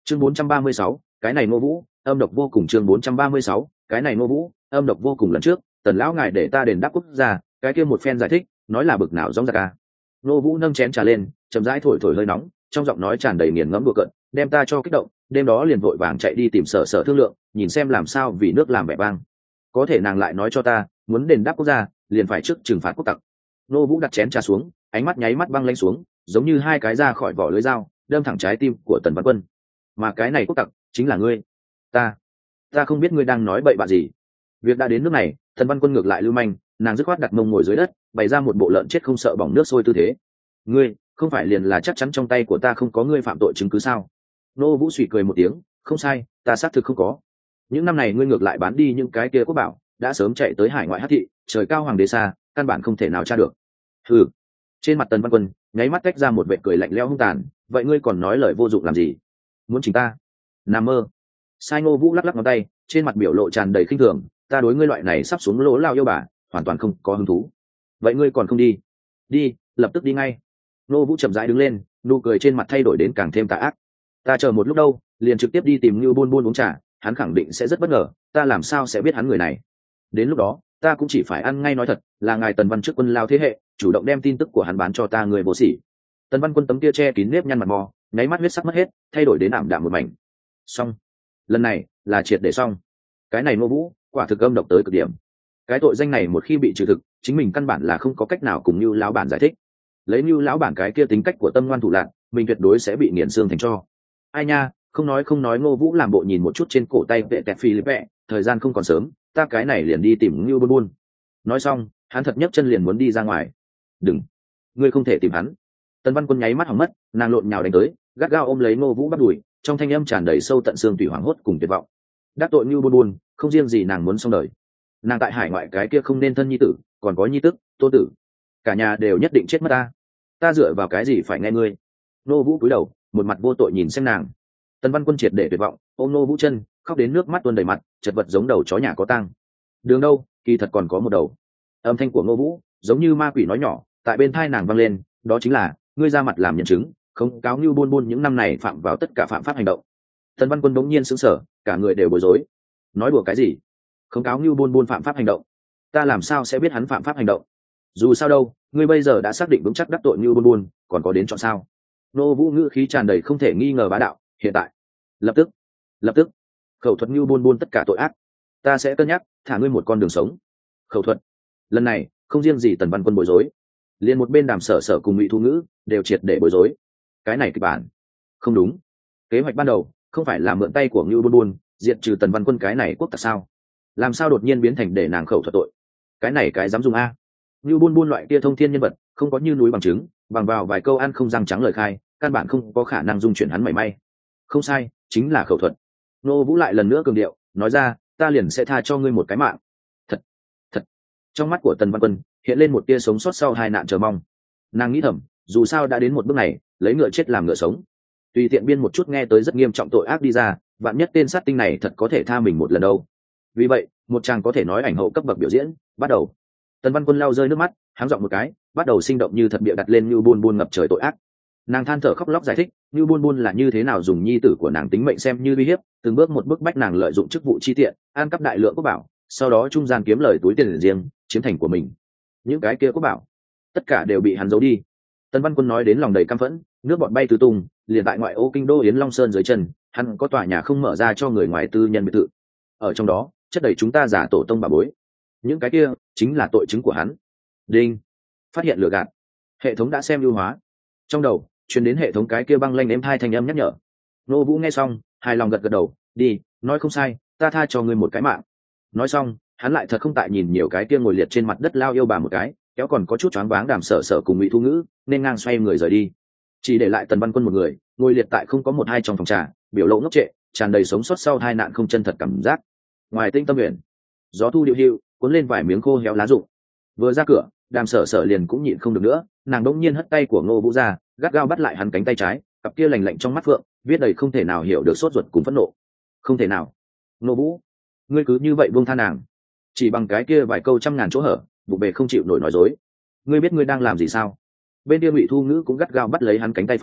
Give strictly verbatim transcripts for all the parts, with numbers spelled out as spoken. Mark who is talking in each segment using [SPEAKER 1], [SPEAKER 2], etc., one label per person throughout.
[SPEAKER 1] chương bốn trăm ba mươi sáu, cái này Ngô Vũ âm độc vô cùng. Chương bốn trăm ba mươi sáu, cái này Ngô Vũ âm độc vô cùng. Lần trước Tần lão ngài để ta đền đáp quốc gia, cái kia một phen giải thích nói là bực nào rõng ra ca. Ngô Vũ nâng chén trà lên, chậm rãi thổi thổi hơi nóng, trong giọng nói tràn đầy nghiền ngẫm đùa cợt, đem ta cho kích động, đêm đó liền vội vàng chạy đi tìm Sở Sở thương lượng, nhìn xem làm sao vì nước làm vẻ vang. Có thể nàng lại nói cho ta, muốn đền đáp quốc gia, liền phải trước trừng phạt quốc tặc. Ngô Vũ đặt chén trà xuống, ánh mắt nháy mắt băng lãnh xuống, giống như hai cái ra khỏi vỏ lưỡi dao, đâm thẳng trái tim của Tần Văn Quân. Mà cái này quốc tặc chính là ngươi. Ta, ta không biết ngươi đang nói bậy bạ gì. Việc đã đến nước này, Tần Văn Quân ngược lại lưu manh, nàng dứt khoát đặt mông ngồi dưới đất, bày ra một bộ lợn chết không sợ bỏng nước sôi tư thế. Ngươi, không phải liền là chắc chắn trong tay của ta không có ngươi phạm tội chứng cứ sao? Ngô Vũ suy cười một tiếng, không sai, ta xác thực không có. Những năm này ngươi ngược lại bán đi những cái kia quốc bảo, đã sớm chạy tới hải ngoại hắc thị, trời cao hoàng đế xa, căn bản không thể nào tra được. Hừ. Trên mặt Tần Văn Quân nháy mắt cách ra một vệt cười lạnh lẽo hung tàn, vậy ngươi còn nói lời vô dụng làm gì? Muốn chỉnh ta? Nằm mơ. Sai Ngô Vũ lắc lắc ngón tay, trên mặt biểu lộ tràn đầy khinh thường, ta đối ngươi loại này sắp xuống lỗ lao yêu bà, hoàn toàn không có hứng thú. Vậy ngươi còn không đi? Đi, lập tức đi ngay. Ngô Vũ chậm rãi đứng lên, nụ cười trên mặt thay đổi đến càng thêm tà ác. Ta chờ một lúc đâu, liền trực tiếp đi tìm Nưu Buôn Buôn uống trà, hắn khẳng định sẽ rất bất ngờ, ta làm sao sẽ biết hắn người này? Đến lúc đó, ta cũng chỉ phải ăn ngay nói thật, là ngài Tần Văn trước quân lao thế hệ, chủ động đem tin tức của hắn bán cho ta người vô sỉ. Tần Văn Quân tấm kia che kín nếp nhăn mặt mò, nháy mắt huyết sắc mất hết, thay đổi đến ảm đạm một mảnh. Xong, lần này là triệt để xong. Cái này Ngô Vũ, quả thực âm độc tới cực điểm. Cái tội danh này một khi bị trừ thực, chính mình căn bản là không có cách nào cùng Nưu lão bản giải thích. Lấy Nưu lão bản cái kia tính cách của tâm ngoan thủ lạn, mình tuyệt đối sẽ bị nghiền xương thành tro. Ai nha, không nói không nói. Ngô Vũ làm bộ nhìn một chút trên cổ tay vệ tẹt Philippe, thời gian không còn sớm, ta cái này liền đi tìm Nưu Buôn Buôn. Nói xong, hắn thật nhấc chân liền muốn đi ra ngoài. Đừng, ngươi không thể tìm hắn. Tần Văn Quân nháy mắt hỏng mất, nàng lộn nhào đánh tới, gắt gao ôm lấy Ngô Vũ bắt đuổi, trong thanh âm tràn đầy sâu tận xương tủy hoảng hốt cùng tuyệt vọng. Đắc tội Nưu Buôn Buôn, không riêng gì nàng muốn xong đời, nàng tại hải ngoại cái kia không nên thân nhi tử, còn có nhi tức, tô tử, cả nhà đều nhất định chết mất ta. Ta dựa vào cái gì phải nghe ngươi? Ngô Vũ cúi đầu, một mặt vô tội nhìn xem nàng. Tần Văn Quân triệt để tuyệt vọng, ôm Ngô Vũ chân, khóc đến nước mắt tuôn đầy mặt, chật vật giống đầu chó nhà có tang. Đường đâu, kỳ thật còn có một đầu. Âm thanh của Ngô Vũ giống như ma quỷ nói nhỏ, tại bên tai nàng vang lên, đó chính là, ngươi ra mặt làm nhân chứng, không cáo Nưu Buôn Buôn những năm này phạm vào tất cả phạm pháp hành động. Tần Văn Quân đống nhiên sững sờ, cả người đều bối rối. Nói đùa cái gì? Không cáo Nưu Buôn Buôn phạm pháp hành động? Ta làm sao sẽ biết hắn phạm pháp hành động? Dù sao đâu, ngươi bây giờ đã xác định vững chắc đắc tội Nưu Buôn Buôn, còn có đến chọn sao? Ngô Vũ ngữ khí tràn đầy không thể nghi ngờ bá đạo, hiện tại, lập tức, lập tức, khẩu thuật Nưu Buôn Buôn tất cả tội ác, ta sẽ cân nhắc thả ngươi một con đường sống. Khẩu thuật. Lần này không riêng gì Tần Văn Quân bối rối, liền một bên Đàm Sở Sở cùng Ngụy Thu Ngữ đều triệt để bối rối. Cái này kịch bản không đúng. Kế hoạch ban đầu không phải là mượn tay của Nưu Buôn Buôn diệt trừ Tần Văn Quân cái này quốc tặc sao? Làm sao đột nhiên biến thành để nàng khẩu thuật tội? Cái này cái dám dùng a? Nưu Buôn Buôn loại kia thông thiên nhân vật, không có như núi bằng chứng, bằng vào vài câu ăn không răng trắng lời khai, căn bản không có khả năng dung chuyển hắn mảy may. Không sai, chính là khẩu thuật. Ngô Vũ lại lần nữa cường điệu, nói ra, ta liền sẽ tha cho ngươi một cái mạng. Thật, thật. Trong mắt của Tần Văn Quân hiện lên một tia sống sót sau hai nạn chờ mong. Nàng nghĩ thầm, dù sao đã đến một bước này, lấy ngựa chết làm ngựa sống. Tùy tiện biên một chút nghe tới rất nghiêm trọng tội ác đi ra, vạn nhất tên sát tinh này thật có thể tha mình một lần đâu. Vì vậy, một chàng có thể nói ảnh hậu cấp bậc biểu diễn bắt đầu. Tần Văn Quân lau rơi nước mắt, háng giọng một cái, bắt đầu sinh động như thật bịa đặt lên Nưu Buôn Buôn ngập trời tội ác. Nàng than thở khóc lóc giải thích, Nưu Buôn Buôn là như thế nào dùng nhi tử của nàng tính mệnh xem như uy hiếp, từng bước một bức bách nàng lợi dụng chức vụ chi tiện, ăn cắp đại lượng quốc bảo, sau đó trung gian kiếm lời túi tiền riêng, chiếm thành của mình. Những cái kia quốc bảo, tất cả đều bị hắn giấu đi. Tần Văn Quân nói đến lòng đầy căm phẫn, nước bọt bay tứ tung, liền tại ngoại ô kinh đô Yến Long Sơn dưới chân, hắn có tòa nhà không mở ra cho người ngoài tư nhân biệt thự. Ở trong đó, chất đầy chúng ta giả tổ tông bà bối. Những cái kia chính là tội chứng của hắn. Đinh, phát hiện lừa gạt. Hệ thống đã xem ưu hóa. Trong đầu truyền đến hệ thống cái kia băng lanh êm hai thanh âm nhắc nhở. Ngô Vũ nghe xong, hài lòng gật gật đầu, đi, nói không sai, ta tha cho ngươi một cái mạng. Nói xong, hắn lại thật không tại nhìn nhiều cái kia ngồi liệt trên mặt đất lao yêu bà một cái, kéo còn có chút choáng váng Đàm Sở Sở cùng Ngụy Thu Ngữ, nên ngang xoay người rời đi. Chỉ để lại Tần Văn Quân một người, ngồi liệt tại không có một hai trong phòng trà, biểu lộ ngốc trệ, tràn đầy sống sót sau hai nạn không chân thật cảm giác. Ngoài Tinh Tâm Uyển, gió thu điệu hưu, cuốn lên vài miếng khô héo lá rụng. Vừa ra cửa, Đàm Sở Sở liền cũng nhịn không được nữa, nàng đỗng nhiên hất tay của Ngô Vũ ra, gắt gao bắt lại hắn cánh tay trái, cặp kia lạnh lạnh trong mắt phượng viết đầy không thể nào hiểu được sốt ruột cùng phẫn nộ. Không thể nào. Ngô Vũ, ngươi cứ như vậy buông tha nàng, chỉ bằng cái kia vài câu trăm ngàn chỗ hở, vụ bề không chịu nổi nói dối. Ngươi biết ngươi đang làm gì sao? Bên kia Ngụy Thu Ngữ cũng gắt gao bắt lấy hắn cánh tay phải,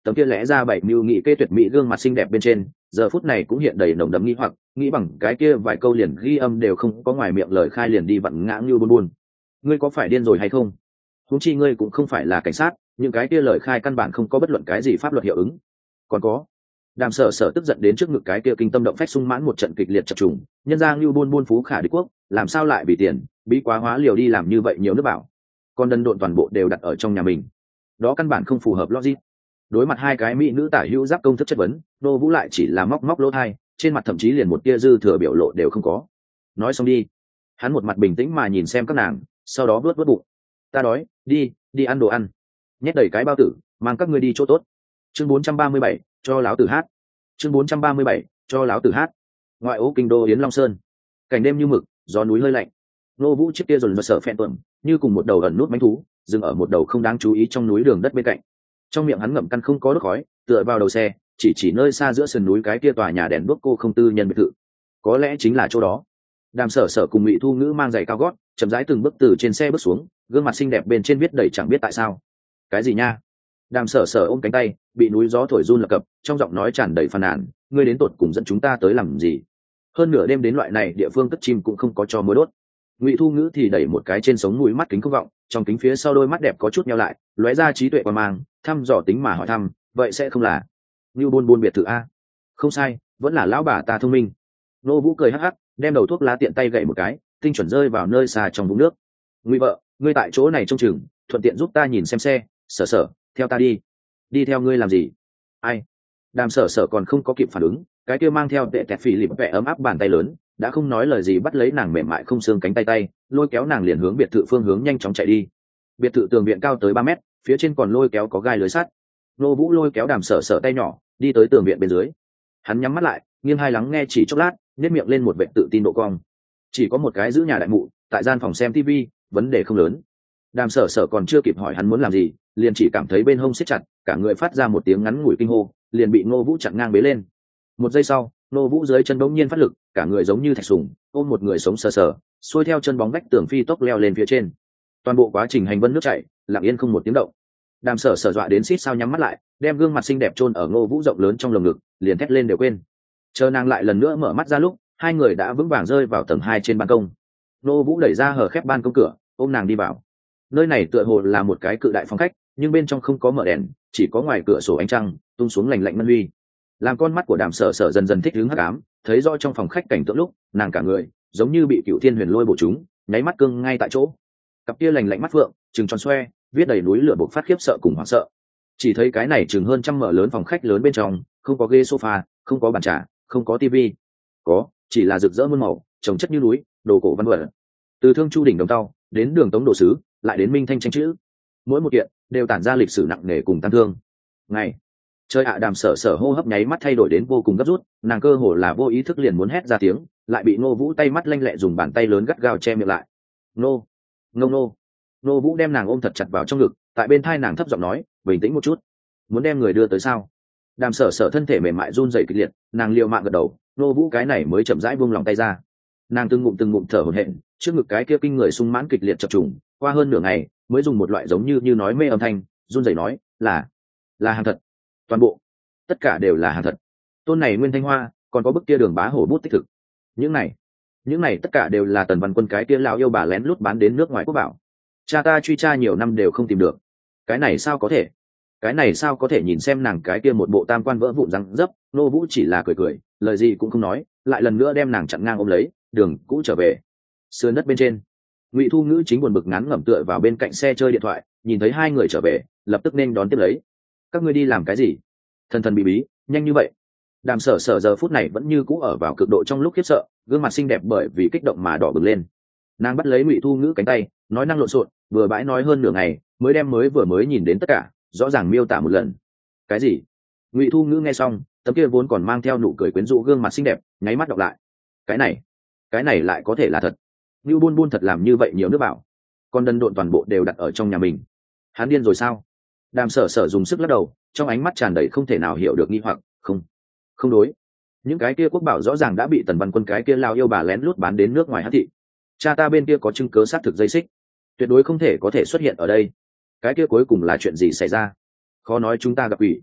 [SPEAKER 1] tấm kia lẽ ra bảy mưu nghị kê tuyệt mỹ gương mặt xinh đẹp bên trên giờ phút này cũng hiện đầy nồng đấm nghi hoặc nghĩ bằng cái kia vài câu liền ghi âm đều không có ngoài miệng lời khai liền đi vặn ngã như buôn buôn. Ngươi có phải điên rồi hay không? Huống chi ngươi cũng không phải là cảnh sát, những cái kia lời khai căn bản không có bất luận cái gì pháp luật hiệu ứng. Còn có, Đàm Sở Sở tức giận đến trước ngực cái kia kinh tâm động phách sung mãn một trận kịch liệt chập trùng, nhân ra như buôn buôn phú khả đế quốc, làm sao lại vì tiền, bí quá hóa liều đi làm như vậy nhiều nước bảo. Còn đần độn toàn bộ đều đặt ở trong nhà mình. Đó căn bản không phù hợp logic. Đối mặt hai cái mỹ nữ tả hữu giáp công thức chất vấn, Nô Vũ lại chỉ là móc móc lỗ tai, trên mặt thậm chí liền một tia dư thừa biểu lộ đều không có. Nói xong đi. Hắn một mặt bình tĩnh mà nhìn xem các nàng, sau đó vớt vớt bụng. Ta đói, đi, đi ăn đồ ăn. Nhét đầy cái bao tử, mang các ngươi đi chỗ tốt. Chương bốn trăm ba mươi bảy, cho láo tử hát. Chương bốn trăm ba mươi bảy, cho láo tử hát. Ngoại ô kinh đô Yến Long Sơn. Cảnh đêm như mực, gió núi hơi lạnh. Nô Vũ chiếc kia dồn dập sở phèn tuẩm, như cùng một đầu ẩn nút mãnh thú, dừng ở một đầu không đáng chú ý trong núi đường đất bên cạnh. Trong miệng hắn ngậm căn không có đốt khói, tựa vào đầu xe, chỉ chỉ nơi xa giữa sườn núi cái kia tòa nhà đèn đuốc cô không tư nhân biệt thự. Có lẽ chính là chỗ đó. Đàm Sở Sở cùng Ngụy Thu Ngữ mang giày cao gót, chậm rãi từng bước từ trên xe bước xuống, gương mặt xinh đẹp bên trên viết đầy chẳng biết tại sao. Cái gì nha? Đàm Sở Sở ôm cánh tay, bị núi gió thổi run lập cập, trong giọng nói tràn đầy phàn nàn, ngươi đến tột cùng dẫn chúng ta tới làm gì? Hơn nửa đêm đến loại này địa phương cất chim cũng không có cho mối đốt. Ngụy Thu Ngữ thì đẩy một cái trên sống mũi mắt kính không vọng, trong kính phía sau đôi mắt đẹp có chút nheo lại, lóe ra trí tuệ quan mang, thăm dò tính mà hỏi thăm, vậy sẽ không là như buôn buôn biệt thự a? Không sai, vẫn là lão bà ta thông minh. Nô Vũ cười hắc hắc, đem đầu thuốc lá tiện tay gậy một cái, tinh chuẩn rơi vào nơi xa trong vũng nước. Ngụy vợ, ngươi tại chỗ này trông chừng, thuận tiện giúp ta nhìn xem xe. Sở Sở, theo ta đi. Đi theo ngươi làm gì? Ai? Đàm Sở Sở còn không có kịp phản ứng, cái kia mang theo tệ tẹt phì lịp vẽ ấm áp bàn tay lớn đã không nói lời gì bắt lấy nàng mềm mại không xương cánh tay tay, lôi kéo nàng liền hướng biệt thự phương hướng nhanh chóng chạy đi. Biệt thự tường viện cao tới ba mét, phía trên còn lôi kéo có gai lưới sắt. Nô Vũ lôi kéo Đàm Sở Sở tay nhỏ, đi tới tường viện bên dưới. Hắn nhắm mắt lại, nghiêng hai lắng nghe chỉ chốc lát, nhếch miệng lên một vẻ tự tin độ cong. Chỉ có một cái giữ nhà đại mụ, tại gian phòng xem tivi, vấn đề không lớn. Đàm Sở Sở còn chưa kịp hỏi hắn muốn làm gì, liền chỉ cảm thấy bên hông siết chặt, cả người phát ra một tiếng ngắn ngủi kinh hô, liền bị Ngô Vũ chặn ngang bế lên. Một giây sau, Ngô Vũ dưới chân bỗng nhiên phát lực, cả người giống như thạch sùng, ôm một người sống sờ sờ, xuôi theo chân bóng vách tường phi tốc leo lên phía trên. Toàn bộ quá trình hành vân nước chảy, lặng yên không một tiếng động. Đàm Sở Sở dọa đến xít sao nhắm mắt lại, đem gương mặt xinh đẹp chôn ở Ngô Vũ rộng lớn trong lồng ngực, liền thét lên đều quên. Chờ nàng lại lần nữa mở mắt ra lúc, hai người đã vững vàng rơi vào tầng hai trên ban công. Ngô Vũ đẩy ra hở khép ban công cửa, ôm nàng đi vào. Nơi này tựa hồ là một cái cự đại phòng khách, nhưng bên trong không có mở đèn, chỉ có ngoài cửa sổ ánh trăng tung xuống lành lạnh ngân huy. Làm con mắt của Đàm Sở Sở dần dần thích ứng hắc ám, thấy rõ trong phòng khách cảnh tượng lúc, nàng cả người giống như bị Cựu Thiên Huyền Lôi bổ trúng, nháy mắt cương ngay tại chỗ. Cặp kia lành lạnh mắt phượng, trừng tròn xoe, viết đầy núi lửa bộc phát khiếp sợ cùng hoảng sợ. Chỉ thấy cái này chừng hơn trăm mở lớn phòng khách lớn bên trong, không có ghế sofa, không có bàn trà, không có tivi, có chỉ là rực rỡ muôn màu, trồng chất như núi, đồ cổ văn vật. Từ thương chu đỉnh đồng tàu đến đường tống đồ sứ, lại đến minh thanh tranh chữ, mỗi một kiện đều tản ra lịch sử nặng nề cùng tăng thương. Ngày chơi ạ Đàm Sở Sở hô hấp nháy mắt thay đổi đến vô cùng gấp rút, nàng cơ hồ là vô ý thức liền muốn hét ra tiếng, lại bị Ngô Vũ tay mắt lanh lẹ dùng bàn tay lớn gắt gao che miệng lại. Nô, ngông nô. Ngô Vũ đem nàng ôm thật chặt vào trong ngực, tại bên thai nàng thấp giọng nói, bình tĩnh một chút, muốn đem người đưa tới sao? Đàm Sở Sở thân thể mềm mại run rẩy kịch liệt, nàng liều mạng gật đầu, Ngô Vũ cái này mới chậm rãi buông lòng tay ra. Nàng từng ngụm từng ngụm thở hổn hển, trước ngực cái kia kinh người sung mãn kịch liệt chập trùng, qua hơn nửa ngày mới dùng một loại giống như như nói mê âm thanh, run rẩy nói, là là hàng thật, toàn bộ tất cả đều là hàng thật. Tôn này Nguyên Thanh Hoa, còn có bức kia Đường Bá Hổ bút tích thực, những này những này tất cả đều là Tần Văn Quân cái kia lão yêu bà lén lút bán đến nước ngoài quốc bảo. Cha ta truy tra nhiều năm đều không tìm được, cái này sao có thể? Cái này sao có thể? Nhìn xem nàng cái kia một bộ tam quan vỡ vụn răng dấp, Nô Vũ chỉ là cười cười, lời gì cũng không nói, lại lần nữa đem nàng chặn ngang ôm lấy, đường cũ trở về. Sườn đất bên trên, Ngụy Thu Ngữ chính buồn bực ngắn ngẩm tựa vào bên cạnh xe chơi điện thoại, nhìn thấy hai người trở về, lập tức nên đón tiếp lấy. Các ngươi đi làm cái gì? Thần thần bí bí, nhanh như vậy. Đàm Sở Sở giờ phút này vẫn như cũ ở vào cực độ trong lúc khiếp sợ, gương mặt xinh đẹp bởi vì kích động mà đỏ bừng lên. Nàng bắt lấy Ngụy Thu Ngữ cánh tay, nói năng lộn xộn, vừa bãi nói hơn nửa ngày, mới đem mới vừa mới nhìn đến tất cả rõ ràng miêu tả một lần. Cái gì? Ngụy Thu Ngữ nghe xong, tấm kia vốn còn mang theo nụ cười quyến rũ gương mặt xinh đẹp nháy mắt đọc lại. Cái này, cái này lại có thể là thật? Như buôn buôn thật làm như vậy nhiều nước bảo, con đần độn toàn bộ đều đặt ở trong nhà mình. Hắn điên rồi sao? Đàm Sở Sở dùng sức lắc đầu, trong ánh mắt tràn đầy không thể nào hiểu được nghi hoặc. Không, không đối, những cái kia quốc bảo rõ ràng đã bị Tần Văn Quân cái kia lao yêu bà lén lút bán đến nước ngoài Hắc thị. Cha ta bên kia có chứng cứ xác thực dây xích, tuyệt đối không thể có thể xuất hiện ở đây. Cái kia cuối cùng là chuyện gì xảy ra? Khó nói chúng ta gặp ủy.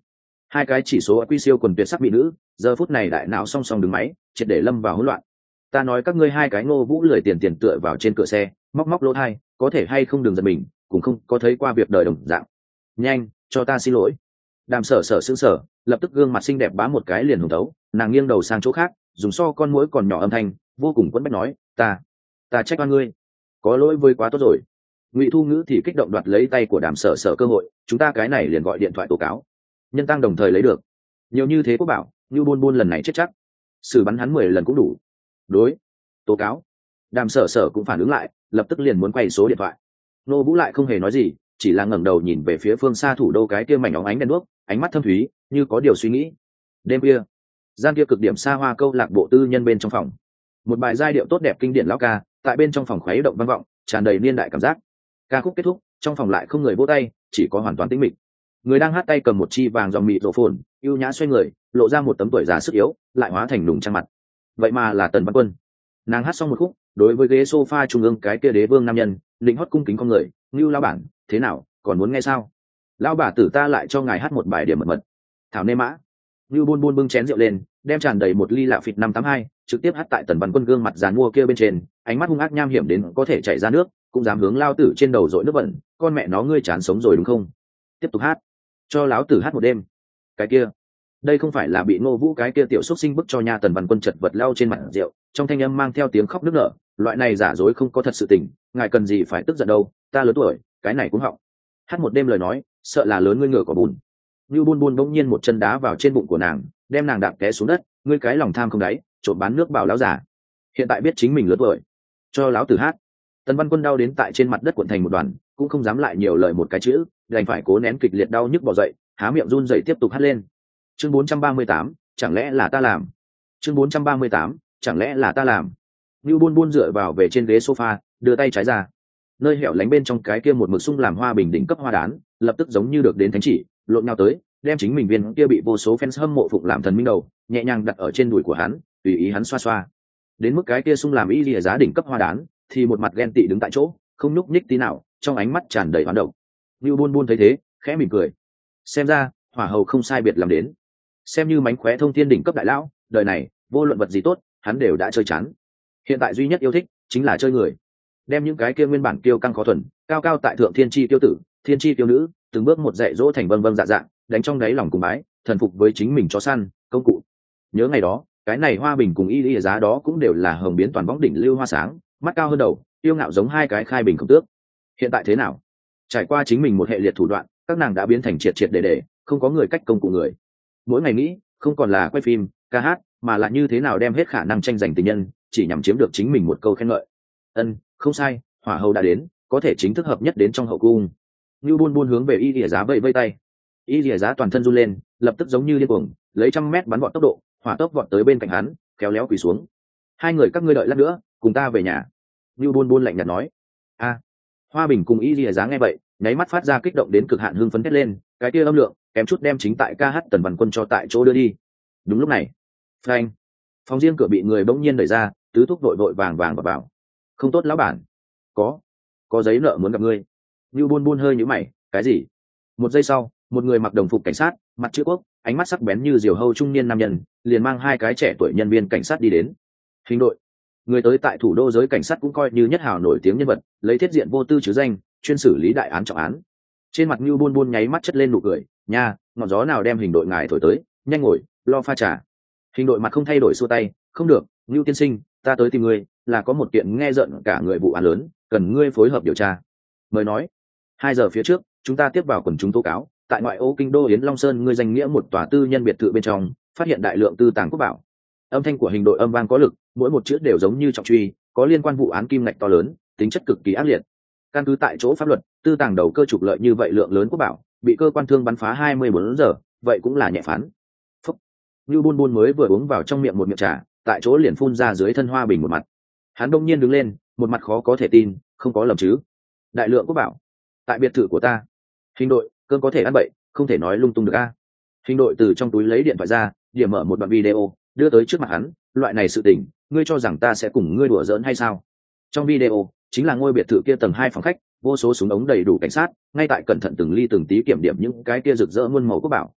[SPEAKER 1] Hai cái chỉ số quy siêu quần tuyệt sắc mỹ nữ giờ phút này đại não song song đứng máy, triệt để lâm vào hỗn loạn. Ta nói các ngươi hai cái Ngô Vũ lười tiền tiền tựa vào trên cửa xe, móc móc lỗ tai, có thể hay không đừng giật mình, cũng không có thấy qua việc đời đồng dạng. Nhanh, cho ta xin lỗi. Đàm Sở Sở sững sờ, lập tức gương mặt xinh đẹp bá một cái liền hùng tấu, nàng nghiêng đầu sang chỗ khác, dùng so con muỗi còn nhỏ âm thanh, vô cùng quẫn bách nói, ta, ta trách oan ngươi, có lỗi với quá tốt rồi. Ngụy Thu Ngữ thì kích động đoạt lấy tay của Đàm Sở Sở cơ hội, chúng ta cái này liền gọi điện thoại tố cáo. Nhân tăng đồng thời lấy được. Nhiều như thế Quốc Bảo, như buôn buôn lần này chết chắc. Xử bắn hắn mười lần cũng đủ. Đối, tố cáo. Đàm Sở Sở cũng phản ứng lại, lập tức liền muốn quay số điện thoại. Nô Vũ lại không hề nói gì, chỉ là ngẩng đầu nhìn về phía phương xa thủ đô cái kia mảnh óng ánh đèn đuốc, ánh mắt thâm thúy, như có điều suy nghĩ. Đêm kia, gian kia cực điểm xa hoa câu lạc bộ tư nhân bên trong phòng, một bài giai điệu tốt đẹp kinh điển lão ca tại bên trong phòng khuấy động vang vọng, tràn đầy niên đại cảm giác. Ca khúc kết thúc, trong phòng lại không người vỗ tay, chỉ có hoàn toàn tĩnh mịch. Người đang hát tay cầm một chi vàng dòng mịt rổ phồn, ưu nhã xoay người, lộ ra một tấm tuổi già sức yếu, lại hóa thành đùng trang mặt. Vậy mà là Tần Văn Quân. Nàng hát xong một khúc, đối với ghế sofa trung ương cái kia đế vương nam nhân, lĩnh hót cung kính con người, "Ngưu lão bản, thế nào, còn muốn nghe sao? Lão bà tử ta lại cho ngài hát một bài điểm mật mật." Thảo nê mã. Ngưu buôn buôn bưng chén rượu lên, đem tràn đầy một ly lạ phịt năm tám hai, trực tiếp hát tại Tần Văn Quân gương mặt giàn mua kia bên trên, ánh mắt hung ác nham hiểm đến có thể chảy ra nước, cũng dám hướng lao tử trên đầu dội nước bẩn, con mẹ nó ngươi chán sống rồi đúng không? Tiếp tục hát, cho lão tử hát một đêm. Cái kia, đây không phải là bị Ngô Vũ cái kia tiểu xuất sinh bức cho nha. Tần Văn Quân chật vật lao trên mặt rượu, trong thanh âm mang theo tiếng khóc nức nở, loại này giả dối không có thật sự tình, ngài cần gì phải tức giận đâu, ta lớn tuổi, cái này cũng họng. Hát một đêm lời nói, sợ là lớn ngươi ngựa có bùn. Như buôn buôn bỗng nhiên một chân đá vào trên bụng của nàng, đem nàng đạp té xuống đất, ngươi cái lòng tham không đáy, trộm bán nước bảo lão giả. Hiện tại biết chính mình lớn tuổi, cho lão tử hát. Tần Văn Quân đau đến tại trên mặt đất cuộn thành một đoàn, cũng không dám lại nhiều lời một cái chữ, đành phải cố nén kịch liệt đau nhức bò dậy, há miệng run rẩy tiếp tục hát lên. Chương bốn trăm ba mươi tám, chẳng lẽ là ta làm? Chương bốn trăm ba mươi tám, chẳng lẽ là ta làm? Như buôn buôn dựa vào về trên ghế sofa, đưa tay trái ra. Nơi hẻo lánh bên trong cái kia một mực sung làm hoa bình đỉnh cấp hoa đán, lập tức giống như được đến thánh chỉ, lộn nhau tới, đem chính mình viên kia bị vô số fans hâm mộ phụng làm thần minh đầu, nhẹ nhàng đặt ở trên đùi của hắn, tùy ý hắn xoa xoa. Đến mức cái kia sung làm y lìa giá đỉnh cấp hoa đán, thì một mặt ghen tị đứng tại chỗ, không nhúc nhích tí nào, trong ánh mắt tràn đầy hoán độc. Như buôn buôn thấy thế, khẽ mỉm cười. Xem ra, hỏa hầu không sai biệt làm đến. Xem như mánh khóe thông thiên đỉnh cấp đại lão, đời này, vô luận vật gì tốt, hắn đều đã chơi chán. Hiện tại duy nhất yêu thích chính là chơi người. Đem những cái kia nguyên bản kiêu căng khó thuần, cao cao tại thượng thiên chi tiêu tử, thiên chi tiêu nữ, từng bước một dạy dỗ thành vâng vâng dạ dạ, đánh trong đáy lòng cùng bái, thần phục với chính mình chó săn, công cụ. Nhớ ngày đó, cái này Hoa Bình cùng Y Lý giá đó cũng đều là hồng biến toàn võng đỉnh lưu hoa sáng, mắt cao hơn đầu, yêu ngạo giống hai cái khai bình khổng tước. Hiện tại thế nào? Trải qua chính mình một hệ liệt thủ đoạn, các nàng đã biến thành triệt triệt để để, không có người cách công cụ người. Mỗi ngày nghĩ, không còn là quay phim, ca hát, mà là như thế nào đem hết khả năng tranh giành tình nhân, chỉ nhằm chiếm được chính mình một câu khen ngợi. Ân, không sai, hỏa hầu đã đến, có thể chính thức hợp nhất đến trong hậu cung. Như buôn buôn hướng về Y Lìa giá vẫy vẫy tay. Y Lìa giá toàn thân run lên, lập tức giống như điên cuồng, lấy trăm mét bắn vọt tốc độ, hỏa tốc vọt tới bên cạnh hắn, kéo léo quỳ xuống. Hai người các ngươi đợi lát nữa, cùng ta về nhà. Như buôn buôn lạnh nhạt nói. A. Hoa Bình cùng Y Lìa giá nghe vậy, nháy mắt phát ra kích động đến cực hạn hưng phấn thét lên, cái kia âm lượng, kém chút đem chính tại ca hát Tần Văn Quân cho tại chỗ đưa đi. Đúng lúc này, phanh, phòng riêng cửa bị người bỗng nhiên đẩy ra, tứ thúc vội vội vàng vàng vào vào. Không tốt lão bản. Có, có giấy nợ muốn gặp ngươi. Như buôn buôn hơi nhíu mày, cái gì? Một giây sau, một người mặc đồng phục cảnh sát, mặt chữ quốc, ánh mắt sắc bén như diều hâu trung niên nam nhân, liền mang hai cái trẻ tuổi nhân viên cảnh sát đi đến. Hình đội. Người tới tại thủ đô giới cảnh sát cũng coi như nhất hào nổi tiếng nhân vật, lấy thiết diện vô tư chứ danh, chuyên xử lý đại án trọng án. Trên mặt Như buôn buôn nháy mắt chất lên nụ cười, nha, ngọn gió nào đem hình đội ngài thổi tới, nhanh ngồi, lo pha trà. Hình đội mặt không thay đổi xua tay, không được, Như tiên sinh, ta tới tìm ngươi, là có một kiện nghe giận cả người vụ án lớn, cần ngươi phối hợp điều tra. Mời nói. Hai giờ phía trước, chúng ta tiếp vào quần chúng tố cáo, tại ngoại ô kinh đô Yến Long Sơn ngươi danh nghĩa một tòa tư nhân biệt thự bên trong, phát hiện đại lượng tư tàng quốc bảo. Âm thanh của hình đội âm vang có lực, mỗi một chữ đều giống như trọng truy, có liên quan vụ án kim ngạch to lớn, tính chất cực kỳ ác liệt. Căn cứ tại chỗ pháp luật, tư tàng đầu cơ trục lợi như vậy lượng lớn quốc bảo, bị cơ quan thương bắn phá hai mươi bốn giờ, vậy cũng là nhẹ phán. Phúc. Như buôn buôn mới vừa uống vào trong miệng một miệng trà, tại chỗ liền phun ra dưới thân Hoa Bình một mặt. Hắn đông nhiên đứng lên, một mặt khó có thể tin, không có lầm chứ? Đại lượng quốc bảo, tại biệt thự của ta. Hình đội, cơn có thể ăn bậy, không thể nói lung tung được a. Hình đội từ trong túi lấy điện thoại ra, điểm mở một đoạn video, đưa tới trước mặt hắn. Loại này sự tình, ngươi cho rằng ta sẽ cùng ngươi đùa giỡn hay sao? Trong video, chính là ngôi biệt thự kia tầng hai phòng khách, vô số súng ống đầy đủ cảnh sát, ngay tại cẩn thận từng ly từng tí kiểm điểm những cái kia rực rỡ muôn màu quốc bảo.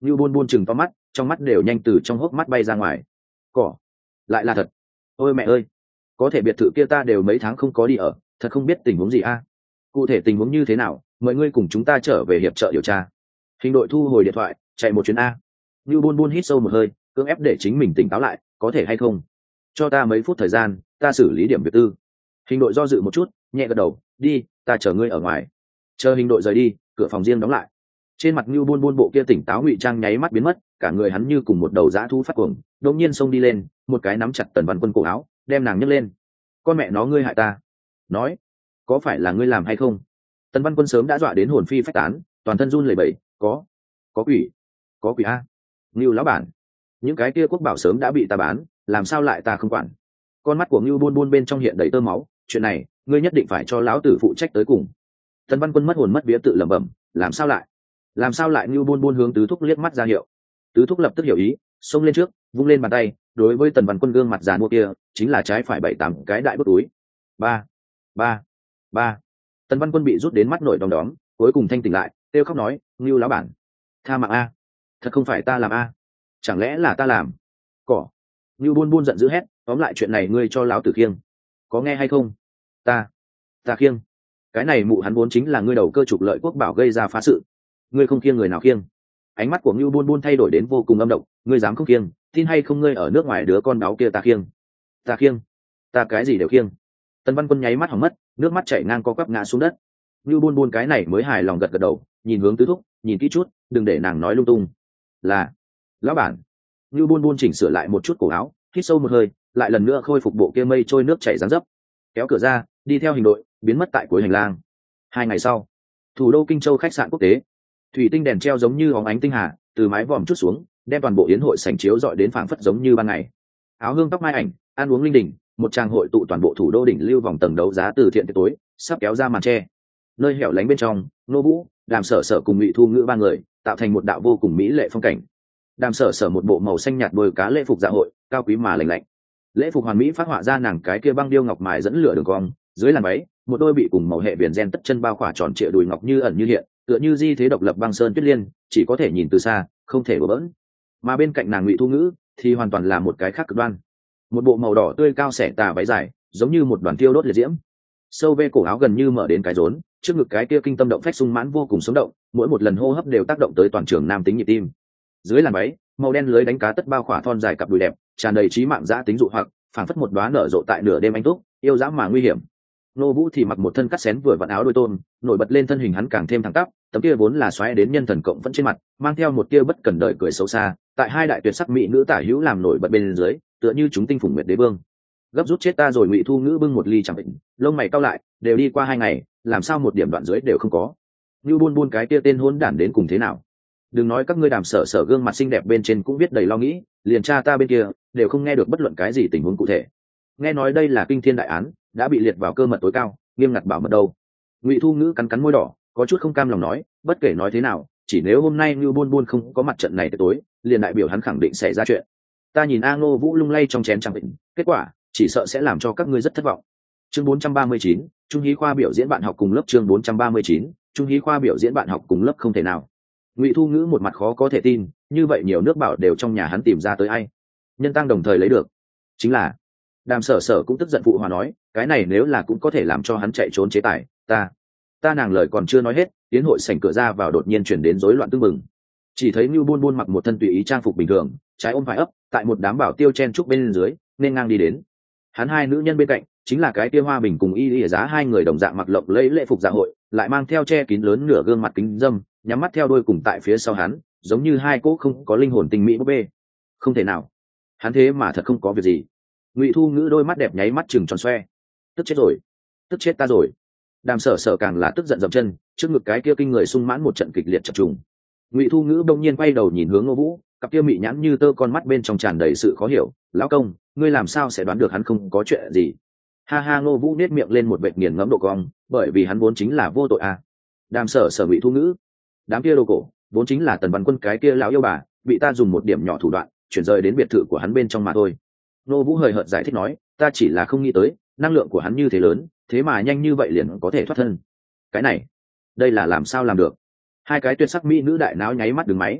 [SPEAKER 1] Ngưu Buôn Buôn chừng to mắt, trong mắt đều nhanh từ trong hốc mắt bay ra ngoài. Cỏ, lại là thật. Ôi mẹ ơi, có thể biệt thự kia ta đều mấy tháng không có đi ở, thật không biết tình huống gì a. Cụ thể tình huống như thế nào, mời ngươi cùng chúng ta trở về hiệp trợ điều tra. Hình đội thu hồi điện thoại, chạy một chuyến a. Ngưu Buôn Buôn hít sâu một hơi, cưỡng ép để chính mình tỉnh táo lại, có thể hay không? Cho ta mấy phút thời gian, ta xử lý điểm việc tư. Hình đội do dự một chút, nhẹ gật đầu, đi, ta chờ ngươi ở ngoài. Chờ hình đội rời đi, cửa phòng riêng đóng lại. Trên mặt Ngưu Buôn Buôn bộ kia tỉnh táo ngụy trang nháy mắt biến mất, cả người hắn như cùng một đầu dã thú phát cuồng, đột nhiên xông đi lên, một cái nắm chặt Tần Văn Quân cổ áo, đem nàng nhấc lên. Con mẹ nó ngươi hại ta, nói, có phải là ngươi làm hay không? Tần Văn Quân sớm đã dọa đến hồn phi phách tán, toàn thân run lẩy bẩy, có, có quỷ, có quỷ a. Ngưu lão bản, những cái kia quốc bảo sớm đã bị ta bán, làm sao lại ta không quản? Con mắt của Ngưu Buôn Buôn bên trong hiện đầy tơ máu, chuyện này, ngươi nhất định phải cho lão tử phụ trách tới cùng. Tần Văn Quân mất hồn mất vía tự lẩm bẩm, làm sao lại? Làm sao lại? Ngưu Buôn Buôn hướng Tứ Thúc liếc mắt ra hiệu. Tứ Thúc lập tức hiểu ý, xông lên trước, vung lên bàn tay, đối với Tần Văn Quân gương mặt già mua kia, chính là trái phải bảy tám cái đại bút túi. Ba, ba, ba. Tần Văn Quân bị rút đến mắt nổi đom đóm, cuối cùng thanh tỉnh lại, kêu khóc nói, Ngưu lão bản, tha mạng a, thật không phải ta làm a, chẳng lẽ là ta làm? Cỏ. Ngưu Buôn Buôn giận dữ hét, tóm lại chuyện này ngươi cho lão tử khiêng, có nghe hay không? Ta, ta khiêng. Cái này mụ hắn vốn chính là ngươi đầu cơ trục lợi quốc bảo gây ra phá sự, ngươi không khiêng người nào khiêng? Ánh mắt của Ngưu Buôn Buôn thay đổi đến vô cùng âm độc, ngươi dám không khiêng, tin hay không ngươi ở nước ngoài đứa con báo kia ta khiêng, ta khiêng, ta cái gì đều khiêng. Tần Văn Quân nháy mắt hỏng mất, nước mắt chảy ngang co quắp ngã xuống đất. Ngưu Buôn Buôn cái này mới hài lòng gật gật đầu, nhìn hướng Tứ Thúc, nhìn kỹ chút, đừng để nàng nói lung tung. Là, lão bản. Ngưu Buôn Buôn chỉnh sửa lại một chút cổ áo, hít sâu một hơi, lại lần nữa khôi phục bộ kia mây trôi nước chảy dáng dấp, kéo cửa ra, đi theo hình đội, biến mất tại cuối hành lang. Hai ngày sau, thủ đô Kinh Châu khách sạn quốc tế, thủy tinh đèn treo giống như óng ánh tinh hà, từ mái vòm chút xuống, đem toàn bộ yến hội sảnh chiếu dọi đến phảng phất giống như ban ngày. Áo hương tóc mai ảnh, ăn uống linh đình, một tràng hội tụ toàn bộ thủ đô đỉnh lưu vòng tầng đấu giá từ thiện tới tối, sắp kéo ra màn che. Nơi hẻo lánh bên trong, Nô Vũ, Đàm Sở Sở cùng Ngụy Thu Ngữ ba người, tạo thành một đạo vô cùng mỹ lệ phong cảnh. Đàm Sở Sở một bộ màu xanh nhạt đôi cá lễ phục dạ hội, cao quý mà lạnh lạnh. Lễ phục hoàn mỹ phát họa ra nàng cái kia băng điêu ngọc mài dẫn lửa đường cong, dưới làn váy, một đôi bị cùng màu hệ viền gen tất chân bao khỏa tròn trịa đùi ngọc như ẩn như hiện, tựa như di thế độc lập băng sơn tuyết liên, chỉ có thể nhìn từ xa, không thể đổ bỡn. Mà bên cạnh nàng Ngụy Thu Ngữ thì hoàn toàn là một cái khác cực đoan. Một bộ màu đỏ tươi cao xẻ tà váy dài, giống như một đoàn tiêu đốt liệt diễm. Sâu ve cổ áo gần như mở đến cái rốn, trước ngực cái kia kinh tâm động phách sung mãn vô cùng sống động, mỗi một lần hô hấp đều tác động tới toàn trường nam tính nhịp tim. Dưới làn váy, màu đen lưới đánh cá tất bao khỏa thon dài cặp đùi đẹp, tràn đầy trí mạng dã tính dụ hoặc, phảng phất một đóa nở rộ tại nửa đêm anh túc, yêu dã mà nguy hiểm. Nô Vũ thì mặc một thân cắt xén vừa vặn áo đôi tôn, nổi bật lên thân hình hắn càng thêm thẳng tắp, tấm kia vốn là xoáy đến nhân thần cộng vẫn trên mặt, mang theo một tia bất cần đời cười xấu xa, tại hai đại tuyệt sắc mỹ nữ tả hữu làm nổi bật bên dưới, tựa như chúng tinh phùng nguyệt đế vương. Gấp rút chết ta rồi. Ngụy Thu Ngữ bưng một ly chẳng định, lông mày cau lại, đều đi qua hai ngày, làm sao một điểm đoạn dưới đều không có. Như Buôn Buôn cái kia tên hỗn đản đến cùng thế nào? Đừng nói các ngươi Đàm Sở Sở gương mặt xinh đẹp bên trên cũng biết đầy lo nghĩ, liền cha ta bên kia đều không nghe được bất luận cái gì tình huống cụ thể. Nghe nói đây là kinh thiên đại án, đã bị liệt vào cơ mật tối cao, nghiêm ngặt bảo mật đâu. Ngụy Thu Ngữ cắn cắn môi đỏ, có chút không cam lòng nói, bất kể nói thế nào, chỉ nếu hôm nay Như Buôn Buôn không có mặt trận này tới tối, liền đại biểu hắn khẳng định sẽ ra chuyện. Ta nhìn A Ngô Vũ lung lay trong chén chẳng định, kết quả chỉ sợ sẽ làm cho các ngươi rất thất vọng. Chương bốn trăm ba mươi chín, Trung Hí Khoa biểu diễn bạn học cùng lớp. Chương bốn trăm ba mươi chín, Trung Hí Khoa biểu diễn bạn học cùng lớp. Không thể nào. Ngụy Thu Ngữ một mặt khó có thể tin, như vậy nhiều nước bảo đều trong nhà hắn tìm ra tới ai? Nhân tăng đồng thời lấy được, chính là Đàm Sở Sở cũng tức giận phụ hòa nói, cái này nếu là cũng có thể làm cho hắn chạy trốn chế tài, ta, ta nàng lời còn chưa nói hết, tiến hội sảnh cửa ra vào đột nhiên chuyển đến rối loạn tương mừng. Chỉ thấy Nưu Buôn Buôn mặc một thân tùy ý trang phục bình thường, trái ôm phải ấp, tại một đám bảo tiêu chen trúc bên dưới, nên ngang đi đến. Hắn hai nữ nhân bên cạnh, chính là cái kia Hoa Bình cùng Y Y Giá hai người đồng dạng mặc lộng lẫy lễ phục dạ hội, lại mang theo che kín lớn nửa gương mặt kính dâm, nhắm mắt theo đuôi cùng tại phía sau hắn, giống như hai cỗ không có linh hồn tình mỹ búp bê. Không thể nào, hắn thế mà thật không có việc gì. Ngụy Thu Ngữ đôi mắt đẹp nháy mắt chừng tròn xoe, tức chết rồi, tức chết ta rồi. Đàm Sở Sở càng là tức giận dậm chân, trước ngực cái kia kinh người sung mãn một trận kịch liệt chập trùng. Ngụy Thu Ngữ bỗng nhiên quay đầu nhìn hướng Ngô Vũ, cặp kia mị nhãn như tơ con mắt bên trong tràn đầy sự khó hiểu. Lão công, ngươi làm sao sẽ đoán được hắn không có chuyện gì? Ha ha. Ngô Vũ nét miệng lên một vệt nghiền ngẫm độ cong, bởi vì hắn vốn chính là vô tội à. Đàm Sở Sở. Ngụy Thu Ngữ, đám kia đồ cổ vốn chính là Tần Văn Quân cái kia lão yêu bà, bị ta dùng một điểm nhỏ thủ đoạn chuyển rời đến biệt thự của hắn bên trong mà thôi. Ngô Vũ hời hợt giải thích nói, ta chỉ là không nghĩ tới năng lượng của hắn như thế lớn, thế mà nhanh như vậy liền có thể thoát thân. Cái này, đây là làm sao làm được? Hai cái tuyệt sắc mỹ nữ đại náo nháy mắt đứng máy.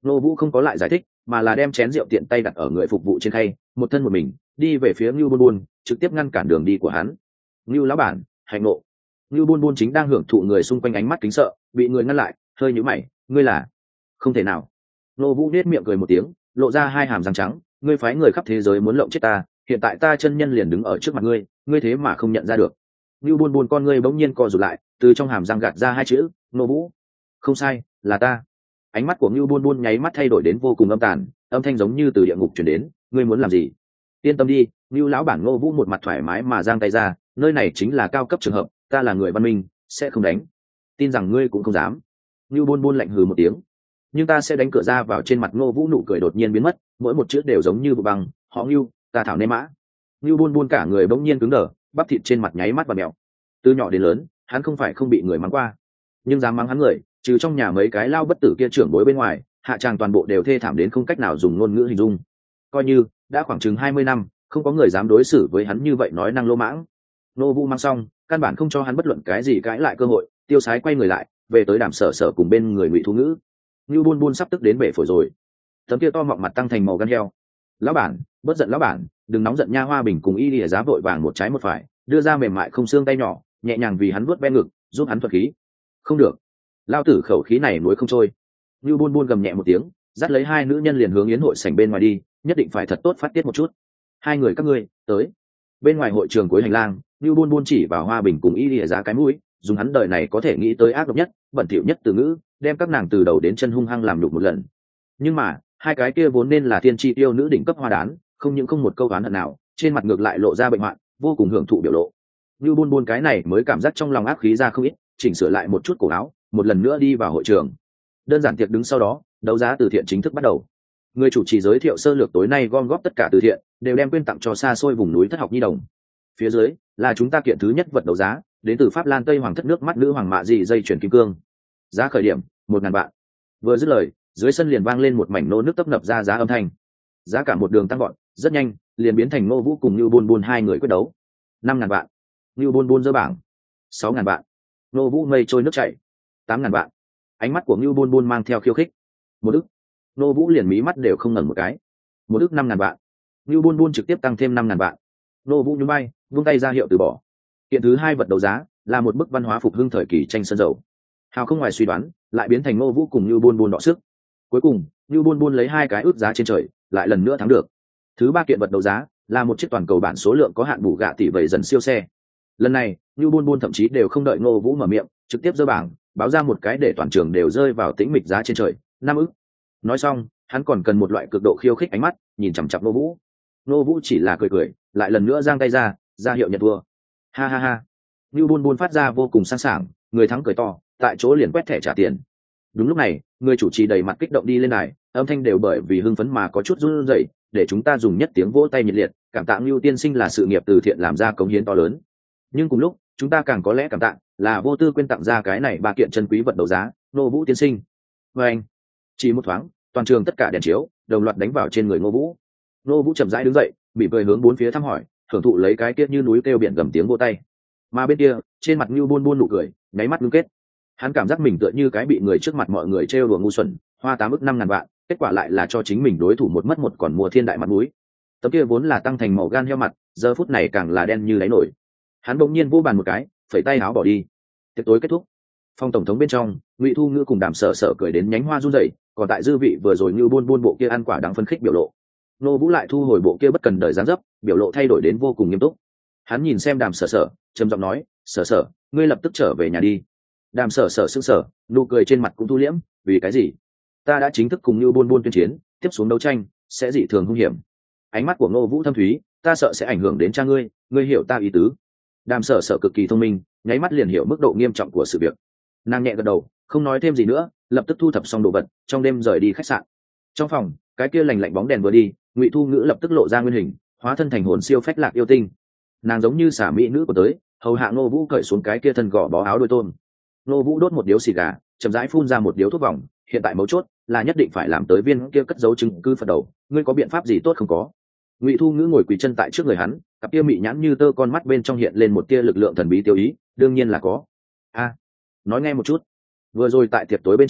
[SPEAKER 1] Nô Vũ không có lại giải thích, mà là đem chén rượu tiện tay đặt ở người phục vụ trên khay, một thân một mình đi về phía Ngưu Buôn Buôn, trực tiếp ngăn cản đường đi của hắn. Ngưu lão bản, hành nộ. Ngưu Buôn Buôn chính đang hưởng thụ người xung quanh ánh mắt kính sợ, bị người ngăn lại, hơi nhíu mày, ngươi là? Không thể nào. Nô Vũ nét miệng cười một tiếng, lộ ra hai hàm răng trắng, ngươi phái người khắp thế giới muốn lộng chết ta, hiện tại ta chân nhân liền đứng ở trước mặt ngươi, ngươi thế mà không nhận ra được. Ngưu Buôn Buôn con ngươi bỗng nhiên co rụt lại, từ trong hàm răng gạt ra hai chữ, Nô Vũ. Không sai, là ta. Ánh mắt của Ngưu Buôn Buôn nháy mắt thay đổi đến vô cùng âm tàn, âm thanh giống như từ địa ngục truyền đến, ngươi muốn làm gì? Yên tâm đi, Ngưu lão bản. Ngô Vũ một mặt thoải mái mà giang tay ra, nơi này chính là cao cấp trường hợp, ta là người văn minh, sẽ không đánh. Tin rằng ngươi cũng không dám. Ngưu Buôn Buôn lạnh hừ một tiếng, nhưng ta sẽ đánh cửa ra vào. Trên mặt Ngô Vũ nụ cười đột nhiên biến mất, mỗi một chữ đều giống như vụ băng, họ Ngưu, ta thảo nê mã. Ngưu Buôn Buôn cả người bỗng nhiên cứng đờ, bắp thịt trên mặt nháy mắt và mèo. Từ nhỏ đến lớn, hắn không phải không bị người mắng qua, nhưng dám mắng hắn người, trừ trong nhà mấy cái lao bất tử kia trưởng bối bên ngoài, hạ tràng toàn bộ đều thê thảm đến không cách nào dùng ngôn ngữ hình dung. Coi như đã khoảng chừng hai mươi năm, không có người dám đối xử với hắn như vậy, nói năng lô mãng. Nô Vũ mang xong, căn bản không cho hắn bất luận cái gì cãi lại cơ hội, tiêu sái quay người lại, về tới Đàm Sở Sở cùng bên người Ngụy Thu Ngữ. Ngưu Buôn Buôn sắp tức đến bể phổi rồi, tấm kia to mọng mặt tăng thành màu gan heo. Lão bản, bất giận lão bản, đừng nóng giận nha. Hoa Bình cùng Y Lìa Giá vội vàng một trái một phải, đưa ra mềm mại không xương tay nhỏ, nhẹ nhàng vì hắn vuốt ve ngực, giúp hắn thuật khí. Không được, lao tử khẩu khí này nuối không trôi. Ngưu Buôn Buôn gầm nhẹ một tiếng, dắt lấy hai nữ nhân liền hướng yến hội sảnh bên ngoài đi, nhất định phải thật tốt phát tiết một chút. Hai người các ngươi tới. Bên ngoài hội trường cuối hành lang, Ngưu Buôn Buôn chỉ vào Hoa Bình cùng Y Lìa Giá cái mũi, dùng hắn đời này có thể nghĩ tới ác độc nhất, bẩn thỉu nhất từ ngữ, đem các nàng từ đầu đến chân hung hăng làm nhục một lần. Nhưng mà hai cái kia vốn nên là thiên chi tiêu nữ đỉnh cấp hoa đán, không những không một câu oán hận nào, trên mặt ngược lại lộ ra bệnh hoạn, vô cùng hưởng thụ biểu lộ. Ngưu Buôn Buôn cái này mới cảm giác trong lòng ác khí ra không ít, chỉnh sửa lại một chút cổ áo, một lần nữa đi vào hội trường. Đơn giản tiệc đứng sau đó, đấu giá từ thiện chính thức bắt đầu. Người chủ trì giới thiệu sơ lược tối nay gom góp tất cả từ thiện đều đem quyên tặng cho xa xôi vùng núi thất học nhi đồng. Phía dưới là chúng ta kiện thứ nhất vật đấu giá, đến từ Pháp Lan Tây Hoàng thất nước mắt nữ hoàng mạ dị dây chuyển kim cương. Giá khởi điểm một ngàn vạn. Vừa dứt lời, dưới sân liền vang lên một mảnh nô nước tấp nập ra giá âm thanh. Giá cả một đường tăng gọn, rất nhanh liền biến thành Ngô Vũ cùng Nưu Buôn Buôn hai người quyết đấu. Năm ngàn vạn. Nưu Buôn Buôn giơ bảng. Sáu ngàn vạn. Ngô Vũ mây trôi nước chảy. Tám ngàn vạn. Ánh mắt của Nưu Buôn Buôn mang theo khiêu khích. Một ức. Ngô Vũ liền mí mắt đều không ngẩng một cái. Một ức năm ngàn vạn. Nưu Buôn Buôn trực tiếp tăng thêm năm ngàn vạn. Ngô Vũ nhún vai, vung tay ra hiệu từ bỏ. Kiện thứ hai vật đấu giá là một bức văn hóa phục hưng thời kỳ tranh sơn dầu. Hào không ngoài suy đoán, lại biến thành Ngô Vũ cùng Nưu Buôn Buôn đọ sức. Cuối cùng, Nưu Buôn Buôn lấy hai cái ước giá trên trời, lại lần nữa thắng được. Thứ ba kiện vật đấu giá là một chiếc toàn cầu bản số lượng có hạn bù gạ tỷ vậy dần siêu xe. Lần này, Nưu Buôn Buôn thậm chí đều không đợi Ngô Vũ mở miệng, trực tiếp giơ bảng, báo ra một cái để toàn trường đều rơi vào tĩnh mịch giá trên trời, năm ức. Nói xong, hắn còn cần một loại cực độ khiêu khích ánh mắt, nhìn chằm chằm Ngô Vũ. Ngô Vũ chỉ là cười cười, lại lần nữa giang tay ra, ra hiệu nhận thua. Ha ha ha. Nưu Buôn Buôn phát ra vô cùng sẵn sàng, người thắng cười to, tại chỗ liền quét thẻ trả tiền. Đúng lúc này, người chủ trì đầy mặt kích động đi lên đài, âm thanh đều bởi vì hưng phấn mà có chút run rẩy, để chúng ta dùng nhất tiếng vỗ tay nhiệt liệt, cảm tạ Nưu tiên sinh là sự nghiệp từ thiện làm ra cống hiến to lớn. Nhưng cùng lúc, chúng ta càng có lẽ cảm tạ là vô tư quên tặng ra cái này ba kiện chân quý vật đấu giá, Ngô Vũ tiên sinh. Và anh, chỉ một thoáng, toàn trường tất cả đèn chiếu đồng loạt đánh vào trên người Ngô Vũ. Ngô Vũ chậm rãi đứng dậy, bị cười hướng bốn phía thăm hỏi, thưởng thụ lấy cái kia như núi kêu biển gầm tiếng vỗ tay. Mà bên kia, trên mặt Nưu Buôn Buôn nụ cười, nháy mắt ngưng kết. Hắn cảm giác mình tựa như cái bị người trước mặt mọi người trêu đùa ngu xuẩn, hoa tám ức năm ngàn vạn, kết quả lại là cho chính mình đối thủ một mất một còn mua thiên đại mặt mũi. Tấm kia vốn là tăng thành màu gan heo mặt, giờ phút này càng là đen như đáy nổi. Hắn bỗng nhiên vô bàn một cái, phẩy tay áo bỏ đi. Tiệc tối kết thúc. Phòng tổng thống bên trong, Ngụy Thu Ngữ cùng Đàm Sở Sở cười đến nhánh hoa run rẩy, còn tại dư vị vừa rồi Nưu Buôn Buôn bộ kia ăn quả đáng phân khích biểu lộ. Nô Vũ lại thu hồi bộ kia bất cần đời dáng dấp, biểu lộ thay đổi đến vô cùng nghiêm túc. Hắn nhìn xem Đàm Sở Sở, trầm giọng nói, "Sở Sở, ngươi lập tức trở về nhà đi." Đàm Sở Sở sững sờ, nụ cười trên mặt cũng thu liễm, "Vì cái gì? Ta đã chính thức cùng Nưu Buôn Buôn tuyên chiến, tiếp xuống đấu tranh sẽ dị thường hung hiểm." Ánh mắt của Ngô Vũ thâm thúy, "Ta sợ sẽ ảnh hưởng đến cha ngươi, ngươi hiểu ta ý tứ." Đàm Sở Sở cực kỳ thông minh, nháy mắt liền hiểu mức độ nghiêm trọng của sự việc. Nàng nhẹ gật đầu, không nói thêm gì nữa, lập tức thu thập xong đồ vật, trong đêm rời đi khách sạn. Trong phòng, cái kia lành lạnh bóng đèn vừa đi, Ngụy Thu Ngữ lập tức lộ ra nguyên hình, hóa thân thành hồn siêu phách lạc yêu tinh. Nàng giống như xả mỹ nữ của tới, hầu hạ Ngô Vũ cởi xuống cái kia thân gò bó áo đôi tôm. Ngô Vũ đốt một điếu xì gà, chậm rãi phun ra một điếu thuốc vòng, hiện tại mấu chốt là nhất định phải làm tới viên kia cất giấu chứng cứ Phật đầu, ngươi có biện pháp gì tốt không có? Ngụy Thu Ngữ ngồi quỳ chân tại trước người hắn, cặp kia mị nhãn như tơ con mắt bên trong hiện lên một tia lực lượng thần bí tiêu ý, đương nhiên là có. A, nói nghe một chút. Vừa rồi tại tiệc tối bên trên,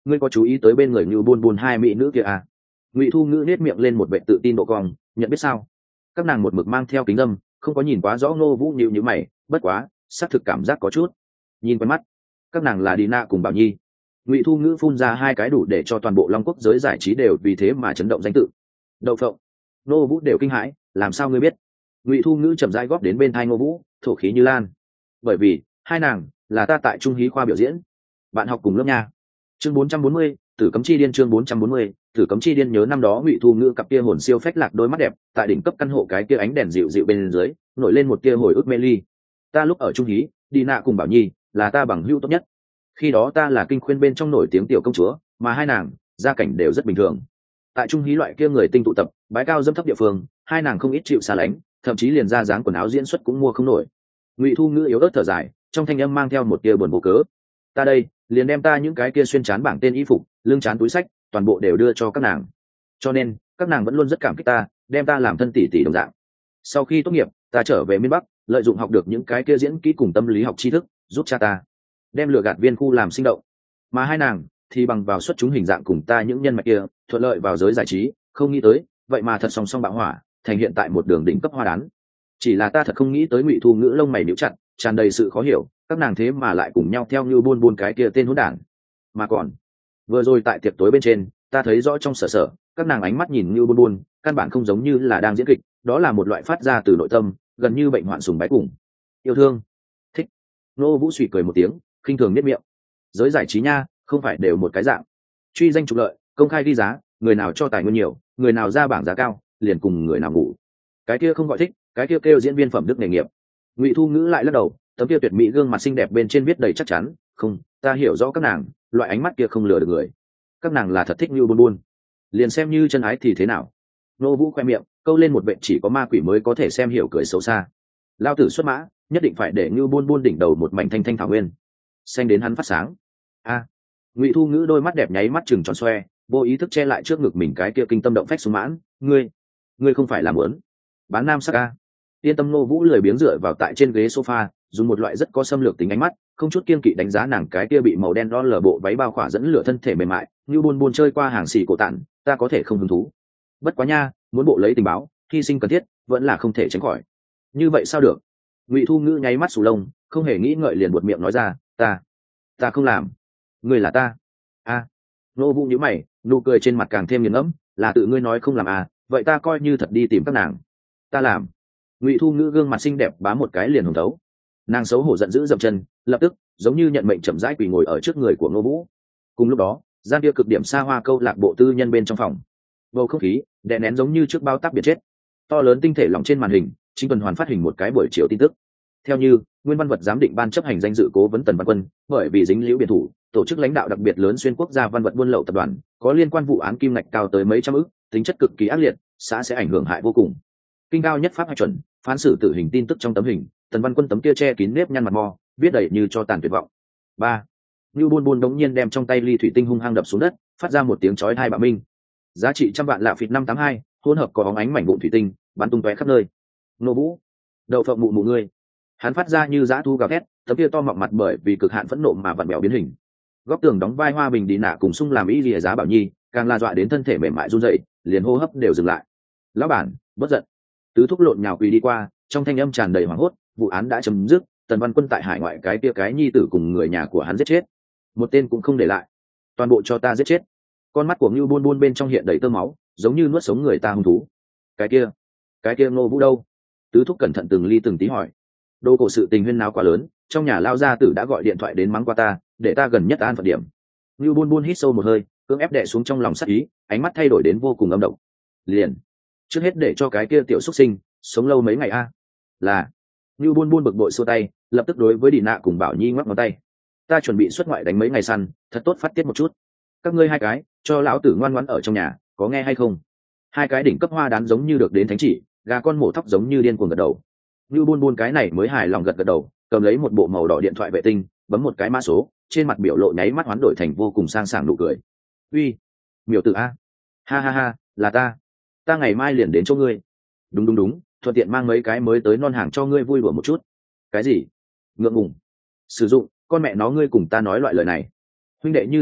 [SPEAKER 1] ngươi có chú ý tới bên người như buôn buôn hai mỹ nữ kia à? Ngụy Thu Ngữ nết miệng lên một vệ tự tin độ cong, nhận biết sao? Các nàng một mực mang theo kính dâm, không có nhìn quá rõ Ngô Vũ nhíu nhíu mày, bất quá xác thực cảm giác có chút nhìn quen mắt. Các nàng là Dina cùng Bảo Nhi. Ngụy Thu Ngữ phun ra hai cái đủ để cho toàn bộ Long Quốc giới giải trí đều vì thế mà chấn động danh tự. Đậu phộng. Ngô Vũ đều kinh hãi, làm sao ngươi biết? Ngụy Thu Ngữ chậm rãi góp đến bên tai Ngô Vũ, thổ khí như lan. Bởi vì hai nàng là ta tại Trung Hí khoa biểu diễn, bạn học cùng lớp nha. Chương bốn trăm bốn mươi, Tử Cấm Chi Điên. Chương bốn trăm bốn mươi, Tử Cấm Chi Điên. Nhớ năm đó Ngụy Thu Ngữ cặp kia hồn siêu phách lạc đôi mắt đẹp, tại đỉnh cấp căn hộ cái kia ánh đèn dịu dịu bên dưới, nổi lên một tia hồi ức mê ly. Ta lúc ở Trung Hí, Dina cùng Bảo Nhi là ta bằng hữu tốt nhất. Khi đó ta là kinh khuyên bên trong nổi tiếng tiểu công chúa, mà hai nàng gia cảnh đều rất bình thường. Tại Trung Hí loại kia người tinh tụ tập, bái cao dâm thấp địa phương, hai nàng không ít chịu xa lánh, thậm chí liền ra dáng quần áo diễn xuất cũng mua không nổi. Ngụy Thu Ngữ yếu ớt thở dài, trong thanh âm mang theo một tia buồn vô cớ. Ta đây liền đem ta những cái kia xuyên trán bảng tên y phục, lưng trán túi sách, toàn bộ đều đưa cho các nàng. Cho nên các nàng vẫn luôn rất cảm kích ta, đem ta làm thân tỷ tỷ đồng dạng. Sau khi tốt nghiệp, ta trở về miền Bắc, lợi dụng học được những cái kia diễn kỹ cùng tâm lý học tri thức, giúp cha ta đem lừa gạt viên khu làm sinh động. Mà hai nàng thì bằng vào xuất chúng hình dạng cùng ta những nhân mạch kia, thuận lợi vào giới giải trí, không nghĩ tới, vậy mà thật song song bạo hỏa, thành hiện tại một đường đỉnh cấp hoa đán. Chỉ là ta thật không nghĩ tới Ngụy Thu Ngữ lông mày nhíu chặt, tràn đầy sự khó hiểu, các nàng thế mà lại cùng nhau theo như buôn buôn cái kia tên hỗn đản. Mà còn, vừa rồi tại tiệc tối bên trên, ta thấy rõ trong sở sở, các nàng ánh mắt nhìn như buôn buôn, căn bản không giống như là đang diễn kịch, đó là một loại phát ra từ nội tâm, gần như bệnh hoạn sùng bái cùng yêu thương. Thích. Nô Vũ suy cười một tiếng, khinh thường niết miệng. Giới giải trí nha, không phải đều một cái dạng. Truy danh trục lợi, công khai ghi giá, người nào cho tài nguyên nhiều, người nào ra bảng giá cao, liền cùng người nào ngủ. Cái kia không gọi thích, cái kia kêu diễn viên phẩm đức nghề nghiệp. Ngụy Thu Ngữ lại lắc đầu, tấm kia tuyệt mỹ gương mặt xinh đẹp bên trên viết đầy chắc chắn, không, ta hiểu rõ các nàng, loại ánh mắt kia không lừa được người. Các nàng là thật thích như buôn buôn, liền xem như chân ái thì thế nào. Nô Vũ khoe miệng, câu lên một vệ chỉ có ma quỷ mới có thể xem hiểu cười xấu xa. Lao tử xuất mã, nhất định phải để như buôn buôn đỉnh đầu một mảnh thanh thanh thảo nguyên, xanh đến hắn phát sáng. A. Ngụy Thu Ngữ đôi mắt đẹp nháy mắt chừng tròn xoe, vô ý thức che lại trước ngực mình cái kia kinh tâm động phách sung mãn. Ngươi, ngươi không phải là muốn bán nam sắc a? Yên tâm. Nô Vũ lười biếng dựa vào tại trên ghế sofa, dùng một loại rất có xâm lược tính ánh mắt, không chút kiên kỵ đánh giá nàng cái kia bị màu đen đo lở bộ váy bao khỏa dẫn lửa thân thể mềm mại, như buôn buôn chơi qua hàng xì cổ tản, ta có thể không hứng thú. Bất quá nha, muốn bộ lấy tình báo, hy sinh cần thiết, vẫn là không thể tránh khỏi. Như vậy sao được? Ngụy Thu Ngữ nháy mắt sù lông, không hề nghĩ ngợi liền buột miệng nói ra, ta, ta không làm. Ngươi là ta. A. À. Nô Vũ nhíu mày, nụ cười trên mặt càng thêm nghiền ngẫm, là tự ngươi nói không làm à, vậy ta coi như thật đi tìm các nàng. Ta làm. Ngụy Thu Ngữ gương mặt xinh đẹp bám một cái liền hồng thấu. Nàng xấu hổ giận dữ dậm chân, lập tức giống như nhận mệnh chậm rãi quỳ ngồi ở trước người của Ngô Vũ. Cùng lúc đó, gian kia cực điểm xa hoa câu lạc bộ tư nhân bên trong phòng, bầu không khí đè nén giống như trước bao tác biệt chết. To lớn tinh thể lỏng trên màn hình chính tuần hoàn phát hình một cái buổi chiều tin tức. Theo như nguyên văn vật giám định ban chấp hành danh dự cố vấn Tần Văn Quân, bởi vì dính liễu biệt thủ, tổ chức lãnh đạo đặc biệt lớn xuyên quốc gia văn vật buôn lậu tập đoàn, có liên quan vụ án kim ngạch cao tới mấy trăm ức, tính chất cực kỳ ác liệt, xã sẽ ảnh hưởng hại vô cùng. Kinh cao nhất pháp hai chuẩn, phán xử tử hình tin tức trong tấm hình, Tần Văn Quân tấm kia che kín nếp nhăn mặt mò, viết đầy như cho tàn tuyệt vọng. Ba. Như buôn buôn đống nhiên đem trong tay ly thủy tinh hung hăng đập xuống đất, phát ra một tiếng chói tai bạo minh. Giá trị trăm vạn lạ phịt năm tám hai, hỗn hợp có bóng ánh mảnh vụn thủy tinh, bắn tung tóe khắp nơi. Nô Vũ, đậu phộng mụ mụ ngươi. Hắn phát ra như dã thu gào thét, tấm kia to mọng mặt bởi vì cực hạn phẫn nộ mà vặn bèo biến hình. Góc tường đóng vai Hoa Bình đi nạ cùng sung làm ý lìa giá Bảo Nhi, càng la dọa đến thân thể mềm mại run rẩy, liền hô hấp đều dừng lại. Lão bản, bất giận. Tứ thúc lộn nhào quỳ đi qua, trong thanh âm tràn đầy hoảng hốt, vụ án đã chấm dứt, Tần Văn Quân tại hải ngoại cái kia cái nhi tử cùng người nhà của hắn giết chết, một tên cũng không để lại, toàn bộ cho ta giết chết. Con mắt của Ngưu Buôn Buôn bên trong hiện đầy tơ máu, giống như nuốt sống người ta hung thú. Cái kia, cái kia Ngô Vũ đâu? Tứ thúc cẩn thận từng ly từng tí hỏi. Đô cổ sự tình huyên náo quá lớn, trong nhà lao gia tử đã gọi điện thoại đến mắng qua ta, để ta gần nhất an phận điểm. Ngưu Buôn Buôn hít sâu một hơi, cưỡng ép đè xuống trong lòng sát ý, ánh mắt thay đổi đến vô cùng âm độc. Liền, trước hết để cho cái kia tiểu xuất sinh sống lâu mấy ngày a. Là. Ngưu Buôn Buôn bực bội xua tay, lập tức đối với Đi Nạ cùng Bảo Nhi ngoắc ngón tay. Ta chuẩn bị xuất ngoại đánh mấy ngày săn, thật tốt phát tiết một chút. Các ngươi hai cái, cho lão tử ngoan ngoãn ở trong nhà, có nghe hay không? Hai cái đỉnh cấp hoa đán giống như được đến thánh chỉ, gà con mổ thóc giống như điên cuồng gật đầu. Ngưu Buôn Buôn cái này mới hài lòng gật gật đầu, cầm lấy một bộ màu đỏ điện thoại vệ tinh, bấm một cái mã số, trên mặt biểu lộ nháy mắt hoán đổi thành vô cùng sang sảng nụ cười. Uy, miểu tử a, ha ha ha, là ta, ta ngày mai liền đến chỗ ngươi. Đúng đúng đúng, thuận tiện mang mấy cái mới tới non hàng cho ngươi vui đùa một chút. Cái gì? Ngượng ngùng. Sử dụng, con mẹ nó ngươi cùng ta nói loại lời này. Huynh đệ như thủ túc,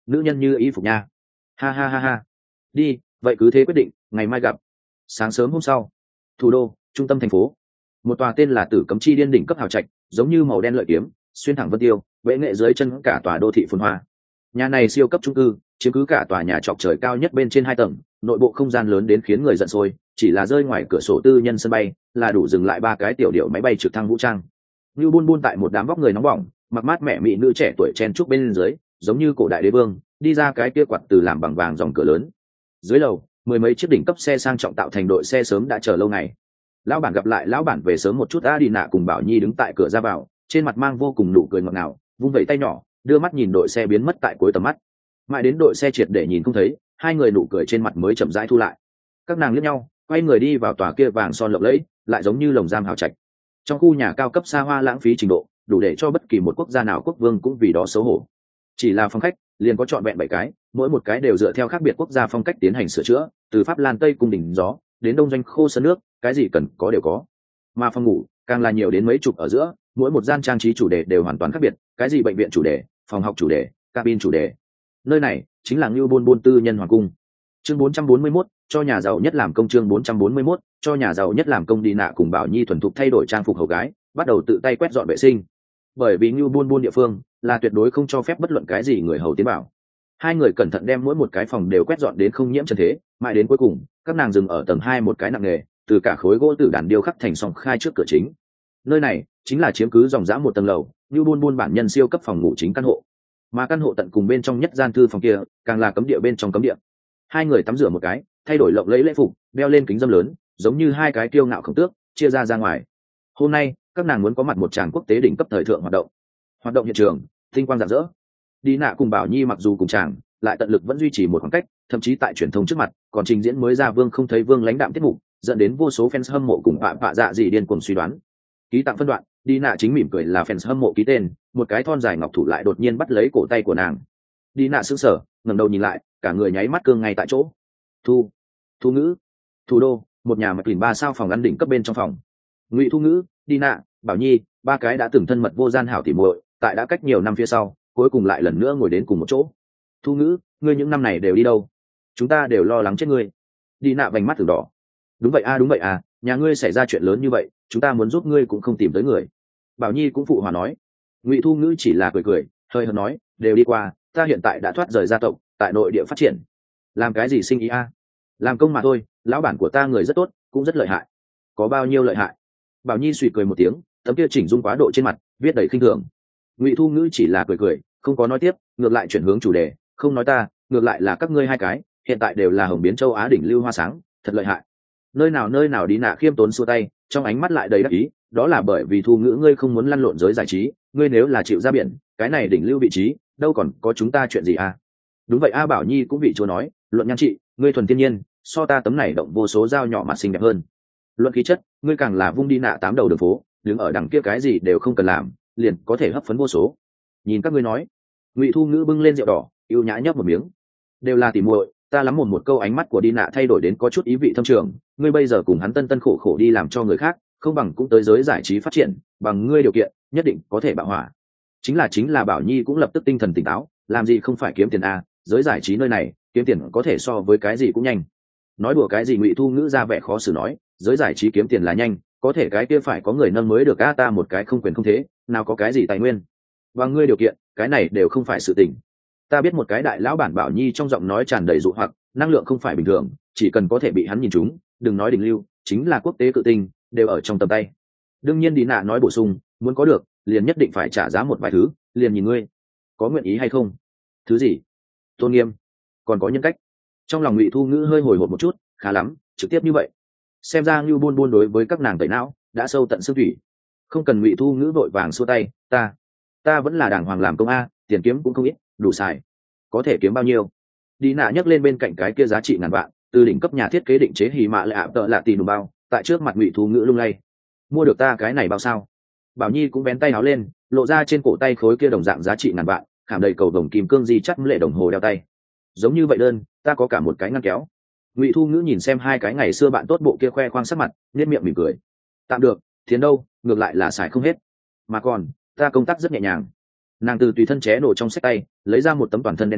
[SPEAKER 1] nữ nhân như y phục nha. Ha ha ha ha. Đi, vậy cứ thế quyết định, ngày mai gặp. Sáng sớm hôm sau, thủ đô, trung tâm thành phố, một tòa tên là Tử Cấm Chi Điên đỉnh cấp hào trạch, giống như màu đen lợi kiếm, xuyên thẳng vân tiêu, bệ nghệ dưới chân cả tòa đô thị phồn hoa. Nhà này siêu cấp chung cư, chiếm cứ cả tòa nhà chọc trời cao nhất bên trên hai tầng, nội bộ không gian lớn đến khiến người giận sôi, chỉ là rơi ngoài cửa sổ tư nhân sân bay, là đủ dừng lại ba cái tiểu điệu máy bay trực thăng vũ trang. Như buôn buôn tại một đám vóc người nóng bỏng, mặc mát mẹ mỹ nữ trẻ tuổi chen trúc bên dưới, giống như cổ đại đế vương, đi ra cái kia quạt từ làm bằng vàng dòng cửa lớn. Dưới lầu, mười mấy chiếc đỉnh cấp xe sang trọng tạo thành đội xe sớm đã chờ lâu ngày. Lão bản gặp lại lão bản về sớm một chút. A Đi Nạ cùng Bảo Nhi đứng tại cửa ra vào, trên mặt mang vô cùng nụ cười ngọt ngào, vung vẩy tay nhỏ, đưa mắt nhìn đội xe biến mất tại cuối tầm mắt. Mãi đến đội xe triệt để nhìn không thấy, hai người nụ cười trên mặt mới chậm rãi thu lại. Các nàng liếc nhau, quay người đi vào tòa kia vàng son lộng lẫy, lại giống như lồng giam hào trạch. Trong khu nhà cao cấp xa hoa lãng phí trình độ, đủ để cho bất kỳ một quốc gia nào quốc vương cũng vì đó xấu hổ. Chỉ là phòng khách, liền có trọn vẹn bảy cái, mỗi một cái đều dựa theo khác biệt quốc gia phong cách tiến hành sửa chữa, từ Pháp Lan Tây cung đỉnh gió đến đông doanh khô sơn nước, cái gì cần có đều có. Mà phòng ngủ càng là nhiều đến mấy chục ở giữa, mỗi một gian trang trí chủ đề đều hoàn toàn khác biệt, cái gì bệnh viện chủ đề, phòng học chủ đề, cabin chủ đề. Nơi này chính là Ngưu Bôn Bôn tư nhân hoàng cung. Chương bốn trăm bốn mươi mốt, cho nhà giàu nhất làm công. Chương bốn trăm bốn mươi mốt, cho nhà giàu nhất làm công. Đi Nạ cùng Bảo Nhi thuần thục thay đổi trang phục hầu gái, bắt đầu tự tay quét dọn vệ sinh. Bởi vì Ngưu Bôn Bôn địa phương là tuyệt đối không cho phép bất luận cái gì người hầu tiến vào. Hai người cẩn thận đem mỗi một cái phòng đều quét dọn đến không nhiễm trần thế, mãi đến cuối cùng, các nàng dừng ở tầng hai một cái nặng nề, từ cả khối gỗ tử đàn điêu khắc thành song khai trước cửa chính. Nơi này chính là chiếm cứ dòng dã một tầng lầu, Ngưu Bôn Bôn bản nhân siêu cấp phòng ngủ chính căn hộ. Mà căn hộ tận cùng bên trong nhất gian thư phòng kia, càng là cấm địa bên trong cấm địa. Hai người tắm rửa một cái, thay đổi lộng lẫy lễ phục, đeo lên kính dâm lớn, giống như hai cái kiêu ngạo khổng tước, chia ra ra ngoài. Hôm nay, các nàng muốn có mặt một tràng quốc tế đỉnh cấp thời thượng hoạt động. Hoạt động hiện trường, tinh quang rạng rỡ. Đi Nạ cùng Bảo Nhi mặc dù cùng chàng, lại tận lực vẫn duy trì một khoảng cách, thậm chí tại truyền thông trước mặt, còn trình diễn mới ra vương không thấy vương lãnh đạm tiết mục, dẫn đến vô số fans hâm mộ cùng vạ vạ dạ gì điên cuồng suy đoán. Ký tặng phân đoạn, Đi Nạ chính mỉm cười là fans hâm mộ ký tên, một cái thon dài ngọc thủ lại đột nhiên bắt lấy cổ tay của nàng. Đi Nạ sững sờ, ngẩng đầu nhìn lại, cả người nháy mắt cương ngay tại chỗ. Thu, Thu Ngữ, Thủ đô, một nhà mạch lìn ba sao phòng ăn đỉnh cấp bên trong phòng. Ngụy Thu Ngữ, Đi Nạ, Bảo Nhi, ba cái đã từng thân mật vô gian hảo tỉ muội, tại đã cách nhiều năm phía sau, cuối cùng lại lần nữa ngồi đến cùng một chỗ. Thu Ngữ, ngươi những năm này đều đi đâu? Chúng ta đều lo lắng chết ngươi. Đi Nạ vành mắt từng đỏ. Đúng vậy a, đúng vậy à, nhà ngươi xảy ra chuyện lớn như vậy, chúng ta muốn giúp ngươi cũng không tìm tới người. Bảo Nhi cũng phụ hòa nói. Ngụy Thu Ngữ chỉ là cười cười, hơi hợt nói, đều đi qua, ta hiện tại đã thoát rời gia tộc, tại nội địa phát triển. Làm cái gì sinh ý a? Làm công mà thôi, lão bản của ta người rất tốt, cũng rất lợi hại. Có bao nhiêu lợi hại? Bảo Nhi suy cười một tiếng, tấm kia chỉnh dung quá độ trên mặt, viết đầy khinh thường. Ngụy Thu Ngữ chỉ là cười cười, không có nói tiếp, ngược lại chuyển hướng chủ đề, không nói ta, ngược lại là các ngươi hai cái, hiện tại đều là hồng biến châu Á đỉnh lưu hoa sáng, thật lợi hại. Nơi nào nơi nào. Đi Nạ khiêm tốn xua tay, trong ánh mắt lại đầy đắc ý, đó là bởi vì Thu Ngữ ngươi không muốn lăn lộn giới giải trí, ngươi nếu là chịu ra biển, cái này đỉnh lưu vị trí, đâu còn có chúng ta chuyện gì à? Đúng vậy a. Bảo Nhi cũng bị chúa nói, luận nhan trị, ngươi thuần thiên nhiên, so ta tấm này động vô số dao nhỏ mà xinh đẹp hơn. Luận khí chất, ngươi càng là vung Đi Nạ tám đầu đường phố, đứng ở đằng kia cái gì đều không cần làm, liền có thể hấp phấn vô số. Nhìn các ngươi nói. Ngụy Thu Ngữ bưng lên rượu đỏ, yêu nhã nhấp một miếng. Đều là tỉ muội, ta lắm một một câu ánh mắt của Đi Nạ thay đổi đến có chút ý vị thâm trường, ngươi bây giờ cùng hắn tân tân khổ khổ đi làm cho người khác, không bằng cũng tới giới giải trí phát triển, bằng ngươi điều kiện, nhất định có thể bạo hỏa. Chính là chính là Bảo Nhi cũng lập tức tinh thần tỉnh táo, làm gì không phải kiếm tiền a, giới giải trí nơi này, kiếm tiền có thể so với cái gì cũng nhanh. Nói đùa cái gì? Ngụy Thu Ngữ ra vẻ khó xử nói, giới giải trí kiếm tiền là nhanh, có thể cái kia phải có người nâng mới được a, ta một cái không quyền không thế, nào có cái gì tài nguyên. Và ngươi điều kiện, cái này đều không phải sự tình. Ta biết một cái đại lão bản. Bảo Nhi trong giọng nói tràn đầy dụ hoặc, năng lượng không phải bình thường, chỉ cần có thể bị hắn nhìn trúng, đừng nói đỉnh lưu, chính là quốc tế cự tinh, đều ở trong tầm tay. Đương nhiên Đi Nạ nói bổ sung, muốn có được, liền nhất định phải trả giá một vài thứ, liền nhìn ngươi có nguyện ý hay không. Thứ gì? Tôn nghiêm, còn có nhân cách. Trong lòng Ngụy Thu Ngữ hơi hồi hộp một chút, khá lắm, trực tiếp như vậy. Xem ra Ngưu Buôn Buôn đối với các nàng tẩy não đã sâu tận xương thủy. Không cần. Ngụy Thu Ngữ vội vàng xua tay, ta ta vẫn là đàng hoàng làm công a, tiền kiếm cũng không ít, đủ xài. Có thể kiếm bao nhiêu? Đi Nạ nhấc lên bên cạnh cái kia giá trị ngàn vạn, từ đỉnh cấp nhà thiết kế định chế hì mạ lại ạ tợ lạ tỷ đủ bao, tại trước mặt Ngụy Thu Ngữ lung lay. Mua được ta cái này bao sao? Bảo Nhi cũng bén tay áo lên, lộ ra trên cổ tay khối kia đồng dạng giá trị ngàn vạn, khảm đầy cầu đồng kim cương di chắt lệ đồng hồ đeo tay. Giống như vậy đơn, ta có cả một cái ngăn kéo. Ngụy Thu Ngữ nhìn xem hai cái ngày xưa bạn tốt bộ kia khoe khoang sắc mặt, nét miệng mỉm cười. Tạm được, tiền đâu, ngược lại là xài không hết. Mà còn, ta công tác rất nhẹ nhàng. Nàng từ tùy thân ché nổ trong sách tay, lấy ra một tấm toàn thân đen nhánh,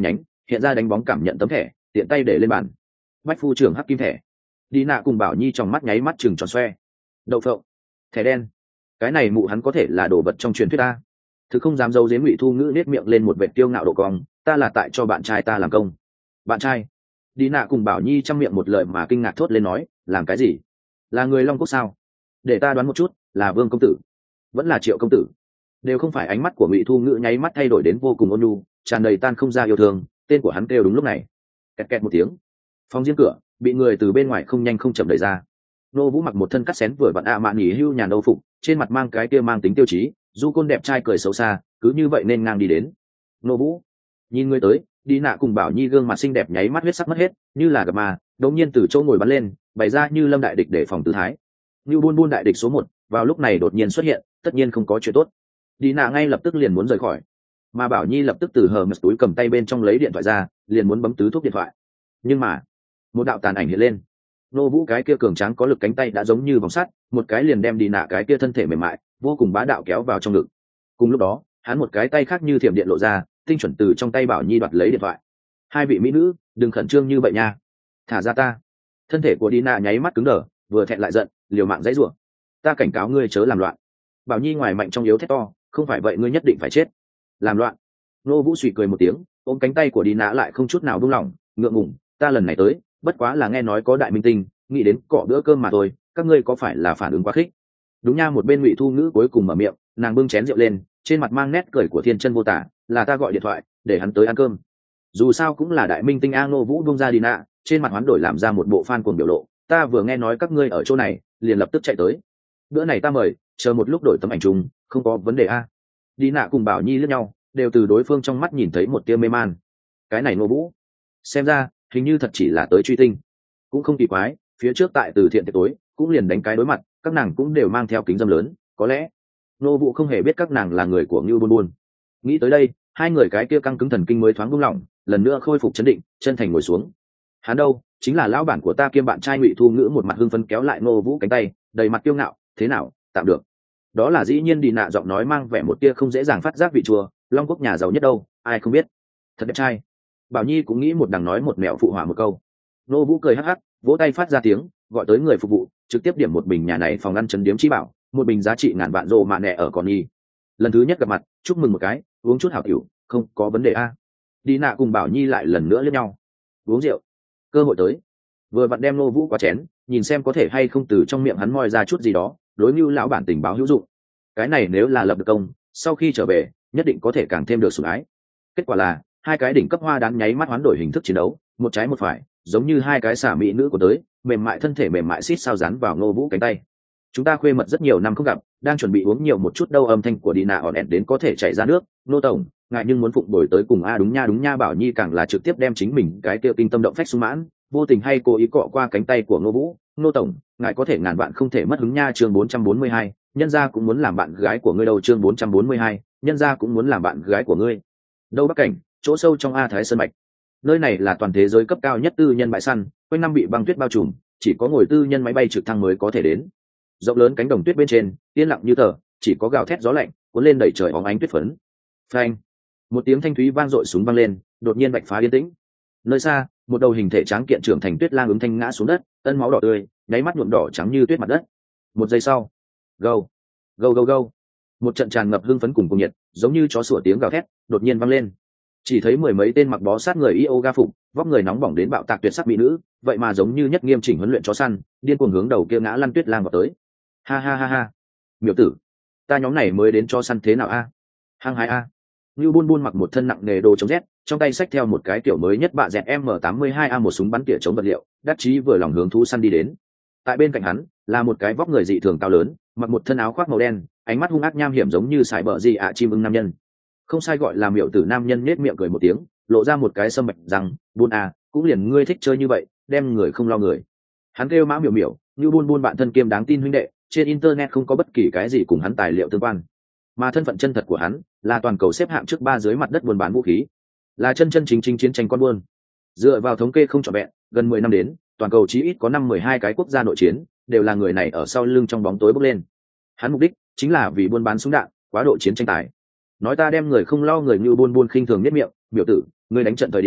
[SPEAKER 1] hiện ra đánh bóng cảm nhận tấm thẻ, tiện tay để lên bàn. Bách phu trưởng hắc kim thẻ. Đi nạ cùng Bảo Nhi trong mắt nháy mắt chừng tròn xoe. Đậu phộng, thẻ đen. Cái này mụ hắn có thể là đồ vật trong truyền thuyết ta. Thực không dám giấu giếm Ngụy Thu Ngữ nết miệng lên một vệt kiêu ngạo độ cong, ta là tại cho bạn trai ta làm công. Bạn trai? Đi nạ cùng Bảo Nhi trong miệng một lời mà kinh ngạc thốt lên nói, làm cái gì? Là người Long Quốc sao? Để ta đoán một chút, là Vương công tử, vẫn là Triệu công tử? Đều không phải. Ánh mắt của Ngụy Thu Ngữ nháy mắt thay đổi đến vô cùng ôn nhu, tràn đầy tan không ra yêu thương. Tên của hắn kêu đúng lúc này. Kẹt kẹt một tiếng, phòng riêng cửa bị người từ bên ngoài không nhanh không chậm đẩy ra. Nô Vũ mặc một thân cắt xén vừa vặn ạ mạn nghỉ hưu nhàn âu phục, trên mặt mang cái kia mang tính tiêu chí, du côn đẹp trai cười xấu xa, cứ như vậy nên ngang đi đến. Nô Vũ nhìn người tới, đi nạ cùng Bảo Nhi gương mặt xinh đẹp nháy mắt huyết sắc mất hết, như là gặp ma, đột nhiên từ chỗ ngồi bắn lên, bày ra như lâm đại địch để phòng tư thái. Như buôn buôn đại địch số một, vào lúc này đột nhiên xuất hiện, tất nhiên không có chuyện tốt. Đi nạ ngay lập tức liền muốn rời khỏi, mà Bảo Nhi lập tức từ hờ mật túi cầm tay bên trong lấy điện thoại ra, liền muốn bấm tứ thuốc điện thoại. Nhưng mà một đạo tàn ảnh hiện lên, Nô Vũ cái kia cường tráng có lực cánh tay đã giống như vòng sắt, một cái liền đem đi nạ cái kia thân thể mềm mại vô cùng bá đạo kéo vào trong ngực. Cùng lúc đó hắn một cái tay khác như thiểm điện lộ ra, tinh chuẩn từ trong tay Bảo Nhi đoạt lấy điện thoại. Hai vị mỹ nữ, đừng khẩn trương như vậy nha, thả ra ta. Thân thể của đi nạ nháy mắt cứng đờ, vừa thẹn lại giận, liều mạng dãy rủa. Ta cảnh cáo ngươi chớ làm loạn. Bảo Nhi ngoài mạnh trong yếu thét to, không phải vậy ngươi nhất định phải chết. Làm loạn? Nô Vũ suy cười một tiếng, ôm cánh tay của đi nạ lại không chút nào buông lỏng, ngượng ngùng, ta lần này tới bất quá là nghe nói có đại minh tinh, nghĩ đến cọ bữa cơm mà thôi, các ngươi có phải là phản ứng quá khích? Đúng nha. Một bên Ngụy Thu Ngữ cuối cùng mở miệng, nàng bưng chén rượu lên, trên mặt mang nét cười của thiên chân vô tả, là ta gọi điện thoại để hắn tới ăn cơm. Dù sao cũng là đại minh tinh a. Ngô Vũ buông ra đi nạ, trên mặt hoán đổi làm ra một bộ fan cuồng biểu lộ, ta vừa nghe nói các ngươi ở chỗ này liền lập tức chạy tới, bữa này ta mời, chờ một lúc đổi tấm ảnh chung, không có vấn đề a. Đi nạ cùng Bảo Nhi liếc nhau, đều từ đối phương trong mắt nhìn thấy một tia mê man. Cái này Ngô Vũ xem ra hình như thật chỉ là tới truy tinh, cũng không kỳ quái, phía trước tại từ thiện tiệc tối cũng liền đánh cái đối mặt, các nàng cũng đều mang theo kính dâm lớn, có lẽ Ngô Vũ không hề biết các nàng là người của Ngưu Buôn Buôn. Nghĩ tới đây, hai người cái kia căng cứng thần kinh mới thoáng buông lỏng, lần nữa khôi phục chấn định, chân thành ngồi xuống. Hắn đâu, chính là lão bản của ta kiêm bạn trai Ngụy Thu Ngữ. Một mặt hưng phấn kéo lại Ngô Vũ cánh tay, đầy mặt kiêu ngạo, thế nào, tạm được. Đó là dĩ nhiên. Đi nạ giọng nói mang vẻ một tia không dễ dàng phát giác vị chua, Long Quốc nhà giàu nhất đâu, ai không biết. Thật đẹp trai. Bảo Nhi cũng nghĩ một đằng nói một mẹo phụ họa một câu. Ngô Vũ cười hắc hắc, vỗ tay phát ra tiếng, gọi tới người phục vụ, trực tiếp điểm một bình nhà này phòng ăn trấn điếm chi bảo, một bình giá trị ngàn vạn rồ mạ nẹ ở còn nhi. Lần thứ nhất gặp mặt, chúc mừng một cái, uống chút hảo tiểu, không có vấn đề a. Đi nạ cùng Bảo Nhi lại lần nữa liếc nhau. Uống rượu. Cơ hội tới. Vừa vặn đem Ngô Vũ qua chén, nhìn xem có thể hay không từ trong miệng hắn moi ra chút gì đó, đối như lão bản tình báo hữu dụng. Cái này nếu là lập được công, sau khi trở về, nhất định có thể càng thêm được sủng ái. Kết quả là hai cái đỉnh cấp hoa đán nháy mắt hoán đổi hình thức chiến đấu, một trái một phải, giống như hai cái xả mỹ nữ của tới, mềm mại thân thể mềm mại xít sao dán vào Ngô Vũ cánh tay. Chúng ta khuê mật rất nhiều năm không gặp, đang chuẩn bị uống nhiều một chút đâu. Âm thanh của Dina ỏn ẹn đến có thể chảy ra nước. Nô tổng, ngại nhưng muốn phụng đổi tới cùng a. Đúng nha đúng nha. Bảo Nhi càng là trực tiếp đem chính mình cái tiêu kinh tâm động phách sung mãn, vô tình hay cố ý cọ qua cánh tay của Ngô Vũ. Nô tổng, ngài có thể ngàn bạn không thể mất hứng nha. Chương bốn trăm bốn mươi hai, nhân gia cũng muốn làm bạn gái của ngươi đâu. Chương bốn trăm bốn mươi hai, nhân gia cũng muốn làm bạn gái của ngươi. Đâu Bắc Cảnh, chỗ sâu trong A Thái Sơn mạch. Nơi này là toàn thế giới cấp cao nhất tư nhân bãi săn, quanh năm bị băng tuyết bao trùm, chỉ có ngồi tư nhân máy bay trực thăng mới có thể đến. Rộng lớn cánh đồng tuyết bên trên, yên lặng như tờ, chỉ có gào thét gió lạnh cuốn lên đẩy trời óng ánh tuyết phấn. Phanh! Một tiếng thanh thúy vang dội súng vang lên, đột nhiên vạch phá yên tĩnh. Nơi xa, một đầu hình thể tráng kiện trưởng thành tuyết lang ứng thanh ngã xuống đất, ân máu đỏ tươi, nháy mắt nhuộm đỏ trắng như tuyết mặt đất. Một giây sau, gâu, gâu gâu gâu, một trận tràn ngập hưng phấn cùng cùng nhiệt, giống như chó sủa tiếng gào thét, đột nhiên vang lên. Chỉ thấy mười mấy tên mặc bó sát người yoga phục, vóc người nóng bỏng đến bạo tạc tuyệt sắc mỹ nữ, vậy mà giống như nhất nghiêm chỉnh huấn luyện chó săn, điên cuồng hướng đầu kia ngã lăn tuyết lang vào tới. Ha ha ha ha, miểu tử, ta nhóm này mới đến cho săn thế nào a? À? Hăng hái a. Như Buôn Buôn mặc một thân nặng nghề đồ chống rét, trong tay xách theo một cái kiểu mới nhất bạ dẹt M tám mươi hai A, một súng bắn tỉa chống vật liệu, đắc chí vừa lòng hướng thú săn đi đến. Tại bên cạnh hắn là một cái vóc người dị thường cao lớn, mặc một thân áo khoác màu đen, ánh mắt hung ác nham hiểm giống như sải bờ gì ạ chim ưng nam nhân. Không sai, gọi là miểu tử. Nam nhân nhếch miệng cười một tiếng, lộ ra một cái sâm bạch rằng, Buôn a, cũng liền ngươi thích chơi như vậy, đem người không lo người. Hắn kêu Mã Miểu Miểu, Như Buôn Buôn bạn thân kiêm đáng tin huynh đệ, trên internet không có bất kỳ cái gì cùng hắn tài liệu tương quan, mà thân phận chân thật của hắn là toàn cầu xếp hạng trước ba dưới mặt đất buôn bán vũ khí, là chân chân chính chính chiến tranh con buôn. Dựa vào thống kê không trọn vẹn, gần mười năm đến, toàn cầu chí ít có năm mười hai cái quốc gia nội chiến đều là người này ở sau lưng trong bóng tối bốc lên. Hắn mục đích chính là vì buôn bán súng đạn, quá độ chiến tranh tài. Nói ta đem người không lo người. Như Buôn Buôn khinh thường nhất miệng, Miểu tử, ngươi đánh trận thời điểm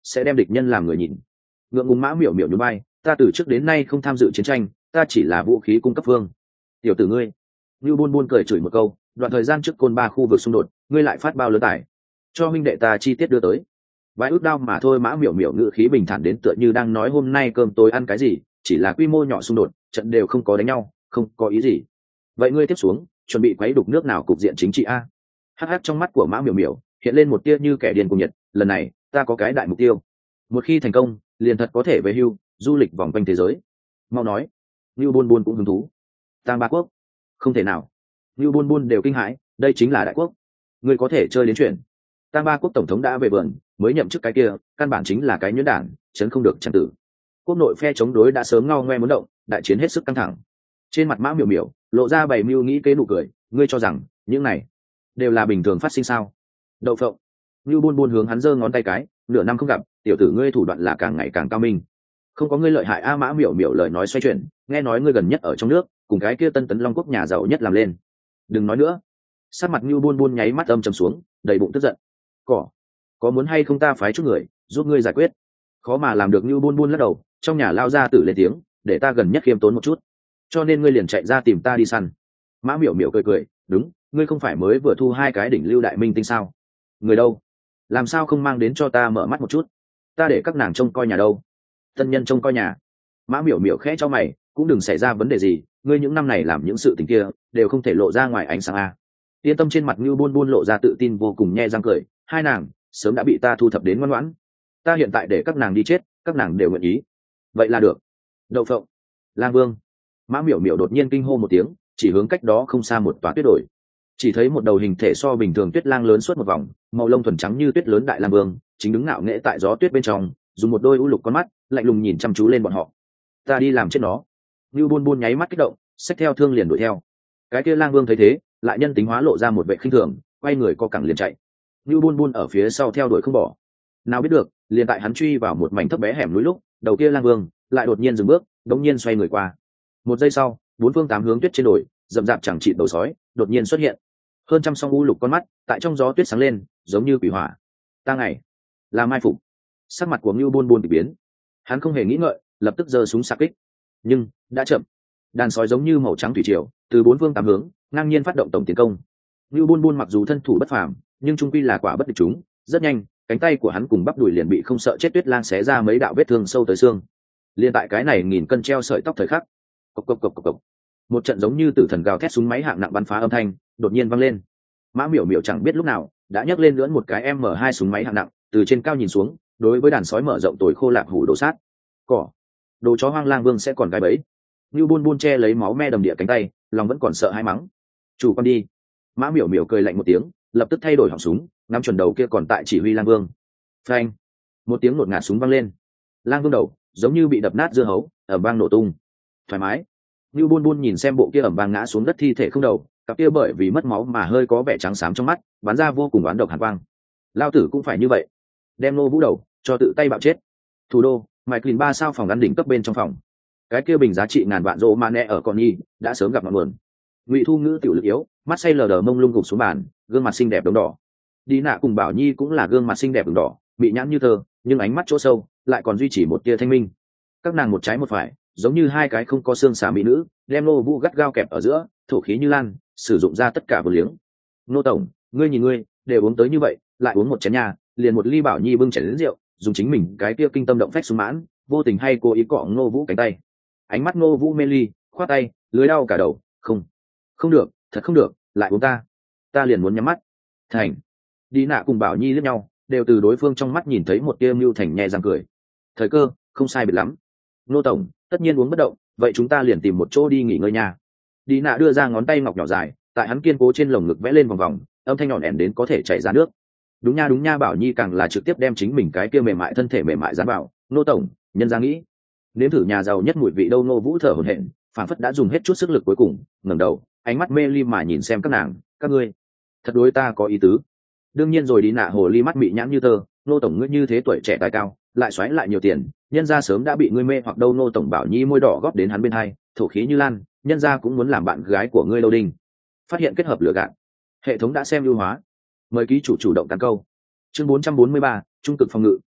[SPEAKER 1] sẽ đem địch nhân làm người nhìn. Ngượng ngùng Mã Miểu Miểu nhún vai, ta từ trước đến nay không tham dự chiến tranh, ta chỉ là vũ khí cung cấp phương. Tiểu tử ngươi, Nưu Buôn Buôn cười chửi một câu, đoạn thời gian trước côn ba khu vực xung đột, ngươi lại phát bao lớn tải, cho huynh đệ ta chi tiết đưa tới. Vài ước đao mà thôi. Mã Miểu Miểu ngữ khí bình thản đến tựa như đang nói hôm nay cơm tối ăn cái gì, chỉ là quy mô nhỏ xung đột, trận đều không có đánh nhau, không có ý gì. Vậy ngươi tiếp xuống chuẩn bị quấy đục nước nào cục diện chính trị a? Hắc hắc trong mắt của Mã Miểu Miểu hiện lên một tia như kẻ điên cuồng nhiệt, lần này ta có cái đại mục tiêu, một khi thành công liền thật có thể về hưu du lịch vòng quanh thế giới. Mau nói. Nưu Buôn Buôn cũng hứng thú. Tang Ba Quốc? Không thể nào. Nưu Buôn Buôn đều kinh hãi, đây chính là đại quốc, ngươi có thể chơi đến chuyện. Tang Ba Quốc tổng thống đã về vườn, mới nhậm chức cái kia căn bản chính là cái nhuyễn đảng, chấn không được trật tự. Quốc nội phe chống đối đã sớm ngao ngoe muốn động, đại chiến hết sức căng thẳng. Trên mặt Mã Miểu Miểu lộ ra bày mưu nghĩ kế nụ cười, ngươi cho rằng những này đều là bình thường phát sinh sao? Đậu phộng. Nưu Buôn Buôn hướng hắn giơ ngón tay cái, nửa năm không gặp, tiểu tử ngươi thủ đoạn là càng ngày càng cao minh. Không có ngươi lợi hại a. Mã Miểu Miểu lời nói xoay chuyển, nghe nói ngươi gần nhất ở trong nước cùng cái kia Tân Tấn Long Quốc nhà giàu nhất làm lên. Đừng nói nữa. Sát mặt Nưu Buôn Buôn nháy mắt âm trầm xuống, đầy bụng tức giận. Cỏ, có muốn hay không ta phái chút người giúp ngươi giải quyết? Khó mà làm được. Nưu Buôn Buôn lắc đầu, trong nhà lao ra tử lên tiếng, để ta gần nhất khiêm tốn một chút, cho nên ngươi liền chạy ra tìm ta đi săn. Mã Miểu Miểu cười cười, đúng, ngươi không phải mới vừa thu hai cái đỉnh lưu đại minh tinh sao? Người đâu? Làm sao không mang đến cho ta mở mắt một chút? Ta để các nàng trông coi nhà đâu? Tân nhân trông coi nhà. Mã Miểu Miểu khẽ cho mày, cũng đừng xảy ra vấn đề gì, ngươi những năm này làm những sự tình kia đều không thể lộ ra ngoài ánh sáng a. Yên tâm. Trên mặt Nưu Buôn Buôn lộ ra tự tin vô cùng, nhe răng cười, hai nàng sớm đã bị ta thu thập đến ngoan ngoãn, ta hiện tại để các nàng đi chết các nàng đều nguyện ý. Vậy là được. Đậu phộng. Lang Vương. Mã Miểu Miểu đột nhiên kinh hô một tiếng, chỉ hướng cách đó không xa một tòa tuyết đồi. Chỉ thấy một đầu hình thể so bình thường tuyết lang lớn suốt một vòng, màu lông thuần trắng như tuyết lớn đại lang vương chính đứng ngạo nghễ tại gió tuyết bên trong, dùng một đôi u lục con mắt lạnh lùng nhìn chăm chú lên bọn họ. Ta đi làm chết nó. Nưu Buôn Buôn nháy mắt kích động, xách theo thương liền đuổi theo. Cái kia lang vương thấy thế lại nhân tính hóa lộ ra một vẻ khinh thường, quay người co cẳng liền chạy. Nưu Buôn Buôn ở phía sau theo đuổi không bỏ. Nào biết được, liền tại hắn truy vào một mảnh thấp bé hẻm núi lúc, đầu kia lang vương lại đột nhiên dừng bước, đống nhiên xoay người qua. Một giây sau, bốn phương tám hướng tuyết trên đồi rậm rạp chẳng chịt đầu sói đột nhiên xuất hiện, hơn trăm song u lục con mắt tại trong gió tuyết sáng lên, giống như quỷ hỏa. Ta ngày là mai phục. Sắc mặt của Nưu Buôn Buôn bị biến, hắn không hề nghĩ ngợi, lập tức giơ súng xạ kích, nhưng đã chậm. Đàn sói giống như màu trắng thủy triều từ bốn phương tám hướng ngang nhiên phát động tổng tiến công. Nưu Buôn Buôn mặc dù thân thủ bất phàm, nhưng trung quy là quả bất địch chúng, rất nhanh cánh tay của hắn cùng bắp đùi liền bị không sợ chết tuyết lang xé ra mấy đạo vết thương sâu tới xương. Liên tại cái này nghìn cân treo sợi tóc thời khắc, cộc cộc cộc cộc cộc, một trận giống như tử thần gào thét súng máy hạng nặng bắn phá âm thanh đột nhiên vang lên. Mã Miểu Miểu chẳng biết lúc nào đã nhấc lên lưỡn một cái M hai súng máy hạng nặng, từ trên cao nhìn xuống, đối với đàn sói mở rộng tồi khô lạc hủ đổ sát. Cỏ, đồ chó hoang lang vương sẽ còn cái bẫy. Nưu Buôn Buôn che lấy máu me đầm địa cánh tay, lòng vẫn còn sợ hãi mắng, chủ con đi. Mã Miểu Miểu cười lạnh một tiếng, lập tức thay đổi họng súng, ngắm chuẩn đầu kia còn tại chỉ huy lang vương. Phanh, một tiếng nổ ngạt súng vang lên, lang vương đầu giống như bị đập nát dưa hấu, ở vang nổ tung. Thoải mái. Nưu Buôn Buôn nhìn xem bộ kia ẩm vang ngã xuống đất thi thể không đầu, cặp kia bởi vì mất máu mà hơi có vẻ trắng xám trong mắt bắn ra vô cùng oán độc hàn quang. Lao tử cũng phải như vậy, đem Nô Vũ đầu cho tự tay bạo chết. Thủ đô Mike Clean ba sao phòng ăn đỉnh cấp bên trong phòng, cái kia bình giá trị ngàn vạn rô mane ở con nhi đã sớm gặp ngọn nguồn. Ngụy Thu Ngữ tiểu lực yếu, mắt say lờ đờ mông lung gục xuống bàn, gương mặt xinh đẹp đống đỏ. Đi nạ cùng Bảo Nhi cũng là gương mặt xinh đẹp đống đỏ, bị nhãn như thơ, nhưng ánh mắt chỗ sâu lại còn duy trì một tia thanh minh. Các nàng một trái một phải, giống như hai cái không có xương xà mỹ nữ, đem Nô Vũ gắt gao kẹp ở giữa, thổ khí như lan, sử dụng ra tất cả vô liếng. Nô tổng, ngươi nhìn ngươi, đều uống tới như vậy, lại uống một chén nhà, liền một ly Bảo Nhi bưng chén đến rượu, dùng chính mình cái kia kinh tâm động phách sung mãn, vô tình hay cố ý cọ Nô Vũ cánh tay. Ánh mắt Nô Vũ mê ly, khoát tay, lưới đau cả đầu, không, không được, thật không được, lại uống ta, ta liền muốn nhắm mắt. Thành. Đi nạ cùng Bảo Nhi liếc nhau, đều từ đối phương trong mắt nhìn thấy một tia mưu thành nhẹ răng cười. Thời cơ không sai biệt lắm. Nô tổng, tất nhiên uống bất động, vậy chúng ta liền tìm một chỗ đi nghỉ ngơi nha. Đi nạ đưa ra ngón tay ngọc nhỏ dài, tại hắn kiên cố trên lồng ngực vẽ lên vòng vòng, âm thanh nhọn ẻn đến có thể chảy ra nước. Đúng nha đúng nha. Bảo Nhi càng là trực tiếp đem chính mình cái kia mềm mại thân thể mềm mại dán vào. Nô tổng, nhân ra nghĩ nếm thử nhà giàu nhất mùi vị đâu. Nô Vũ thở hổn hển, phản phất đã dùng hết chút sức lực cuối cùng, ngẩng đầu, ánh mắt mê ly mà nhìn xem các nàng, các ngươi thật đối ta có ý tứ. Đương nhiên rồi. Đi nạ hồ ly mắt mị nhãn như tơ, nô tổng ngươi như thế tuổi trẻ tài cao, lại xoáy lại nhiều tiền, nhân gia sớm đã bị ngươi mê hoặc đâu. Nô tổng Bảo Nhi môi đỏ góp đến hắn bên hai, thổ khí như lan, nhân gia cũng muốn làm bạn gái của ngươi lâu đinh. Phát hiện kết hợp lừa gạt, hệ thống đã xem ưu hóa, mời ký chủ chủ động tán câu. Chương bốn trăm bốn mươi ba, trung cực phòng ngự,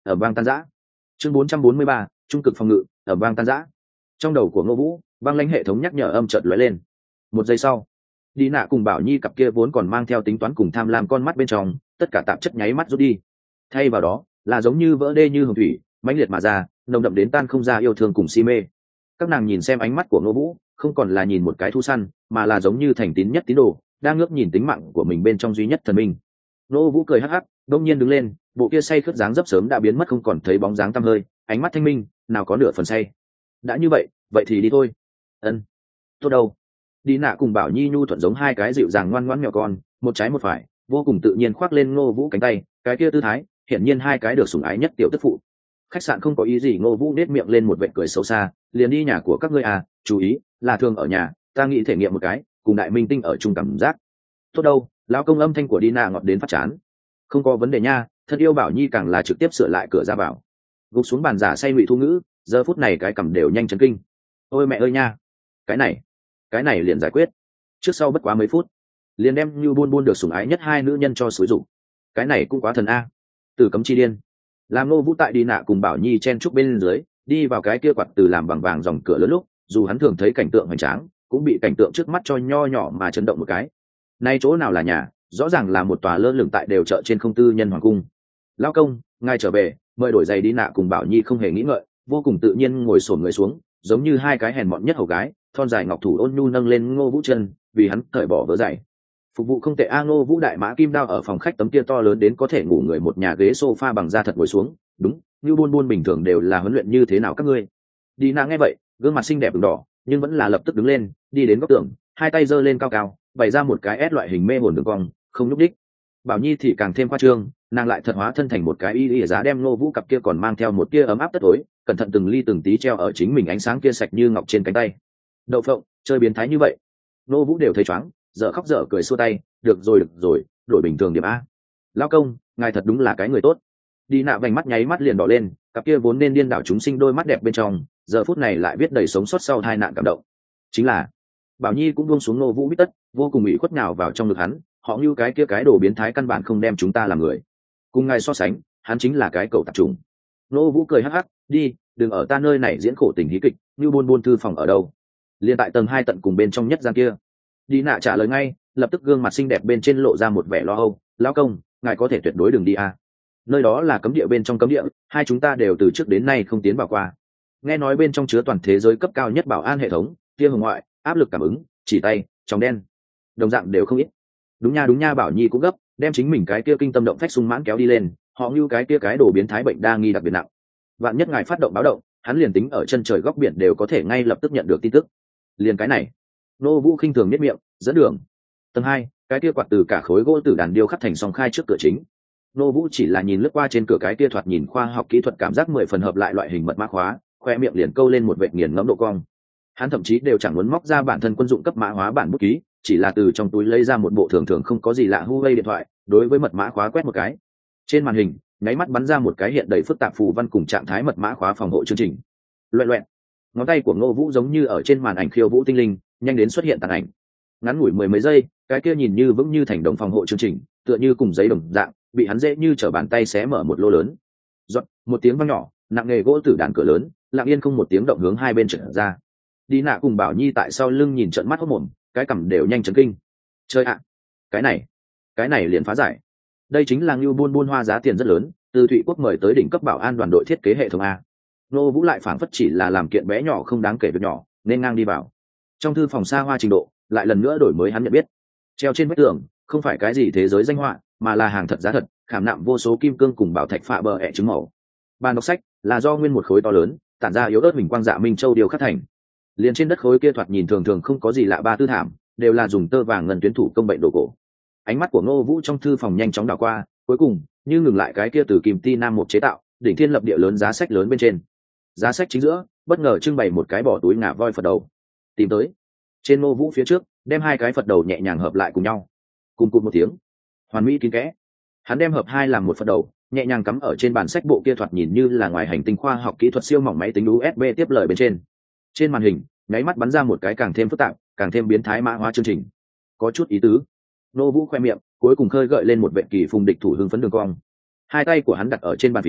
[SPEAKER 1] ở bang tan giã. Chương bốn trăm bốn mươi ba, trung cực phòng ngự, ở bang tan giã. Trong đầu của Ngô Vũ, băng lãnh hệ thống nhắc nhở âm chợt lóe lên. Một giây sau, đi nạ cùng Bảo Nhi cặp kia vốn còn mang theo tính toán cùng tham lam con mắt bên trong, tất cả tạp chất nháy mắt rút đi. Thay vào đó, là giống như vỡ đê như hồng thủy, mãnh liệt mà ra, nồng đậm đến tan không ra yêu thương cùng si mê. Các nàng nhìn xem ánh mắt của Ngô Vũ, không còn là nhìn một cái thu săn, mà là giống như thành tín nhất tín đồ, đang ngước nhìn tính mạng của mình bên trong duy nhất thần minh. Ngô Vũ cười hắc hắc, đông nhiên đứng lên, bộ kia say khướt dáng dấp sớm đã biến mất không còn thấy bóng dáng tăm hơi, ánh mắt thanh minh, nào có nửa phần say. Đã như vậy, vậy thì đi thôi. Ân. Tốt đâu. Đi nạ cùng Bảo Nhi nhu thuận giống hai cái dịu dàng ngoan ngoãn mèo con, một trái một phải, vô cùng tự nhiên khoác lên Ngô Vũ cánh tay, cái kia tư thái, hiển nhiên hai cái được sủng ái nhất tiểu tức phụ. Khách sạn không có ý gì, Ngô Vũ nết miệng lên một vệt cười xấu xa, liền đi nhà của các ngươi à, chú ý, là thường ở nhà, ta nghĩ thể nghiệm một cái, cùng đại minh tinh ở chung cảm giác. Tốt đâu, lão công âm thanh của Dina ngọt đến phát chán. Không có vấn đề nha, thật yêu Bảo Nhi càng là trực tiếp sửa lại cửa ra vào. Gục xuống bàn giả say ngụy thu ngữ, giờ phút này cái cầm đều nhanh chấn kinh. Ôi mẹ ơi nha, cái này, cái này liền giải quyết. Trước sau bất quá mấy phút, liền đem như buôn buôn được sủng ái nhất hai nữ nhân cho xúi rụng. Cái này cũng quá thần a. Từ cấm chi điên. Làm Ngô Vũ tại đi nạ cùng Bảo Nhi chen chúc bên dưới, đi vào cái kia quạt từ làm bằng vàng dòng cửa lớn lúc, dù hắn thường thấy cảnh tượng hoành tráng, cũng bị cảnh tượng trước mắt cho nho nhỏ mà chấn động một cái. Nay chỗ nào là nhà, rõ ràng là một tòa lơ lửng tại đều chợ trên không tư nhân hoàng cung. Lão công, ngài trở về, mời đổi giày đi nạ cùng Bảo Nhi không hề nghĩ ngợi, vô cùng tự nhiên ngồi xổm người xuống, giống như hai cái hèn mọn nhất hầu gái, thon dài ngọc thủ ôn nhu nâng lên Ngô Vũ chân, vì hắn cởi bỏ vớ giày. Phục vụ không tệ a. Ngô Vũ đại mã kim đao ở phòng khách tấm kia to lớn đến có thể ngủ người một nhà ghế sofa bằng da thật ngồi xuống, đúng, như buôn buôn bình thường đều là huấn luyện như thế nào các ngươi. Đi nạ nghe vậy, gương mặt xinh đẹp ửng đỏ, nhưng vẫn là lập tức đứng lên, đi đến góc tường, hai tay giơ lên cao cao, bày ra một cái ép loại hình mê hồn đường cong, không nhúc đích. Bảo Nhi thì càng thêm khoa trương, nàng lại thật hóa thân thành một cái y y giá, đem Ngô Vũ cặp kia còn mang theo một tia ấm áp tất tối, cẩn thận từng ly từng tí treo ở chính mình ánh sáng kia sạch như ngọc trên cánh tay. Đậu phộng, chơi biến thái như vậy. Ngô Vũ đều thấy choáng, dở khóc dở cười xua tay, được rồi được rồi, đổi bình thường điểm a. Lão công, ngài thật đúng là cái người tốt. Đi nạ vành mắt nháy mắt liền đỏ lên, cặp kia vốn nên điên đảo chúng sinh đôi mắt đẹp bên trong, giờ phút này lại biết đầy sống sót sau tai nạn cảm động. Chính là Bảo Nhi cũng buông xuống Ngô Vũ bít tất, vô cùng ủy khuất nhào vào trong ngực hắn, họ như cái kia cái đồ biến thái căn bản không đem chúng ta làm người. Cùng ngài so sánh, hắn chính là cái cậu tạp trùng. Ngô Vũ cười hắc hắc, đi, đừng ở ta nơi này diễn khổ tình hí kịch, như buôn buôn thư phòng ở đâu? Liên tại tầng hai tận cùng bên trong nhất gian kia. Đi nạ trả lời ngay, lập tức gương mặt xinh đẹp bên trên lộ ra một vẻ lo âu, lão công, ngài có thể tuyệt đối đừng đi à. Nơi đó là cấm địa bên trong cấm địa, hai chúng ta đều từ trước đến nay không tiến vào qua. Nghe nói bên trong chứa toàn thế giới cấp cao nhất bảo an hệ thống, tia hồng ngoại, áp lực cảm ứng, chỉ tay, trong đen, đồng dạng đều không ít. Đúng nha đúng nha. Bảo Nhi cũng gấp, đem chính mình cái kia kinh tâm động phách sung mãn kéo đi lên, họ như cái kia cái đồ biến thái bệnh đa nghi đặc biệt nặng. Vạn nhất ngài phát động báo động, hắn liền tính ở chân trời góc biển đều có thể ngay lập tức nhận được tin tức. Liền cái này, Nô Vũ khinh thường nhếch miệng, dẫn đường. Tầng hai, cái kia quạt từ cả khối gỗ tử đàn điêu khắc thành song khai trước cửa chính. Nô Vũ chỉ là nhìn lướt qua trên cửa cái kia thoạt nhìn khoa học kỹ thuật cảm giác mười phần hợp lại loại hình mật mã khóa, khoe miệng liền câu lên một vệt nghiền ngẫm độ cong. Hắn thậm chí đều chẳng muốn móc ra bản thân quân dụng cấp mã hóa bản bút ký, chỉ là từ trong túi lấy ra một bộ thường thường không có gì lạ Huawei điện thoại, đối với mật mã khóa quét một cái. Trên màn hình, nháy mắt bắn ra một cái hiện đầy phức tạp phù văn cùng trạng thái mật mã khóa phòng hộ chương trình. Loẹt loẹt. Ngón tay của Ngô Vũ giống như ở trên màn ảnh khiêu vũ tinh linh, nhanh đến xuất hiện tàn ảnh. Ngắn ngủi mười mấy giây, cái kia nhìn như vững như thành đồng phòng hộ chương trình, tựa như cùng giấy đồng dạng, bị hắn dễ như trở bàn tay xé mở một lỗ lớn. Giọt, một tiếng vang nhỏ, nặng nghề gỗ tử đàn cửa lớn, lặng yên không một tiếng động hướng hai bên trở ra. Đi nạ cùng Bảo Nhi tại sau lưng nhìn trợn mắt hốt mồm, cái cằm đều nhanh chấn kinh. Chơi ạ, cái này, cái này liền phá giải. Đây chính là Ngưu Buôn Buôn hoa giá tiền rất lớn, từ Thụy Quốc mời tới đỉnh cấp bảo an đoàn đội thiết kế hệ thống a. Nô Vũ lại phảng phất chỉ là làm kiện bé nhỏ không đáng kể việc nhỏ, nên ngang đi vào. Trong thư phòng xa hoa trình độ, lại lần nữa đổi mới hắn nhận biết. Treo trên vách tường, không phải cái gì thế giới danh họa, mà là hàng thật giá thật, khảm nạm vô số kim cương cùng bảo thạch phạ bờ ẹ trứng màu. Bàn đọc sách là do nguyên một khối to lớn, tản ra yếu ớt hình quang dạ minh châu điều khắc thành. Liền trên đất khối kia thoạt nhìn thường thường không có gì lạ ba tư thảm, đều là dùng tơ vàng ngân tuyến thủ công bệnh đồ cổ. Ánh mắt của Ngô Vũ trong thư phòng nhanh chóng đảo qua, cuối cùng như ngừng lại cái kia từ kim ti nam một chế tạo, đỉnh thiên lập địa lớn giá sách lớn bên trên. Giá sách chính giữa, bất ngờ trưng bày một cái bỏ túi ngà voi Phật đầu. Tìm tới. Trên Ngô Vũ phía trước, đem hai cái Phật đầu nhẹ nhàng hợp lại cùng nhau. Cùng cụt một tiếng, hoàn mỹ kín kẽ. Hắn đem hợp hai làm một Phật đầu, nhẹ nhàng cắm ở trên bàn sách bộ kia thoạt nhìn như là ngoài hành tinh khoa học kỹ thuật siêu mỏng máy tính u ét bê tiếp lời bên trên. Trên màn hình, nháy mắt bắn ra một cái càng thêm phức tạp, càng thêm biến thái mã hóa chương trình. Có chút ý tứ. Nô Vũ khoe miệng, cuối cùng khơi gợi lên một vệt kỳ phùng địch thủ hưng phấn đường cong. Hai tay của hắn đặt ở trên bàn phím,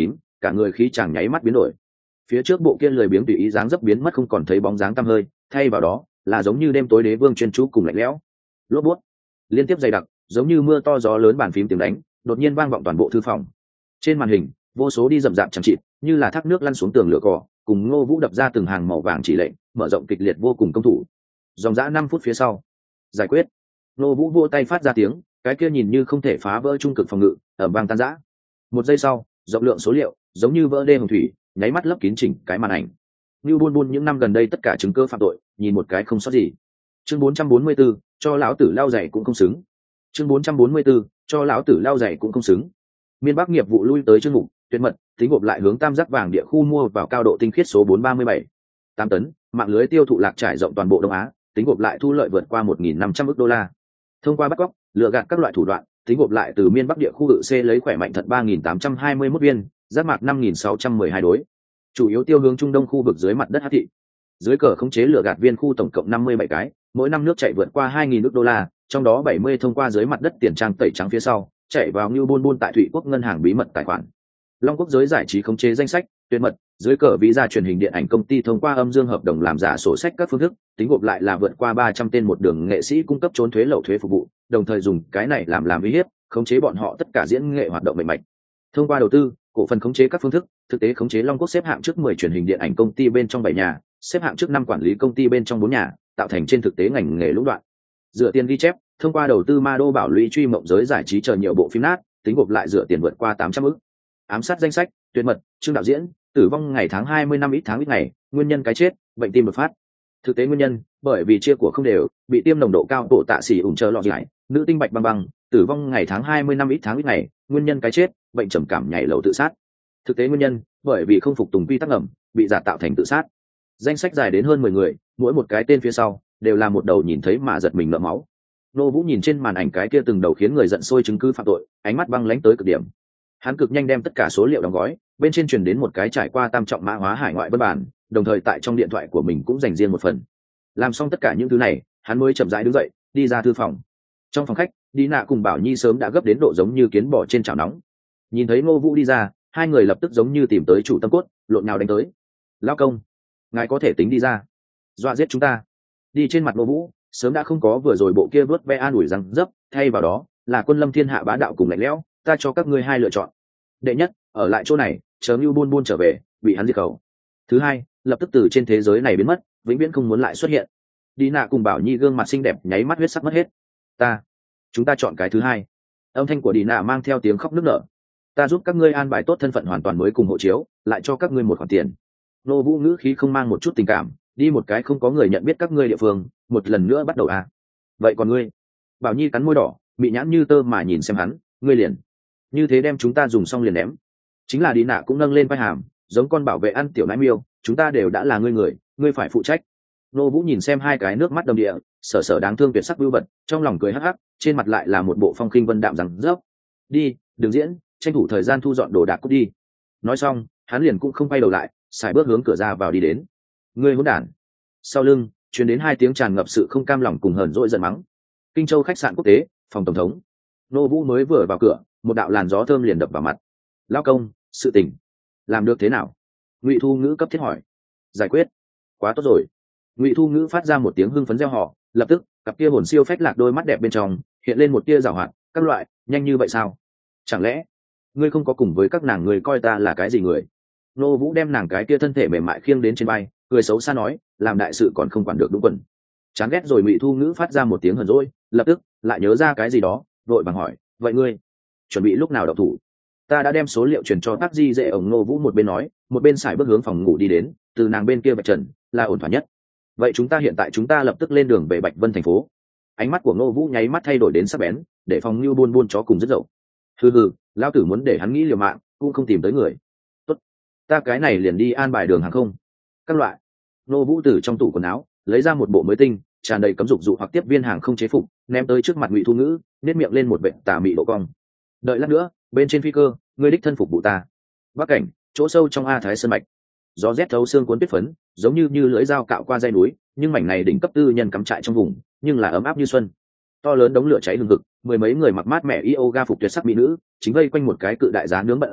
[SPEAKER 1] cả người khí chàng nháy mắt biến đổi. Phía trước bộ kia lười biếng tùy ý dáng dấp biến mất không còn thấy bóng dáng tăm hơi, thay vào đó là giống như đêm tối đế vương chuyên chú cùng lạnh lẽo. Lốp bút liên tiếp dày đặc, giống như mưa to gió lớn, bàn phím tiếng đánh đột nhiên vang vọng toàn bộ thư phòng. Trên màn hình vô số đi rậm rạp chẳng chịt, như là thác nước lăn xuống tường lửa cỏ, cùng Ngô Vũ đập ra từng hàng màu vàng chỉ lệnh, mở rộng kịch liệt vô cùng công thủ. Dòng dã năm phút phía sau, giải quyết. Ngô Vũ vỗ tay phát ra tiếng, cái kia nhìn như không thể phá vỡ trung cực phòng ngự, ầm vang tan rã. Một giây sau, rộng lượng số liệu giống như vỡ đê hồng thủy, nháy mắt lấp kín chỉnh cái màn ảnh. Như buôn buôn những năm gần đây tất cả chứng cứ phạm tội, nhìn một cái không sót gì. Chương bốn trăm bốn mươi tư, cho lão tử lao giày cũng không xứng. Chương bốn trăm bốn mươi tư, cho lão tử lao giày cũng không xứng. Miên Bắc nghiệp vụ lui tới chương mục, tuyệt mật, tính gộp lại hướng tam giác vàng địa khu mua vào cao độ tinh khiết số bốn ba bảy, tám tấn, mạng lưới tiêu thụ lạc trải rộng toàn bộ Đông Á, tính gộp lại thu lợi vượt qua một nghìn năm trăm ức đô la. Thông qua bắt cóc, lừa gạt các loại thủ đoạn, tính gộp lại từ Miên Bắc địa khu ngự C lấy khỏe mạnh thật ba nghìn tám trăm hai mươi mốt viên, giác mạc năm nghìn sáu trăm mười hai đối. Chủ yếu tiêu hướng Trung Đông khu vực dưới mặt đất hắc thị. Dưới cờ khống chế lừa gạt viên khu tổng cộng năm mươi bảy cái, mỗi năm nước chạy vượt qua hai nghìn ức đô la, trong đó bảy mươi thông qua dưới mặt đất tiền trang tẩy trắng phía sau, chạy vào như buôn buôn tại Thụy Quốc ngân hàng bí mật tài khoản. Long Quốc giới giải trí khống chế danh sách, tuyệt mật, dưới cờ visa truyền hình điện ảnh công ty thông qua âm dương hợp đồng làm giả sổ sách các phương thức, tính gộp lại là vượt qua ba trăm tên một đường nghệ sĩ cung cấp trốn thuế lậu thuế phục vụ, đồng thời dùng cái này làm làm uy hiếp, khống chế bọn họ tất cả diễn nghệ hoạt động mạnh mạnh. Thông qua đầu tư, cổ phần khống chế các phương thức, thực tế khống chế Long Quốc xếp hạng trước mười truyền hình điện ảnh công ty bên trong bảy nhà, xếp hạng trước năm quản lý công ty bên trong bốn nhà, tạo thành trên thực tế ngành nghề lũng đoạn. Dựa tiền ghi chép, thông qua đầu tư ma đô bảo lũy truy mộng giới giải trí chờ nhiều bộ phim nát, tính gộp lại dựa tiền vượt qua tám trăm ức. Ám sát danh sách, tuyệt mật, chương đạo diễn, tử vong ngày tháng hai mươi năm ít tháng ít ngày, nguyên nhân cái chết, bệnh tim đột phát. Thực tế nguyên nhân, bởi vì chia của không đều, bị tiêm nồng độ cao bộ tạ xỉ ủng chờ lọt giải, nữ tinh bạch băng băng, tử vong ngày tháng hai mươi năm ít tháng ít ngày, nguyên nhân cái chết, bệnh trầm cảm nhảy lầu tự sát. Thực tế nguyên nhân, bởi vì không phục tùng quy tắc ngầm, bị giả tạo thành tự sát. Danh sách dài đến hơn mười người, mỗi một cái tên phía sau đều là một đầu nhìn thấy mà giật mình ngậm máu. Nô Vũ nhìn trên màn ảnh cái kia từng đầu khiến người giận sôi chứng cứ phạm tội, ánh mắt băng lãnh tới cực điểm. Hắn cực nhanh đem tất cả số liệu đóng gói, bên trên truyền đến một cái trải qua tam trọng mã hóa hải ngoại văn bản, đồng thời tại trong điện thoại của mình cũng dành riêng một phần. Làm xong tất cả những thứ này, hắn mới chậm rãi đứng dậy, đi ra thư phòng. Trong phòng khách, Đi Nạ cùng Bảo Nhi sớm đã gấp đến độ giống như kiến bò trên chảo nóng. Nhìn thấy Ngô Vũ đi ra, hai người lập tức giống như tìm tới chủ tâm cốt, lộn nhào đánh tới. "Lão công, ngài có thể tính đi ra, dọa giết chúng ta." Đi trên mặt Ngô Vũ, sớm đã không có vừa rồi bộ kia vớt ve an ủi rằng dấp, thay vào đó là quân lâm thiên hạ bá đạo cùng lạnh lẽo, "Ta cho các ngươi hai lựa chọn. Đệ nhất, ở lại chỗ này, chờ Nưu Buôn Buôn trở về, bị hắn diệt khẩu. Thứ hai, lập tức từ trên thế giới này biến mất, vĩnh viễn không muốn lại xuất hiện." Đi Nạ cùng Bảo Nhi gương mặt xinh đẹp nháy mắt huyết sắc mất hết. "Ta, chúng ta chọn cái thứ hai." Âm thanh của Đi Nạ mang theo tiếng khóc nức nở. "Ta giúp các ngươi an bài tốt thân phận hoàn toàn mới cùng hộ chiếu, lại cho các ngươi một khoản tiền." Nô Vũ ngữ khí không mang một chút tình cảm, "Đi một cái không có người nhận biết các ngươi địa phương, một lần nữa bắt đầu à? Vậy còn ngươi?" Bảo Nhi cắn môi đỏ, mị nhãn như tơ mà nhìn xem hắn, "Ngươi liền như thế đem chúng ta dùng xong liền ném?" Chính là Đi Nạ cũng nâng lên vai hàm, giống con bảo vệ ăn tiểu nãi miêu, "Chúng ta đều đã là ngươi người, ngươi phải phụ trách." Nô Vũ nhìn xem hai cái nước mắt đầm địa, sở sở đáng thương tuyệt sắc vưu vật, trong lòng cười hắc hắc, trên mặt lại là một bộ phong khinh vân đạm rằng dốc. "Đi, đừng diễn, tranh thủ thời gian thu dọn đồ đạc cút đi." Nói xong, hắn liền cũng không quay đầu lại, xài bước hướng cửa ra vào đi đến. "Ngươi hỗn đản!" Sau lưng truyền đến hai tiếng tràn ngập sự không cam lòng cùng hờn dỗi giận mắng. Kinh Châu khách sạn quốc tế, phòng tổng thống. Nô Vũ mới vừa vào cửa, một đạo làn gió thơm liền đập vào mặt. "Lão công, sự tình làm được thế nào?" Ngụy Thu Ngữ cấp thiết hỏi. "Giải quyết. Quá tốt rồi." Ngụy Thu Ngữ phát ra một tiếng hưng phấn reo hò, lập tức cặp kia hồn siêu phách lạc đôi mắt đẹp bên trong hiện lên một tia giảo hoạt. "Các loại, nhanh như vậy sao? Chẳng lẽ ngươi không có cùng với các nàng người coi ta là cái gì người?" Nô Vũ đem nàng cái kia thân thể mềm mại khiêng đến trên vai, cười xấu xa nói, "Làm đại sự còn không quản được đúng quần." Chán ghét rồi Ngụy Thu Ngữ phát ra một tiếng hờn dỗi, lập tức lại nhớ ra cái gì đó, vội vàng hỏi, "Vậy ngươi chuẩn bị lúc nào động thủ?" "Ta đã đem số liệu truyền cho tác di dễ ổng." Nô Vũ một bên nói, một bên xài bước hướng phòng ngủ đi đến, từ nàng bên kia vạch trần là ổn thỏa nhất. "Vậy chúng ta hiện tại chúng ta lập tức lên đường về Bạch Vân thành phố." Ánh mắt của Ngô Vũ nháy mắt thay đổi đến sắc bén, để phòng Nưu Buôn Buôn chó cùng rất dậu. "Hừ hừ, lão tử muốn để hắn nghĩ liều mạng, cũng không tìm tới người. Tốt, ta cái này liền đi an bài đường hàng không." Các loại. Ngô Vũ từ trong tủ quần áo lấy ra một bộ mới tinh, tràn đầy cấm dục dụ hoặc tiếp viên hàng không chế phục, ném tới trước mặt Ngụy Thu Ngữ, nét miệng lên một vệt tà mị độ cong. "Đợi lát nữa, bên trên phi cơ, ngươi đích thân phục vụ ta." Bắc cảnh, chỗ sâu trong A Thái sơn mạch. Gió rét thấu xương cuốn tuyết phấn, giống như như lưỡi dao cạo qua dãy núi, nhưng mảnh này đỉnh cấp tư nhân cắm trại trong vùng, nhưng là ấm áp như xuân. To lớn đống lửa cháy hừng hực, mười mấy người mặc mát mẻ yoga phục tuyệt sắc mỹ nữ, chính vây quanh một cái cự đại giá nướng bận rộn,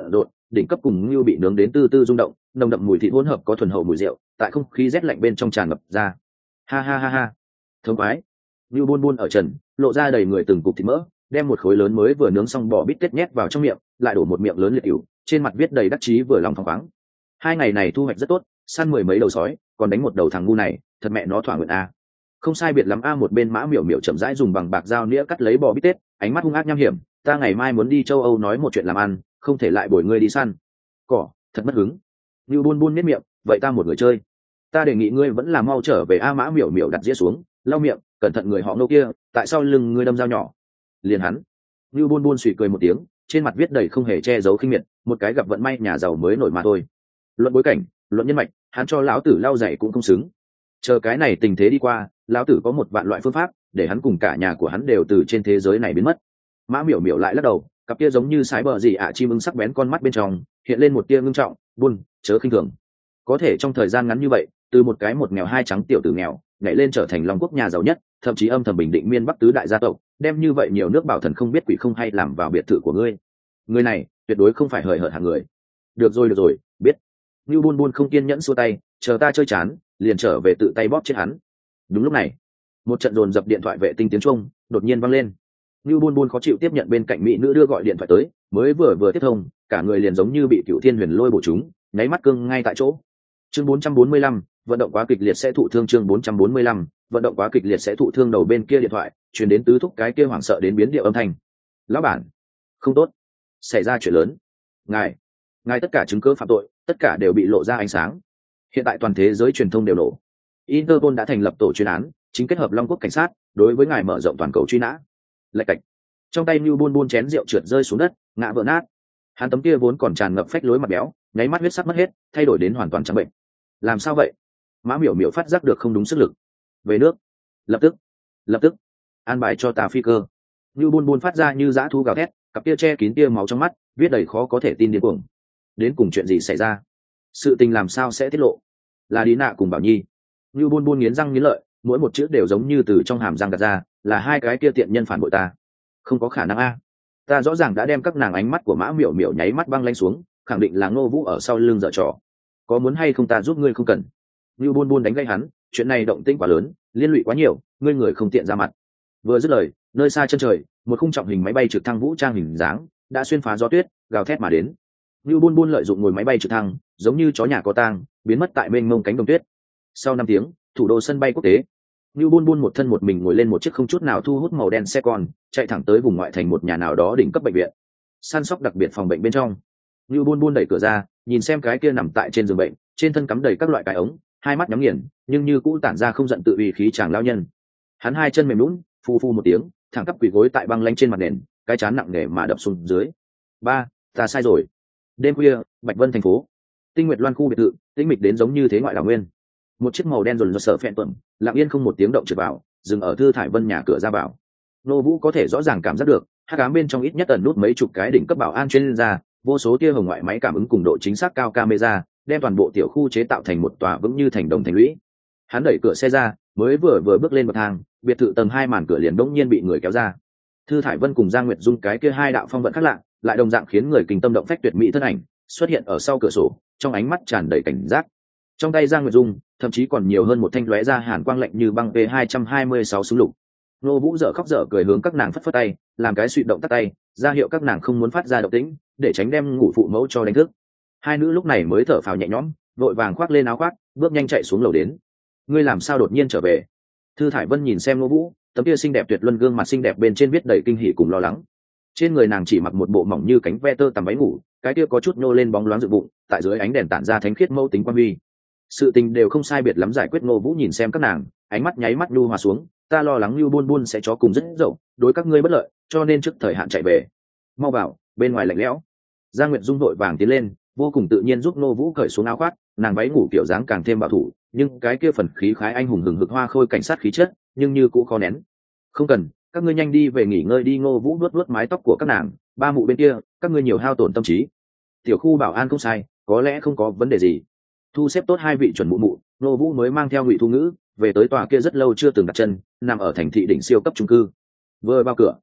[SPEAKER 1] đỉnh cấp cùng ngưu bị nướng đến tư tư rung động, nồng đậm mùi thịt hỗn hợp có thuần hậu mùi rượu, tại không khí rét lạnh bên trong tràn ngập ra. Ha ha ha ha, thống khoái. Ngưu buôn buôn ở trần, lộ ra đầy người từng cục thịt mỡ, đem một khối lớn mới vừa nướng xong bò bít tết nhét vào trong miệng, lại đổ một miệng lớn liệt cửu, trên mặt viết đầy đắc chí vừa lòng phóng khoáng. Hai ngày này thu hoạch rất tốt, săn mười mấy đầu sói, còn đánh một đầu thằng ngu này, thật mẹ nó thỏa nguyện a. Không sai biệt lắm a. Một bên Mã Miểu Miểu chậm rãi dùng bằng bạc dao nĩa cắt lấy bò bít tết, ánh mắt hung ác nham hiểm, ta ngày mai muốn đi châu Âu nói một chuyện làm ăn, không thể lại bồi ngươi đi săn. Cỏ, thật mất hứng. Ngưu buôn buôn miết miệng, vậy ta một người chơi. Ta đề nghị ngươi vẫn là mau trở về a. Mã Miểu Miểu đặt dĩa xuống, lau miệng, cẩn thận người họ Ngô kia, tại sao lưng ngươi đâm dao nhỏ? Liền hắn. Ngưu buôn buôn suy cười một tiếng, trên mặt viết đầy không hề che giấu khinh miệt, một cái gặp vận may nhà giàu mới nổi mà thôi. Luận bối cảnh, luận nhân mạch, hắn cho lão tử lau dạy cũng không xứng. Chờ cái này tình thế đi qua, lão tử có một vạn loại phương pháp để hắn cùng cả nhà của hắn đều từ trên thế giới này biến mất. Mã Miểu Miểu lại lắc đầu, cặp kia giống như sái bờ gì ạ chim ưng sắc bén con mắt bên trong hiện lên một tia ngưng trọng, buồn chớ khinh thường. Có thể trong thời gian ngắn như vậy, từ một cái một nghèo hai trắng tiểu tử nghèo nhảy lên trở thành long quốc nhà giàu nhất, thậm chí âm thầm bình định miên bắc tứ đại gia tộc, đem như vậy nhiều nước bảo thần không biết quỷ không hay làm vào biệt thự của ngươi. Người này tuyệt đối không phải hời hợt hạng người. Được rồi được rồi, biết. Ngưu buôn buôn không kiên nhẫn xua tay, chờ ta chơi chán liền trở về tự tay bóp chết hắn. Đúng lúc này, một trận dồn dập điện thoại vệ tinh tiếng chuông đột nhiên vang lên. Ngưu buôn buôn khó chịu tiếp nhận bên cạnh mỹ nữ đưa gọi điện thoại tới, mới vừa vừa tiếp thông, cả người liền giống như bị cựu thiên huyền lôi bổ chúng, nháy mắt cương ngay tại chỗ. Chương bốn trăm bốn mươi lăm, vận động quá kịch liệt sẽ thụ thương. Chương bốn trăm bốn mươi lăm, vận động quá kịch liệt sẽ thụ thương. Đầu bên kia điện thoại truyền đến tứ thúc cái kia hoảng sợ đến biến điệu âm thanh. Lão bản, không tốt, xảy ra chuyện lớn. Ngài, ngài tất cả chứng cứ phạm tội, tất cả đều bị lộ ra ánh sáng. Hiện tại toàn thế giới truyền thông đều nổ. Interpol đã thành lập tổ chuyên án, chính kết hợp Long Quốc cảnh sát, đối với ngài mở rộng toàn cầu truy nã. Lạch cạch. Trong tay Nưu Buôn Buôn chén rượu trượt rơi xuống đất, ngã vỡ nát. Hắn tấm kia vốn còn tràn ngập phách lối mặt béo, nháy mắt huyết sắc mất hết, thay đổi đến hoàn toàn trắng bệnh. Làm sao vậy? Mã Miểu Miểu phát giác được không đúng sức lực. Về nước, lập tức, lập tức, an bài cho tà phi cơ. Nưu Buôn Buôn phát ra như dã thú gào thét, cặp tia che kín tia máu trong mắt, viết đầy khó có thể tin điên cuồng. Đến cùng chuyện gì xảy ra? Sự tình làm sao sẽ tiết lộ? Là Đi Nạ cùng Bảo Nhi. Nưu Buôn Buôn nghiến răng nghiến lợi, mỗi một chữ đều giống như từ trong hàm răng gạt ra, là hai cái kia tiện nhân phản bội ta. Không có khả năng a. Ta rõ ràng đã đem các nàng ánh mắt của Mã Miểu Miểu nháy mắt băng lanh xuống, khẳng định là Ngô Vũ ở sau lưng giở trò. Có muốn hay không ta giúp ngươi không cần. Nưu Buôn Buôn đánh gây hắn, chuyện này động tĩnh quá lớn, liên lụy quá nhiều, ngươi người không tiện ra mặt. Vừa dứt lời, nơi xa chân trời, một khung trọng hình máy bay trực thăng vũ trang hình dáng đã xuyên phá gió tuyết, gào thét mà đến. Nưu Buôn Buôn lợi dụng ngồi máy bay trực thăng, giống như chó nhà có tang, biến mất tại mênh mông cánh đồng tuyết. Sau năm tiếng, thủ đô sân bay quốc tế. Nưu Buôn Buôn một thân một mình ngồi lên một chiếc không chút nào thu hút màu đen xe con, chạy thẳng tới vùng ngoại thành một nhà nào đó đỉnh cấp bệnh viện. Săn sóc đặc biệt phòng bệnh bên trong. Nưu Buôn Buôn đẩy cửa ra, nhìn xem cái kia nằm tại trên giường bệnh, trên thân cắm đầy các loại cái ống, hai mắt nhắm nghiền, nhưng như cũ tản ra không giận tự uy khí chàng lão nhân. Hắn hai chân mềm nhũn, phu phu một tiếng, thẳng tắp quỳ gối tại băng lanh trên mặt nền, cái trán nặng nề mà đập xuống dưới. Ba, ta sai rồi. Đêm khuya, Bạch Vân thành phố, Tinh Nguyệt Loan khu biệt thự, tĩnh mịch đến giống như thế ngoại đảo nguyên. Một chiếc màu đen rồn rập sợ phẹn tuẩm, lặng yên không một tiếng động trượt vào, dừng ở Thư Thải Vân nhà cửa ra vào. Nô Vũ có thể rõ ràng cảm giác được, hắc ám bên trong ít nhất ẩn nút mấy chục cái đỉnh cấp bảo an chuyên gia, vô số tia hồng ngoại máy cảm ứng cùng độ chính xác cao camera, đem toàn bộ tiểu khu chế tạo thành một tòa vững như thành đồng thành lũy. Hắn đẩy cửa xe ra, mới vừa vừa bước lên bậc thang, biệt thự tầng hai màn cửa liền bỗng nhiên bị người kéo ra. Thư Thải Vân cùng Giang Nguyệt Dung cái kia hai đạo phong vận khác lạ, lại đồng dạng khiến người kinh tâm động phách tuyệt mỹ thân ảnh xuất hiện ở sau cửa sổ, trong ánh mắt tràn đầy cảnh giác. Trong tay Giang Nguyệt Dung thậm chí còn nhiều hơn một thanh lóe ra hàn quang lạnh như băng P hai hai sáu súng lục. Nô Vũ dở khóc dở cười hướng các nàng phất phất tay, làm cái suy động tắt tay, ra hiệu các nàng không muốn phát ra động tĩnh, để tránh đem ngủ phụ mẫu cho đánh thức. Hai nữ lúc này mới thở phào nhẹ nhõm, vội vàng khoác lên áo khoác, bước nhanh chạy xuống lầu đến. Ngươi làm sao đột nhiên trở về? Thư Thải Vân nhìn xem Nô Vũ, tấm kia xinh đẹp tuyệt luân gương mặt xinh đẹp bên trên viết đầy kinh hỉ cùng lo lắng. Trên người nàng chỉ mặc một bộ mỏng như cánh ve tơ tằm váy ngủ, cái kia có chút nhô lên bóng loáng dự bụng, tại dưới ánh đèn tản ra thánh khiết mẫu tính quan huy. Sự tình đều không sai biệt lắm giải quyết. Ngô Vũ nhìn xem các nàng, ánh mắt nháy mắt nhu hòa xuống, ta lo lắng Nưu Buôn Buôn sẽ chó cùng rất dậu, đối các ngươi bất lợi, cho nên trước thời hạn chạy về. Mau vào, bên ngoài lạnh lẽo. Giang Nguyệt Dung vội vàng tiến lên, vô cùng tự nhiên giúp Ngô Vũ cởi xuống áo khoác, nàng váy ngủ kiểu dáng càng thêm bảo thủ, nhưng cái kia phần khí khái anh hùng hừng hực hoa khôi cảnh sát khí chất, nhưng như cũ khó nén. Không cần, các ngươi nhanh đi về nghỉ ngơi đi. Ngô Vũ vuốt vuốt mái tóc của các nàng, ba mụ bên kia, các ngươi nhiều hao tổn tâm trí. Tiểu khu bảo an không sai, có lẽ không có vấn đề gì. Thu xếp tốt hai vị chuẩn mụ mụ, Ngô Vũ mới mang theo Ngụy Thu Ngữ về tới tòa kia rất lâu chưa từng đặt chân, nằm ở thành thị đỉnh siêu cấp chung cư. Vừa vào cửa,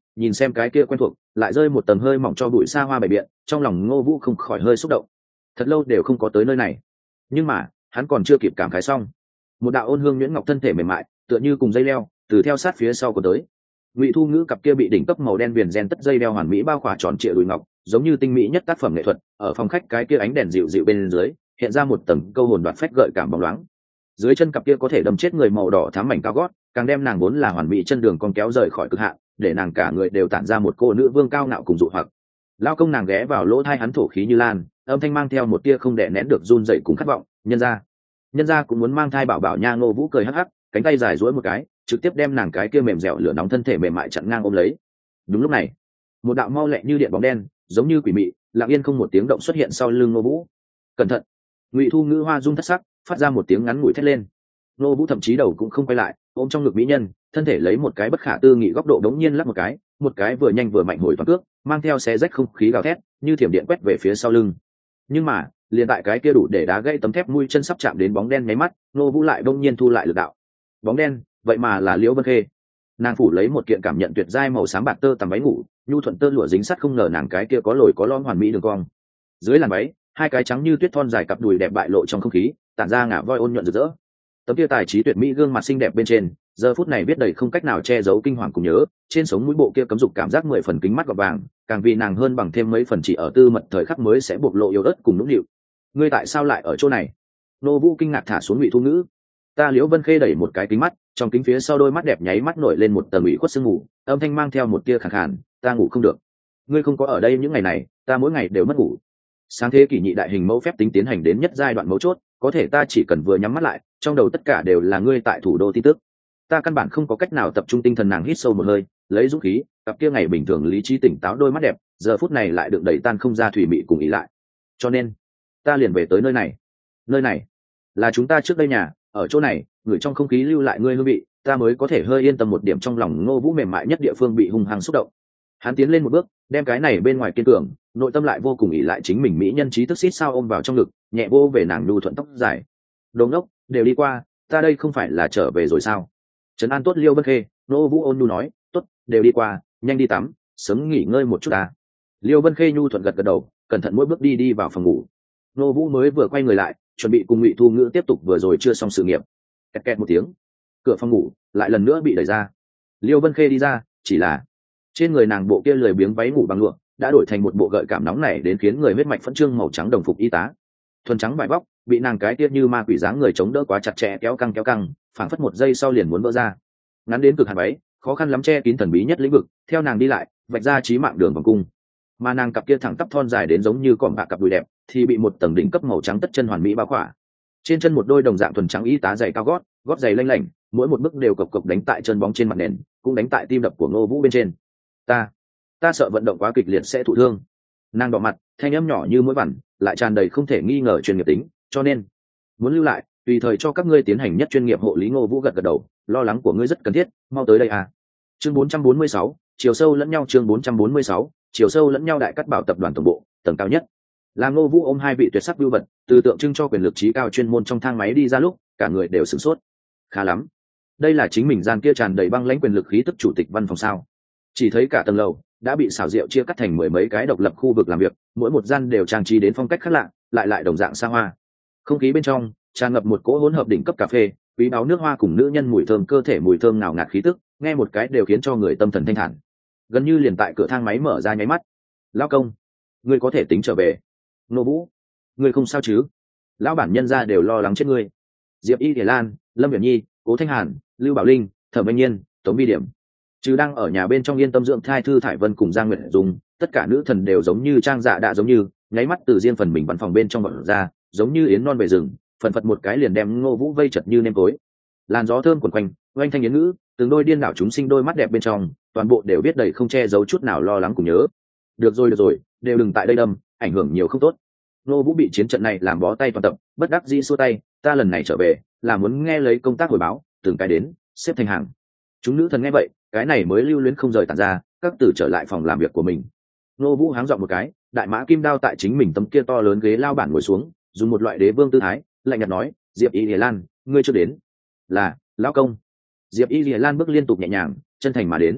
[SPEAKER 1] nhìn xem cái kia quen thuộc lại rơi một tầng hơi mỏng cho bụi xa hoa bày biện, trong lòng Ngô Vũ không khỏi hơi xúc động. Thật lâu đều không có tới nơi này, nhưng mà hắn còn chưa kịp cảm khái xong, một đạo ôn hương nhuyễn ngọc thân thể mềm mại tựa như cùng dây leo từ theo sát phía sau của tới. Ngụy Thu Ngữ cặp kia bị đỉnh cấp màu đen viền gen tất dây đeo hoàn mỹ bao khỏa tròn trịa đùi ngọc, giống như tinh mỹ nhất tác phẩm nghệ thuật, ở phòng khách cái kia ánh đèn dịu dịu bên dưới, hiện ra một tầng câu hồn đoạt phách gợi cảm bóng loáng. Dưới chân cặp kia có thể đâm chết người màu đỏ thắm mảnh cao gót, càng đem nàng vốn là hoàn mỹ chân đường còn kéo rời khỏi cực hạn, để nàng cả người đều tản ra một cô nữ vương cao ngạo cùng dụ hoặc. Lao công nàng ghé vào lỗ tai hắn thổ khí như lan, âm thanh mang theo một tia không đè nén được run rẩy cùng khát vọng, nhân gia, nhân gia cũng muốn mang thai bảo bảo nha. Ngô Vũ cười hắc hắc, cánh tay dài duỗi một cái, trực tiếp đem nàng cái kia mềm dẻo lửa nóng thân thể mềm mại chặn ngang ôm lấy. Đúng lúc này, một đạo mau lẹ như điện bóng đen, giống như quỷ mị, lặng yên không một tiếng động xuất hiện sau lưng Ngô Vũ. Cẩn thận! Ngụy Thu Ngữ hoa rung thất sắc, phát ra một tiếng ngắn ngủi thét lên. Ngô Vũ thậm chí đầu cũng không quay lại, ôm trong ngực mỹ nhân, thân thể lấy một cái bất khả tư nghị góc độ đống nhiên lắc một cái, một cái vừa nhanh vừa mạnh hồi toàn cước, mang theo xé rách không khí gào thét, như thiểm điện quét về phía sau lưng. Nhưng mà, liền tại cái kia đủ để đá gãy tấm thép mũi chân sắp chạm đến bóng đen nháy mắt, Ngô Vũ lại đống nhiên thu lại lực đạo. Bóng đen, vậy mà là Liễu Vân Khê. Nàng phủ lấy một kiện cảm nhận tuyệt giai màu xám bạc tơ tằm váy ngủ, nhu thuận tơ lụa dính sắt không ngờ nàng cái kia có lồi có lõm hoàn mỹ đường cong. Dưới làn váy, hai cái trắng như tuyết thon dài cặp đùi đẹp bại lộ trong không khí, tản ra ngả voi ôn nhuận rực rỡ. Tấm kia tài trí tuyệt mỹ gương mặt xinh đẹp bên trên, giờ phút này biết đầy không cách nào che giấu kinh hoàng cùng nhớ, trên sống mũi bộ kia cấm dục cảm giác mười phần kính mắt gọt vàng, càng vì nàng hơn bằng thêm mấy phần chỉ ở tư mật thời khắc mới sẽ bộc lộ yếu ớt cùng nũng nịu. Ngươi tại sao lại ở chỗ này? Nô Vũ kinh ngạc thả xuống Ngụy Thu Ngữ. Ta Liễu Vân Khê đẩy một cái kính mắt, trong kính phía sau đôi mắt đẹp nháy mắt nổi lên một tầng ủy khuất sương ngủ, âm thanh mang theo một tia khàn khàn, ta ngủ không được. Ngươi không có ở đây những ngày này, ta mỗi ngày đều mất ngủ. Sáng thế kỷ nhị đại hình mẫu phép tính tiến hành đến nhất giai đoạn mấu chốt, có thể ta chỉ cần vừa nhắm mắt lại, trong đầu tất cả đều là ngươi tại thủ đô tin tức. Ta căn bản không có cách nào tập trung tinh thần. Nàng hít sâu một hơi, lấy dũng khí, cặp kia ngày bình thường lý trí tỉnh táo đôi mắt đẹp, giờ phút này lại được đẩy tan không ra thủy mị cùng ý lại. Cho nên, ta liền về tới nơi này. Nơi này là chúng ta trước đây nhà, ở chỗ này, người trong không khí lưu lại ngươi hương vị, ta mới có thể hơi yên tâm một điểm. Trong lòng Ngô Vũ mềm mại nhất địa phương bị hung hăng xúc động. Hắn tiến lên một bước, đem cái này bên ngoài kiên cường, nội tâm lại vô cùng ỷ lại chính mình mỹ nhân trí tức xít sao ôm vào trong ngực, nhẹ vô về nàng nhu thuận tóc dài. Đồ ngốc, đều đi qua, ta đây không phải là trở về rồi sao? Trấn an tốt Liêu Vân Khê, Ngô Vũ ôn nhu nói, tốt, đều đi qua, nhanh đi tắm, sớm nghỉ ngơi một chút ta. Liêu Vân Khê nhu thuận gật gật đầu, cẩn thận mỗi bước đi đi vào phòng ngủ. Ngô Vũ mới vừa quay người lại, chuẩn bị cùng Ngụy Thu Ngữ tiếp tục vừa rồi chưa xong sự nghiệp. Kẹt kẹt một tiếng, cửa phòng ngủ lại lần nữa bị đẩy ra. Liêu Vân Khê đi ra, chỉ là trên người nàng bộ kia lười biếng váy ngủ bằng lụa đã đổi thành một bộ gợi cảm nóng này đến khiến người huyết mạch phẫn trương màu trắng đồng phục y tá, thuần trắng vải vóc bị nàng cái kia như ma quỷ dáng người chống đỡ quá chặt chẽ, kéo căng kéo căng, phảng phất một giây sau liền muốn vỡ ra. Ngắn đến cực hạn váy, khó khăn lắm che kín thần bí nhất lĩnh vực, theo nàng đi lại vạch ra chí mạng đường vòng cung, mà nàng cặp kia thẳng tắp thon dài đến giống như cọm bạc cặp đùi đẹp thì bị một tầng đỉnh cấp màu trắng tất chân hoàn mỹ bao khỏa. Trên chân một đôi đồng dạng thuần trắng y tá giày cao gót, gót giày lanh lảnh, mỗi một bước đều cộc cộc đánh tại chân bóng trên mặt nền, cũng đánh tại tim đập của Ngô Vũ bên trên. ta ta sợ vận động quá kịch liệt sẽ thụ thương. Nàng đỏ mặt, thanh âm nhỏ như mũi vằn, lại tràn đầy không thể nghi ngờ chuyên nghiệp tính, cho nên muốn lưu lại, tùy thời cho các ngươi tiến hành nhất chuyên nghiệp hộ lý. Ngô Vũ gật gật đầu, lo lắng của ngươi rất cần thiết, mau tới đây à. Chương bốn trăm bốn mươi sáu, chiều sâu lẫn nhau. Chương bốn trăm bốn mươi sáu, chiều sâu lẫn nhau. Đại Cát Bảo tập đoàn tổng bộ, tầng cao nhất. Làm Ngô Vũ ôm hai vị tuyệt sắc vưu vật, từ tượng trưng cho quyền lực trí cao chuyên môn trong thang máy đi ra lúc, cả người đều sửng sốt. Khá lắm, đây là chính mình gian kia tràn đầy băng lãnh quyền lực khí tức chủ tịch văn phòng sao? Chỉ thấy cả tầng lầu đã bị xảo diệu chia cắt thành mười mấy cái độc lập khu vực làm việc, mỗi một gian đều trang trí đến phong cách khác lạ, lại lại đồng dạng xa hoa. Không khí bên trong tràn ngập một cỗ hỗn hợp đỉnh cấp cà phê, quý báu nước hoa cùng nữ nhân mùi thơm cơ thể mùi thơm nào ngạt khí tức, nghe một cái đều khiến cho người tâm thần thanh thản. Gần như liền tại cửa thang máy mở ra nháy mắt, lão công, ngươi có thể tính trở về. Ngô Vũ, ngươi không sao chứ? Lão bản nhân gia đều lo lắng chết ngươi. Diệp Y Thể Lan, Lâm Viễn Nhi, Cố Thanh Hàn, Lưu Bảo Linh, Thẩm Minh Nhiên, Tống Vi Điểm, chứ đang ở nhà bên trong yên tâm dưỡng thai Thư Thải Vân cùng Giang Nguyệt Dung, tất cả nữ thần đều giống như trang dạ đạ giống như nháy mắt từ riêng phần mình văn phòng bên trong bật ra, giống như yến non về rừng, phần phật một cái liền đem Ngô Vũ vây chật như nêm tối. Làn gió thơm quần quanh, oanh thanh yến ngữ, từng đôi điên đảo chúng sinh đôi mắt đẹp bên trong, toàn bộ đều biết đầy không che giấu chút nào lo lắng cùng nhớ. Được rồi được rồi, đều đừng tại đây đâm, ảnh hưởng nhiều không tốt. Ngô Vũ bị chiến trận này làm bó tay toàn tập, bất đắc dĩ xua tay, ta lần này trở về là muốn nghe lấy công tác hồi báo, từng cái đến xếp thành hàng. Chúng nữ thần nghe vậy, cái này mới lưu luyến không rời tản ra, các tử trở lại phòng làm việc của mình. Ngô Vũ háng giọng một cái, đại mã kim đao tại chính mình tấm kia to lớn ghế lao bản ngồi xuống, dùng một loại đế vương tư thái, lạnh nhạt nói, Diệp Y Lìa Lan, ngươi chưa đến. Là lão công. Diệp Y Lìa Lan bước liên tục nhẹ nhàng, chân thành mà đến.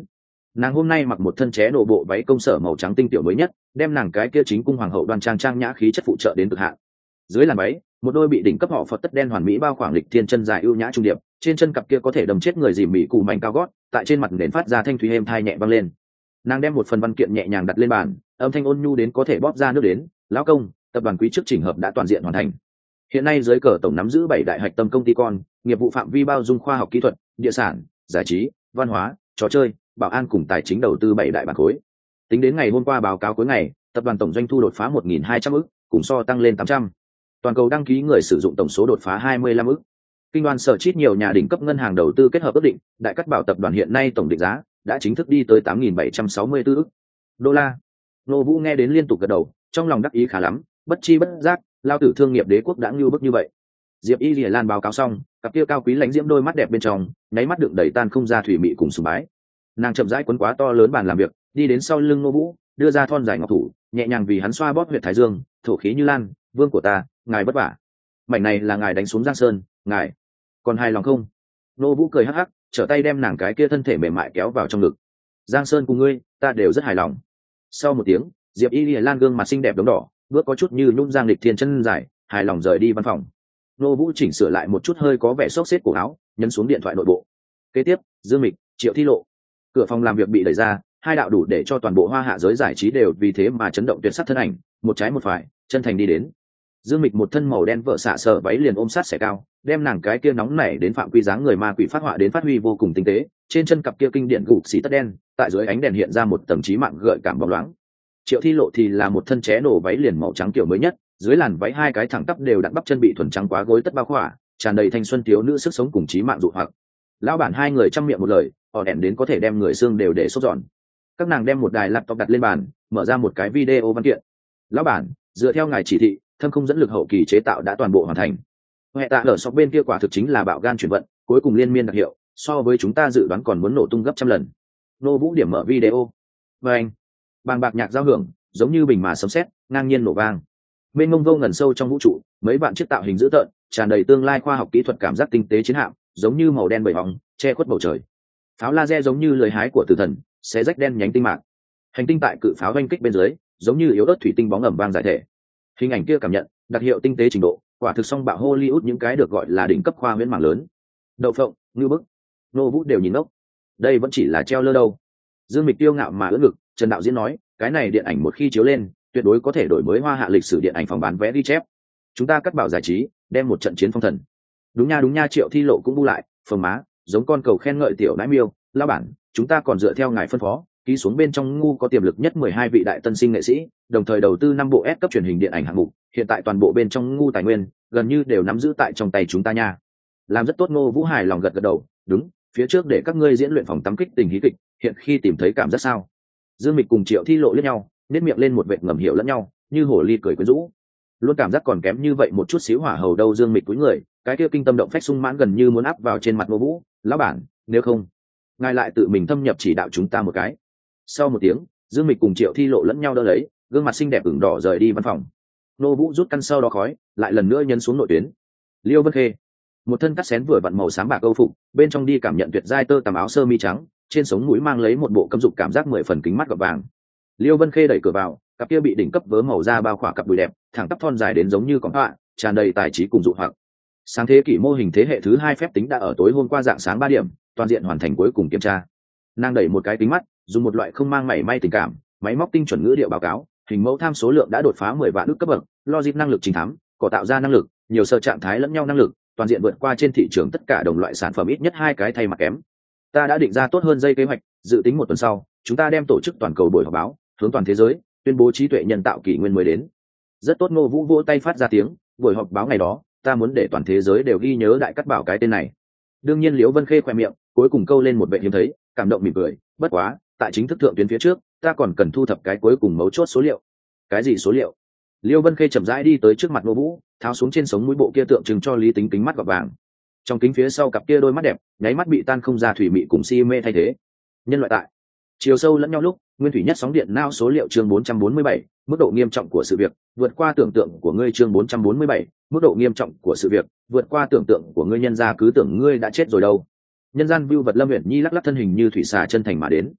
[SPEAKER 1] Nàng hôm nay mặc một thân ché nổ bộ váy công sở màu trắng tinh tiểu mới nhất, đem nàng cái kia chính cung hoàng hậu đoan trang trang nhã khí chất phụ trợ đến cực hạn. Dưới làn váy, một đôi bị đỉnh cấp họ phật tất đen hoàn mỹ bao khoảng lịch thiên chân dài ưu nhã trung điệp, trên chân cặp kia có thể đầm chết người dìm mỉ cù mảnh cao gót, tại trên mặt nền phát ra thanh thúy êm thai nhẹ vang lên. Nàng đem một phần văn kiện nhẹ nhàng đặt lên bàn, âm thanh ôn nhu đến có thể bóp ra nước đến. Lão công, tập đoàn quý trước chỉnh hợp đã toàn diện hoàn thành. Hiện nay dưới cờ tổng nắm giữ bảy đại hạch tâm công ty con, nghiệp vụ phạm vi bao dung khoa học kỹ thuật, địa sản, giải trí, văn hóa, trò chơi, bảo an cùng tài chính đầu tư bảy đại bản khối. Tính đến ngày hôm qua báo cáo cuối ngày, tập đoàn tổng doanh thu đột phá một nghìn hai trăm ức, cùng so tăng lên tám trăm. Toàn cầu đăng ký người sử dụng tổng số đột phá hai mươi lăm ức. Kinh đoàn sở chít nhiều nhà đỉnh cấp ngân hàng đầu tư kết hợp ước định, đại cắt bảo tập đoàn hiện nay tổng định giá đã chính thức đi tới tám nghìn bảy trăm sáu mươi tư ức đô la. Nô Vũ nghe đến liên tục gật đầu, trong lòng đắc ý khá lắm, bất chi bất giác, lao tử thương nghiệp đế quốc đã ngưu bức như vậy. Diệp Y Lìa Lan báo cáo xong, cặp kia cao quý lãnh diễm đôi mắt đẹp bên trong, nháy mắt đựng đầy tan không ra thủy mị cùng sùng bái. Nàng chậm rãi quấn quá to lớn bàn làm việc, đi đến sau lưng Nô Vũ, đưa ra thon dài ngọc thủ, nhẹ nhàng vì hắn xoa bóp huyệt thái dương, thổ khí như lan, vương của ta, ngài vất vả. Mảnh này là ngài đánh xuống Giang Sơn, ngài còn hài lòng không? Nô Vũ cười hắc hắc, trở tay đem nàng cái kia thân thể mềm mại kéo vào trong ngực. Giang Sơn cùng ngươi, ta đều rất hài lòng. Sau một tiếng, Diệp Y Lìa Lan gương mặt xinh đẹp đống đỏ, bước có chút như nhún giang lịch thiên chân dài, hài lòng rời đi văn phòng. Nô Vũ chỉnh sửa lại một chút hơi có vẻ xốc xếp cổ áo, nhấn xuống điện thoại nội bộ. Kế tiếp, Dương Mịch, Triệu Thi Lộ. Cửa phòng làm việc bị đẩy ra, hai đạo đủ để cho toàn bộ hoa hạ giới giải trí đều vì thế mà chấn động tuyệt sắc thân ảnh, một trái một phải, chân thành đi đến. Dương Mịch một thân màu đen vợ xạ sờ váy liền ôm sát xẻ cao, đem nàng cái kia nóng nảy đến phạm quy dáng người ma quỷ phát họa đến phát huy vô cùng tinh tế, trên chân cặp kia kinh điển gục xỉ tất đen, tại dưới ánh đèn hiện ra một tầng trí mạng gợi cảm bóng loáng. Triệu Thi Lộ thì là một thân ché nổ váy liền màu trắng kiểu mới nhất, dưới làn váy hai cái thẳng tắp đều đặn bắp chân bị thuần trắng quá gối tất bao khỏa, tràn đầy thanh xuân thiếu nữ sức sống cùng trí mạng dụ hoặc. Lão bản hai người trăm miệng một lời, họ đèn đến có thể đem người xương đều để sốt giòn. Các nàng đem một đài laptop đặt lên bàn, mở ra một cái video văn kiện. Lão bản, dựa theo ngài chỉ thị, thâm không dẫn lực hậu kỳ chế tạo đã toàn bộ hoàn thành. Hệ tạ ở sọc bên kia quả thực chính là bạo gan chuyển vận, cuối cùng liên miên đặc hiệu, so với chúng ta dự đoán còn muốn nổ tung gấp trăm lần. Nô Vũ điểm mở video. Và anh, bàng bạc nhạc giao hưởng, giống như bình mà sấm sét, ngang nhiên nổ vang. Mênh mông vô ngần sâu trong vũ trụ, mấy vạn chiếc tạo hình dữ tợn, tràn đầy tương lai khoa học kỹ thuật cảm giác tinh tế chiến hạm, giống như màu đen bầy hóng, che khuất bầu trời. Pháo laser giống như lời hái của tử thần, xé rách đen nhánh tinh mạc. Hành tinh tại cự pháo oanh kích bên dưới, giống như yếu ớt thủy tinh bóng ẩm vang giải thể. Hình ảnh kia cảm nhận, đặc hiệu tinh tế trình độ, quả thực song bạo Hollywood những cái được gọi là đỉnh cấp khoa huyễn mạng lớn. Đậu phộng, ngư bức, Nô Vũ đều nhìn ngốc. Đây vẫn chỉ là treo lơ đâu. Dương Mịch tiêu ngạo mà ưỡn ngực, Trần đạo diễn nói, cái này điện ảnh một khi chiếu lên, tuyệt đối có thể đổi mới hoa hạ lịch sử điện ảnh phòng bán vé ghi chép. Chúng ta cắt bảo giải trí, đem một trận chiến phong thần. Đúng nha đúng nha, Triệu Thi Lộ cũng bu lại, phồng má, giống con cầu khen ngợi tiểu nãi miêu, lão bản, chúng ta còn dựa theo ngài phân phó, ký xuống bên trong ngu có tiềm lực nhất mười hai vị đại tân sinh nghệ sĩ, đồng thời đầu tư năm bộ S cấp truyền hình điện ảnh hạng mục, hiện tại toàn bộ bên trong ngu tài nguyên gần như đều nắm giữ tại trong tay chúng ta nha. Làm rất tốt. Ngô Vũ hài lòng gật gật đầu, đúng, phía trước để các ngươi diễn luyện phòng tắm kích tình hí kịch, hiện khi tìm thấy cảm giác sao? Dương Mịch cùng Triệu Thi Lộ liếc nhau, nét miệng lên một vệt ngầm hiểu lẫn nhau, như hồ ly cười quyến rũ. Luôn cảm giác còn kém như vậy một chút xíu hỏa hầu đâu. Dương Mịch cúi người, cái kia kinh tâm động phách sung mãn gần như muốn áp vào trên mặt Ngô Vũ, lão bản, nếu không, ngài lại tự mình thâm nhập chỉ đạo chúng ta một cái. Sau một tiếng, Dương Mịch cùng Triệu Thi Lộ lẫn nhau đỡ lấy, gương mặt xinh đẹp ửng đỏ rời đi văn phòng. Ngô Vũ rút căn sau đó khói, lại lần nữa nhấn xuống nội tuyến. Liêu Vân Khê, một thân cắt xén vừa vặn màu xám bạc câu phục, bên trong đi cảm nhận tuyệt giai tơ tằm áo sơ mi trắng, trên sống mũi mang lấy một bộ cấm dục cảm giác mười phần kính mắt gọt vàng. Liêu Vân Khê đẩy cửa vào, cặp kia bị đỉnh cấp vớ màu da bao khỏa cặp đùi đẹp, thẳng tắp thon dài đến giống như con họa, tràn đầy tài trí cùng dụ hoặc. Sáng thế kỷ mô hình thế hệ thứ hai phép tính đã ở tối hôm qua dạng sáng ba điểm, toàn diện hoàn thành cuối cùng kiểm tra. Nàng đẩy một cái kính mắt, dùng một loại không mang mảy may tình cảm, máy móc tinh chuẩn ngữ điệu báo cáo, hình mẫu tham số lượng đã đột phá mười vạn ức cấp bậc, logic năng lực trình thám, có tạo ra năng lực, nhiều sơ trạng thái lẫn nhau năng lực, toàn diện vượt qua trên thị trường tất cả đồng loại sản phẩm ít nhất hai cái thay mặt kém. Ta đã định ra tốt hơn dây kế hoạch, dự tính một tuần sau, chúng ta đem tổ chức toàn cầu buổi họp báo, hướng toàn thế giới tuyên bố trí tuệ nhân tạo kỷ nguyên mới đến. Rất tốt. Ngô Vũ vỗ tay phát ra tiếng, buổi họp báo ngày đó, ta muốn để toàn thế giới đều ghi nhớ đại cắt bảo cái tên này. Đương nhiên Liễu Vân Khê khỏe miệng cuối cùng câu lên một vẻ hiếm thấy, cảm động mỉm cười, bất quá, tại chính thức thượng tuyến phía trước, ta còn cần thu thập cái cuối cùng mấu chốt số liệu. Cái gì số liệu? Liễu Vân Khê chậm rãi đi tới trước mặt Ngô Vũ, tháo xuống trên sống mũi bộ kia tượng trưng cho lý tính kính mắt gọt vàng. Trong kính phía sau cặp kia đôi mắt đẹp, nháy mắt bị tan không ra thủy mị cùng si mê thay thế. Nhân loại tại chiều sâu lẫn nhau lúc, nguyên thủy nhất sóng điện não số liệu chương bốn trăm bốn mươi bảy, mức độ nghiêm trọng của sự việc, vượt qua tưởng tượng của ngươi chương bốn trăm bốn mươi bảy, mức độ nghiêm trọng của sự việc, vượt qua tưởng tượng của ngươi. Nhân gia cứ tưởng ngươi đã chết rồi đâu. Nhân gian view vật Lâm Uyển Nhi lắc lắc thân hình như thủy xà chân thành mà đến.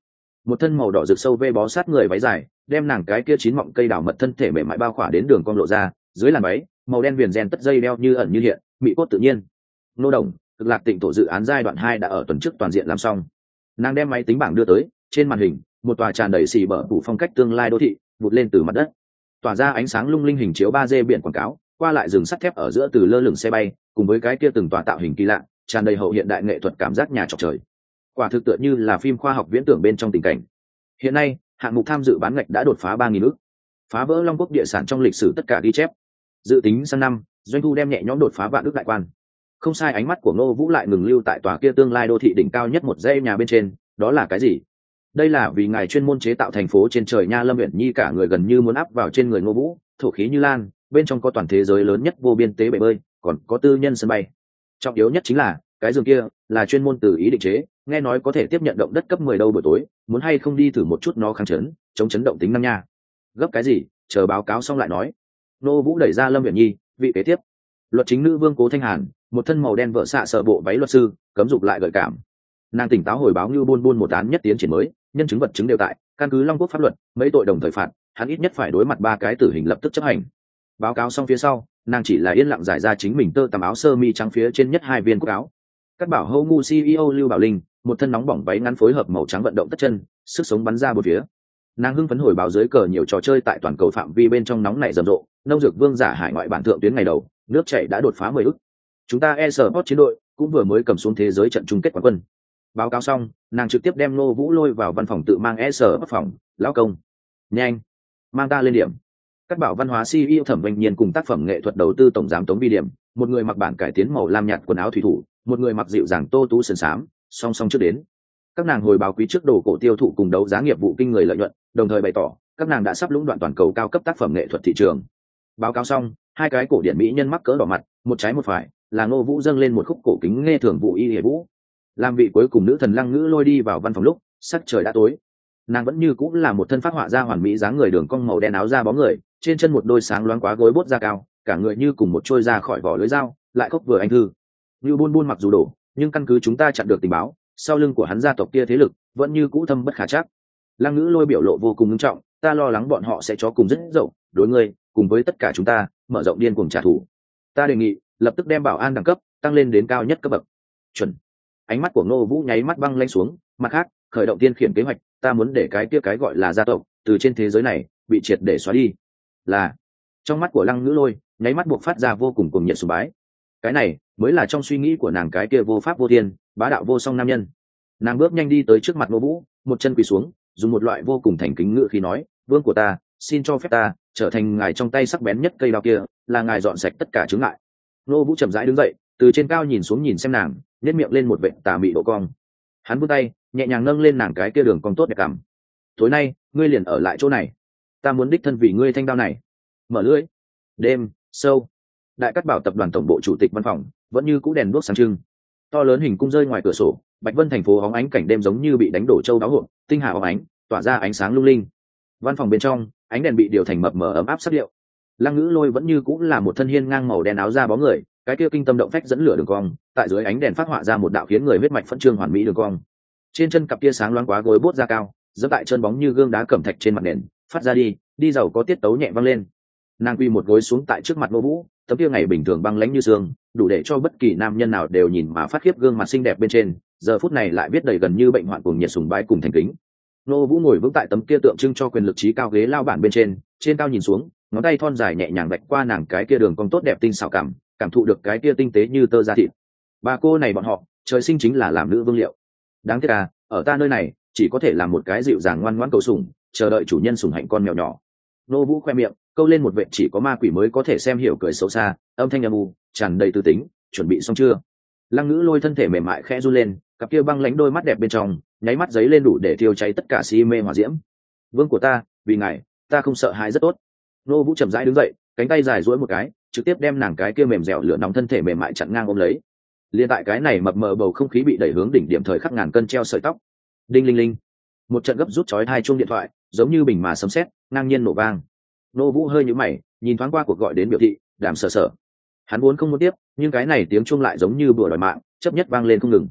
[SPEAKER 1] một thân màu đỏ rực sâu vê bó sát người váy dài đem nàng cái kia chín mọng cây đào mật thân thể mềm mại bao khỏa đến đường cong lộ ra, dưới làn váy màu đen viền ren tất dây đeo như ẩn như hiện, mỹ cốt tự nhiên. Nô Đồng, Cực Lạc Tịnh Thổ dự án giai đoạn hai đã ở tuần trước toàn diện làm xong. Nàng đem máy tính bảng đưa tới, trên màn hình một tòa tràn đầy xì bở phủ phong cách tương lai đô thị vụt lên từ mặt đất, tỏa ra ánh sáng lung linh hình chiếu ba D biển quảng cáo, qua lại rừng sắt thép ở giữa từ lơ lửng xe bay, cùng với cái kia từng tòa tạo hình kỳ lạ, tràn đầy hậu hiện đại nghệ thuật cảm giác nhà trọc trời. Quả thực tựa như là phim khoa học viễn tưởng bên trong tình cảnh. Hiện nay, hạng mục tham dự bán ngạch đã đột phá ba nghìn ức, phá vỡ Long Quốc địa sản trong lịch sử tất cả ghi chép. Dự tính sang năm, doanh thu đem nhẹ nhõm đột phá vạn ức đại quan. Không sai, ánh mắt của Ngô Vũ lại ngừng lưu tại tòa kia tương lai đô thị đỉnh cao nhất một dãy nhà bên trên, đó là cái gì? Đây là vì ngài chuyên môn chế tạo thành phố trên trời nha. Lâm Uyển Nhi cả người gần như muốn áp vào trên người Ngô Vũ, thổ khí như lan, bên trong có toàn thế giới lớn nhất vô biên tế bể bơi, còn có tư nhân sân bay. Trọng yếu nhất chính là, cái giường kia là chuyên môn từ ý định chế, nghe nói có thể tiếp nhận động đất cấp mười đâu buổi tối, muốn hay không đi thử một chút nó kháng chấn, chống chấn động tính năng nha. Gấp cái gì, chờ báo cáo xong lại nói. Ngô Vũ đẩy ra Lâm Uyển Nhi, vị kế tiếp. Luật chính nữ Vương Cố Thanh Hàn, một thân màu đen vợ xạ sợ bộ váy luật sư, cấm dục lại gợi cảm. Nàng tỉnh táo hồi báo như buôn buôn một án nhất tiến triển mới, nhân chứng vật chứng đều tại, căn cứ Long Quốc pháp luật, mấy tội đồng thời phạt, hắn ít nhất phải đối mặt ba cái tử hình lập tức chấp hành. Báo cáo xong phía sau, nàng chỉ là yên lặng giải ra chính mình tơ tằm áo sơ mi trắng phía trên nhất hai viên cúc áo. Cát Bảo Hâu Ngu xê e ô Lưu Bảo Linh, một thân nóng bỏng váy ngắn phối hợp màu trắng vận động tất chân, sức sống bắn ra bốn phía. Nàng hưng phấn hồi báo dưới cờ nhiều trò chơi tại toàn cầu phạm vi bên trong nóng nảy rầm rộ, nông dược vương giả hải ngoại bản thượng tuyến ngày đầu, nước chảy đã đột phá mười ức. Chúng ta eSports chiến đội cũng vừa mới cầm xuống thế giới trận chung kết quán quân. Báo cáo xong, nàng trực tiếp đem Ngô Vũ lôi vào văn phòng tự mang eSports phòng, lão công, nhanh, mang ta lên điểm. Các bảo văn hóa xê e ô Thẩm Vinh Nhiên cùng tác phẩm nghệ thuật đầu tư tổng giám Tống Vi Điểm, một người mặc bản cải tiến màu lam nhạt quần áo thủy thủ, một người mặc dịu dàng tô tú sườn xám, song song trước đến. Các nàng hồi báo quý trước đồ cổ tiêu thụ cùng đấu giá nghiệp vụ kinh người lợi nhuận, đồng thời bày tỏ các nàng đã sắp lũng đoạn toàn cầu cao cấp tác phẩm nghệ thuật thị trường. Báo cáo xong, hai cái cổ điển mỹ nhân mắc cỡ đỏ mặt, một trái một phải, là Ngô Vũ dâng lên một khúc cổ kính nghe thường vụ y hệ vũ. Làm vị cuối cùng nữ thần Lăng Ngữ lôi đi vào văn phòng lúc sắc trời đã tối, nàng vẫn như cũng là một thân phát họa ra hoàn mỹ dáng người đường cong màu đen áo da bó người, trên chân một đôi sáng loáng quá gối bốt da cao, cả người như cùng một trôi ra khỏi vỏ lưới dao, lại khóc vừa anh thư. Như buôn buôn mặc dù đổ, nhưng căn cứ chúng ta chặn được tình báo, sau lưng của hắn gia tộc kia thế lực vẫn như cũ thâm bất khả trắc. Lăng Ngữ lôi biểu lộ vô cùng nghiêm trọng, ta lo lắng bọn họ sẽ chó cùng rất dậu, đối ngươi cùng với tất cả chúng ta mở rộng điên cuồng trả thù. Ta đề nghị lập tức đem bảo an đẳng cấp tăng lên đến cao nhất cấp bậc. Chuẩn. Ánh mắt của Ngô Vũ nháy mắt băng lanh xuống, mặt khác khởi động tiên khiển kế hoạch, ta muốn để cái kia cái gọi là gia tộc từ trên thế giới này bị triệt để xóa đi. Là. Trong mắt của Lăng Ngữ lôi nháy mắt buộc phát ra vô cùng cuồng nhiệt sùng bái. Cái này mới là trong suy nghĩ của nàng cái kia vô pháp vô thiên, bá đạo vô song nam nhân. Nàng bước nhanh đi tới trước mặt Ngô Vũ, một chân quỳ xuống, dùng một loại vô cùng thành kính ngữ khí nói, vương của ta, xin cho phép ta trở thành ngài trong tay sắc bén nhất cây đao kia, là ngài dọn sạch tất cả chướng ngại. Ngô Vũ chậm rãi đứng dậy, từ trên cao nhìn xuống nhìn xem nàng, nhếch miệng lên một vệt tà mị độ cong. Hắn vươn tay nhẹ nhàng nâng lên nàng cái kia đường cong tốt đẹp cảm. Tối nay ngươi liền ở lại chỗ này, ta muốn đích thân vì ngươi thanh đao này. Mở lưỡi. Đêm sâu. Đại Cát Bảo tập đoàn tổng bộ chủ tịch văn phòng vẫn như cũ đèn đuốc sáng trưng, to lớn hình cung rơi ngoài cửa sổ, Bạch Vân thành phố hóng ánh cảnh đêm giống như bị đánh đổ châu đáo hộp, tinh hà hóng ánh tỏa ra ánh sáng lung linh. Văn phòng bên trong ánh đèn bị điều thành mập mờ ấm áp sắc điệu. Lăng Ngữ lôi vẫn như cũng là một thân hiên ngang màu đen áo da bó người, cái kia kinh tâm động phách dẫn lửa đường cong, tại dưới ánh đèn phát họa ra một đạo khiến người huyết mạch phân trương hoàn mỹ đường cong. Trên chân cặp kia sáng loáng quá gối bốt da cao, dẫm tại chân bóng như gương đá cẩm thạch trên mặt nền, phát ra đi đi giàu có tiết tấu nhẹ vang lên. Nàng quy một gối xuống tại trước mặt Ngô Vũ, tấm kia ngày bình thường băng lãnh như sương, đủ để cho bất kỳ nam nhân nào đều nhìn mà phát khiếp gương mặt xinh đẹp bên trên, giờ phút này lại biết đầy gần như bệnh hoạn cùng nhiệt sùng bái cùng thành kính. Ngô Vũ ngồi vững tại tấm kia tượng trưng cho quyền lực trí cao ghế lao bản bên trên, trên cao nhìn xuống, ngón tay thon dài nhẹ nhàng vạch qua nàng cái kia đường cong tốt đẹp tinh xảo cảm, cảm thụ được cái kia tinh tế như tơ da thịt. Bà cô này bọn họ, trời sinh chính là làm nữ vương liệu. Đáng tiếc à, ở ta nơi này, chỉ có thể làm một cái dịu dàng ngoan ngoãn cầu sủng, chờ đợi chủ nhân sủng hạnh con mèo nhỏ. Ngô Vũ khoe miệng, câu lên một vệt chỉ có ma quỷ mới có thể xem hiểu cười xấu xa, âm thanh âm u, tràn đầy tư tính, chuẩn bị xong chưa? Lăng Ngữ lôi thân thể mềm mại khẽ run lên, cặp kia băng lãnh đôi mắt đẹp bên trong, nháy mắt giấy lên đủ để thiêu cháy tất cả si mê hỏa diễm. Vương của ta, vì ngài, ta không sợ hãi rất tốt. Ngô Vũ chậm rãi đứng dậy, cánh tay dài duỗi một cái, trực tiếp đem nàng cái kia mềm dẻo lửa nóng thân thể mềm mại chặn ngang ôm lấy. Liên tại cái này mập mờ bầu không khí bị đẩy hướng đỉnh điểm thời khắc ngàn cân treo sợi tóc. Đinh linh linh, một trận gấp rút chói hai chuông điện thoại, giống như bình mà sấm sét, ngang nhiên nổ vang. Ngô Vũ hơi nhíu mày, nhìn thoáng qua cuộc gọi đến biểu thị, Đàm Sở Sở. Hắn vốn không muốn tiếp, nhưng cái này tiếng chuông lại giống như bữa đòi mạng, chấp nhất vang lên không ngừng.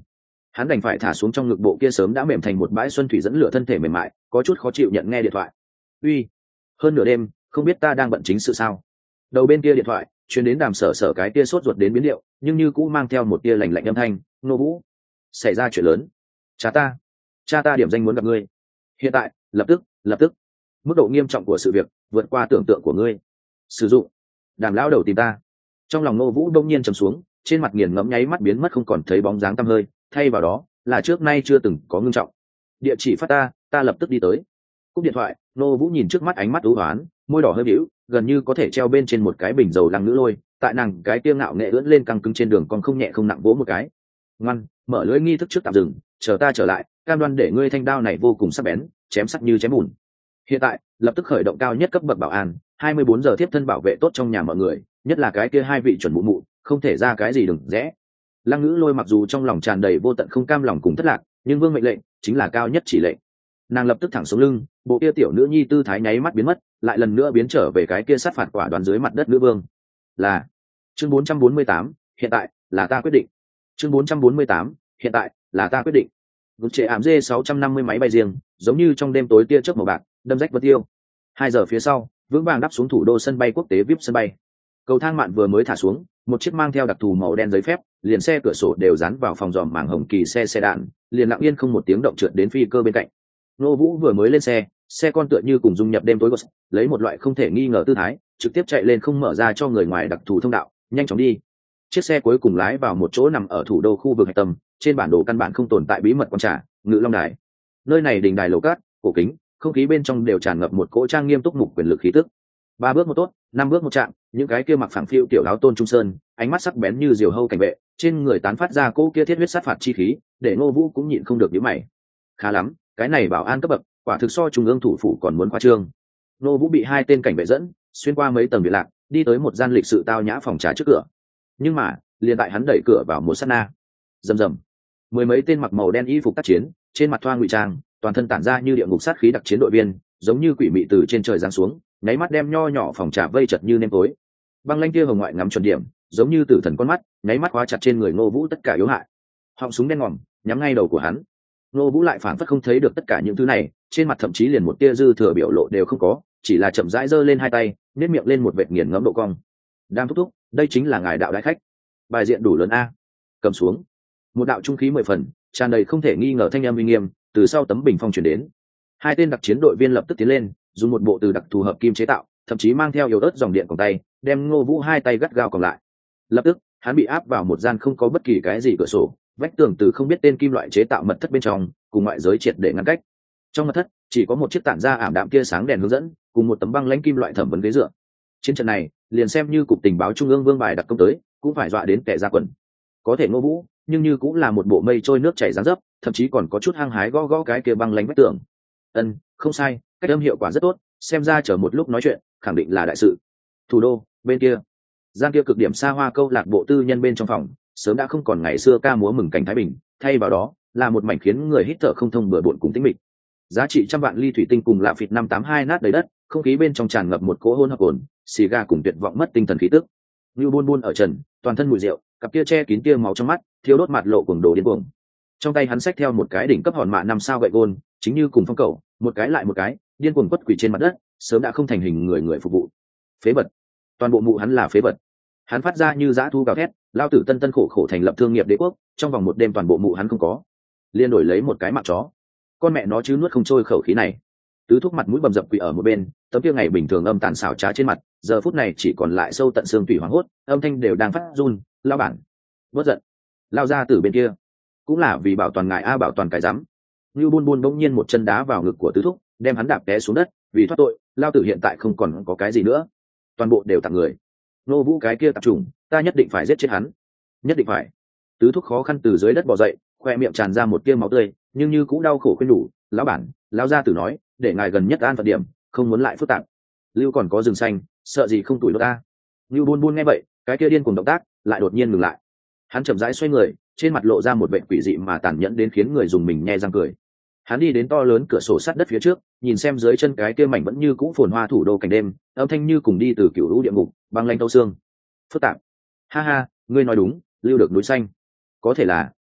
[SPEAKER 1] Hắn đành phải thả xuống trong ngực bộ kia sớm đã mềm thành một bãi xuân thủy dẫn lửa thân thể mềm mại, có chút khó chịu nhận nghe điện thoại. Uy, hơn nửa đêm, không biết ta đang bận chính sự sao? Đầu bên kia điện thoại truyền đến Đàm Sở Sở cái tia sốt ruột đến biến điệu, nhưng như cũ mang theo một tia lạnh lạnh âm thanh. Nô Vũ, xảy ra chuyện lớn. Cha ta, cha ta điểm danh muốn gặp ngươi. Hiện tại, lập tức, lập tức. Mức độ nghiêm trọng của sự việc vượt qua tưởng tượng của ngươi. Sử dụng. Đàm lão đầu tìm ta. Trong lòng Nô Vũ đông nhiên trầm xuống, trên mặt nghiền ngẫm nháy mắt biến mất không còn thấy bóng dáng tăm hơi, thay vào đó là trước nay chưa từng có ngưng trọng. Địa chỉ phát ta, ta lập tức đi tới. Cúp điện thoại, Nô Vũ nhìn trước mắt ánh mắt u hoán, môi đỏ hơi bĩu, gần như có thể treo bên trên một cái bình dầu lăng nữ lôi, tại nàng cái tiêu ngạo nghệ ưỡn lên căng cứng trên đường còn không nhẹ không nặng vỗ một cái. Ngoan, mở lưới nghi thức trước tạm dừng, chờ ta trở lại, cam đoan để ngươi thanh đao này vô cùng sắc bén, chém sắc như chém bùn. Hiện tại, lập tức khởi động cao nhất cấp bậc bảo an, hai mươi bốn giờ tiếp thân bảo vệ tốt trong nhà mọi người, nhất là cái kia hai vị chuẩn mụ mụ, không thể ra cái gì đừng rẽ. Lăng ngữ lôi mặc dù trong lòng tràn đầy vô tận không cam lòng cùng thất lạc, nhưng vương mệnh lệnh chính là cao nhất chỉ lệnh. Nàng lập tức thẳng xuống lưng, bộ kia tiểu nữ nhi tư thái nháy mắt biến mất, lại lần nữa biến trở về cái kia sát phạt quả đoán dưới mặt đất nữ vương. Là chương bốn trăm bốn mươi tám, hiện tại là ta quyết định. Chương bốn trăm bốn mươi tám, hiện tại là ta quyết định. Gục trệ ảm dê sáu trăm năm mươi máy bay riêng, giống như trong đêm tối tia chớp màu bạc, đâm rách vân tiêu. Hai giờ phía sau, vững vàng đáp xuống thủ đô sân bay quốc tế vê i pê sân bay. Cầu thang mạn vừa mới thả xuống, một chiếc mang theo đặc thù màu đen giấy phép, liền xe cửa sổ đều dán vào phòng dòm màng hồng kỳ xe xe đạn, liền lặng yên không một tiếng động trượt đến phi cơ bên cạnh. Nô Vũ vừa mới lên xe, xe con tựa như cùng dung nhập đêm tối, lấy một loại không thể nghi ngờ tư thái, trực tiếp chạy lên không mở ra cho người ngoài đặc thù thông đạo, nhanh chóng đi. Chiếc xe cuối cùng lái vào một chỗ nằm ở thủ đô khu vực hạch tâm, trên bản đồ căn bản không tồn tại bí mật quan trà, Ngự Long Đài. Nơi này đình đài lầu cát, cổ kính, không khí bên trong đều tràn ngập một cỗ trang nghiêm túc mục quyền lực khí tức. Ba bước một tốt, năm bước một chạm, những cái kia mặc phẳng phiu tiểu áo tôn trung sơn, ánh mắt sắc bén như diều hâu cảnh vệ, trên người tán phát ra cỗ kia thiết huyết sát phạt chi khí, để Ngô Vũ cũng nhịn không được nhíu mày. Khá lắm, cái này bảo an cấp bậc, quả thực so trung ương thủ phủ còn muốn khoa trương. Ngô Vũ bị hai tên cảnh vệ dẫn, xuyên qua mấy tầng biệt lạc, đi tới một gian lịch sự tao nhã phòng trà trước cửa. Nhưng mà, liền tại hắn đẩy cửa vào một sát na, rầm rầm, mười mấy tên mặc màu đen y phục tác chiến, trên mặt thoa ngụy trang, toàn thân tản ra như địa ngục sát khí đặc chiến đội viên, giống như quỷ mị từ trên trời giáng xuống, nháy mắt đem nho nhỏ phòng trà vây chật như nêm tối. Băng lanh kia hồng ngoại ngắm chuẩn điểm, giống như tử thần con mắt, nháy mắt khóa chặt trên người Ngô Vũ tất cả yếu hại. Họng súng đen ngòm, nhắm ngay đầu của hắn. Ngô Vũ lại phản phất không thấy được tất cả những thứ này, trên mặt thậm chí liền một tia dư thừa biểu lộ đều không có, chỉ là chậm rãi giơ lên hai tay, nhếch miệng lên một vệt nghiền ngẫm độ cong. Đang thúc thúc, đây chính là ngài đạo đại khách. Bài diện đủ lớn a. Cầm xuống. Một đạo trung khí mười phần, tràn đầy không thể nghi ngờ thanh âm uy nghiêm, từ sau tấm bình phong truyền đến. Hai tên đặc chiến đội viên lập tức tiến lên, dùng một bộ từ đặc thù hợp kim chế tạo, thậm chí mang theo yếu ớt dòng điện còng tay, đem Ngô Vũ hai tay gắt gao còn lại. Lập tức, hắn bị áp vào một gian không có bất kỳ cái gì cửa sổ, vách tường từ không biết tên kim loại chế tạo mật thất bên trong, cùng ngoại giới triệt để ngăn cách. Trong mật thất, chỉ có một chiếc tản ra ảm đạm tia sáng đèn hướng dẫn, cùng một tấm băng lãnh kim loại thẩm vấn ghế dựa. Chiến trận này, liền xem như cục tình báo trung ương Vương bài đặc công tới, cũng phải dọa đến kẻ ra quần. Có thể Ngô Vũ, nhưng như cũng là một bộ mây trôi nước chảy dáng dấp, thậm chí còn có chút hăng hái gõ gõ cái kia băng lãnh vách tường. Ân, không sai, cách âm hiệu quả rất tốt, xem ra chờ một lúc nói chuyện, khẳng định là đại sự. Thủ đô, bên kia, gian kia cực điểm xa hoa câu lạc bộ tư nhân bên trong phòng, sớm đã không còn ngày xưa ca múa mừng cảnh thái bình, thay vào đó là một mảnh khiến người hít thở không thông bừa bộn cùng tĩnh mịch. Giá trị trăm vạn ly thủy tinh cùng lạ phịt năm tám hai nát đầy đất, không khí bên trong tràn ngập một cỗ hôn hợp ồn, xì gà cùng tuyệt vọng mất tinh thần khí tức. Như buôn buôn ở trần, toàn thân mùi rượu, cặp kia che kín tia máu trong mắt, thiếu đốt mặt lộ cuồng đồ điên cuồng. Trong tay hắn xách theo một cái đỉnh cấp hòn mạ năm sao gậy gôn, chính như cùng phong cầu, một cái lại một cái, điên cuồng quất quỷ trên mặt đất, sớm đã không thành hình người người phục vụ. Phế vật, toàn bộ mụ hắn là phế vật. Hắn phát ra như dã thu gào thét, lao tử tân tân khổ khổ thành lập thương nghiệp đế quốc, trong vòng một đêm toàn bộ mụ hắn không có, liên đổi lấy một cái mạng chó. Con mẹ nó chứ nuốt không trôi khẩu khí này. Tứ thúc mặt mũi bầm dập quỷ ở một bên, tấm kia ngày bình thường âm tàn xảo trá trên mặt, giờ phút này chỉ còn lại sâu tận xương tủy hoảng hốt, âm thanh đều đang phát run. Lao bản, bớt giận. Lao ra từ bên kia, cũng là vì bảo toàn ngài a bảo toàn cái rắm. Như buôn buôn bỗng nhiên một chân đá vào ngực của tứ thúc, đem hắn đạp té xuống đất. Vì thoát tội, lao tử hiện tại không còn có cái gì nữa, toàn bộ đều tặng người. Nô Vũ cái kia tạp trùng, ta nhất định phải giết chết hắn, nhất định phải. Tứ thúc khó khăn từ dưới đất bò dậy, khoe miệng tràn ra một tia máu tươi, nhưng như cũng đau khổ khuyên nhủ. Lão bản, lão gia tử nói, để ngài gần nhất an phận điểm, không muốn lại phức tạp. Lưu còn có rừng xanh, sợ gì không tuổi đốt ta. Lưu buôn buôn nghe vậy, cái kia điên cuồng động tác lại đột nhiên ngừng lại. Hắn chậm rãi xoay người, trên mặt lộ ra một vẻ quỷ dị mà tàn nhẫn đến khiến người dùng mình nhe răng cười. Hắn đi đến to lớn cửa sổ sắt đất phía trước, nhìn xem dưới chân cái kia mảnh vẫn như cũ phồn hoa thủ đô cảnh đêm, âm thanh như cùng đi từ cựu lũ địa ngục, băng lanh thấu xương. Phức tạp. Ha ha, ngươi nói đúng, lưu được núi xanh. Có thể là,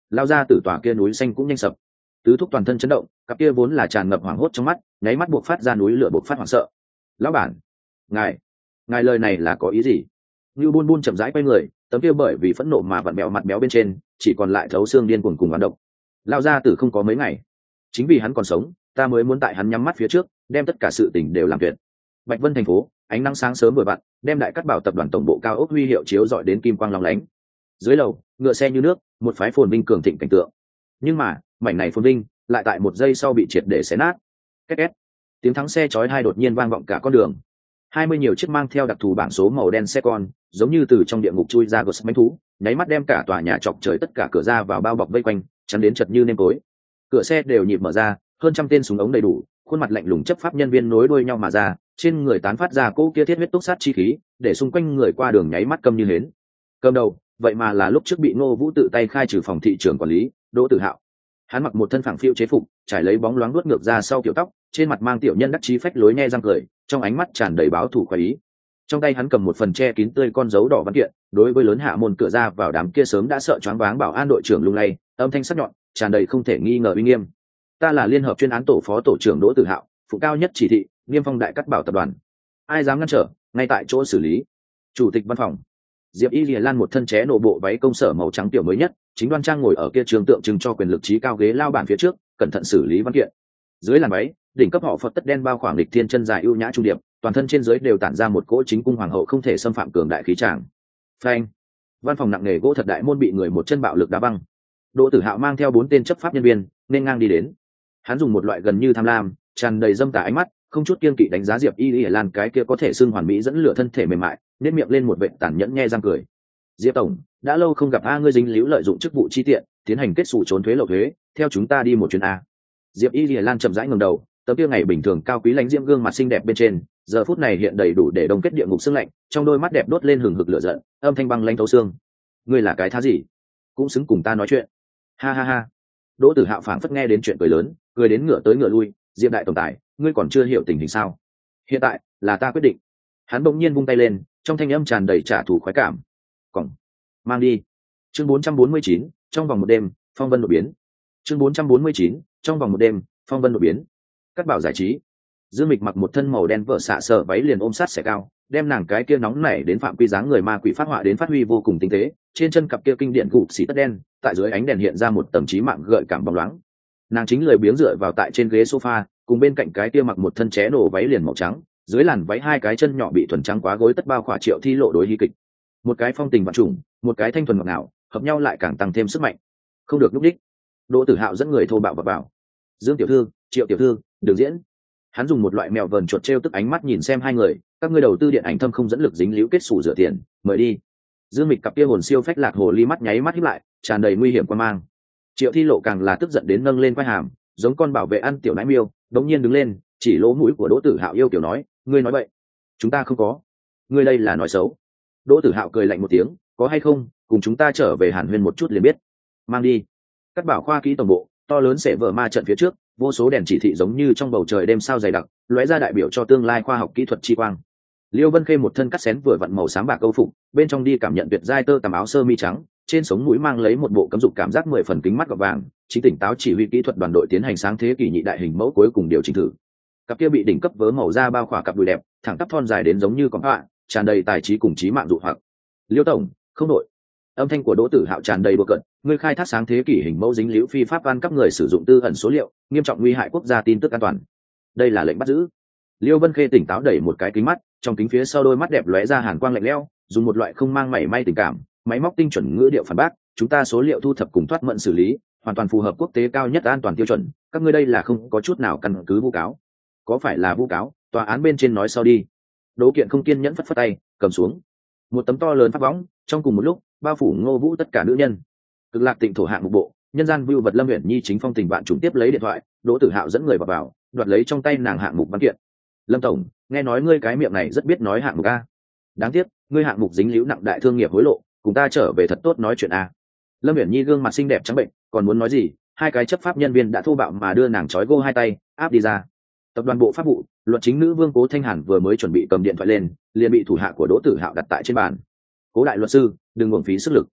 [SPEAKER 1] lao ra từ tòa kia núi xanh cũng nhanh sập. Tứ thúc toàn thân chấn động, cặp kia vốn là tràn ngập hoảng hốt trong mắt nháy mắt buộc phát ra núi lửa buộc phát hoảng sợ. Lão bản, ngài ngài lời này là có ý gì? Như Bun Bun chậm rãi quay người, tấm kia bởi vì phẫn nộ mà vặn béo mặt béo bên trên chỉ còn lại thấu xương điên cuồng cùng oán độc. Lao ra từ không có mấy ngày, chính vì hắn còn sống ta mới muốn tại hắn nhắm mắt phía trước đem tất cả sự tình đều làm tuyệt. Bạch Vân thành phố, ánh nắng sáng sớm vừa vặn đem Đại Cát Bảo tập đoàn tổng bộ cao ốc huy hiệu chiếu dọi đến kim quang long lánh. Dưới lầu, ngựa xe như nước, một phái phồn vinh cường thịnh cảnh tượng. Nhưng mà mảnh này phồn vinh lại tại một giây sau bị triệt để xé nát. Két két, tiếng thắng xe chói tai đột nhiên vang vọng cả con đường. Hai mươi nhiều chiếc mang theo đặc thù bảng số màu đen xe con giống như từ trong địa ngục chui ra gợt bánh thú, nháy mắt đem cả tòa nhà chọc trời tất cả cửa ra vào bao bọc vây quanh, chắn đến chật như nêm tối. Cửa xe đều nhịp mở ra, hơn trăm tên súng ống đầy đủ, khuôn mặt lạnh lùng chấp pháp nhân viên nối đuôi nhau mà ra, trên người tán phát ra cỗ kia thiết huyết túc sát chi khí, để xung quanh người qua đường nháy mắt câm như hến. Cầm đầu, vậy mà là lúc trước bị Ngô Vũ tự tay khai trừ phòng thị trường quản lý, Đỗ Tử Hạo. Hắn mặc một thân phẳng phiu chế phục, trải lấy bóng loáng đuốt ngược ra sau kiểu tóc, trên mặt mang tiểu nhân đắc chí phách lối nhe răng cười, trong ánh mắt tràn đầy báo thù khoái ý. Trong tay hắn cầm một phần che kín tươi con dấu đỏ văn kiện, đối với lớn hạ môn cửa ra vào đám kia sớm đã sợ choáng váng bảo an đội trưởng lung lay, âm thanh sắc nhọn, tràn đầy không thể nghi ngờ uy nghiêm. Ta là liên hợp chuyên án tổ phó tổ trưởng Đỗ Tử Hạo, phụ cao nhất chỉ thị, Niêm Phong Đại Cát Bảo tập đoàn. Ai dám ngăn trở, ngay tại chỗ xử lý. Chủ tịch văn phòng. Diệp Y Lìa Lan một thân ché nổ bộ váy công sở màu trắng tiểu mới nhất, chính đoan trang ngồi ở kia trường tượng trưng cho quyền lực trí cao ghế lao bản phía trước, cẩn thận xử lý văn kiện. Dưới làn váy, đỉnh cấp họ Phật tất đen bao khoảng lịch thiên chân dài ưu nhã trung điệp, toàn thân trên dưới đều tản ra một cỗ chính cung hoàng hậu không thể xâm phạm cường đại khí tràng. Phanh. Văn phòng nặng nề gỗ thật đại môn bị người một chân bạo lực đá băng. Đỗ Tử Hạo mang theo bốn tên chấp pháp nhân viên, nên ngang đi đến. Hắn dùng một loại gần như tham lam, tràn đầy dâm tà ánh mắt, không chút kiêng kỵ đánh giá Diệp Y Lìa Lan cái kia có thể xưng hoàn mỹ dẫn lửa thân thể mềm mại, nhếch miệng lên một vệt tàn nhẫn nhe răng cười. Diệp tổng, đã lâu không gặp a, ngươi dính líu lợi dụng chức vụ chi tiện, tiến hành kết sủ trốn thuế lậu thuế, theo chúng ta đi một chuyến a. Diệp Y Lìa Lan chậm rãi ngẩng đầu, tấm kia ngày bình thường cao quý lãnh diễm gương mặt xinh đẹp bên trên, giờ phút này hiện đầy đủ để đông kết địa ngục sương lạnh, trong đôi mắt đẹp đốt lên hừng hực lửa giận, âm thanh băng lãnh thấu xương. Ngươi là cái thá gì, cũng xứng cùng ta nói chuyện? Ha ha ha. Đỗ Tử Hạo phảng phất nghe đến chuyện cười lớn, cười đến ngửa tới ngửa lui. Diệp đại tổng tài, ngươi còn chưa hiểu tình hình sao? Hiện tại là ta quyết định. Hắn bỗng nhiên vung tay lên, trong thanh âm tràn đầy trả thù khoái cảm. Còn mang đi. Chương bốn trăm bốn mươi chín, trong vòng một đêm, phong vân đột biến. Chương bốn trăm bốn mươi chín, trong vòng một đêm, phong vân đột biến. Cát Bảo giải trí. Dương Mịch mặc một thân màu đen vợ xạ sợ váy liền ôm sát xẻ cao, đem nàng cái kia nóng nảy đến phạm quy dáng người ma quỷ phát họa đến phát huy vô cùng tinh tế. Trên chân cặp kia kinh điển cụp xì tất đen, tại dưới ánh đèn hiện ra một tầm trí mạng gợi cảm bóng loáng. Nàng chính lười biếng dựa vào tại trên ghế sofa, cùng bên cạnh cái kia mặc một thân ché nổ váy liền màu trắng, dưới làn váy hai cái chân nhỏ bị thuần trắng quá gối tất bao khỏa Triệu Thi Lộ đối hy kịch. Một cái phong tình vạn trùng, một cái thanh thuần ngọt ngào, hợp nhau lại càng tăng thêm sức mạnh. Không được lúc đích. Đỗ Tử Hạo dẫn người thô bạo vào vào. Dương tiểu thư, Triệu tiểu thư, đừng diễn. Hắn dùng một loại mèo vờn chuột trêu tức ánh mắt nhìn xem hai người, các ngươi đầu tư điện ảnh thâm không dẫn lực dính líu kết sủ rửa tiền, mời đi. Dương Mịch cặp kia hồn siêu phách lạc hồ ly mắt nháy mắt híp lại, tràn đầy nguy hiểm quan mang. Triệu Thi Lộ càng là tức giận đến nâng lên quai hàm, giống con bảo vệ ăn tiểu nãi miêu, đống nhiên đứng lên, chỉ lỗ mũi của Đỗ Tử Hạo yêu kiểu nói, ngươi nói bậy, chúng ta không có, ngươi đây là nói xấu. Đỗ Tử Hạo cười lạnh một tiếng, có hay không, cùng chúng ta trở về Hàn Huyên một chút liền biết. Mang đi. Cát Bảo khoa kỹ tổng bộ, to lớn sẽ vở ma trận phía trước, vô số đèn chỉ thị giống như trong bầu trời đêm sao dày đặc, lóe ra đại biểu cho tương lai khoa học kỹ thuật chi quang. Liêu Vân Khê một thân cắt xén vừa vặn màu xám bạc câu phục, bên trong đi cảm nhận tuyệt giai tơ tằm áo sơ mi trắng, trên sống mũi mang lấy một bộ cấm dục cảm giác mười phần kính mắt gọt vàng, chính tỉnh táo chỉ huy kỹ thuật đoàn đội tiến hành sáng thế kỷ nhị đại hình mẫu cuối cùng điều chỉnh thử. Cặp kia bị đỉnh cấp vớ màu da bao khỏa cặp đùi đẹp, thẳng tắp thon dài đến giống như con họa, tràn đầy tài trí cùng trí mạng dụ hoặc. Liêu tổng, không đội. Âm thanh của Đỗ Tử Hạo tràn đầy đùa cợt, ngươi khai thác sáng thế kỷ hình mẫu dính liễu phi pháp van cấp người sử dụng tư ẩn số liệu, nghiêm trọng nguy hại quốc gia tin tức an toàn. Đây là lệnh bắt giữ. Liêu Vân Khê tỉnh táo đẩy một cái kính mắt, trong kính phía sau đôi mắt đẹp lóe ra hàn quang lạnh lẽo, dùng một loại không mang mảy may tình cảm, máy móc tinh chuẩn ngữ điệu phản bác, chúng ta số liệu thu thập cùng thoát mẫn xử lý, hoàn toàn phù hợp quốc tế cao nhất an toàn tiêu chuẩn, các ngươi đây là không có chút nào căn cứ vu cáo. Có phải là vu cáo, tòa án bên trên nói sau đi. Đỗ Kiện không kiên nhẫn phất phất tay, cầm xuống một tấm to lớn pháp võng, trong cùng một lúc bao phủ Ngô Vũ tất cả nữ nhân. Cực Lạc Tịnh thổ hạng một bộ, nhân gian vưu vật Lâm Uyển Nhi chính phong tình bạn trùng tiếp lấy điện thoại, Đỗ Tử Hạo dẫn người vào vào, đoạt lấy trong tay nàng hạng mục văn kiện. Lâm tổng, nghe nói ngươi cái miệng này rất biết nói hạng mục a. Đáng tiếc, ngươi hạng mục dính líu nặng đại thương nghiệp hối lộ, cùng ta trở về thật tốt nói chuyện a. Lâm Uyển Nhi gương mặt xinh đẹp trắng bệnh, còn muốn nói gì, hai cái chấp pháp nhân viên đã thô bạo mà đưa nàng trói gô hai tay, áp đi ra. Tập đoàn bộ pháp vụ, luật chính nữ Vương Cố Thanh Hàn vừa mới chuẩn bị cầm điện thoại lên, liền bị thủ hạ của Đỗ Tử Hạo đặt tại trên bàn. Cố đại luật sư, đừng uổng phí sức lực.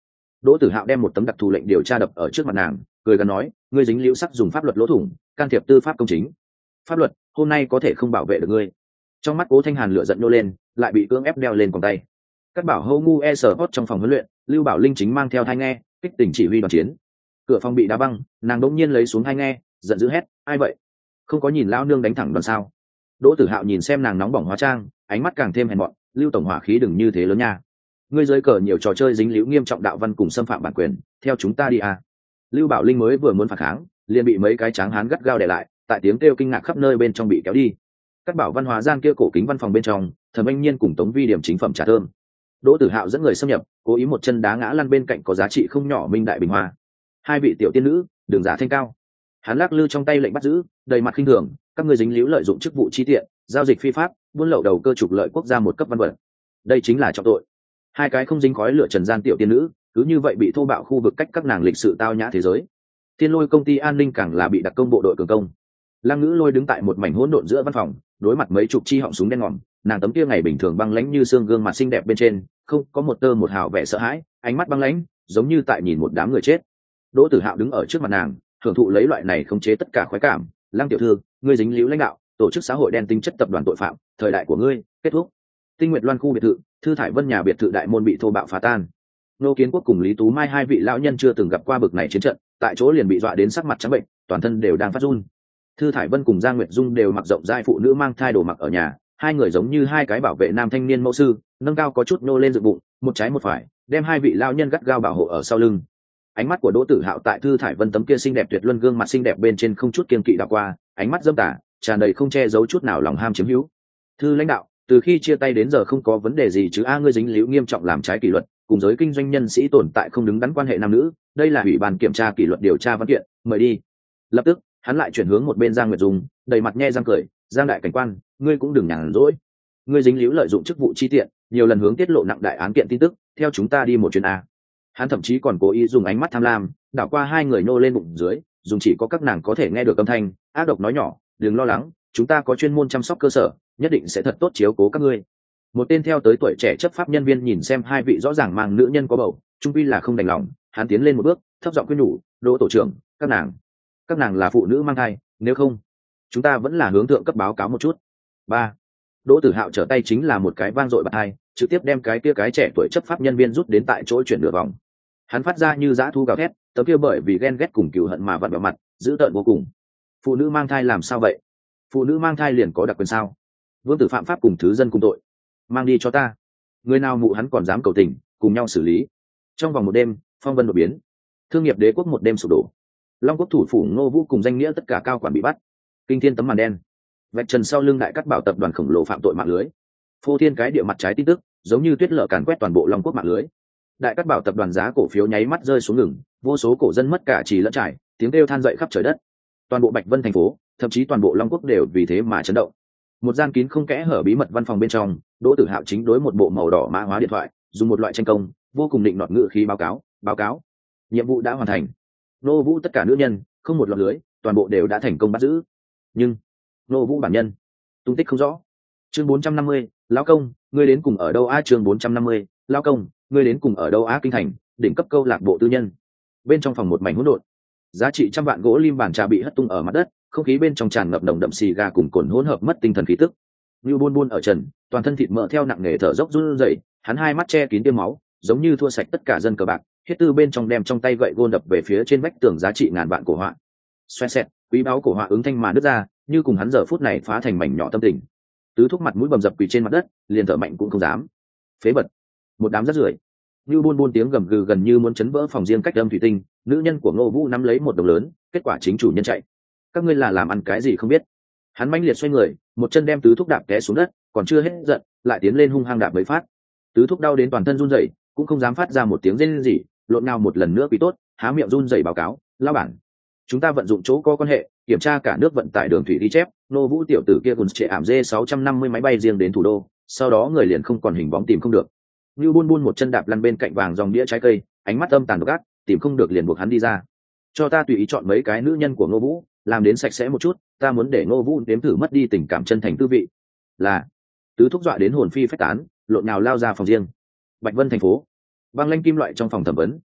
[SPEAKER 1] Đỗ Tử Hạo đem một tấm đặc thù lệnh điều tra đập ở trước mặt nàng, cười gần nói, ngươi dính liễu sắc dùng pháp luật lỗ thủng, can thiệp tư pháp công chính. Pháp luật hôm nay có thể không bảo vệ được ngươi. Trong mắt Cố Thanh Hàn lửa giận nô lên, lại bị cưỡng ép đeo lên vòng tay. Các bảo hô ngu e sở hot trong phòng huấn luyện, Lưu Bảo Linh chính mang theo thai nghe, kích tình chỉ huy đoàn chiến. Cửa phòng bị đá băng, nàng đột nhiên lấy xuống thai nghe, giận dữ hét, ai vậy? Không có nhìn lão nương đánh thẳng đoàn sao? Đỗ Tử Hạo nhìn xem nàng nóng bỏng hóa trang, ánh mắt càng thêm hèn mọn, Lưu tổng hỏa khí đừng như thế lớn nha. Ngươi dưới cờ nhiều trò chơi dính líu nghiêm trọng đạo văn cùng xâm phạm bản quyền, theo chúng ta đi à. Lưu Bảo Linh mới vừa muốn phản kháng, liền bị mấy cái tráng hán gắt gao đè lại, tại tiếng kêu kinh ngạc khắp nơi bên trong bị kéo đi. Các bảo văn hóa gian kia cổ kính văn phòng bên trong, Thẩm Anh Nhiên cùng Tống Vi điểm chính phẩm trà thơm. Đỗ Tử Hạo dẫn người xâm nhập, cố ý một chân đá ngã lăn bên cạnh có giá trị không nhỏ Minh Đại Bình Hoa. Hai vị tiểu tiên nữ, đường giả thanh cao. Hắn lắc lư trong tay lệnh bắt giữ, đầy mặt khinh thường, các ngươi dính líu lợi dụng chức vụ chi tiện, giao dịch phi pháp, buôn lậu đầu cơ trục lợi quốc gia một cấp văn vật. Đây chính là trọng tội. Hai cái không dính khói lửa trần gian tiểu tiên nữ, cứ như vậy bị thô bạo khu vực cách các nàng lịch sự tao nhã thế giới. Thiên Lôi công ty an ninh càng là bị đặc công bộ đội cường công. Lăng Ngữ Lôi đứng tại một mảnh hỗn độn giữa văn phòng, đối mặt mấy chục chi họng súng đen ngòm, nàng tấm kia ngày bình thường băng lãnh như xương gương mặt xinh đẹp bên trên, không có một tơ một hào vẻ sợ hãi, ánh mắt băng lãnh, giống như tại nhìn một đám người chết. Đỗ Tử Hạo đứng ở trước mặt nàng, thưởng thụ lấy loại này khống chế tất cả khoái cảm. Lăng tiểu thư, ngươi dính líu lãnh đạo, tổ chức xã hội đen tính chất tập đoàn tội phạm, thời đại của ngươi kết thúc. Tinh Nguyệt Loan khu biệt thự, Thư Thải Vân nhà biệt thự đại môn bị thô bạo phá tan. Nô Kiến Quốc cùng Lý Tú Mai hai vị lão nhân chưa từng gặp qua bực này chiến trận, tại chỗ liền bị dọa đến sắc mặt trắng bệnh, toàn thân đều đang phát run. Thư Thải Vân cùng Giang Nguyệt Dung đều mặc rộng rãi phụ nữ mang thai đồ mặc ở nhà, hai người giống như hai cái bảo vệ nam thanh niên mẫu sư, nâng cao có chút nô lên dựng bụng, một trái một phải, đem hai vị lão nhân gắt gao bảo hộ ở sau lưng. Ánh mắt của Đỗ Tử Hạo tại Thư Thải Vân tấm kia xinh đẹp tuyệt luân gương mặt xinh đẹp bên trên không chút kiêng kỵ đảo qua, ánh mắt dâm tà, tràn đầy không che giấu chút nào lòng ham chiếm hữu. Thư lãnh đạo, từ khi chia tay đến giờ không có vấn đề gì chứ a, ngươi dính líu nghiêm trọng làm trái kỷ luật, cùng giới kinh doanh nhân sĩ tồn tại không đứng đắn quan hệ nam nữ, đây là ủy ban kiểm tra kỷ luật điều tra văn kiện, mời đi. Lập tức hắn lại chuyển hướng một bên Giang Nguyệt Dung, đầy mặt nhe răng cười, Giang đại cảnh quan, ngươi cũng đừng nhàn rỗi, ngươi dính líu lợi dụng chức vụ chi tiện, nhiều lần hướng tiết lộ nặng đại án kiện tin tức, theo chúng ta đi một chuyến a. Hắn thậm chí còn cố ý dùng ánh mắt tham lam đảo qua hai người nô lên bụng dưới, dùng chỉ có các nàng có thể nghe được âm thanh, ác độc nói nhỏ, đừng lo lắng, chúng ta có chuyên môn chăm sóc cơ sở, nhất định sẽ thật tốt chiếu cố các ngươi. Một tên theo tới tuổi trẻ chấp pháp nhân viên nhìn xem hai vị rõ ràng mang nữ nhân có bầu, trung quy là không đành lòng, hắn tiến lên một bước, thấp giọng khuyên nhủ, Đỗ tổ trưởng, các nàng các nàng là phụ nữ mang thai, nếu không chúng ta vẫn là hướng thượng cấp báo cáo một chút. Ba. Đỗ Tử Hạo trở tay chính là một cái vang dội bạt hai, trực tiếp đem cái kia cái trẻ tuổi chấp pháp nhân viên rút đến tại chỗ chuyển nửa vòng. Hắn phát ra như dã thu gào thét, tấm kia bởi vì ghen ghét cùng cừu hận mà vặn vào mặt, dữ tợn vô cùng. Phụ nữ mang thai làm sao vậy? Phụ nữ mang thai liền có đặc quyền sao? Vương tử phạm pháp cùng thứ dân cùng tội, mang đi cho ta. Người nào mụ hắn còn dám cầu tình, cùng nhau xử lý. Trong vòng một đêm, phong vân đột biến, thương nghiệp đế quốc một đêm sụp đổ. Long quốc thủ phủ Ngô Vũ cùng danh nghĩa tất cả cao quản bị bắt. Kinh thiên tấm màn đen, vạch trần sau lưng đại cắt bảo tập đoàn khổng lồ phạm tội mạng lưới. Phô thiên cái địa mặt trái tin tức, giống như tuyết lở càn quét toàn bộ Long quốc mạng lưới. Đại cắt bảo tập đoàn giá cổ phiếu nháy mắt rơi xuống ngừng, vô số cổ dân mất cả trì lẫn trải, tiếng kêu than dậy khắp trời đất. Toàn bộ Bạch Vân thành phố, thậm chí toàn bộ Long quốc đều vì thế mà chấn động. Một gian kín không kẽ hở bí mật văn phòng bên trong, Đỗ Tử Hạo chính đối một bộ màu đỏ mã hóa điện thoại, dùng một loại tranh công vô cùng định nọt ngữ khí báo cáo, báo cáo, nhiệm vụ đã hoàn thành. Nô Vũ tất cả nữ nhân, không một lọt lưới, toàn bộ đều đã thành công bắt giữ. Nhưng Nô Vũ bản nhân, tung tích không rõ. Chương bốn trăm năm mươi, lão công, ngươi đến cùng ở đâu a? Chương bốn trăm năm mươi, lão công, ngươi đến cùng ở đâu á? Kinh thành, đỉnh cấp câu lạc bộ tư nhân. Bên trong phòng một mảnh hỗn độn, giá trị trăm vạn gỗ lim bàn trà bị hất tung ở mặt đất, không khí bên trong tràn ngập nồng đậm xì gà cùng cồn hỗn hợp mất tinh thần khí tức. Như buôn buôn ở trần, toàn thân thịt mỡ theo nặng nề thở dốc run rẩy, hắn hai mắt che kín tiêm máu, giống như thua sạch tất cả dân cờ bạc, hết tư bên trong đem trong tay gậy gôn đập về phía trên vách tường giá trị ngàn vạn cổ họa. Xoẹt xẹt, quý báu cổ họa ứng thanh mà nứt ra, như cùng hắn giờ phút này phá thành mảnh nhỏ tâm tình. Tứ thúc mặt mũi bầm dập quỳ trên mặt đất, liền thở mạnh cũng không dám. Phế vật, một đám rác rưởi. Như buôn buôn tiếng gầm gừ gần như muốn chấn vỡ phòng riêng cách âm thủy tinh, nữ nhân của Ngô Vũ nắm lấy một đồng lớn, kết quả chính chủ nhân chạy. Các ngươi là làm ăn cái gì không biết? Hắn mãnh liệt xoay người, một chân đem tứ thúc đạp té xuống đất, còn chưa hết giận, lại tiến lên hung hăng đạp mấy phát. Tứ thúc đau đến toàn thân run rẩy, cũng không dám phát ra một tiếng rên rỉ, lộn nào một lần nữa quý tốt, há miệng run rẩy báo cáo, lão bản, chúng ta vận dụng chỗ có quan hệ, kiểm tra cả nước vận tải đường thủy ghi chép, Ngô Vũ tiểu tử kia cùng trệ ảm dê sáu trăm năm mươi máy bay riêng đến thủ đô, sau đó người liền không còn hình bóng tìm không được. Như buôn buôn một chân đạp lăn bên cạnh vàng dòng đĩa trái cây, ánh mắt âm tàn độc ác, tìm không được liền buộc hắn đi ra. Cho ta tùy ý chọn mấy cái nữ nhân của Ngô Vũ, làm đến sạch sẽ một chút, ta muốn để Ngô Vũ nếm thử mất đi tình cảm chân thành tư vị. Là. Tứ thúc dọa đến hồn phi phách tán, lộn nhào lao ra phòng riêng. Bạch Vân thành phố, băng lanh kim loại trong phòng thẩm vấn,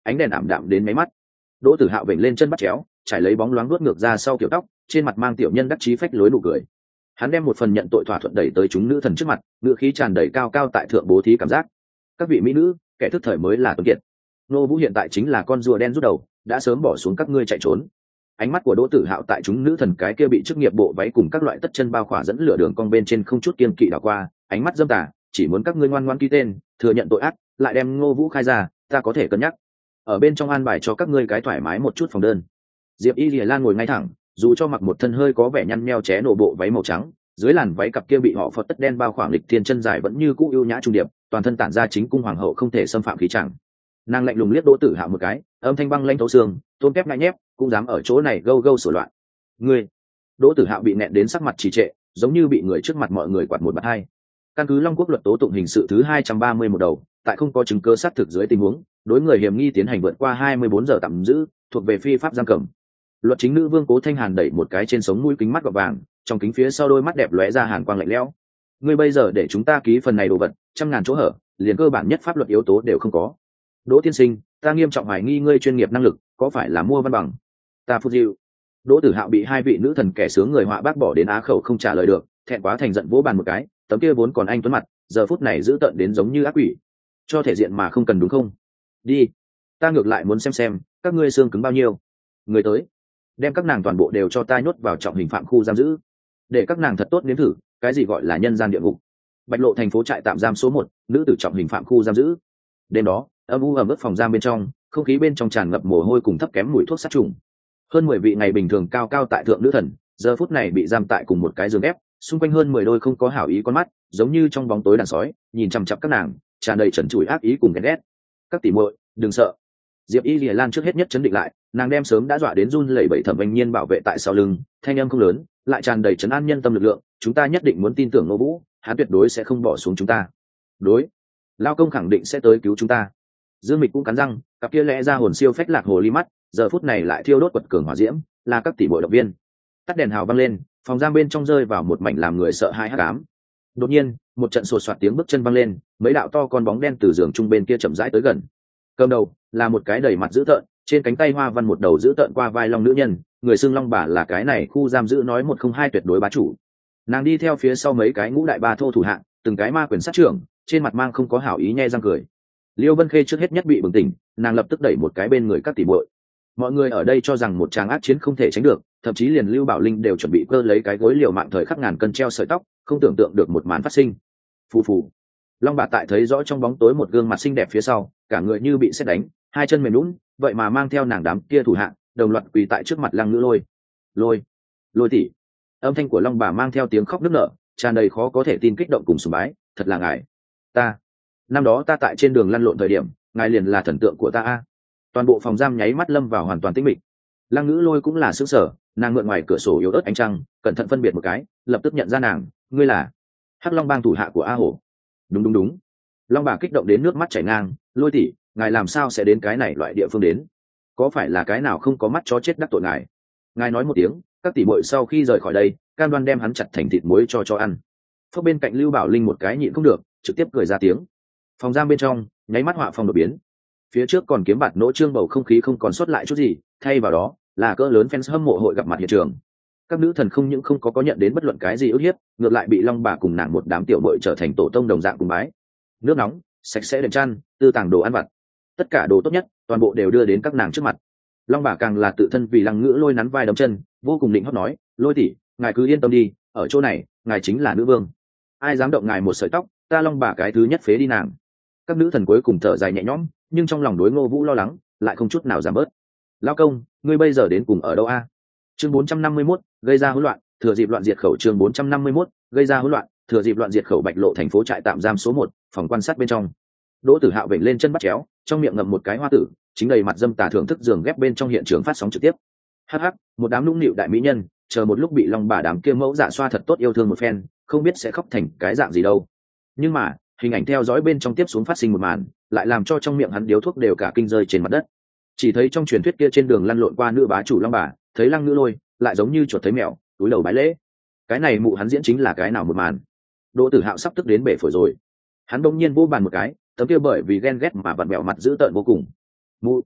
[SPEAKER 1] ánh đèn ảm đạm đến máy mắt. Đỗ Tử Hạo vểnh lên chân bắt chéo, trải lấy bóng loáng vuốt ngược ra sau kiểu tóc, trên mặt mang tiểu nhân đắc chí phách lối nụ cười. Hắn đem một phần nhận tội thỏa thuận đẩy tới chúng nữ thần trước mặt, ngựa khí tràn đầy cao cao tại thượng bố thí cảm giác. Các vị mỹ nữ, kẻ thức thời mới là tuấn kiệt. Nô Vũ hiện tại chính là con rùa đen rút đầu, đã sớm bỏ xuống các ngươi chạy trốn. Ánh mắt của Đỗ Tử Hạo tại chúng nữ thần cái kia bị chức nghiệp bộ váy cùng các loại tất chân bao khỏa dẫn lửa đường cong bên trên không chút kiêng kỵ đảo qua, ánh mắt dâm tà, chỉ muốn các ngươi ngoan ngoãn ký tên, thừa nhận tội ác, lại đem Ngô Vũ khai ra, ta có thể cân nhắc. Ở bên trong an bài cho các ngươi cái thoải mái một chút phòng đơn. Diệp Y Lìa Lan ngồi ngay thẳng, dù cho mặc một thân hơi có vẻ nhăn nheo ché nổ bộ váy màu trắng, dưới làn váy cặp kia bị họ phật tất đen bao khoảng lịch thiên chân dài vẫn như cũ ưu nhã trung điệp, toàn thân tản ra chính cung hoàng hậu không thể xâm phạm khí chẳng. Nàng lạnh lùng liếc Đỗ Tử Hạo một cái, âm thanh băng lanh thấu xương, tôn kép ngại nhép, cũng dám ở chỗ này gâu gâu sửa loạn. Ngươi! Đỗ Tử Hạo bị nẹn đến sắc mặt trì trệ, giống như bị người trước mặt mọi người quạt một bạt hai. Căn cứ Long Quốc luật tố tụng hình sự thứ hai trăm ba mươi một đầu, tại không có chứng cứ xác thực dưới tình huống, đối người hiểm nghi tiến hành vượt qua hai mươi bốn giờ tạm giữ, thuộc về phi pháp giam cầm. Luật chính nữ Vương Cố Thanh Hàn đẩy một cái trên sống mũi kính mắt gọt vàng, trong kính phía sau đôi mắt đẹp lóe ra hàn quang lạnh lẽo. Ngươi bây giờ để chúng ta ký phần này đồ vật, trăm ngàn chỗ hở, liền cơ bản nhất pháp luật yếu tố đều không có. Đỗ tiên sinh, ta nghiêm trọng hoài nghi ngươi chuyên nghiệp năng lực, có phải là mua văn bằng? Ta phút dịu. Đỗ Tử Hạo bị hai vị nữ thần kẻ sướng người họa bác bỏ đến á khẩu không trả lời được, thẹn quá thành giận vỗ bàn một cái, tấm kia vốn còn anh tuấn mặt, giờ phút này giữ tợn đến giống như ác quỷ. Cho thể diện mà không cần đúng không? Đi, ta ngược lại muốn xem xem, các ngươi xương cứng bao nhiêu. Người tới, đem các nàng toàn bộ đều cho ta nhốt vào trọng hình phạm khu giam giữ, để các nàng thật tốt nếm thử, cái gì gọi là nhân gian địa ngục. Bạch Lộ thành phố trại tạm giam số một, nữ tử trọng hình phạm khu giam giữ. Đêm đó, âm u ẩm ướt phòng giam bên trong, không khí bên trong tràn ngập mồ hôi cùng thấp kém mùi thuốc sát trùng. Hơn mười vị ngày bình thường cao cao tại thượng nữ thần, giờ phút này bị giam tại cùng một cái giường ép, xung quanh hơn mười đôi không có hảo ý con mắt, giống như trong bóng tối đàn sói, nhìn chằm chằm các nàng, tràn đầy trần trụi ác ý cùng ghen ghét. Các tỷ muội, đừng sợ. Diệp Y Lìa Lan trước hết nhất chấn định lại, nàng đem sớm đã dọa đến run lẩy bẩy Thẩm Anh Nhiên bảo vệ tại sau lưng, thanh âm không lớn, lại tràn đầy trấn an nhân tâm lực lượng, chúng ta nhất định muốn tin tưởng Ngô Vũ, hắn tuyệt đối sẽ không bỏ xuống chúng ta. Đối, Lao công khẳng định sẽ tới cứu chúng ta. Dương Mịch cũng cắn răng, cặp kia lẽ ra hồn siêu phách lạc hồ ly mắt, giờ phút này lại thiêu đốt quật cường hỏa diễm, là các tỷ muội động viên. Tắt đèn hào vang lên, phòng giam bên trong rơi vào một mảnh làm người sợ hãi hắc ám. Đột nhiên, một trận sột soạt tiếng bước chân vang lên, mấy đạo to con bóng đen từ giường trung bên kia chậm rãi tới gần. Cầm đầu là một cái đầy mặt dữ tợn, trên cánh tay hoa văn một đầu dữ tợn qua vai long nữ nhân, người xưng Long Bà là cái này khu giam giữ nói một không hai tuyệt đối bá chủ. Nàng đi theo phía sau mấy cái ngũ đại ba thô thủ hạng, từng cái ma quyền sát trưởng, trên mặt mang không có hảo ý nhe răng cười. Liêu Vân Khê trước hết nhất bị bừng tỉnh, nàng lập tức đẩy một cái bên người các tỷ muội. Mọi người ở đây cho rằng một tràng ác chiến không thể tránh được, thậm chí liền Lưu Bảo Linh đều chuẩn bị cơ lấy cái gối liều mạng thời khắc ngàn cân treo sợi tóc, không tưởng tượng được một màn phát sinh. Phù phù. Long Bà tại thấy rõ trong bóng tối một gương mặt xinh đẹp phía sau, cả người như bị sét đánh, hai chân mềm nhũn, vậy mà mang theo nàng đám kia thủ hạng, đồng loạt quỳ tại trước mặt Lăng Ngữ Lôi. Lôi, Lôi tỷ. Âm thanh của Long Bà mang theo tiếng khóc nức nở, tràn đầy khó có thể tin kích động cùng sùng bái, thật là ngài. Ta, năm đó ta tại trên đường lăn lộn thời điểm, ngài liền là thần tượng của ta a. Toàn bộ phòng giam nháy mắt lâm vào hoàn toàn tĩnh mịch. Lăng Ngữ Lôi cũng là sững sờ, nàng ngượng ngoài cửa sổ yếu ớt ánh trăng, cẩn thận phân biệt một cái, lập tức nhận ra nàng, ngươi là Hắc Long bang thủ hạ của A Hổ. Đúng đúng đúng. Long Bà kích động đến nước mắt chảy ngang, Lôi tỷ, ngài làm sao sẽ đến cái này loại địa phương đến? Có phải là cái nào không có mắt chó chết đắc tội ngài? Ngài nói một tiếng, các tỷ muội sau khi rời khỏi đây, cam đoan đem hắn chặt thành thịt muối cho cho ăn. Phước bên cạnh Lưu Bảo Linh một cái nhịn không được, trực tiếp cười ra tiếng. Phòng giam bên trong, nháy mắt họa phong đột biến. Phía trước còn kiếm bạt nỗ trương bầu không khí không còn sót lại chút gì, thay vào đó là cỡ lớn fans hâm mộ hội gặp mặt hiện trường. Các nữ thần không những không có có nhận đến bất luận cái gì ức hiếp, ngược lại bị Long Bà cùng nàng một đám tiểu bội trở thành tổ tông đồng dạng cùng bái. Nước nóng, sạch sẽ đệm chăn, tư tàng đồ ăn vặt, tất cả đồ tốt nhất, toàn bộ đều đưa đến các nàng trước mặt. Long Bà càng là tự thân vì Lăng Ngữ Lôi nắn vai đấm chân, vô cùng định hót nói, Lôi tỷ, ngài cứ yên tâm đi, ở chỗ này, ngài chính là nữ vương. Ai dám động ngài một sợi tóc, ta Long Bà cái thứ nhất phế đi nàng. Các nữ thần cuối cùng thở dài nhẹ nhõm, nhưng trong lòng đối Ngô Vũ lo lắng, lại không chút nào giảm bớt. Lão công, ngươi bây giờ đến cùng ở đâu a? Chương bốn trăm năm mươi mốt, gây ra hỗn loạn, thừa dịp loạn diệt khẩu chương bốn trăm năm mươi mốt, gây ra hỗn loạn, thừa dịp loạn diệt khẩu Bạch Lộ thành phố trại tạm giam số một, phòng quan sát bên trong. Đỗ Tử Hạo vểnh lên chân bắt chéo, trong miệng ngậm một cái hoa tử, chính đầy mặt dâm tà thưởng thức giường ghép bên trong hiện trường phát sóng trực tiếp. Hắc hắc, một đám nũng nịu đại mỹ nhân, chờ một lúc bị Long Bà đám kia mẫu dạ xoa thật tốt yêu thương một phen, không biết sẽ khóc thành cái dạng gì đâu. Nhưng mà, hình ảnh theo dõi bên trong tiếp xuống phát sinh một màn, lại làm cho trong miệng hắn điếu thuốc đều cả kinh rơi trên mặt đất. Chỉ thấy trong truyền thuyết kia trên đường lăn lộn qua nữ bá chủ Long Bà, thấy Lăng Ngữ Lôi, lại giống như chuột thấy mèo, túi đầu bái lễ. Cái này mụ hắn diễn chính là cái nào một màn? Đỗ Tử Hạo sắp tức đến bể phổi rồi. Hắn bỗng nhiên vô bàn một cái, tấm kia bởi vì ghen ghét mà vặn vẹo mặt dữ tợn vô cùng. Mụ,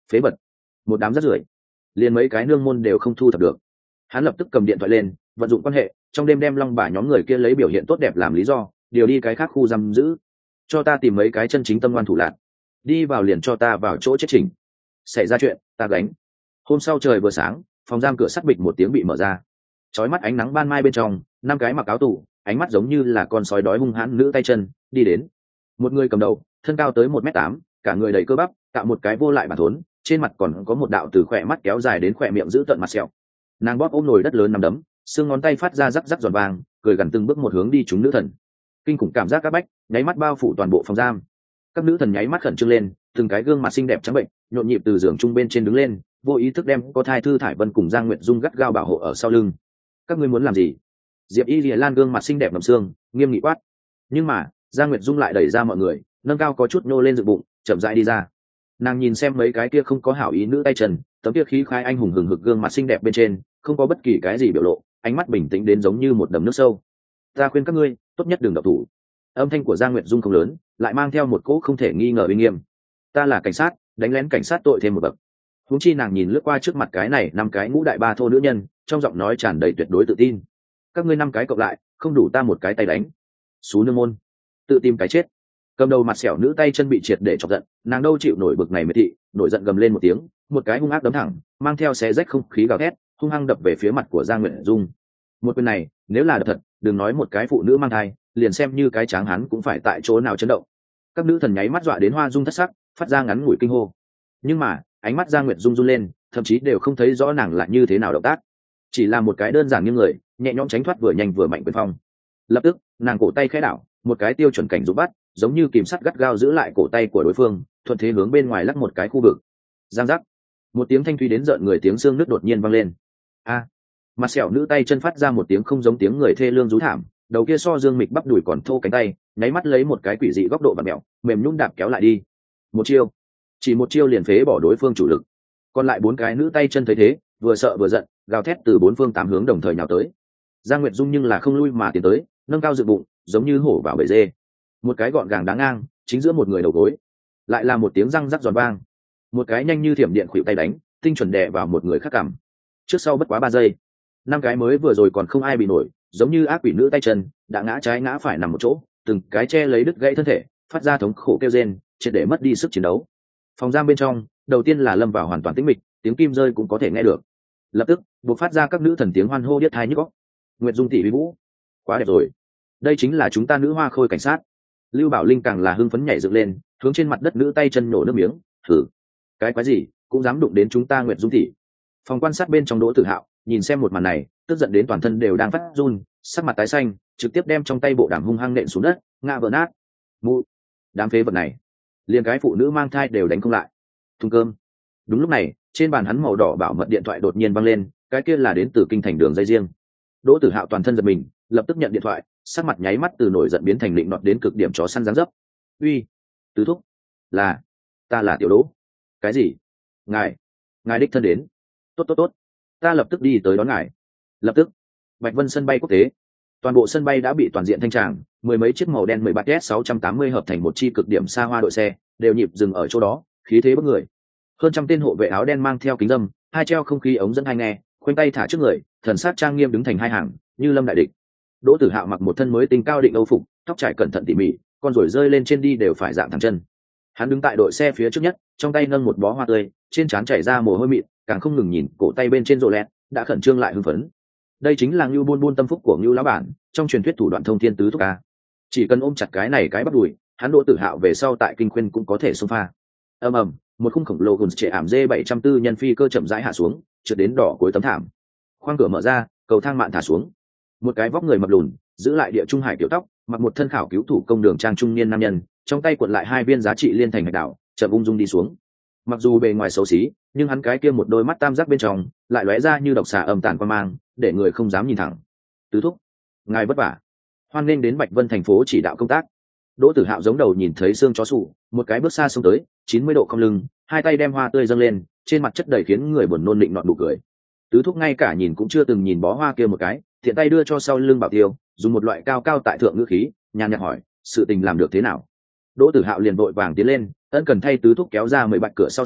[SPEAKER 1] phế vật, một đám rác rưởi, liền mấy cái nương môn đều không thu thập được. Hắn lập tức cầm điện thoại lên, vận dụng quan hệ, trong đêm đem long bà nhóm người kia lấy biểu hiện tốt đẹp làm lý do, điều đi cái khác khu giam giữ. Cho ta tìm mấy cái chân chính tâm ngoan thủ lạn, đi vào liền cho ta vào chỗ chết chỉnh. Xảy ra chuyện, ta gánh. Hôm sau trời vừa sáng, phòng giam cửa sắt bịch một tiếng bị mở ra. Chói mắt ánh nắng ban mai bên trong, năm cái mặc áo tù, ánh mắt giống như là con sói đói hung hãn nữ tay chân đi đến. Một người cầm đầu, thân cao tới một mét tám, cả người đầy cơ bắp, tạo một cái vô lại bản thốn, trên mặt còn có một đạo từ khỏe mắt kéo dài đến khỏe miệng giữ tận mặt sẹo. Nàng bóp ôm nồi đất lớn nằm đấm, xương ngón tay phát ra rắc rắc giòn vàng, cười gần từng bước một hướng đi chúng nữ thần. Kinh khủng cảm giác các bách nháy mắt bao phủ toàn bộ phòng giam. Các nữ thần nháy mắt khẩn trương lên, từng cái gương mặt xinh đẹp trắng bệnh nhộn nhịp từ giường chung bên trên đứng lên, vô ý thức đem có thai Thư Thải Vân cùng Giang Nguyệt Dung gắt gao bảo hộ ở sau lưng. Các ngươi muốn làm gì? Diệp Y Lìa Lan gương mặt xinh đẹp ngầm xương nghiêm nghị quát. Nhưng mà Giang Nguyệt Dung lại đẩy ra mọi người, nâng cao có chút nhô lên dựng bụng, chậm rãi đi ra. Nàng nhìn xem mấy cái kia không có hảo ý nữ tay chân, tấm kia khí khai anh hùng hừng hực gương mặt xinh đẹp bên trên không có bất kỳ cái gì biểu lộ, ánh mắt bình tĩnh đến giống như một đầm nước sâu. Ta khuyên các ngươi tốt nhất đừng động thủ. Âm thanh của Giang Nguyệt Dung không lớn, lại mang theo một cỗ không thể nghi ngờ uy nghiêm. Ta là cảnh sát, đánh lén cảnh sát tội thêm một bậc. Huống chi nàng nhìn lướt qua trước mặt cái này năm cái ngũ đại ba thô nữ nhân, trong giọng nói tràn đầy tuyệt đối tự tin. Các ngươi năm cái cộng lại không đủ ta một cái tay đánh. Xú nương môn, tự tìm cái chết. Cầm đầu mặt sẹo nữ tay chân bị triệt để chọc giận, nàng đâu chịu nổi bực này miệt thị, nổi giận gầm lên một tiếng, một cái hung ác đấm thẳng, mang theo xé rách không khí gào thét, hung hăng đập về phía mặt của Giang Nguyệt Dung. Một quyền này, nếu là đập thật, đừng nói một cái phụ nữ mang thai, liền xem như cái tráng hắn cũng phải tại chỗ nào chấn động. Các nữ thần nháy mắt dọa đến hoa dung thất sắc, phát ra ngắn ngủi kinh hô. Nhưng mà ánh mắt Giang Nguyệt Dung run lên, thậm chí đều không thấy rõ nàng là như thế nào động tác, chỉ là một cái đơn giản như người nhẹ nhõm tránh thoát vừa nhanh vừa mạnh quyền phong. Lập tức nàng cổ tay khẽ đảo, một cái tiêu chuẩn cảnh rũ bắt giống như kìm sắt gắt gao giữ lại cổ tay của đối phương, thuận thế hướng bên ngoài lắc một cái khu vực. Giang giác, một tiếng thanh thúy đến rợn người tiếng xương nứt đột nhiên vang lên. A, mặt sẹo nữ tay chân phát ra một tiếng không giống tiếng người thê lương rú thảm, đầu kia so dương mịch bắp đùi còn thô cánh tay nháy mắt lấy một cái quỷ dị góc độ và mẹo mềm nhún đạp kéo lại đi. Một chiêu, chỉ một chiêu liền phế bỏ đối phương chủ lực. Còn lại bốn cái nữ tay chân thấy thế, vừa sợ vừa giận, gào thét từ bốn phương tám hướng đồng thời nhào tới. Giang Nguyệt Dung nhưng là không lui mà tiến tới, nâng cao dựng bụng giống như hổ vào bể dê, một cái gọn gàng đáng ngang chính giữa một người đầu gối. Lại là một tiếng răng rắc giòn vang, một cái nhanh như thiểm điện khuỵu tay đánh tinh chuẩn đè vào một người khác cằm. Trước sau bất quá ba giây, năm cái mới vừa rồi còn không ai bị nổi, giống như ác quỷ nữ tay chân đã ngã trái ngã phải nằm một chỗ, từng cái che lấy đứt gãy thân thể, phát ra thống khổ kêu rên, triệt để mất đi sức chiến đấu. Phòng giam bên trong đầu tiên là lâm vào hoàn toàn tĩnh mịch, tiếng kim rơi cũng có thể nghe được. Lập tức buộc phát ra các nữ thần tiếng hoan hô điếc tai nhức óc. Nguyệt Dung tỷ uy vũ, quá đẹp rồi, đây chính là chúng ta nữ hoa khôi cảnh sát. Lưu Bảo Linh càng là hưng phấn nhảy dựng lên, hướng trên mặt đất nữ tay chân nổ nước miếng. Thử cái quái gì cũng dám đụng đến chúng ta Nguyệt Dung tỷ. Phòng quan sát bên trong Đỗ Tử Hạo nhìn xem một màn này, tức giận đến toàn thân đều đang phát run, sắc mặt tái xanh, trực tiếp đem trong tay bộ đàm hung hăng nện xuống đất, ngã vỡ nát. Mụ, đám phế vật này, liền cái phụ nữ mang thai đều đánh không lại. Thùng cơm. Đúng lúc này, trên bàn hắn màu đỏ bảo mật điện thoại đột nhiên vang lên, cái kia là đến từ kinh thành đường dây riêng. Đỗ Tử Hạo toàn thân giật mình, lập tức nhận điện thoại, sắc mặt nháy mắt từ nổi giận biến thành định nọt đến cực điểm chó săn dáng dấp. Uy, tứ thúc, là, ta là Tiểu Đỗ. Cái gì? Ngài, ngài đích thân đến. Tốt tốt tốt, ta lập tức đi tới đón ngài. Lập tức, Bạch Vân sân bay quốc tế, toàn bộ sân bay đã bị toàn diện thanh tràng, mười mấy chiếc màu đen mười ba S sáu trăm tám mươi hợp thành một chi cực điểm xa hoa đội xe, đều nhịp dừng ở chỗ đó, khí thế bức người. Hơn trăm tên hộ vệ áo đen mang theo kính dâm, hai treo không khí ống dẫn hai nghe, khoanh tay thả trước người, thần sắc trang nghiêm đứng thành hai hàng, như lâm đại địch. Đỗ Tử Hạo mặc một thân mới tinh cao định âu phục, tóc trải cẩn thận tỉ mỉ, con rồi rơi lên trên đi đều phải dạng thẳng chân. Hắn đứng tại đội xe phía trước nhất, trong tay nâng một bó hoa tươi, trên trán chảy ra mồ hôi mịn, càng không ngừng nhìn cổ tay bên trên rồ lẹt, đã khẩn trương lại hưng phấn. Đây chính là Ngưu Buôn Buôn tâm phúc của Ngưu lão bản, trong truyền thuyết thủ đoạn thông thiên tứ thúc a. Chỉ cần ôm chặt cái này cái bắt đùi, hắn Đỗ Tử Hạo về sau tại kinh khuyên cũng có thể xông pha. Ầm ầm, một khung khổng lồ gùn trệ ảm dê bảy trăm tư nhân phi cơ chậm rãi hạ xuống, trượt đến đỏ cuối tấm thảm. Khoang cửa mở ra, cầu thang mạn thả xuống. Một cái vóc người mập lùn, giữ lại địa trung hải tiểu tóc, mặc một thân khảo cứu thủ công đường trang trung niên nam nhân, trong tay cuộn lại hai viên giá trị liên thành hạch đảo, chậm ung dung đi xuống. Mặc dù bề ngoài xấu xí, nhưng hắn cái kia một đôi mắt tam giác bên trong lại lóe ra như độc xà âm tàn quan mang, để người không dám nhìn thẳng. Tứ thúc, ngài vất vả. Hoan nghênh đến Bạch Vân thành phố chỉ đạo công tác. Đỗ Tử Hạo giống đầu nhìn thấy xương chó sụ, một cái bước xa xông tới, chín mươi độ cong lưng, hai tay đem hoa tươi dâng lên, trên mặt chất đầy khiến người buồn nôn định nọt nụ cười. Tứ thúc ngay cả nhìn cũng chưa từng nhìn bó hoa kia một cái, thiện tay đưa cho sau lưng Bảo Tiêu, dùng một loại cao cao tại thượng ngữ khí, nhàn nhạt hỏi, sự tình làm được thế nào? Đỗ Tử Hạo liền vội vàng tiến lên, ân cần thay tứ thúc kéo ra mười bạch cửa sau xe,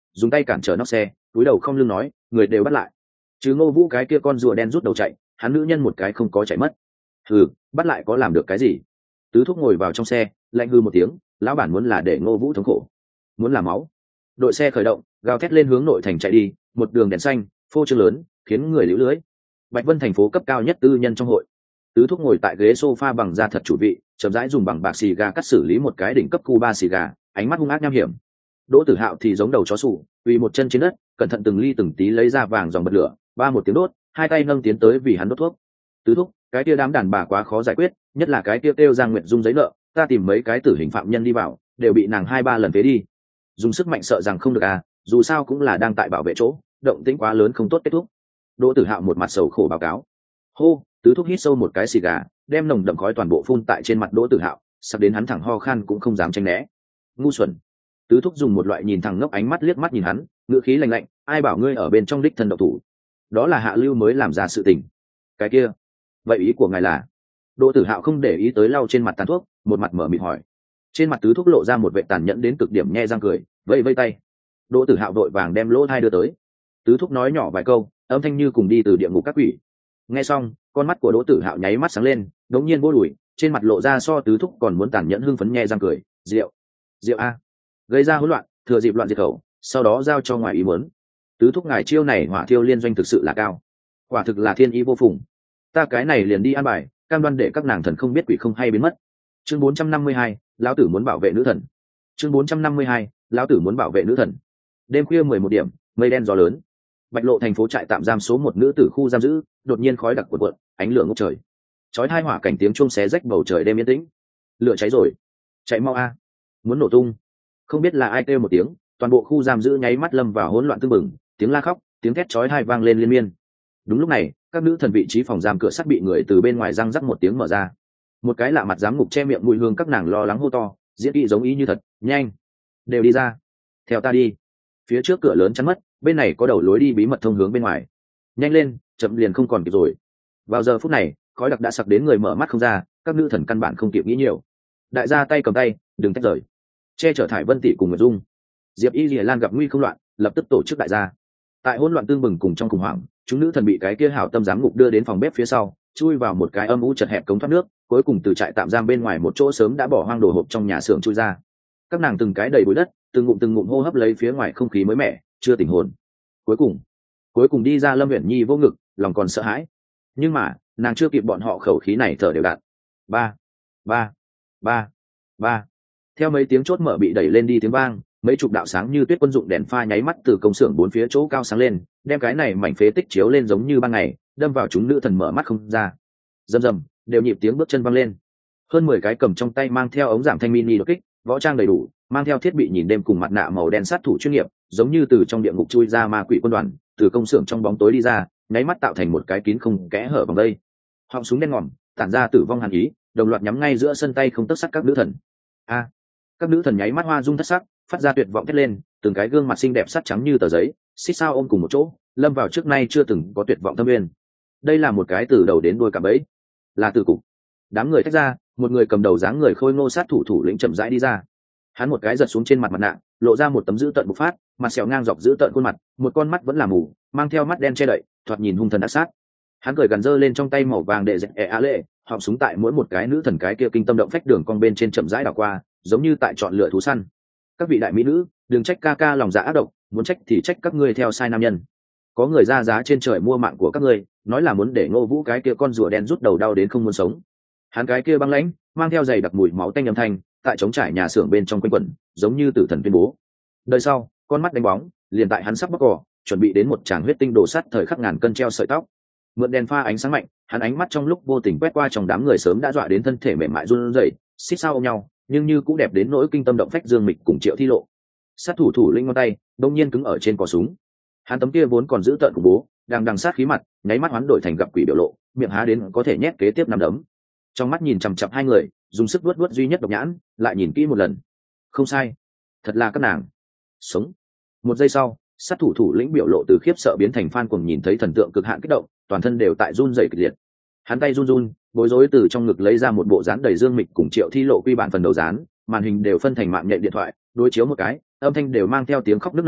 [SPEAKER 1] dùng tay cản trở nóc xe, túi đầu không lưng nói, người đều bắt lại. Chứ Ngô Vũ cái kia con rùa đen rút đầu chạy, hắn nữ nhân một cái không có chạy mất. Ừ, bắt lại có làm được cái gì? Tứ thúc ngồi vào trong xe, lạnh hư một tiếng, lão bản muốn là để Ngô Vũ thống khổ, muốn là máu. Đội xe khởi động, gào thét lên hướng nội thành chạy đi, một đường đèn xanh, phô trương lớn, khiến người liễu lưới. Bạch Vân thành phố cấp cao nhất tư nhân trong hội. Tứ thúc ngồi tại ghế sofa bằng da thật chủ vị, chậm rãi dùng bằng bạc xì gà cắt xử lý một cái đỉnh cấp Cuba xì gà, ánh mắt hung ác nham hiểm. Đỗ Tử Hạo thì giống đầu chó sủ, uy một chân trên đất, cẩn thận từng ly từng tí lấy ra vàng dòng bật lửa, ba một tiếng đốt, hai tay nâng tiến tới vì hắn đốt thuốc. Tứ thúc, cái kia đám đàn bà quá khó giải quyết, nhất là cái kia kêu Giang Nguyệt Dung giấy nợ, ta tìm mấy cái tử hình phạm nhân đi vào, đều bị nàng hai ba lần phế đi. Dùng sức mạnh sợ rằng không được à, dù sao cũng là đang tại bảo vệ chỗ, động tĩnh quá lớn không tốt kết thúc. Đỗ Tử Hạo một mặt sầu khổ báo cáo. Hô, tứ thúc hít sâu một cái xì gà, đem nồng đậm khói toàn bộ phun tại trên mặt Đỗ Tử Hạo, sắp đến hắn thẳng ho khan cũng không dám tránh né. Ngu xuẩn. Tứ thúc dùng một loại nhìn thẳng ngốc ánh mắt liếc mắt nhìn hắn, ngữ khí lạnh lạnh, ai bảo ngươi ở bên trong đích thân độc thủ? Đó là Hạ Lưu mới làm ra sự tình. Cái kia, vậy ý của ngài là? Đỗ Tử Hạo không để ý tới lau trên mặt tàn thuốc, một mặt mở mịt hỏi. Trên mặt tứ thúc lộ ra một vẻ tàn nhẫn đến cực điểm, nhe răng cười, vẫy vẫy tay. Đỗ Tử Hạo vội vàng đem lỗ thai đưa tới. Tứ thúc nói nhỏ vài câu, âm thanh như cùng đi từ địa ngục các quỷ. Nghe xong, con mắt của Đỗ Tử Hạo nháy mắt sáng lên, đống nhiên vô đuổi, trên mặt lộ ra so tứ thúc còn muốn tàn nhẫn hưng phấn, nhe răng cười, rượu, rượu a, gây ra hỗn loạn, thừa dịp loạn diệt khẩu, sau đó giao cho ngoài ý muốn. Tứ thúc ngài chiêu này hỏa thiêu liên doanh thực sự là cao, quả thực là thiên ý vô phùng. Ta cái này liền đi an bài, cam đoan để các nàng thần không biết quỷ không hay biến mất. Chương bốn trăm năm mươi hai, lão tử muốn bảo vệ nữ thần. Chương bốn trăm năm mươi hai, lão tử muốn bảo vệ nữ thần. Đêm khuya mười một điểm, mây đen gió lớn. Bạch Lộ thành phố trại tạm giam số một nữ tử khu giam giữ, đột nhiên khói đặc cuộn cuộn, ánh lửa ngút trời. Chói hai hỏa cảnh tiếng chuông xé rách bầu trời đêm yên tĩnh. Lửa cháy rồi, chạy mau a, muốn nổ tung. Không biết là ai kêu một tiếng, toàn bộ khu giam giữ nháy mắt lâm vào hỗn loạn tương mừng, tiếng la khóc, tiếng thét chói tai vang lên liên miên. Đúng lúc này, các nữ thần vị trí phòng giam cửa sắt bị người từ bên ngoài răng rắc một tiếng mở ra. Một cái lạ mặt giám ngục che miệng mùi hương, các nàng lo lắng hô to, diễn kỹ giống ý như thật, nhanh, đều đi ra, theo ta đi. Phía trước cửa lớn chắn mất, bên này có đầu lối đi bí mật thông hướng bên ngoài. Nhanh lên, chậm liền không còn kịp rồi. Vào giờ phút này, khói đặc đã sặc đến người mở mắt không ra, các nữ thần căn bản không kịp nghĩ nhiều. Đại gia tay cầm tay, đừng tách rời. Che chở thải Vân Tỷ cùng Nguyệt Dung. Diệp Y Lìa Lan gặp nguy không loạn, lập tức tổ chức đại gia. Tại hỗn loạn tương bừng cùng trong khủng hoảng, chúng nữ thần bị cái kia hảo tâm giám ngục đưa đến phòng bếp phía sau, chui vào một cái âm u chật hẹp cống thoát nước, cuối cùng từ trại tạm giam bên ngoài một chỗ sớm đã bỏ hoang đồ hộp trong nhà xưởng chui ra. Các nàng từng cái đầy bụi đất, từng ngụm từng ngụm hô hấp lấy phía ngoài không khí mới mẻ, chưa tỉnh hồn. Cuối cùng, cuối cùng đi ra, Lâm Uyển Nhi vô ngực, lòng còn sợ hãi. Nhưng mà, nàng chưa kịp bọn họ khẩu khí này thở đều đặn. Ba, ba, ba, ba. Theo mấy tiếng chốt mở bị đẩy lên đi tiếng vang, mấy chục đạo sáng như tuyết quân dụng đèn pha nháy mắt từ công xưởng bốn phía chỗ cao sáng lên, đem cái này mảnh phế tích chiếu lên giống như ban ngày, đâm vào chúng nữ thần mở mắt không ra. Rầm rầm, đều nhịp tiếng bước chân vang lên. Hơn mười cái cầm trong tay mang theo ống giảm thanh mini đột kích, võ trang đầy đủ, mang theo thiết bị nhìn đêm cùng mặt nạ màu đen sát thủ chuyên nghiệp, giống như từ trong địa ngục chui ra ma quỷ quân đoàn, từ công xưởng trong bóng tối đi ra, nháy mắt tạo thành một cái kín không kẽ hở vòng đây. Họng súng đen ngòm, tản ra tử vong hàn ý, đồng loạt nhắm ngay giữa sân tay không tấc sắt các nữ thần. A! Các nữ thần nháy mắt hoa dung thất sắc, phát ra tuyệt vọng thét lên, từng cái gương mặt xinh đẹp sắt trắng như tờ giấy, xích sao ôm cùng một chỗ, lâm vào trước nay chưa từng có tuyệt vọng thâm nguyên. Đây là một cái từ đầu đến đuôi cả bẫy, là từ cục. Đám người tách ra, một người cầm đầu dáng người khôi ngô sát thủ thủ lĩnh chậm rãi đi ra. Hắn một cái giật xuống trên mặt mặt nạ, lộ ra một tấm dữ tợn bộc phát, mặt sẹo ngang dọc dữ tợn khuôn mặt, một con mắt vẫn là mù, mang theo mắt đen che đậy, thoạt nhìn hung thần ác sát. Hắn cười gần giơ lên trong tay màu vàng để dẹp e a lệ, họng súng tại mỗi một cái nữ thần cái kia kinh tâm động phách đường cong bên trên chậm rãi đảo qua, giống như tại chọn lựa thú săn. Các vị đại mỹ nữ, đừng trách ca ca lòng dạ ác độc, muốn trách thì trách các ngươi theo sai nam nhân. Có người ra giá trên trời mua mạng của các ngươi, nói là muốn để Ngô Vũ cái kia con rùa đen rút đầu đau đến không muốn sống. Hắn cái kia băng lãnh, mang theo giày đặc mùi máu tanh âm thanh, tại trống trải nhà xưởng bên trong quanh quẩn, giống như tử thần tuyên bố. Đời sau, con mắt đánh bóng, liền tại hắn sắp bóc cỏ, chuẩn bị đến một tràng huyết tinh đổ sắt thời khắc ngàn cân treo sợi tóc. Mượn đèn pha ánh sáng mạnh, hắn ánh mắt trong lúc vô tình quét qua trong đám người sớm đã dọa đến thân thể mềm mại run rẩy, xít sao ôm nhau, nhưng như cũng đẹp đến nỗi kinh tâm động phách Dương Mịch cùng Triệu Thi Lộ. Sát thủ thủ linh ngón tay, đông nhiên cứng ở trên cò súng. Hắn tấm kia vốn còn giữ tợn của bố, đang đằng sát khí mặt, nháy mắt hoán đổi thành gặp quỷ biểu lộ, miệng há đến có thể nhét kế tiếp năm đấm. Trong mắt nhìn chằm chằm hai người, dùng sức vuốt vuốt duy nhất độc nhãn, lại nhìn kỹ một lần. Không sai, thật là các nàng. Sống. Một giây sau, sát thủ thủ lĩnh biểu lộ từ khiếp sợ biến thành phan cuồng, nhìn thấy thần tượng cực hạn kích động, toàn thân đều tại run rẩy kịch liệt. Hắn tay run run, bối rối từ trong ngực lấy ra một bộ dán đầy Dương Mịch cùng Triệu Thi Lộ quy bản phần đầu dán, màn hình đều phân thành mạng nhện điện thoại, đối chiếu một cái, âm thanh đều mang theo tiếng khóc nức nở,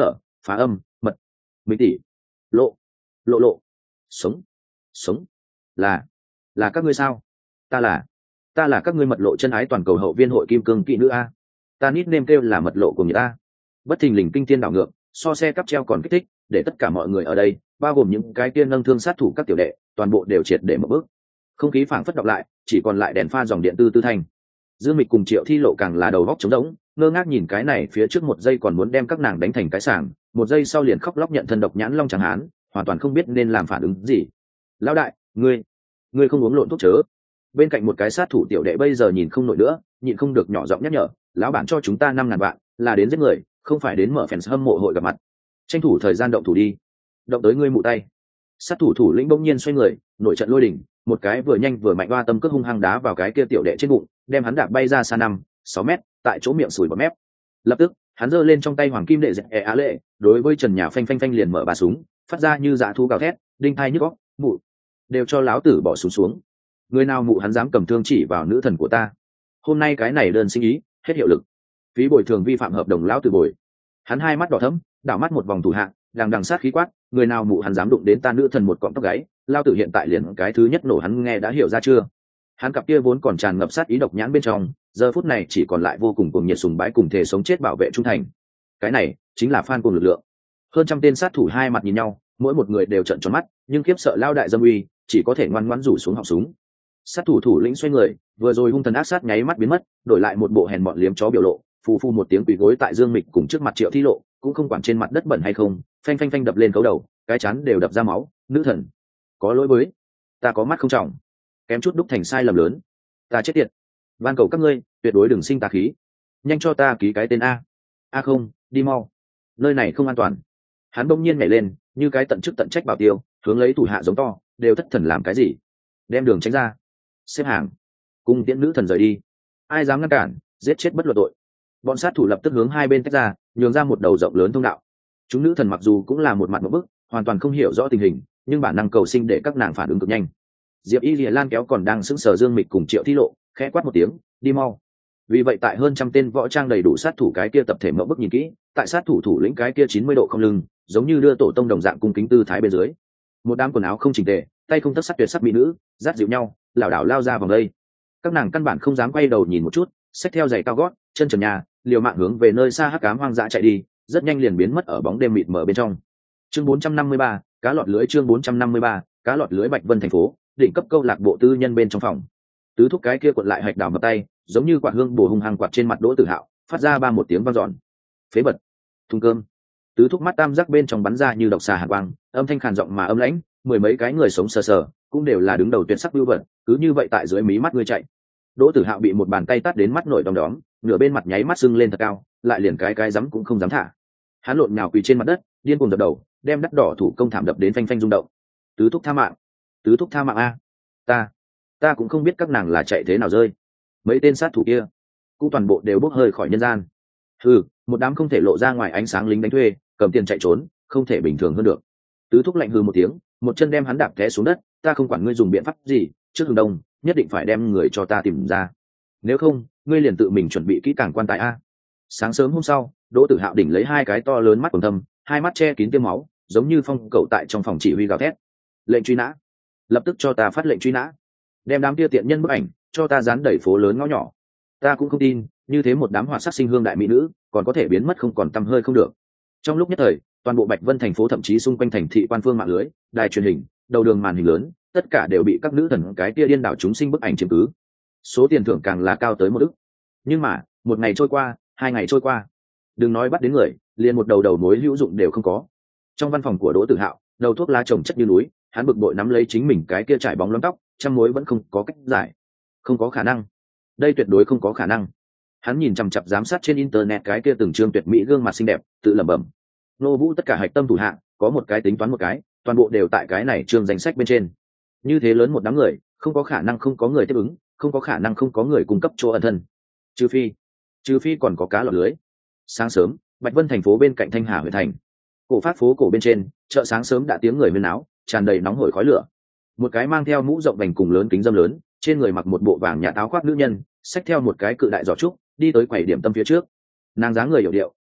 [SPEAKER 1] phá âm, mật, mỹ tỷ, lộ, lộ lộ, sống, sống, là, là các ngươi sao? Ta là, ta là các ngươi mật lộ chân ái toàn cầu hậu viên hội kim cương kỵ nữ a. Ta nít nêm kêu là mật lộ của người ta. Bất thình lình kinh thiên đảo ngược, so xe cắp treo còn kích thích, để tất cả mọi người ở đây, bao gồm những cái tiên nâng thương sát thủ các tiểu đệ, toàn bộ đều triệt để một bước. Không khí phảng phất đọc lại, chỉ còn lại đèn pha dòng điện tư tư thanh. Dương Mịch cùng Triệu Thi Lộ càng là đầu góc trống rỗng, ngơ ngác nhìn cái này, phía trước một giây còn muốn đem các nàng đánh thành cái sàng, một giây sau liền khóc lóc nhận thân độc nhãn long chẳng hán, hoàn toàn không biết nên làm phản ứng gì. Lão đại, ngươi, ngươi không uống lộn thuốc chớ. Bên cạnh một cái sát thủ tiểu đệ bây giờ nhìn không nổi nữa, nhịn không được nhỏ giọng nhắc nhở, lão bản cho chúng ta năm ngàn vạn, là đến giết người, không phải đến mở fans hâm mộ hội gặp mặt. Tranh thủ thời gian động thủ đi. Động tới ngươi mụ tay. Sát thủ thủ lĩnh bỗng nhiên xoay người, nổi trận lôi đình, một cái vừa nhanh vừa mạnh oa tâm cước hung hăng đá vào cái kia tiểu đệ trên bụng, đem hắn đạp bay ra xa năm sáu mét, tại chỗ miệng sùi bọt mép. Lập tức hắn giơ lên trong tay hoàng kim đệ dẹp e á lệ, đối với trần nhà phanh phanh phanh liền mở ba súng, phát ra như dã thú gào thét, đinh thai nhức óc, mụ đều cho láo tử bỏ xuống xuống. Người nào mụ hắn dám cầm thương chỉ vào nữ thần của ta, hôm nay cái này đơn sinh ý hết hiệu lực, phí bồi thường vi phạm hợp đồng lão tử bồi. Hắn hai mắt đỏ thẫm, đảo mắt một vòng thủ hạ, đằng đằng sát khí quát, người nào mụ hắn dám đụng đến ta nữ thần một cọng tóc gáy, lao tử hiện tại liền cái thứ nhất nổ hắn nghe đã hiểu ra chưa? Hắn cặp kia vốn còn tràn ngập sát ý độc nhãn bên trong, giờ phút này chỉ còn lại vô cùng cuồng nhiệt sùng bái cùng thể sống chết bảo vệ trung thành. Cái này chính là fan cùng lực lượng. Hơn trăm tên sát thủ hai mặt nhìn nhau, mỗi một người đều trợn tròn mắt, nhưng khiếp sợ lao đại dâm uy, chỉ có thể ngoan ngoãn rủ xuống họng súng. Sát thủ thủ lĩnh xoay người, vừa rồi hung thần ác sát nháy mắt biến mất, đổi lại một bộ hèn mọn liếm chó biểu lộ, phù phù một tiếng quỳ gối tại Dương Mịch cùng trước mặt Triệu Thi Lộ, cũng không quản trên mặt đất bẩn hay không, phanh phanh phanh đập lên cấu đầu, cái chán đều đập ra máu. Nữ thần, có lỗi với, ta có mắt không trọng, kém chút đúc thành sai lầm lớn, ta chết tiệt, van cầu các ngươi tuyệt đối đừng sinh tà khí, nhanh cho ta ký cái tên a. A không, đi mau, nơi này không an toàn. Hắn bỗng nhiên nhảy lên, như cái tận chức tận trách bảo tiêu, hướng lấy thủ hạ giống to, đều thất thần làm cái gì, đem đường tránh ra, xếp hàng, cùng tiễn nữ thần rời đi, ai dám ngăn cản, giết chết bất luận tội. Bọn sát thủ lập tức hướng hai bên tách ra, nhường ra một đầu rộng lớn thông đạo. Chúng nữ thần mặc dù cũng là một mặt một bức, hoàn toàn không hiểu rõ tình hình, nhưng bản năng cầu sinh để các nàng phản ứng cực nhanh. Diệp Y Lìa Lan kéo còn đang sững sờ Dương Mịch cùng Triệu Thi Lộ, khẽ quát một tiếng, đi mau. Vì vậy tại hơn trăm tên võ trang đầy đủ sát thủ cái kia tập thể mộng bức nhìn kỹ, tại sát thủ thủ lĩnh cái kia chín mươi độ không lưng, giống như đưa tổ tông đồng dạng cung kính tư thái bên dưới. Một đám quần áo không chỉnh tề, tay không tất sắt tuyệt sắc mỹ nữ, dắt dịu nhau, lảo đảo lao ra vòng đây. Các nàng căn bản không dám quay đầu nhìn một chút, xách theo giày cao gót, chân trần nhà, liều mạng hướng về nơi xa hắc ám hoang dã chạy đi, rất nhanh liền biến mất ở bóng đêm mịt mờ bên trong. Chương bốn trăm năm mươi ba, cá lọt lưới. Chương bốn trăm năm mươi ba, cá lọt lưới. Bạch Vân thành phố, định cấp câu lạc bộ tư nhân bên trong phòng. Tứ thúc cái kia cuộn lại hạch đào ngập tay, giống như quạt hương bổ hung hăng quạt trên mặt Đỗ Tử Hạo, phát ra ba một tiếng vang dọn. Phế bật, thùng cơm. Tứ thúc mắt tam giác bên trong bắn ra như độc xà hàn quang, âm thanh khàn giọng mà âm lãnh, mười mấy cái người sống sờ sờ, cũng đều là đứng đầu tuyệt sắc vưu vật, cứ như vậy tại dưới mí mắt ngươi chạy. Đỗ Tử Hạo bị một bàn tay tát đến mắt nổi đom đóm, nửa bên mặt nháy mắt sưng lên thật cao, lại liền cái cái dám cũng không dám thả. Hắn lộn nhào quỳ trên mặt đất, điên cuồng đập đầu, đem đắt đỏ thủ công thảm đập đến phanh phanh rung động. Tứ thúc tha mạng, tứ thúc tha mạng a, ta, ta cũng không biết các nàng là chạy thế nào rơi. Mấy tên sát thủ kia, cũng toàn bộ đều bốc hơi khỏi nhân gian. Hừ, một đám không thể lộ ra ngoài ánh sáng lính đánh thuê, cầm tiền chạy trốn, không thể bình thường hơn được. Tứ thúc lạnh hừ một tiếng, một chân đem hắn đạp té xuống đất. Ta không quản ngươi dùng biện pháp gì, trước hừng đông nhất định phải đem người cho ta tìm ra, nếu không ngươi liền tự mình chuẩn bị kỹ càng quan tài a. Sáng sớm hôm sau, Đỗ Tử Hạo đỉnh lấy hai cái to lớn mắt quầng thâm, hai mắt che kín tiêm máu, giống như phong cẩu tại trong phòng chỉ huy gào thét. Lệnh truy nã, lập tức cho ta phát lệnh truy nã, đem đám kia tiện nhân bức ảnh cho ta dán đẩy phố lớn ngõ nhỏ. Ta cũng không tin như thế một đám họa sắc sinh hương đại mỹ nữ còn có thể biến mất không còn tăm hơi không được. Trong lúc nhất thời, toàn bộ Bạch Vân thành phố, thậm chí xung quanh thành thị quan phương mạng lưới, đài truyền hình, đầu đường màn hình lớn, tất cả đều bị các nữ thần cái kia điên đảo chúng sinh bức ảnh chiếm cứ. Số tiền thưởng càng là cao tới một ức. Nhưng mà một ngày trôi qua, hai ngày trôi qua, đừng nói bắt đến người, liền một đầu đầu mối hữu dụng đều không có. Trong văn phòng của Đỗ Tử Hạo, đầu thuốc lá chồng chất như núi, hắn bực bội nắm lấy chính mình cái kia trải bóng lấm tóc, trăm mối vẫn không có cách giải. Không có khả năng, đây tuyệt đối không có khả năng. Hắn nhìn chằm chằm giám sát trên internet cái kia từng trương tuyệt mỹ gương mặt xinh đẹp, tự lẩm bẩm. Nô Vũ tất cả hạch tâm thủ hạ, có một cái tính toán một cái, toàn bộ đều tại cái này trương danh sách bên trên. Như thế lớn một đám người, không có khả năng không có người tiếp ứng, không có khả năng không có người cung cấp chỗ ẩn thân. Trừ phi, trừ phi còn có cá lọt lưới. Sáng sớm, Bạch Vân thành phố bên cạnh Thanh Hà huyện thành, cổ phát phố cổ bên trên, chợ sáng sớm đã tiếng người huyên náo, tràn đầy nóng hổi khói lửa. Một cái mang theo mũ rộng vành cùng lớn kính dâm lớn, trên người mặc một bộ vàng nhạt áo khoác nữ nhân, xách theo một cái cự đại giỏ trúc, đi tới quầy điểm tâm phía trước. Nàng dáng người hiểu điệu,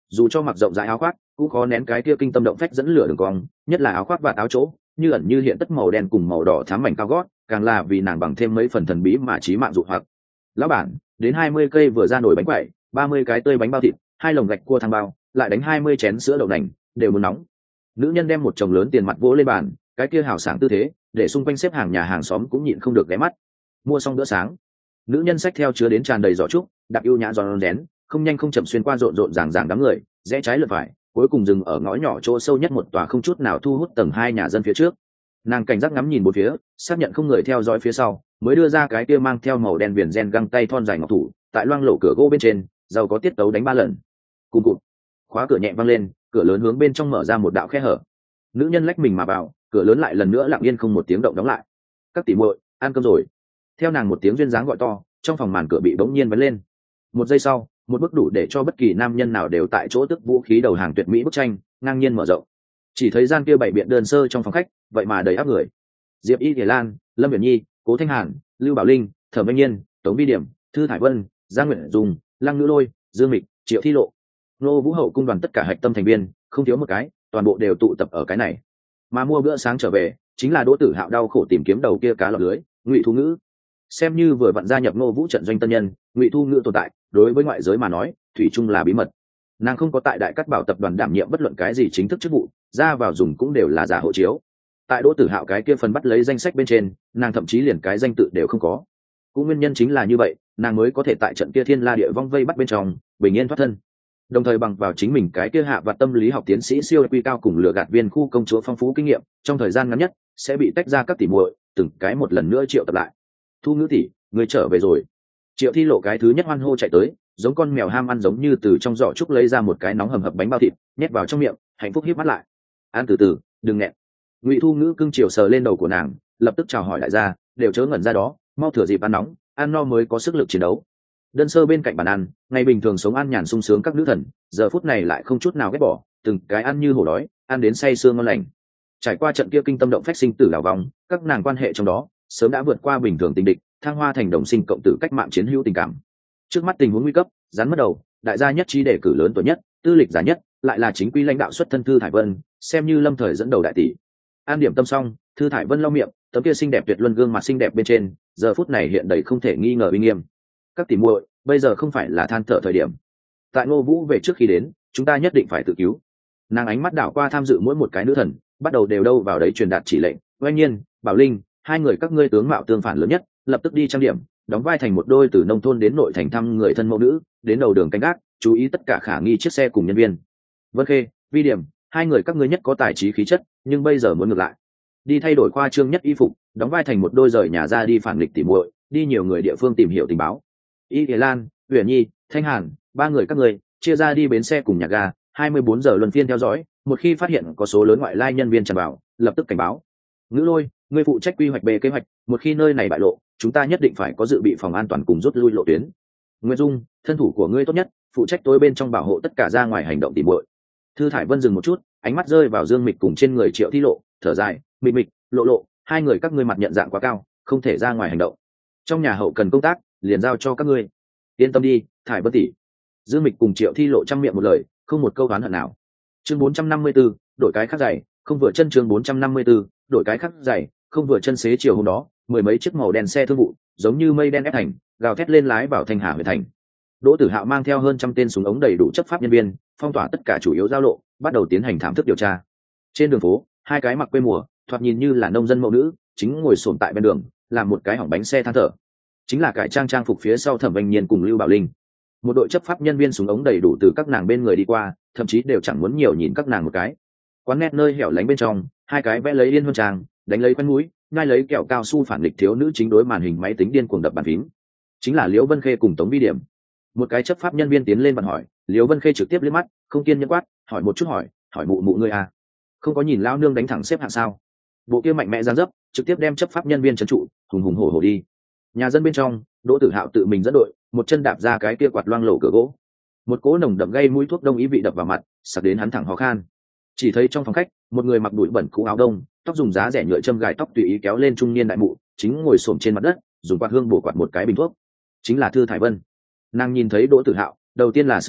[SPEAKER 1] dù cho mặc rộng rãi áo khoác cũng khó nén cái kia kinh tâm động phách dẫn lửa đường cong, nhất là áo khoác và áo chỗ như ẩn như hiện tất màu đen cùng màu đỏ thám mảnh cao gót, càng là vì nàng bằng thêm mấy phần thần bí mà trí mạng dụ hoặc. Lão bản, đến hai mươi cây vừa ra nổi bánh quẩy, ba mươi cái tươi bánh bao thịt, hai lồng gạch cua thang bao, lại đánh hai mươi chén sữa đậu nành, đều muốn nóng. Nữ nhân đem một chồng lớn tiền mặt vỗ lên bàn, cái kia hào sảng tư thế để xung quanh xếp hàng nhà hàng xóm cũng nhịn không được ghé mắt. Mua xong bữa sáng, nữ nhân xách theo chứa đến tràn đầy giỏ trúc, đạp ưu nhã giòn rén, không nhanh không chậm xuyên qua rộn rộn ràng ràng đám người, rẽ trái lượt phải, cuối cùng dừng ở ngõ nhỏ chỗ sâu nhất một tòa không chút nào thu hút tầng hai nhà dân phía trước. Nàng cảnh giác ngắm nhìn bốn phía, xác nhận không người theo dõi phía sau, mới đưa ra cái kia mang theo màu đen viền ren găng tay thon dài ngọc thủ, tại loang lổ cửa gỗ bên trên, giàu có tiết tấu đánh ba lần. Cùng cụt, khóa cửa nhẹ văng lên, cửa lớn hướng bên trong mở ra một đạo khe hở. Nữ nhân lách mình mà vào, cửa lớn lại lần nữa lặng yên không một tiếng động đóng lại. Các tỷ muội, ăn cơm rồi. Theo nàng một tiếng duyên dáng gọi to, trong phòng màn cửa bị bỗng nhiên vén lên. Một giây sau, một bức đủ để cho bất kỳ nam nhân nào đều tại chỗ tức vũ khí đầu hàng tuyệt mỹ bức tranh ngang nhiên mở rộng. Chỉ thấy gian kia bảy biện đơn sơ trong phòng khách, vậy mà đầy áp người. Diệp Y Thể Lan, Lâm Viễn Nhi, Cố Thanh Hàn, Lưu Bảo Linh, Thẩm Minh Nhiên, Tống Vi Điểm, Thư Thải Vân, Giang Nguyện Dung, Lăng Nữ Lôi, Dương Mịch, Triệu Thi Lộ, Nô Vũ Hậu cung đoàn tất cả hạch tâm thành viên, không thiếu một cái, toàn bộ đều tụ tập ở cái này. Mà mua bữa sáng trở về, chính là Đỗ Tử Hạo đau khổ tìm kiếm đầu kia cá lọt lưới, Ngụy Thu Ngữ. Xem như vừa vặn gia nhập Nô Vũ trận doanh tân nhân, Ngụy Thu Ngữ tồn tại, đối với ngoại giới mà nói, thủy chung là bí mật. Nàng không có tại Đại Cát Bảo tập đoàn đảm nhiệm bất luận cái gì chính thức chức vụ, ra vào dùng cũng đều là giả hộ chiếu. Tại Đỗ Tử Hạo cái kia phần bắt lấy danh sách bên trên, nàng thậm chí liền cái danh tự đều không có. Cũng nguyên nhân chính là như vậy, nàng mới có thể tại trận kia thiên la địa vong vây bắt bên trong, bình yên thoát thân. Đồng thời bằng vào chính mình cái kia hạ và tâm lý học tiến sĩ siêu quy cao cùng lừa gạt viên khu công chúa phong phú kinh nghiệm, trong thời gian ngắn nhất sẽ bị tách ra các tỷ muội, từng cái một lần nữa triệu tập lại. Thu Ngữ tỷ, người trở về rồi. Triệu Thi Lộ cái thứ nhất hoan hô chạy tới, giống con mèo ham ăn giống như từ trong giỏ trúc lấy ra một cái nóng hầm hập bánh bao thịt, nhét vào trong miệng, hạnh phúc híp mắt lại. Ăn từ từ, đừng nghẹn. Ngụy Thu Ngữ cưng chiều sờ lên đầu của nàng, lập tức chào hỏi đại gia, đều chớ ngẩn ra đó, mau thửa dịp ăn nóng, ăn no mới có sức lực chiến đấu. Đơn sơ bên cạnh bàn ăn, ngày bình thường sống ăn nhàn sung sướng các nữ thần, giờ phút này lại không chút nào ghét bỏ, từng cái ăn như hổ đói, ăn đến say sương ngon lành. Trải qua trận kia kinh tâm động phách sinh tử đảo vòng, các nàng quan hệ trong đó sớm đã vượt qua bình thường tình địch, thăng hoa thành đồng sinh cộng tử cách mạng chiến hữu tình cảm. Trước mắt tình huống nguy cấp, rắn mất đầu, đại gia nhất trí đề cử lớn tuổi nhất, tư lịch giả nhất, lại là chính quy lãnh đạo xuất thân Thư Thải Vân, xem như lâm thời dẫn đầu đại tỷ. An điểm tâm xong, Thư Thải Vân lau miệng, tấm kia xinh đẹp tuyệt luân gương mặt xinh đẹp bên trên, giờ phút này hiện đầy không thể nghi ngờ uy nghiêm. Các tỷ muội, bây giờ không phải là than thở thời điểm. Tại Ngô Vũ về trước khi đến, chúng ta nhất định phải tự cứu. Nàng ánh mắt đảo qua tham dự mỗi một cái nữ thần, bắt đầu đều đâu vào đấy truyền đạt chỉ lệnh. Oanh Nhiên, Bảo Linh, hai người các ngươi tướng mạo tương phản lớn nhất, lập tức đi trang điểm, đóng vai thành một đôi từ nông thôn đến nội thành thăm người thân mẫu nữ, đến đầu đường canh gác, chú ý tất cả khả nghi chiếc xe cùng nhân viên. Vân Khê, Vi Điểm, hai người các ngươi nhất có tài trí khí chất, nhưng bây giờ muốn ngược lại. Đi thay đổi khoa trương nhất y phục, đóng vai thành một đôi rời nhà ra đi phản nghịch tỉ muội, đi nhiều người địa phương tìm hiểu tình báo. Y Thế Lan, Uyển Nhi, Thanh Hàn, ba người các ngươi chia ra đi bến xe cùng nhà ga, hai mươi bốn giờ luân phiên theo dõi, một khi phát hiện có số lớn ngoại lai nhân viên tràn vào, lập tức cảnh báo. Ngữ Lôi, ngươi phụ trách quy hoạch bề kế hoạch, một khi nơi này bại lộ, chúng ta nhất định phải có dự bị phòng an toàn cùng rút lui lộ tuyến. Nguyễn Dung, thân thủ của ngươi tốt nhất, phụ trách tối bên trong bảo hộ tất cả ra ngoài hành động tìm muội. Thư Thải Vân dừng một chút, ánh mắt rơi vào Dương Mịch cùng trên người Triệu Thi Lộ, thở dài, Mịch Mịch, Lộ Lộ, hai người các ngươi mặt nhận dạng quá cao, không thể ra ngoài hành động. Trong nhà hậu cần công tác, liền giao cho các ngươi. Yên tâm đi, Thải Vân tỷ. Dương Mịch cùng Triệu Thi Lộ trăm miệng một lời, không một câu oán hận nào. Chương bốn trăm năm mươi 4, đổi cái khác giày, không vừa chân chương bốn trăm năm mươi 4, đổi cái khác giày, không vừa chân xế chiều hôm đó, mười mấy chiếc màu đen xe thương vụ, giống như mây đen ép thành, gào thét lên lái vào Thanh Hà huyện thành. Đỗ Tử Hạo mang theo hơn trăm tên súng ống đầy đủ chấp pháp nhân viên, phong tỏa tất cả chủ yếu giao lộ, bắt đầu tiến hành thảm thức điều tra. Trên đường phố, hai cái mặc quê mùa, thoạt nhìn như là nông dân mẫu nữ, chính ngồi xổm tại bên đường, làm một cái hỏng bánh xe than thở. Chính là cải trang trang phục phía sau Thẩm Vành Nhiên cùng Lưu Bảo Linh. Một đội chấp pháp nhân viên súng ống đầy đủ từ các nàng bên người đi qua, thậm chí đều chẳng muốn nhiều nhìn các nàng một cái. Quán nét nơi hẻo lánh bên trong, hai cái vẽ lấy yên huân trang, đánh lấy quen mũi, ngay lấy kẹo cao su phản nghịch thiếu nữ chính đối màn hình máy tính điên cuồng đập bàn phím. Chính là Liễu Vân Khê cùng Tống Vi Điểm. Một cái chấp pháp nhân viên tiến lên bàn hỏi, Liễu Vân Khê trực tiếp liếc mắt, không kiên nhẫn quát, hỏi một chút hỏi, hỏi mụ mụ ngươi à? Không có nhìn lão nương đánh thẳng xếp hạng sao? Bộ kia mạnh mẽ giang dấp, trực tiếp đem chấp pháp nhân viên trấn trụ, hùng hùng hổ hổ đi. Nhà dân bên trong, Đỗ Tử Hạo tự mình dẫn đội, một chân đạp ra cái kia quạt loang lổ cửa gỗ. Một cỗ nồng đậm gây mũi thuốc đông ý vị đập vào mặt, sặc đến hắn thẳng ho khan. Chỉ thấy trong phòng khách, một người mặc đùi bẩn cũ áo đông, tóc dùng giá rẻ nhựa châm gài tóc tùy ý kéo lên trung niên đại mụ, chính ngồi xổm trên mặt đất, dùng quạt hương bổ quạt một cái bình thuốc. Chính là Thư Thải Vân. Nàng nhìn thấy Đỗ Tử Hạo, đầu tiên là sững sờ,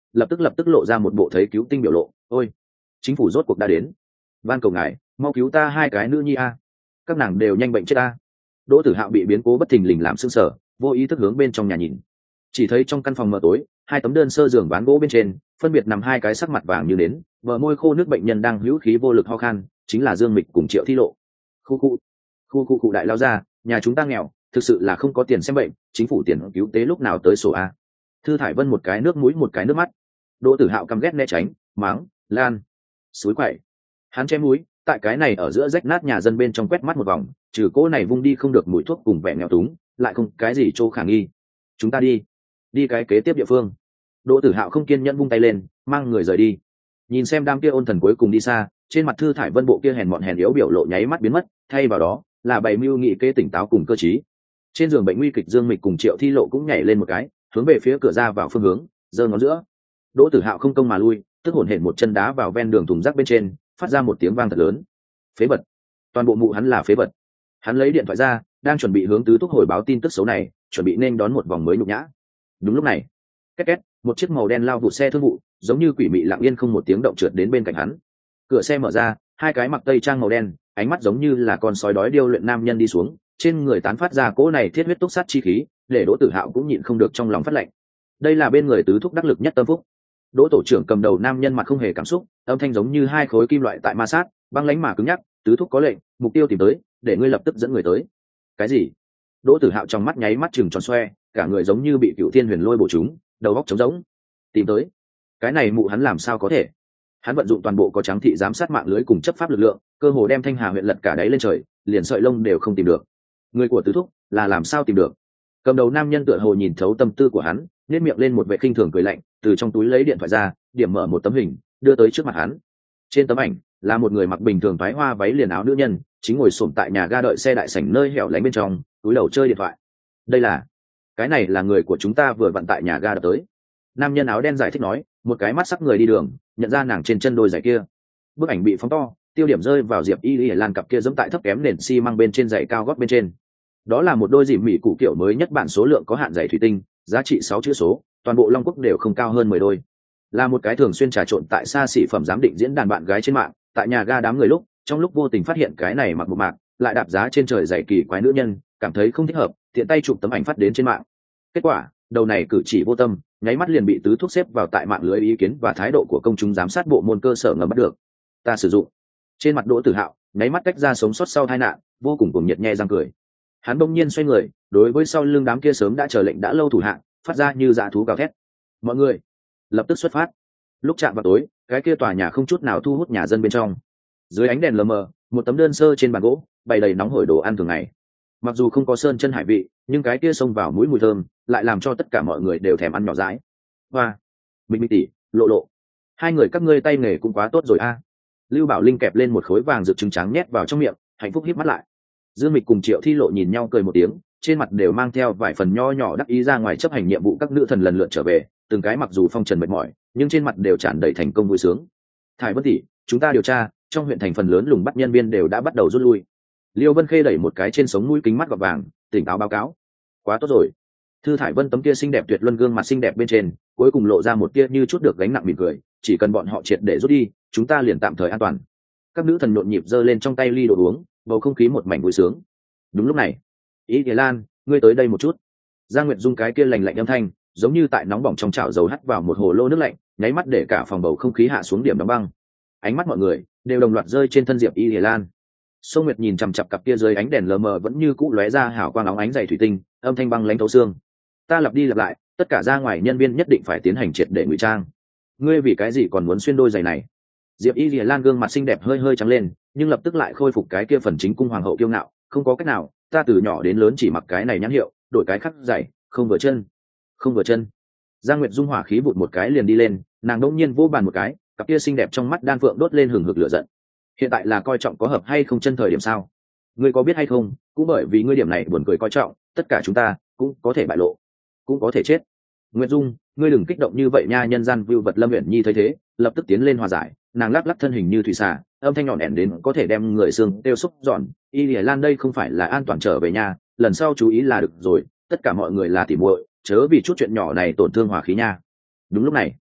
[SPEAKER 1] lập tức lập tức lộ ra một bộ thấy cứu tinh biểu lộ. Ôi, chính phủ rốt cuộc đã đến, van cầu ngài mau cứu ta hai cái nữ nhi a, các nàng đều nhanh bệnh chết a. Đỗ Tử Hạo bị biến cố bất thình lình làm sưng sở, vô ý thức hướng bên trong nhà nhìn, chỉ thấy trong căn phòng mờ tối, hai tấm đơn sơ giường ván gỗ bên trên phân biệt nằm hai cái sắc mặt vàng như nến, bờ môi khô nước bệnh nhân đang hữu khí vô lực ho khan, chính là Dương Mịch cùng Triệu Thi Lộ. Khu khu khu khu khu đại lao ra, nhà chúng ta nghèo, thực sự là không có tiền xem bệnh, chính phủ tiền cứu tế lúc nào tới sổ a. Thư Thải Vân một cái nước mũi một cái nước mắt. Đỗ Tử Hạo căm ghét né tránh, mắng, lan, suối quậy. Hắn che mũi, tại cái này ở giữa rách nát nhà dân bên trong quét mắt một vòng, trừ cỗ này vung đi không được mùi thuốc cùng vẻ nghèo túng, lại không cái gì chỗ khả nghi. Chúng ta đi, đi cái kế tiếp địa phương. Đỗ Tử Hạo không kiên nhẫn vung tay lên, mang người rời đi. Nhìn xem đám kia ôn thần cuối cùng đi xa, trên mặt Thư Thải Vân bộ kia hèn mọn hèn yếu biểu lộ nháy mắt biến mất, thay vào đó là bày mưu nghị kế tỉnh táo cùng cơ trí. Trên giường bệnh nguy kịch Dương Mịch cùng Triệu Thi Lộ cũng nhảy lên một cái, hướng về phía cửa ra vào phương hướng, giơ ngón giữa. Đỗ Tử Hạo không công mà lui, tức hổn hển một chân đá vào ven đường thùng rác bên trên, phát ra một tiếng vang thật lớn. Phế vật, toàn bộ mụ hắn là phế vật. Hắn lấy điện thoại ra, đang chuẩn bị hướng Tứ Thúc hồi báo tin tức xấu này, chuẩn bị nên đón một vòng mới nhục nhã. Đúng lúc này, két két, một chiếc màu đen lao vụt xe thương vụ, giống như quỷ mị lặng yên không một tiếng động trượt đến bên cạnh hắn. Cửa xe mở ra, hai cái mặc tây trang màu đen, ánh mắt giống như là con sói đói điêu luyện nam nhân đi xuống, trên người tán phát ra cỗ này thiết huyết túc sát chi khí, để Đỗ Tử Hạo cũng nhịn không được trong lòng phát lạnh. Đây là bên người Tứ Thúc đắc lực nhất Tâm Phúc. Đỗ tổ trưởng cầm đầu nam nhân mặt không hề cảm xúc, âm thanh giống như hai khối kim loại tại ma sát, băng lãnh mà cứng nhắc. Tứ Thúc có lệnh, mục tiêu tìm tới, để ngươi lập tức dẫn người tới. Cái gì? Đỗ Tử Hạo trong mắt nháy mắt chừng tròn xoe, cả người giống như bị Cựu Thiên Huyền Lôi bổ trúng, đầu óc trống rỗng. Tìm tới? Cái này mụ hắn làm sao có thể? Hắn vận dụng toàn bộ có trắng thị giám sát mạng lưới cùng chấp pháp lực lượng, cơ hồ đem Thanh Hà huyện lật cả đáy lên trời, liền sợi lông đều không tìm được. Người của Tứ Thúc là làm sao tìm được? Cầm đầu nam nhân tựa hồ nhìn thấu tâm tư của hắn, nhếch miệng lên một vẻ khinh thường cười lạnh, từ trong túi lấy điện thoại ra, điểm mở một tấm hình, đưa tới trước mặt hắn. Trên tấm ảnh là một người mặc bình thường váy hoa váy liền áo nữ nhân, chính ngồi xổm tại nhà ga đợi xe đại sảnh nơi hẻo lánh bên trong, túi đầu chơi điện thoại. Đây là, cái này là người của chúng ta vừa vặn tại nhà ga đợi tới. Nam nhân áo đen giải thích nói, một cái mắt sắc người đi đường, nhận ra nàng trên chân đôi giày kia. Bức ảnh bị phóng to, tiêu điểm rơi vào Diệp Y Y Lan cặp kia giẫm tại thấp kém nền xi măng bên trên giày cao gót bên trên. Đó là một đôi dìm mỹ cũ kiểu mới nhất bản số lượng có hạn giày thủy tinh, giá trị sáu chữ số, toàn bộ Long Quốc đều không cao hơn mười đôi. Là một cái thường xuyên trà trộn tại xa xỉ phẩm giám định diễn đàn bạn gái trên mạng, tại nhà ga đám người lúc, trong lúc vô tình phát hiện cái này mặc một mạc, lại đạp giá trên trời giày kỳ quái nữ nhân, cảm thấy không thích hợp, tiện tay chụp tấm ảnh phát đến trên mạng. Kết quả, đầu này cử chỉ vô tâm, nháy mắt liền bị Tứ Thúc xếp vào tại mạng lưới ý kiến và thái độ của công chúng giám sát bộ môn cơ sở ngầm bắt được. Ta sử dụng. Trên mặt Đỗ Tử Hạo, nháy mắt cách ra sống sót sau tai nạn, vô cùng cuồng nhiệt nhe răng cười. Hắn bỗng nhiên xoay người, đối với sau lưng đám kia sớm đã chờ lệnh đã lâu thủ hạng, phát ra như dã thú gào thét. Mọi người, lập tức xuất phát. Lúc chạm vào tối, cái kia tòa nhà không chút nào thu hút nhà dân bên trong. Dưới ánh đèn lờ mờ, một tấm đơn sơ trên bàn gỗ, bày đầy nóng hổi đồ ăn thường ngày. Mặc dù không có sơn chân hải vị, nhưng cái kia xông vào mũi mùi thơm, lại làm cho tất cả mọi người đều thèm ăn nhỏ dãi. Hoa, Minh Minh tỷ, Lộ Lộ, hai người các ngươi tay nghề cũng quá tốt rồi a. Lưu Bảo Linh kẹp lên một khối vàng rực trứng trắng nhét vào trong miệng, hạnh phúc híp mắt lại. Dương Mịch cùng Triệu Thi Lộ nhìn nhau cười một tiếng, trên mặt đều mang theo vài phần nho nhỏ đắc ý ra ngoài chấp hành nhiệm vụ các nữ thần lần lượt trở về, từng cái mặc dù phong trần mệt mỏi, nhưng trên mặt đều tràn đầy thành công vui sướng. Thải Vân tỷ, chúng ta điều tra, trong huyện thành phần lớn lùng bắt nhân viên đều đã bắt đầu rút lui. Liêu Vân Khê đẩy một cái trên sống mũi kính mắt gọt vàng, tỉnh táo báo cáo. Quá tốt rồi. Thư Thải Vân tấm kia xinh đẹp tuyệt luân gương mặt xinh đẹp bên trên, cuối cùng lộ ra một tia như chút được gánh nặng mỉm cười, chỉ cần bọn họ triệt để rút đi, chúng ta liền tạm thời an toàn. Các nữ thần nhộn nhịp giơ lên trong tay ly đồ uống, bầu không khí một mảnh vui sướng. Đúng lúc này, Ý Thế Lan, ngươi tới đây một chút. Giang Nguyệt Dung cái kia lạnh lạnh âm thanh, giống như tại nóng bỏng trong chảo dầu hắt vào một hồ lô nước lạnh, nháy mắt để cả phòng bầu không khí hạ xuống điểm đóng băng. Ánh mắt mọi người đều đồng loạt rơi trên thân Diệp Y Thế Lan. Sông Nguyệt nhìn chằm chằm cặp kia dưới ánh đèn lờ mờ vẫn như cũ lóe ra hào quang óng ánh dày thủy tinh, âm thanh băng lãnh thấu xương. Ta lặp đi lặp lại, tất cả ra ngoài nhân viên nhất định phải tiến hành triệt để ngụy trang. Ngươi vì cái gì còn muốn xuyên đôi giày này? Diệp Y Lìa Lan gương mặt xinh đẹp hơi hơi trắng lên, nhưng lập tức lại khôi phục cái kia phần chính cung hoàng hậu kiêu ngạo. Không có cách nào, ta từ nhỏ đến lớn chỉ mặc cái này nhãn hiệu, đổi cái khác giày, không vừa chân, không vừa chân. Giang Nguyệt Dung hỏa khí vụt một cái liền đi lên, nàng đột nhiên vỗ bàn một cái, cặp kia xinh đẹp trong mắt đan phượng đốt lên hừng hực lửa giận. Hiện tại là coi trọng có hợp hay không chân thời điểm sao? Ngươi có biết hay không? Cũng bởi vì ngươi điểm này buồn cười coi trọng, tất cả chúng ta cũng có thể bại lộ, cũng có thể chết. Nguyệt Dung, ngươi đừng kích động như vậy nha. Nhân gian vưu vật Lâm Uyển Nhi thấy thế, lập tức tiến lên hòa giải, nàng lắc lắc thân hình như thủy xà, âm thanh nhọn ẻn đến có thể đem người xương tiêu xúc giòn. Y Lìa Lan đây không phải là an toàn trở về nhà, lần sau chú ý là được rồi, tất cả mọi người là tỉ muội, chớ vì chút chuyện nhỏ này tổn thương hòa khí nha. Đúng lúc này,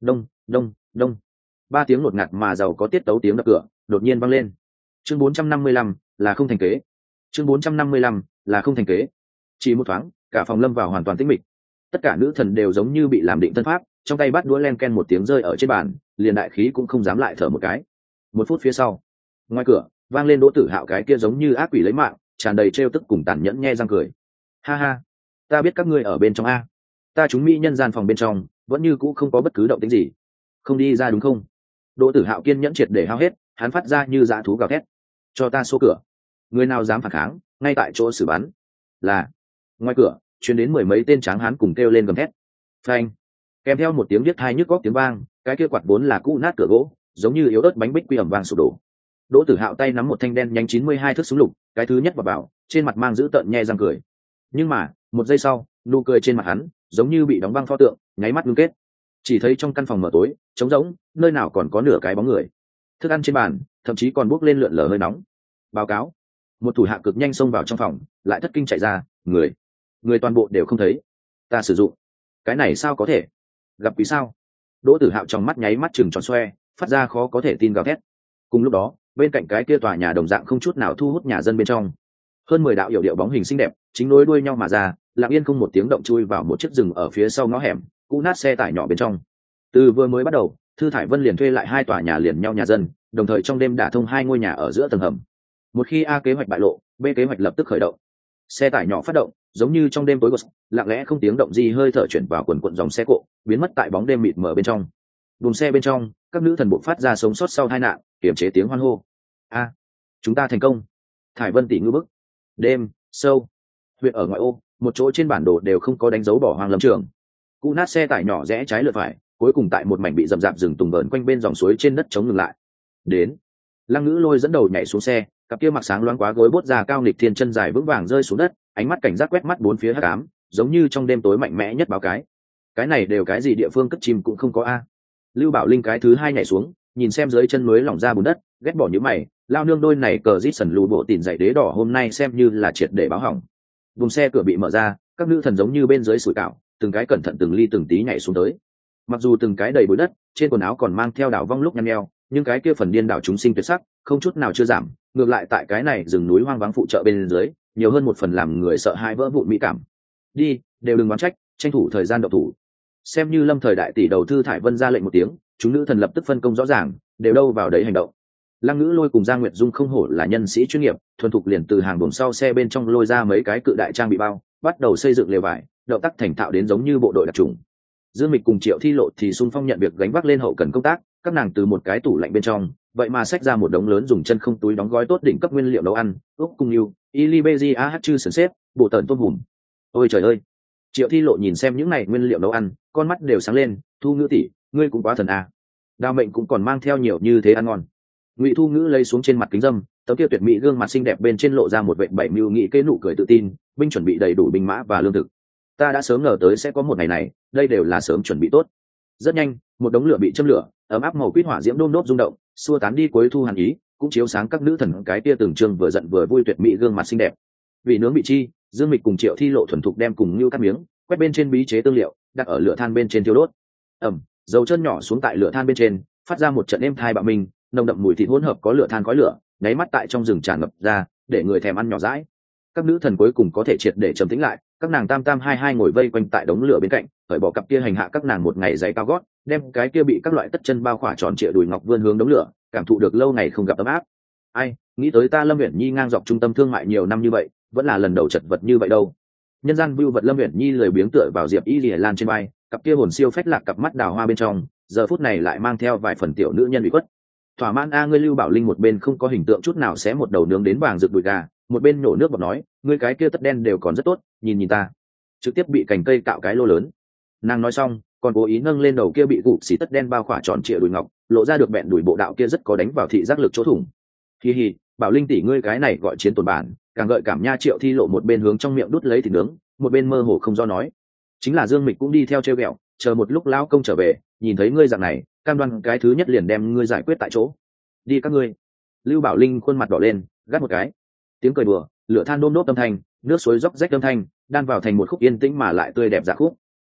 [SPEAKER 1] Đông đông đông, ba tiếng ngột ngạt mà giàu có tiết tấu tiếng đập cửa đột nhiên vang lên. Chương bốn trăm năm mươi lăm là không thành kế. Chương bốn trăm năm mươi lăm là không thành kế. Chỉ một thoáng, cả phòng lâm vào hoàn toàn tĩnh mịch. Tất cả nữ thần đều giống như bị làm định thân pháp, trong tay bắt đũa len ken một tiếng rơi ở trên bàn, liền đại khí cũng không dám lại thở một cái. Một phút phía sau, ngoài cửa vang lên Đỗ Tử Hạo cái kia giống như ác quỷ lấy mạng, tràn đầy trêu tức cùng tàn nhẫn nhe răng cười. Ha ha, ta biết các ngươi ở bên trong a. Ta chúng mỹ nhân gian phòng bên trong vẫn như cũ không có bất cứ động tĩnh gì, không đi ra đúng không? Đỗ Tử Hạo kiên nhẫn triệt để hao hết, hắn phát ra như dã thú gào thét. Cho ta số cửa, người nào dám phản kháng, ngay tại chỗ xử bắn. Là. Ngoài cửa truyền đến mười mấy tên tráng hán cùng kêu lên gầm thét. Phanh. Kèm theo một tiếng biết hai nhức góc tiếng vang, cái kia quạt vốn là cũ nát cửa gỗ, giống như yếu ớt bánh bích quy ẩm vang sụp đổ. Đỗ Tử Hạo tay nắm một thanh đen nhánh chín mươi hai thước súng lục, cái thứ nhất vào bảo, trên mặt mang dữ tợn nhe răng cười. Nhưng mà, một giây sau, nụ cười trên mặt hắn, giống như bị đóng băng pho tượng, nháy mắt ngưng kết. Chỉ thấy trong căn phòng mở tối, trống rỗng, nơi nào còn có nửa cái bóng người. Thức ăn trên bàn, thậm chí còn bốc lên lượn lờ hơi nóng. Báo cáo. Một thủ hạ cực nhanh xông vào trong phòng, lại thất kinh chạy ra, người, người toàn bộ đều không thấy. Ta sử dụng. Cái này sao có thể? Gặp quỷ sao? Đỗ Tử Hạo trong mắt nháy mắt chừng tròn xoe, phát ra khó có thể tin gào thét. Cùng lúc đó, bên cạnh cái kia tòa nhà đồng dạng không chút nào thu hút nhà dân bên trong, hơn mười đạo hiệu điệu bóng hình xinh đẹp chính nối đuôi nhau mà ra, lặng yên không một tiếng động chui vào một chiếc rừng ở phía sau ngõ hẻm cũ nát xe tải nhỏ bên trong. Từ vừa mới bắt đầu, Thư Thải Vân liền thuê lại hai tòa nhà liền nhau nhà dân, đồng thời trong đêm đả thông hai ngôi nhà ở giữa tầng hầm. Một khi A kế hoạch bại lộ, B kế hoạch lập tức khởi động. Xe tải nhỏ phát động, giống như trong đêm tối gột, lặng lẽ không tiếng động gì hơi thở chuyển vào quần quần dòng xe cộ, biến mất tại bóng đêm mịt mờ bên trong. Buồng xe bên trong, các nữ thần bộ phát ra sống sót sau tai nạn, kiềm chế tiếng hoan hô. A, chúng ta thành công. Thải Vân tỷ ngư bức. Đêm sâu, huyện ở ngoại ô, một chỗ trên bản đồ đều không có đánh dấu bỏ hoang lâm trường. Cú nát xe tải nhỏ rẽ trái lượt phải, cuối cùng tại một mảnh bị rậm rạp rừng tùng vờn quanh bên dòng suối trên đất chống ngừng lại. Đến. Lăng Ngữ Lôi dẫn đầu nhảy xuống xe, cặp kia mặc sáng loáng quá gối bốt ra cao nghịch thiên chân dài vững vàng rơi xuống đất, ánh mắt cảnh giác quét mắt bốn phía hắc ám, giống như trong đêm tối mạnh mẽ nhất báo cái. Cái này đều cái gì địa phương cất chim cũng không có a. Lưu Bảo Linh cái thứ hai nhảy xuống, nhìn xem dưới chân núi lỏng ra bùn đất, ghét bỏ như mày, lao nương đôi này cờ rít sần lù bộ tỉn dậy đế đỏ hôm nay xem như là triệt để báo hỏng. Vùng xe cửa bị mở ra, các nữ thần giống như bên dưới sủi cảo, từng cái cẩn thận từng ly từng tí nhảy xuống tới. Mặc dù từng cái đầy bụi đất, trên quần áo còn mang theo đảo vong lúc nhăn nheo, nhưng cái kia phần điên đảo chúng sinh tuyệt sắc, không chút nào chưa giảm, ngược lại tại cái này rừng núi hoang vắng phụ trợ bên dưới, nhiều hơn một phần làm người sợ hãi vỡ vụn mỹ cảm. Đi, đều đừng oán trách, tranh thủ thời gian động thủ. Xem như lâm thời đại tỷ đầu Thư Thải Vân ra lệnh một tiếng, chúng nữ thần lập tức phân công rõ ràng, đều đâu vào đấy hành động. Lăng Ngữ Lôi cùng Giang Nguyệt Dung không hổ là nhân sĩ chuyên nghiệp, thuần thục liền từ hàng buồng sau xe bên trong lôi ra mấy cái cự đại trang bị bao, bắt đầu xây dựng lều vải, động tác thành thạo đến giống như bộ đội đặc trùng. Dương Mịch cùng Triệu Thi Lộ thì xung phong nhận việc gánh vác lên hậu cần công tác, các nàng từ một cái tủ lạnh bên trong, vậy mà xách ra một đống lớn dùng chân không túi đóng gói tốt đỉnh cấp nguyên liệu nấu ăn, ốc cung yêu, ilibeji ah chư sườn xếp, bộ tần tôm hùm. Ôi trời ơi! Triệu Thi Lộ nhìn xem những này nguyên liệu nấu ăn, con mắt đều sáng lên, Thu Ngữ tỷ, ngươi cũng quá thần à. Đao mệnh cũng còn mang theo nhiều như thế ăn ngon. Ngụy Thu Ngữ lấy xuống trên mặt kính dâm, tấm kia tuyệt mỹ gương mặt xinh đẹp bên trên lộ ra một vệt bảy mưu nghị kế nụ cười tự tin, binh chuẩn bị đầy đủ binh mã và lương thực. Ta đã sớm ngờ tới sẽ có một ngày này, đây đều là sớm chuẩn bị tốt. Rất nhanh, một đống lửa bị châm lửa, ấm áp màu quýt hỏa diễm đôm đốp rung động, xua tán đi cuối thu hàn ý, cũng chiếu sáng các nữ thần cái kia từng trương vừa giận vừa vui tuyệt mỹ gương mặt xinh đẹp. Vị nướng bị chi, Dương Mịch cùng Triệu Thi Lộ thuần thục đem cùng như cắt miếng, quét bên trên bí chế tương liệu, đặt ở lửa than bên trên thiêu đốt. Ẩm, dầu chân nhỏ xuống tại lửa than bên trên, phát ra một trận êm thai bạo minh, nồng đậm mùi thịt hỗn hợp có lửa than khói lửa, nháy mắt tại trong rừng tràn ngập ra, để người thèm ăn nhỏ dãi. Các nữ thần cuối cùng có thể triệt để trầm tĩnh lại, các nàng tam tam hai hai ngồi vây quanh tại đống lửa bên cạnh, cởi bỏ cặp kia hành hạ các nàng một ngày giày cao gót, đem cái kia bị các loại tất chân bao khỏa tròn trịa đùi ngọc vươn hướng đống lửa, cảm thụ được lâu ngày không gặp ấm áp. Ai, nghĩ tới ta Lâm Uyển Nhi ngang dọc trung tâm thương mại nhiều năm như vậy, vẫn là lần đầu chật vật như vậy đâu. Nhân gian view vật Lâm Uyển Nhi lười biếng tựa vào Diệp Y Lìa Lan trên vai, cặp kia hồn siêu phách lạc cặp mắt đào hoa bên trong, giờ phút này lại mang theo vài phần tiểu nữ nhân bị khuất. Thỏa mãn a, ngươi Lưu Bảo Linh một bên không có hình tượng chút nào xé một đầu nướng đến vàng rực đùi gà, một bên nổ nước bọt nói, ngươi cái kia tất đen đều còn rất tốt, nhìn nhìn ta, trực tiếp bị cành cây cạo cái lô lớn. Nàng nói xong, còn cố ý nâng lên đầu kia bị gục xỉ tất đen bao khỏa tròn trịa đùi ngọc, lộ ra được bẹn đùi bộ đạo kia rất có đánh vào thị giác lực chỗ thủng. Hi hi, Bảo Linh tỷ ngươi cái này gọi chiến tồn bản, càng gợi cảm nha. Triệu Thi Lộ một bên hướng trong miệng đút lấy thịt nướng, một bên mơ hồ không do nói. Chính là Dương Mịch cũng đi theo trêu ghẹo, chờ một lúc lão công trở về, nhìn thấy ngươi dạng này, cam đoan cái thứ nhất liền đem ngươi giải quyết tại chỗ. Đi các ngươi. Lưu Bảo Linh khuôn mặt đỏ lên, gắt một cái. Tiếng cười đùa, lửa than đôm đốp âm thanh, nước suối róc rách âm thanh, đan vào thành một khúc yên tĩnh mà lại tươi đẹp dạ khúc.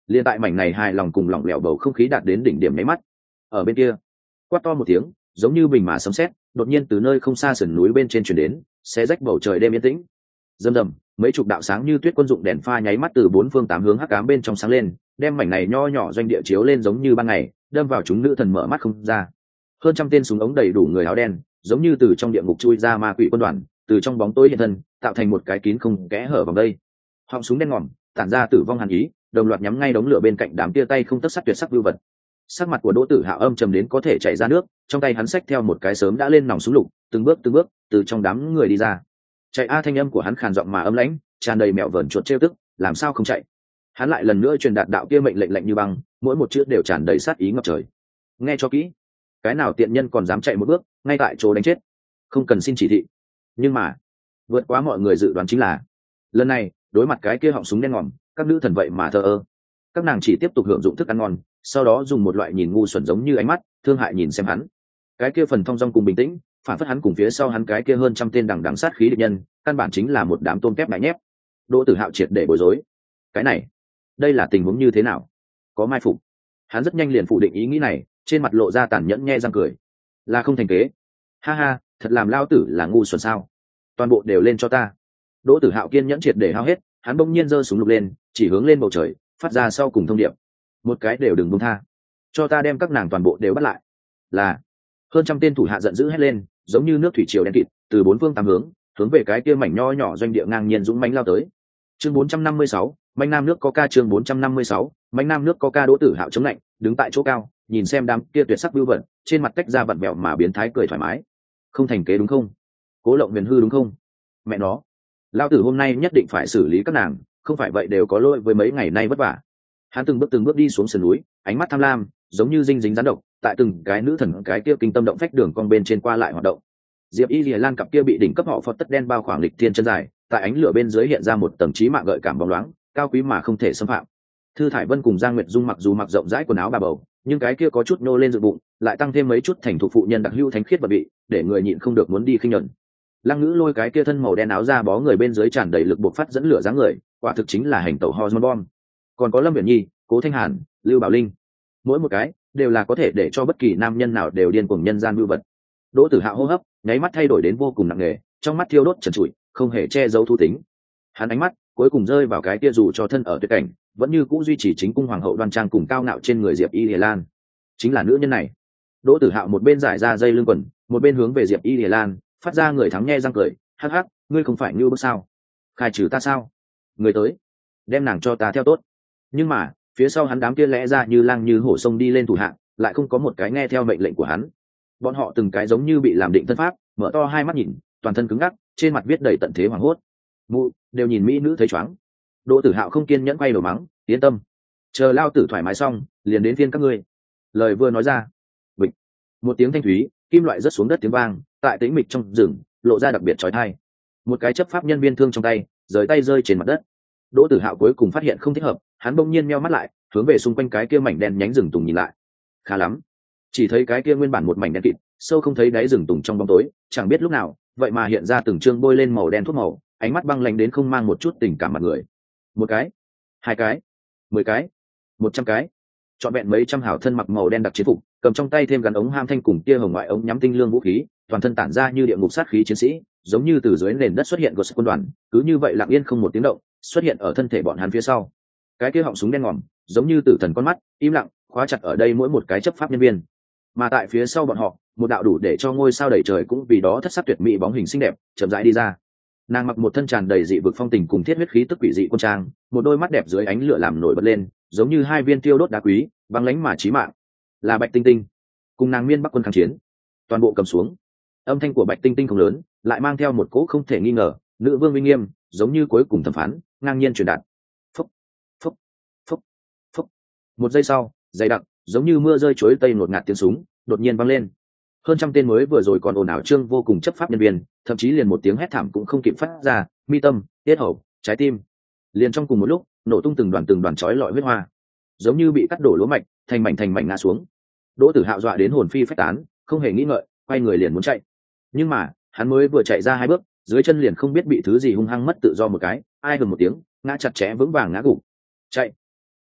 [SPEAKER 1] Liên tại mảnh này hài lòng cùng lỏng lẻo bầu không khí đạt đến đỉnh điểm nháy mắt, ở bên kia quát to một tiếng giống như bình mà sấm sét đột nhiên từ nơi không xa sườn núi bên trên chuyển đến, xé rách bầu trời đêm yên tĩnh. Dầm dầm, mấy chục đạo sáng như tuyết quân dụng đèn pha nháy mắt từ bốn phương tám hướng hắc ám bên trong sáng lên, đem mảnh này nho nhỏ doanh địa chiếu lên giống như ban ngày, đâm vào chúng nữ thần mở mắt không ra. Hơn trăm tên súng ống đầy đủ người áo đen, giống như từ trong địa ngục chui ra ma quỷ quân đoàn, từ trong bóng tối hiện thân, tạo thành một cái kín không kẽ hở vòng đây. Họng súng đen ngòm, tản ra tử vong hàn ý, đồng loạt nhắm ngay đống lửa bên cạnh đám tia tay không tấc sắt tuyệt sắc vưu vật. Sắc mặt của Đỗ Tử Hạo âm trầm đến có thể chảy ra nước, trong tay hắn xách theo một cái sớm đã lên nòng súng lục, từng bước từng bước từ trong đám người đi ra. Chạy a, thanh âm của hắn khàn giọng mà ấm lãnh, tràn đầy mẹo vờn chuột trêu tức, làm sao không chạy? Hắn lại lần nữa truyền đạt đạo kia mệnh lệnh lạnh như băng, mỗi một chữ đều tràn đầy sát ý ngập trời. Nghe cho kỹ, cái nào tiện nhân còn dám chạy một bước, ngay tại chỗ đánh chết, không cần xin chỉ thị. Nhưng mà vượt quá mọi người dự đoán chính là lần này đối mặt cái kia họng súng đen ngòm, các nữ thần vậy mà thờ ơ. Các nàng chỉ tiếp tục hưởng dụng thức ăn ngon, sau đó dùng một loại nhìn ngu xuẩn giống như ánh mắt thương hại nhìn xem hắn. Cái kia phần thong dong cùng bình tĩnh, phản phất hắn cùng phía sau hắn cái kia hơn trăm tên đằng đằng sát khí địch nhân, căn bản chính là một đám tôm tép ngại nhép. Đỗ Tử Hạo triệt để bối rối. Cái này, đây là tình huống như thế nào? Có mai phục. Hắn rất nhanh liền phủ định ý nghĩ này, trên mặt lộ ra tàn nhẫn nhe răng cười. Là không thành kế. Ha ha, thật làm lao tử là ngu xuẩn sao? Toàn bộ đều lên cho ta. Đỗ Tử Hạo kiên nhẫn triệt để hao hết, hắn bỗng nhiên giơ súng lục lên, chỉ hướng lên bầu trời, phát ra sau cùng thông điệp. Một cái đều đừng buông tha, cho ta đem các nàng toàn bộ đều bắt lại. Là. Hơn trăm tên thủ hạ giận dữ hét lên, giống như nước thủy triều đen kịt, từ bốn phương tám hướng, hướng về cái kia mảnh nho nhỏ doanh địa ngang nhiên dũng mãnh lao tới. Chương bốn trăm năm mươi sáu, Manh Nam nước Coca chương bốn trăm năm mươi sáu, Manh Nam nước Coca. Đỗ Tử Hạo chống lạnh, đứng tại chỗ cao, nhìn xem đám kia tuyệt sắc vưu vật, trên mặt tách ra vặn vẹo mà biến thái cười thoải mái. Không thành kế đúng không? Cố Lộng Huyền hư đúng không? Mẹ nó, lão tử hôm nay nhất định phải xử lý các nàng, không phải vậy đều có lỗi với mấy ngày nay vất vả. Hắn từng bước từng bước đi xuống sườn núi, ánh mắt tham lam, giống như dinh dính rắn độc, tại từng cái nữ thần cái kia kinh tâm động phách đường cong bên trên qua lại hoạt động. Diệp Y Lìa Lan cặp kia bị đỉnh cấp họ phật tất đen bao khoảng lịch thiên chân dài, tại ánh lửa bên dưới hiện ra một tầng trí mạng gợi cảm bóng loáng, cao quý mà không thể xâm phạm. Thư Thải Vân cùng Giang Nguyệt Dung mặc dù mặc rộng rãi quần áo bà bầu, nhưng cái kia có chút nô lên dựng bụng, lại tăng thêm mấy chút thành thục phụ nhân đặc hữu thánh khiết vật vị, để người nhịn không được muốn đi khinh nhẫn. Lăng Ngữ lôi cái kia thân màu đen áo da bó người bên dưới tràn đầy lực buộc phát dẫn lửa dáng người, quả thực chính là hành tẩu hormone bom. Còn có Lâm Viễn Nhi, Cố Thanh Hàn, Lưu Bảo Linh, mỗi một cái đều là có thể để cho bất kỳ nam nhân nào đều điên cuồng nhân gian vưu vật. Đỗ Tử Hạo hô hấp nháy mắt thay đổi đến vô cùng nặng nề, trong mắt thiêu đốt trần trụi, không hề che giấu thu tính. Hắn ánh mắt cuối cùng rơi vào cái kia dù cho thân ở tuyệt cảnh, vẫn như cũ duy trì chính cung hoàng hậu đoan trang cùng cao ngạo trên người Diệp Y Lìa Lan. Chính là nữ nhân này. Đỗ Tử Hạo một bên giải ra dây lưng quần, một bên hướng về Diệp Y Lìa Lan, phát ra người thắng nhe răng cười, hắc hắc, ngươi không phải như bước sao? Khai trừ ta sao? Người tới, đem nàng cho ta theo tốt. Nhưng mà phía sau hắn đám kia lẽ ra như lang như hổ sông đi lên thủ hạ, lại không có một cái nghe theo mệnh lệnh của hắn. Bọn họ từng cái giống như bị làm định thân pháp, mở to hai mắt nhìn, toàn thân cứng ngắc, trên mặt viết đầy tận thế hoảng hốt. Mụ đều nhìn mỹ nữ thấy chóng. Đỗ Tử Hạo không kiên nhẫn quay đầu mắng, yên tâm, chờ lao tử thoải mái xong, liền đến phiên các ngươi. Lời vừa nói ra, bịch, một tiếng thanh thúy, kim loại rớt xuống đất tiếng vang, tại tĩnh mịch trong rừng lộ ra đặc biệt chói tai. Một cái chấp pháp nhân viên thương trong tay, rời tay rơi trên mặt đất. Đỗ Tử Hạo cuối cùng phát hiện không thích hợp, hắn bỗng nhiên meo mắt lại, hướng về xung quanh cái kia mảnh đen nhánh rừng tùng nhìn lại. Khá lắm, chỉ thấy cái kia nguyên bản một mảnh đen kịt, sâu không thấy đáy rừng tùng trong bóng tối, chẳng biết lúc nào, vậy mà hiện ra từng trương bôi lên màu đen thuốc màu, ánh mắt băng lãnh đến không mang một chút tình cảm mặt người. Một cái, hai cái, mười cái, một trăm cái, trọn vẹn mấy trăm hảo thân mặc màu đen đặc chiến phục, cầm trong tay thêm gắn ống ham thanh cùng tia hồng ngoại ống nhắm tinh lương vũ khí, toàn thân tản ra như địa ngục sát khí chiến sĩ, giống như từ dưới nền đất xuất hiện của quân đoàn, cứ như vậy lặng yên không một tiếng động, xuất hiện ở thân thể bọn hắn phía sau. Cái kia họng súng đen ngòm, giống như tử thần con mắt, im lặng, khóa chặt ở đây mỗi một cái chấp pháp nhân viên. Mà tại phía sau bọn họ, một đạo đủ để cho ngôi sao đầy trời cũng vì đó thất sắc tuyệt mỹ bóng hình xinh đẹp, chậm rãi đi ra. Nàng mặc một thân tràn đầy dị vực phong tình cùng thiết huyết khí tức quỷ dị quân trang, một đôi mắt đẹp dưới ánh lửa làm nổi bật lên, giống như hai viên tiêu đốt đá quý, băng lãnh mà chí mạng. Là Bạch Tinh Tinh, cùng nàng miên bắc quân kháng chiến. Toàn bộ cầm xuống. Âm thanh của Bạch Tinh Tinh không lớn, lại mang theo một cỗ không thể nghi ngờ, nữ vương uy nghiêm, giống như cuối cùng thẩm phán, ngang nhiên truyền đạt. Phúc, phúc, phúc, phúc. Một giây sau, dày đặc, giống như mưa rơi chuối tây ngột ngạt tiếng súng, đột nhiên vang lên. Hơn trăm tên mới vừa rồi còn ồn ào trương vô cùng chấp pháp nhân viên, thậm chí liền một tiếng hét thảm cũng không kịp phát ra, mi tâm, tiết hầu, trái tim. Liền trong cùng một lúc, nổ tung từng đoàn từng đoàn chói lọi huyết hoa, giống như bị cắt đổ lúa mạch, thành mảnh thành mảnh ngã xuống. Đỗ Tử Hạo dọa đến hồn phi phách tán, không hề nghĩ ngợi, quay người liền muốn chạy. Nhưng mà, hắn mới vừa chạy ra hai bước, dưới chân liền không biết bị thứ gì hung hăng mất tự do một cái, ai hừ một tiếng, ngã chặt chẽ vững vàng ngã gục. Chạy,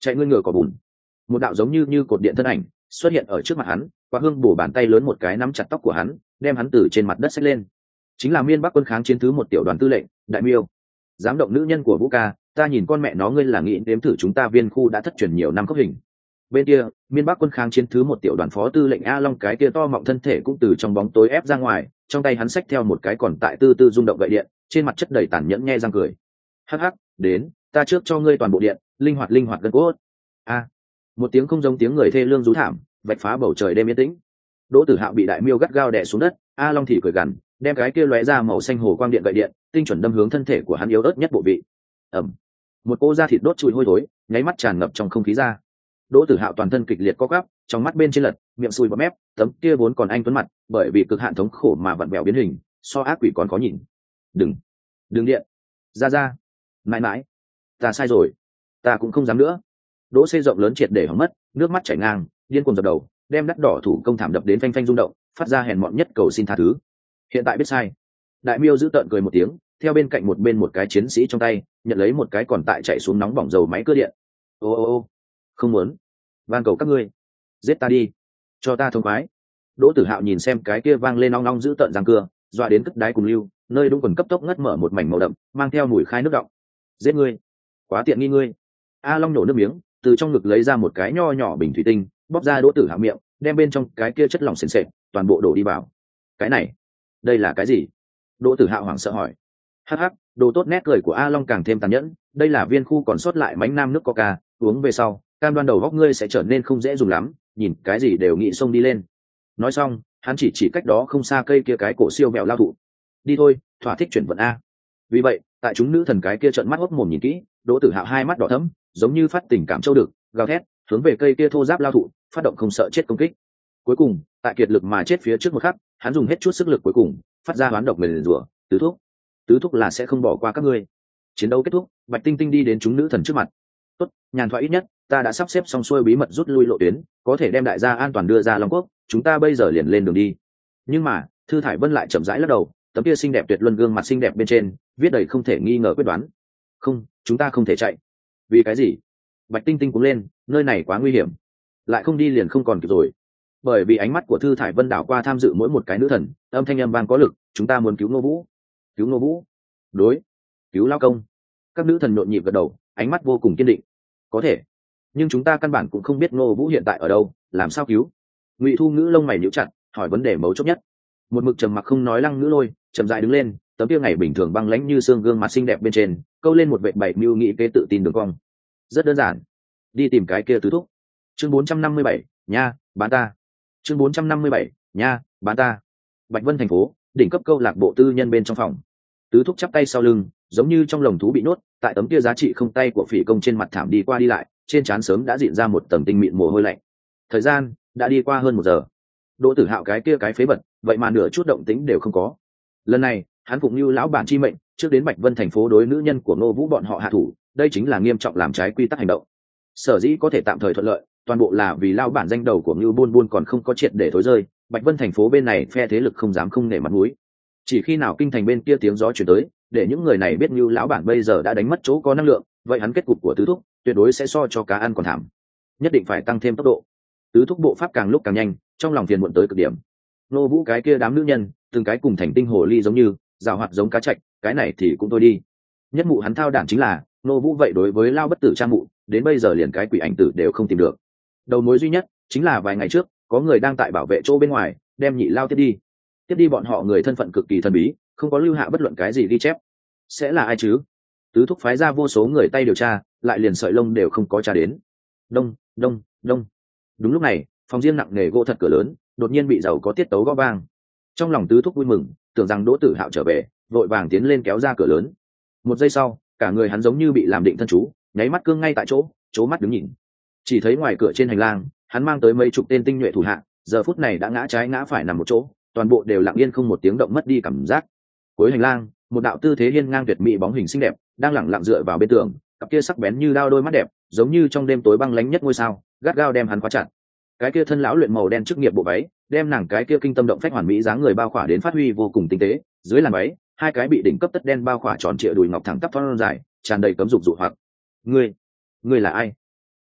[SPEAKER 1] chạy ngươi ngựa có bùn. Một đạo giống như như cột điện thân ảnh xuất hiện ở trước mặt hắn, qua hương bổ bàn tay lớn một cái nắm chặt tóc của hắn, đem hắn từ trên mặt đất xách lên. Chính là miên bắc quân kháng chiến thứ một tiểu đoàn tư lệnh Đại Miêu. Dám động nữ nhân của Vũ ca, ta nhìn con mẹ nó ngươi là nghĩ đếm thử chúng ta viên khu đã thất truyền nhiều năm cốc hình. Bên kia miên bắc quân kháng chiến thứ một tiểu đoàn phó tư lệnh A Long cái kia to mọng thân thể cũng từ trong bóng tối ép ra ngoài, trong tay hắn xách theo một cái còn tại tư tư rung động gậy điện, trên mặt chất đầy tàn nhẫn nhe răng cười. Hắc hắc, đến, ta trước cho ngươi toàn bộ điện, linh hoạt linh hoạt gân cốt. A, một tiếng không giống tiếng người thê lương rú thảm vạch phá bầu trời đêm yên tĩnh. Đỗ Tử Hạo bị Đại Miêu gắt gao đè xuống đất, A Long thì cười gằn, đem cái kia lóe ra màu xanh hồ quang điện gậy điện tinh chuẩn đâm hướng thân thể của hắn yếu ớt nhất bộ vị. Ầm, một cô da thịt đốt trụi hôi thối nháy mắt tràn ngập trong không khí ra. Đỗ Tử Hạo toàn thân kịch liệt co quắp, trong mắt bên trên lật, miệng sùi bọt mép, tấm kia vốn còn anh tuấn mặt bởi vì cực hạn thống khổ mà vặn vẹo biến hình, so ác quỷ còn khó nhìn. Đừng, đừng điện, ra ra, mãi mãi, ta sai rồi, ta cũng không dám nữa. Đỗ Xê rộng lớn triệt để hỏng mất, nước mắt chảy ngang, điên cuồng dập đầu, đem đắt đỏ thủ công thảm đập đến phanh phanh rung động, phát ra hèn mọn nhất cầu xin tha thứ. Hiện tại biết sai. Đại Miêu giữ tợn cười một tiếng, theo bên cạnh một bên một cái chiến sĩ trong tay nhận lấy một cái còn tại chạy xuống nóng bỏng dầu máy cưa điện. Ô ô ô, không muốn, van cầu các ngươi, giết ta đi, cho ta thông khoái. Đỗ Tử Hạo nhìn xem cái kia vang lên nong nong giữ tợn răng cưa, dọa đến cất đáy cùng lưu, nơi đúng quần cấp tốc ngất mở một mảnh màu đậm, mang theo mùi khai nước đọng. Giết ngươi, quá tiện nghi ngươi. A Long nổ nước miếng, từ trong ngực lấy ra một cái nho nhỏ bình thủy tinh, bóp ra Đỗ Tử Hạo miệng, đem bên trong cái kia chất lỏng sền sệt toàn bộ đổ đi vào. Cái này, đây là cái gì? Đỗ Tử Hạo hoảng sợ hỏi. Hắc hắc, đồ tốt. Nét cười của A Long càng thêm tàn nhẫn, đây là viên khu còn sót lại mánh nam nước coca, uống về sau cam đoan đầu góc ngươi sẽ trở nên không dễ dùng lắm, nhìn cái gì đều nghĩ xông đi lên. Nói xong hắn chỉ chỉ cách đó không xa cây kia cái cổ siêu mẹo lao thụ. Đi thôi, thỏa thích chuyển vận a. Vì vậy tại chúng nữ thần cái kia trợn mắt hốc mồm nhìn kỹ, Đỗ Tử Hạo hai mắt đỏ thẫm, giống như phát tình cảm châu được, gào thét hướng về cây kia thô giáp lao thụ phát động không sợ chết công kích. Cuối cùng tại kiệt lực mà chết phía trước một khắc, hắn dùng hết chút sức lực cuối cùng phát ra hoán độc nguyền rủa. Tứ thúc, tứ thúc là sẽ không bỏ qua các ngươi. Chiến đấu kết thúc, Bạch Tinh Tinh đi đến chúng nữ thần trước mặt. Tốt, nhàn thoại ít nhất ta đã sắp xếp xong xuôi bí mật rút lui lộ tuyến, có thể đem đại gia an toàn đưa ra Long Quốc, chúng ta bây giờ liền lên đường đi. Nhưng mà Thư Thải Vân lại chậm rãi lắc đầu, tấm kia xinh đẹp tuyệt luân gương mặt xinh đẹp bên trên viết đầy không thể nghi ngờ quyết đoán. Không, chúng ta không thể chạy. Vì cái gì? Bạch Tinh Tinh cũng lên, nơi này quá nguy hiểm, lại không đi liền không còn kịp rồi. Bởi vì ánh mắt của Thư Thải Vân đảo qua tham dự mỗi một cái nữ thần, âm thanh âm vang có lực, chúng ta muốn cứu Ngô Vũ. Cứu Ngô Vũ? Đối, cứu lao công. Các nữ thần nhộn nhịp gật đầu, ánh mắt vô cùng kiên định. Có thể, nhưng chúng ta căn bản cũng không biết Ngô Vũ hiện tại ở đâu, làm sao cứu? Ngụy Thu Ngữ lông mày nhíu chặt, hỏi vấn đề mấu chốt nhất. Một mực trầm mặc không nói Lăng Ngữ Lôi chậm rãi đứng lên, tấm kia ngày bình thường băng lãnh như xương gương mặt xinh đẹp bên trên câu lên một vệt bảy mưu nghị kế tự tin đường cong. Rất đơn giản, đi tìm cái kia tứ thúc. Chương bốn trăm năm mươi bảy, nha, bán ta. Chương bốn trăm năm mươi bảy, nha, bán ta. Bạch Vân thành phố, đỉnh cấp câu lạc bộ tư nhân bên trong phòng. Tứ thúc chắp tay sau lưng, giống như trong lồng thú bị nhốt, tại tấm kia giá trị không tay của phỉ công trên mặt thảm đi qua đi lại, trên trán sớm đã dịn ra một tầng tinh mịn mồ hôi lạnh. Thời gian đã đi qua hơn một giờ. Đỗ Tử Hạo cái kia cái phế vật, vậy mà nửa chút động tĩnh đều không có. Lần này, hắn cũng như lão bản chi mệnh, trước đến Bạch Vân thành phố đối nữ nhân của Ngô Vũ bọn họ hạ thủ, đây chính là nghiêm trọng làm trái quy tắc hành động. Sở dĩ có thể tạm thời thuận lợi, toàn bộ là vì lao bản danh đầu của Ngưu Buôn Buôn còn không có triệt để thối rơi, Bạch Vân thành phố bên này phe thế lực không dám không nể mặt mũi. Chỉ khi nào kinh thành bên kia tiếng gió chuyển tới, để những người này biết Ngưu lão bản bây giờ đã đánh mất chỗ có năng lượng, vậy hắn kết cục của tứ thúc tuyệt đối sẽ so cho cá ăn còn thảm. Nhất định phải tăng thêm tốc độ. Tứ thúc bộ pháp càng lúc càng nhanh, trong lòng phiền muộn tới cực điểm. Nô Vũ cái kia đám nữ nhân, từng cái cùng thành tinh hồ ly giống như, rào hoạt giống cá trạch, cái này thì cũng thôi đi. Nhất mụ hắn thao đản chính là, Nô Vũ vậy đối với lao bất tử cha mụ, đến bây giờ liền cái quỷ ảnh tử đều không tìm được. Đầu mối duy nhất chính là vài ngày trước, có người đang tại bảo vệ chỗ bên ngoài, đem nhị lao tiếp đi. Tiếp đi bọn họ người thân phận cực kỳ thần bí, không có lưu hạ bất luận cái gì ghi chép. Sẽ là ai chứ? Tứ thúc phái ra vô số người tay điều tra, lại liền sợi lông đều không có tra đến. Đông, đông, đông. Đúng lúc này, phòng riêng nặng nề gỗ thật cửa lớn, đột nhiên bị giàu có tiết tấu gõ vang. Trong lòng tứ thúc vui mừng, tưởng rằng Đỗ Tử Hạo trở về, vội vàng tiến lên kéo ra cửa lớn. Một giây sau, cả người hắn giống như bị làm định thân chú, nháy mắt cương ngay tại chỗ, chố mắt đứng nhìn. Chỉ thấy ngoài cửa trên hành lang, hắn mang tới mấy chục tên tinh nhuệ thủ hạ, giờ phút này đã ngã trái ngã phải nằm một chỗ, toàn bộ đều lặng yên không một tiếng động mất đi cảm giác. Cuối hành lang, một đạo tư thế hiên ngang tuyệt mỹ bóng hình xinh đẹp, đang lẳng lặng dựa vào bên tường, cặp kia sắc bén như đao đôi mắt đẹp, giống như trong đêm tối băng lánh nhất ngôi sao, gắt gao đem hắn khóa chặt. Cái kia thân lão luyện màu đen chức nghiệp bộ váy, đem nàng cái kia kinh tâm động phách hoàn mỹ dáng người bao khỏa đến phát huy vô cùng tinh tế, dưới làn váy, hai cái bị đỉnh cấp tất đen bao khỏa tròn trịa đùi ngọc thẳng tắp thon dài, tràn đầy cấm dục dụ hoặc. Ngươi, ngươi là ai?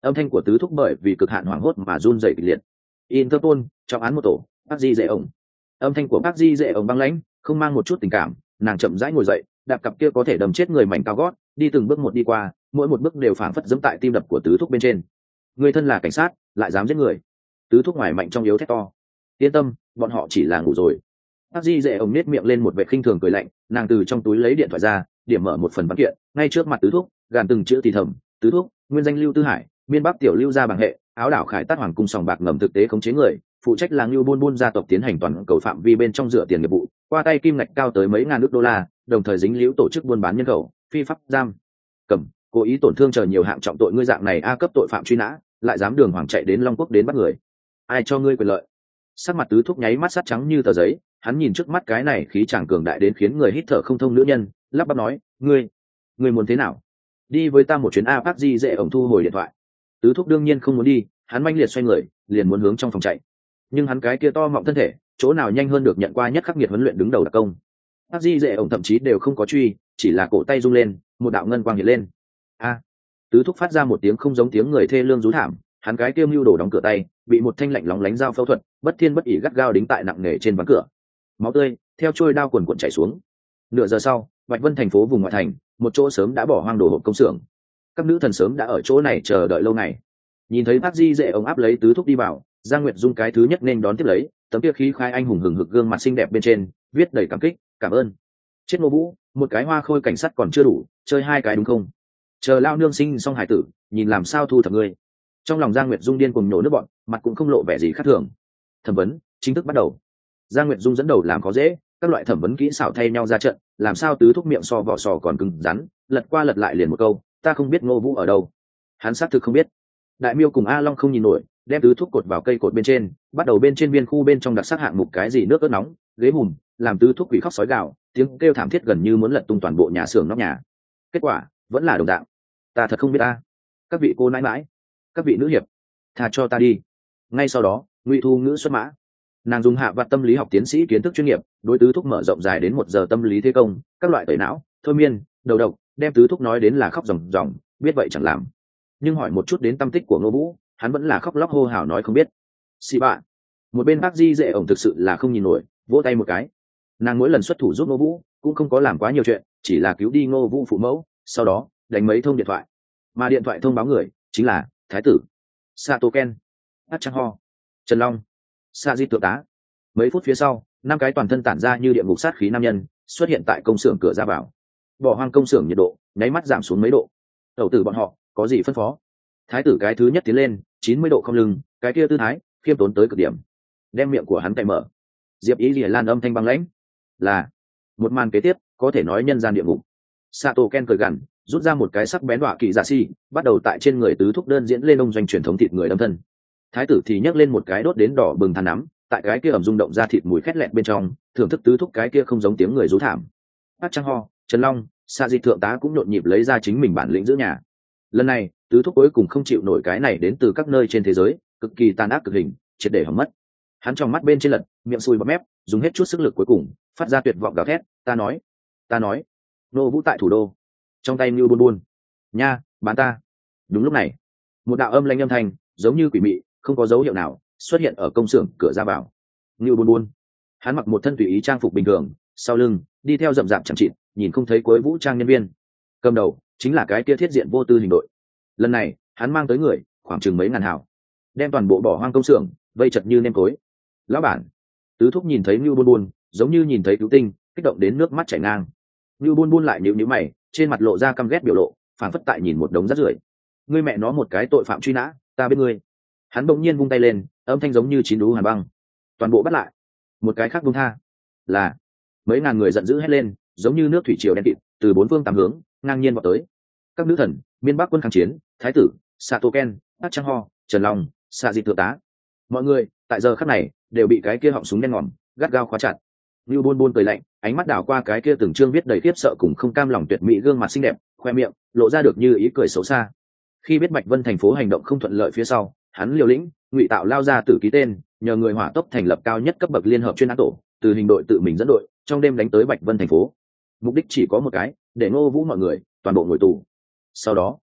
[SPEAKER 1] âm thanh của tứ thúc bởi vì cực hạn hoảng hốt mà run rẩy kịch liệt. Interpol trọng án một tổ, bác di dễ ổng. Âm thanh của bác di dễ ổng băng lãnh, không mang một chút tình cảm. Nàng chậm rãi ngồi dậy, đạp cặp kia có thể đâm chết người mảnh cao gót, đi từng bước một đi qua, mỗi một bước đều phảng phất giẫm tại tim đập của tứ thúc bên trên. Người thân là cảnh sát, lại dám giết người. Tứ thúc ngoài mạnh trong yếu thét to. Yên tâm, bọn họ chỉ là ngủ rồi. Bác di dễ ổng nết miệng lên một vẻ khinh thường cười lạnh, nàng từ trong túi lấy điện thoại ra, điểm mở một phần văn kiện, ngay trước mặt tứ thúc, gàn từng chữ thì thầm. Tứ thúc, nguyên danh Lưu Tư Hải, miên bắc tiểu Lưu gia bằng hệ, áo đảo khải tát hoàng cung sòng bạc ngầm thực tế khống chế người, phụ trách làng Lưu buôn buôn gia tộc tiến hành toàn cầu phạm vi bên trong dựa tiền nghiệp vụ, qua tay kim ngạch cao tới mấy ngàn ức đô la, đồng thời dính líu tổ chức buôn bán nhân khẩu, phi pháp giam cầm, cố ý tổn thương chờ nhiều hạng trọng tội. Ngươi dạng này a cấp tội phạm truy nã, lại dám đường hoàng chạy đến Long Quốc đến bắt người, ai cho ngươi quyền lợi? Sắc mặt tứ thúc nháy mắt sắt trắng như tờ giấy, hắn nhìn trước mắt cái này khí chàng cường đại đến khiến người hít thở không thông nữ nhân, lắp bắp nói, ngươi ngươi muốn thế nào? Đi với ta một chuyến a. Bác di dễ ổng thu hồi điện thoại. Tứ thúc đương nhiên không muốn đi, hắn manh liệt xoay người, liền muốn hướng trong phòng chạy. Nhưng hắn cái kia to mọng thân thể, chỗ nào nhanh hơn được nhận qua nhất khắc nghiệt huấn luyện đứng đầu đặc công. Bác di dễ ổng thậm chí đều không có truy, chỉ là cổ tay rung lên, một đạo ngân quang hiện lên. A! Tứ thúc phát ra một tiếng không giống tiếng người thê lương rú thảm, hắn cái kia mưu đồ đóng cửa tay, bị một thanh lạnh lóng lánh dao phẫu thuật, bất thiên bất ỷ gắt gao đính tại nặng nề trên ván cửa. Máu tươi theo trôi đao quần cuộn chảy xuống. Nửa giờ sau, Bạch Vân thành phố vùng ngoại thành, một chỗ sớm đã bỏ hoang đồ hộp công xưởng. Các nữ thần sớm đã ở chỗ này chờ đợi lâu ngày. Nhìn thấy bác di dễ ống áp lấy tứ thúc đi vào, Giang Nguyệt Dung cái thứ nhất nên đón tiếp lấy, tấm kia khí khai anh hùng hừng hực gương mặt xinh đẹp bên trên, viết đầy cảm kích, cảm ơn. Chết Ngô Vũ, một cái hoa khôi cảnh sát còn chưa đủ, chơi hai cái đúng không? Chờ lao nương sinh xong hải tử, nhìn làm sao thu thập ngươi. Trong lòng Giang Nguyệt Dung điên cuồng nhổ nước bọn, mặt cũng không lộ vẻ gì khác thường. Thẩm vấn chính thức bắt đầu. Giang Nguyệt Dung dẫn đầu làm khó dễ, các loại thẩm vấn kỹ xảo thay nhau ra trận, làm sao tứ thúc miệng so vỏ sò còn cứng rắn, lật qua lật lại liền một câu, ta không biết Ngô Vũ ở đâu. Hắn xác thực không biết. Đại Miêu cùng A Long không nhìn nổi, đem tứ thúc cột vào cây cột bên trên, bắt đầu bên trên viên khu bên trong đặc sắc hạng mục cái gì nước ớt nóng, ghế hùm, làm tứ thúc quỷ khóc sói gào, tiếng kêu thảm thiết gần như muốn lật tung toàn bộ nhà xưởng nóc nhà. Kết quả vẫn là đồng dạng. Ta thật không biết ta. Các vị cô nãi mãi, các vị nữ hiệp, tha cho ta đi. Ngay sau đó, Ngụy Thu Ngữ xuất mã. Nàng dùng hạ vặt tâm lý học tiến sĩ kiến thức chuyên nghiệp, đối tứ thúc mở rộng dài đến một giờ tâm lý thế công, các loại tẩy não, thôi miên, đầu độc, đem tứ thúc nói đến là khóc ròng ròng, biết vậy chẳng làm. Nhưng hỏi một chút đến tâm tích của Ngô Vũ, hắn vẫn là khóc lóc hô hào nói không biết. Xì bạ. Một bên bác di dễ ổng thực sự là không nhìn nổi, vỗ tay một cái. Nàng mỗi lần xuất thủ giúp Ngô Vũ, cũng không có làm quá nhiều chuyện, chỉ là cứu đi Ngô Vũ phụ mẫu, sau đó đánh mấy thông điện thoại. Mà điện thoại thông báo người chính là thái tử Sato Ken, Hát Trang Ho, Trần Long, Sa Di thượng tá. Mấy phút phía sau, năm cái toàn thân tản ra như địa ngục sát khí nam nhân xuất hiện tại công xưởng cửa ra vào. Bỏ hoang công xưởng nhiệt độ nháy mắt giảm xuống mấy độ. Đầu tử bọn họ có gì phân phó? Thái tử cái thứ nhất tiến lên, chín mươi độ không lưng, cái kia tư thái khiêm tốn tới cực điểm. Đem miệng của hắn cạy mở. Diệp Ý Lìa Lan âm thanh băng lãnh, là một màn kế tiếp có thể nói nhân gian địa ngục. Sato Ken cười gằn, rút ra một cái sắc bén đọa kỳ giả si, bắt đầu tại trên người tứ thúc đơn diễn lên ông doanh truyền thống thịt người đâm thân. Thái tử thì nhấc lên một cái đốt đến đỏ bừng than nắm, tại cái kia ẩm rung động ra thịt mùi khét lẹt bên trong, thưởng thức tứ thúc cái kia không giống tiếng người rú thảm. Hát Trang Ho, Trần Long, Sa Di thượng tá cũng nhộn nhịp lấy ra chính mình bản lĩnh giữ nhà. Lần này, tứ thúc cuối cùng không chịu nổi cái này đến từ các nơi trên thế giới, cực kỳ tàn ác cực hình, triệt để hỏng mất. Hắn trong mắt bên trên lật, miệng sùi bọt mép, dùng hết chút sức lực cuối cùng, phát ra tuyệt vọng gào thét, ta nói, ta nói, Ngô Vũ tại thủ đô, trong tay Ngưu Buôn Buôn, nha, bán ta. Đúng lúc này, một đạo âm lãnh âm thanh, giống như quỷ mị, không có dấu hiệu nào, xuất hiện ở công xưởng cửa ra vào. Ngưu Buôn Buôn, hắn mặc một thân tùy ý trang phục bình thường, sau lưng đi theo rậm rạp chẳng chịt, nhìn không thấy cuối vũ trang nhân viên. Cầm đầu chính là cái kia thiết diện vô tư hình đội. Lần này, hắn mang tới người khoảng chừng mấy ngàn hào, đem toàn bộ bỏ hoang công xưởng vây chật như nêm cối. Lão bản, tứ thúc nhìn thấy Ngưu Buôn Buôn, giống như nhìn thấy cứu tinh, kích động đến nước mắt chảy ngang. Ngưu Buôn Buôn lại nhíu nhíu mày, trên mặt lộ ra căm ghét biểu lộ, phảng phất tại nhìn một đống rác rưởi. Ngươi mẹ nó một cái tội phạm truy nã, ta biết ngươi. Hắn bỗng nhiên vung tay lên, âm thanh giống như chín đú hàn băng. Toàn bộ bắt lại. Một cái khác buông tha. Là. Mấy ngàn người giận dữ hét lên, giống như nước thủy triều đen kịt, từ bốn phương tám hướng ngang nhiên vọt tới. Các nữ thần, miên bắc quân kháng chiến, thái tử Sato Ken, Hát Trang Ho, Trần Long, Sa Di thượng tá. Mọi người tại giờ khắc này đều bị cái kia họng súng đen ngòm gắt gao khóa chặt. Ngưu Buôn Buôn cười lạnh, ánh mắt đảo qua cái kia từng chương viết đầy khiếp sợ cùng không cam lòng tuyệt mỹ gương mặt xinh đẹp, khoe miệng lộ ra được như ý cười xấu xa. Khi biết Bạch Vân thành phố hành động không thuận lợi phía sau, hắn liều lĩnh, ngụy tạo lao ra tử ký tên, nhờ người hỏa tốc thành lập cao nhất cấp bậc liên hợp chuyên án tổ, từ hình đội tự mình dẫn đội, trong đêm đánh tới Bạch Vân thành phố. Mục đích chỉ có một cái, để Ngô Vũ mọi người toàn bộ ngồi tù. Sau đó,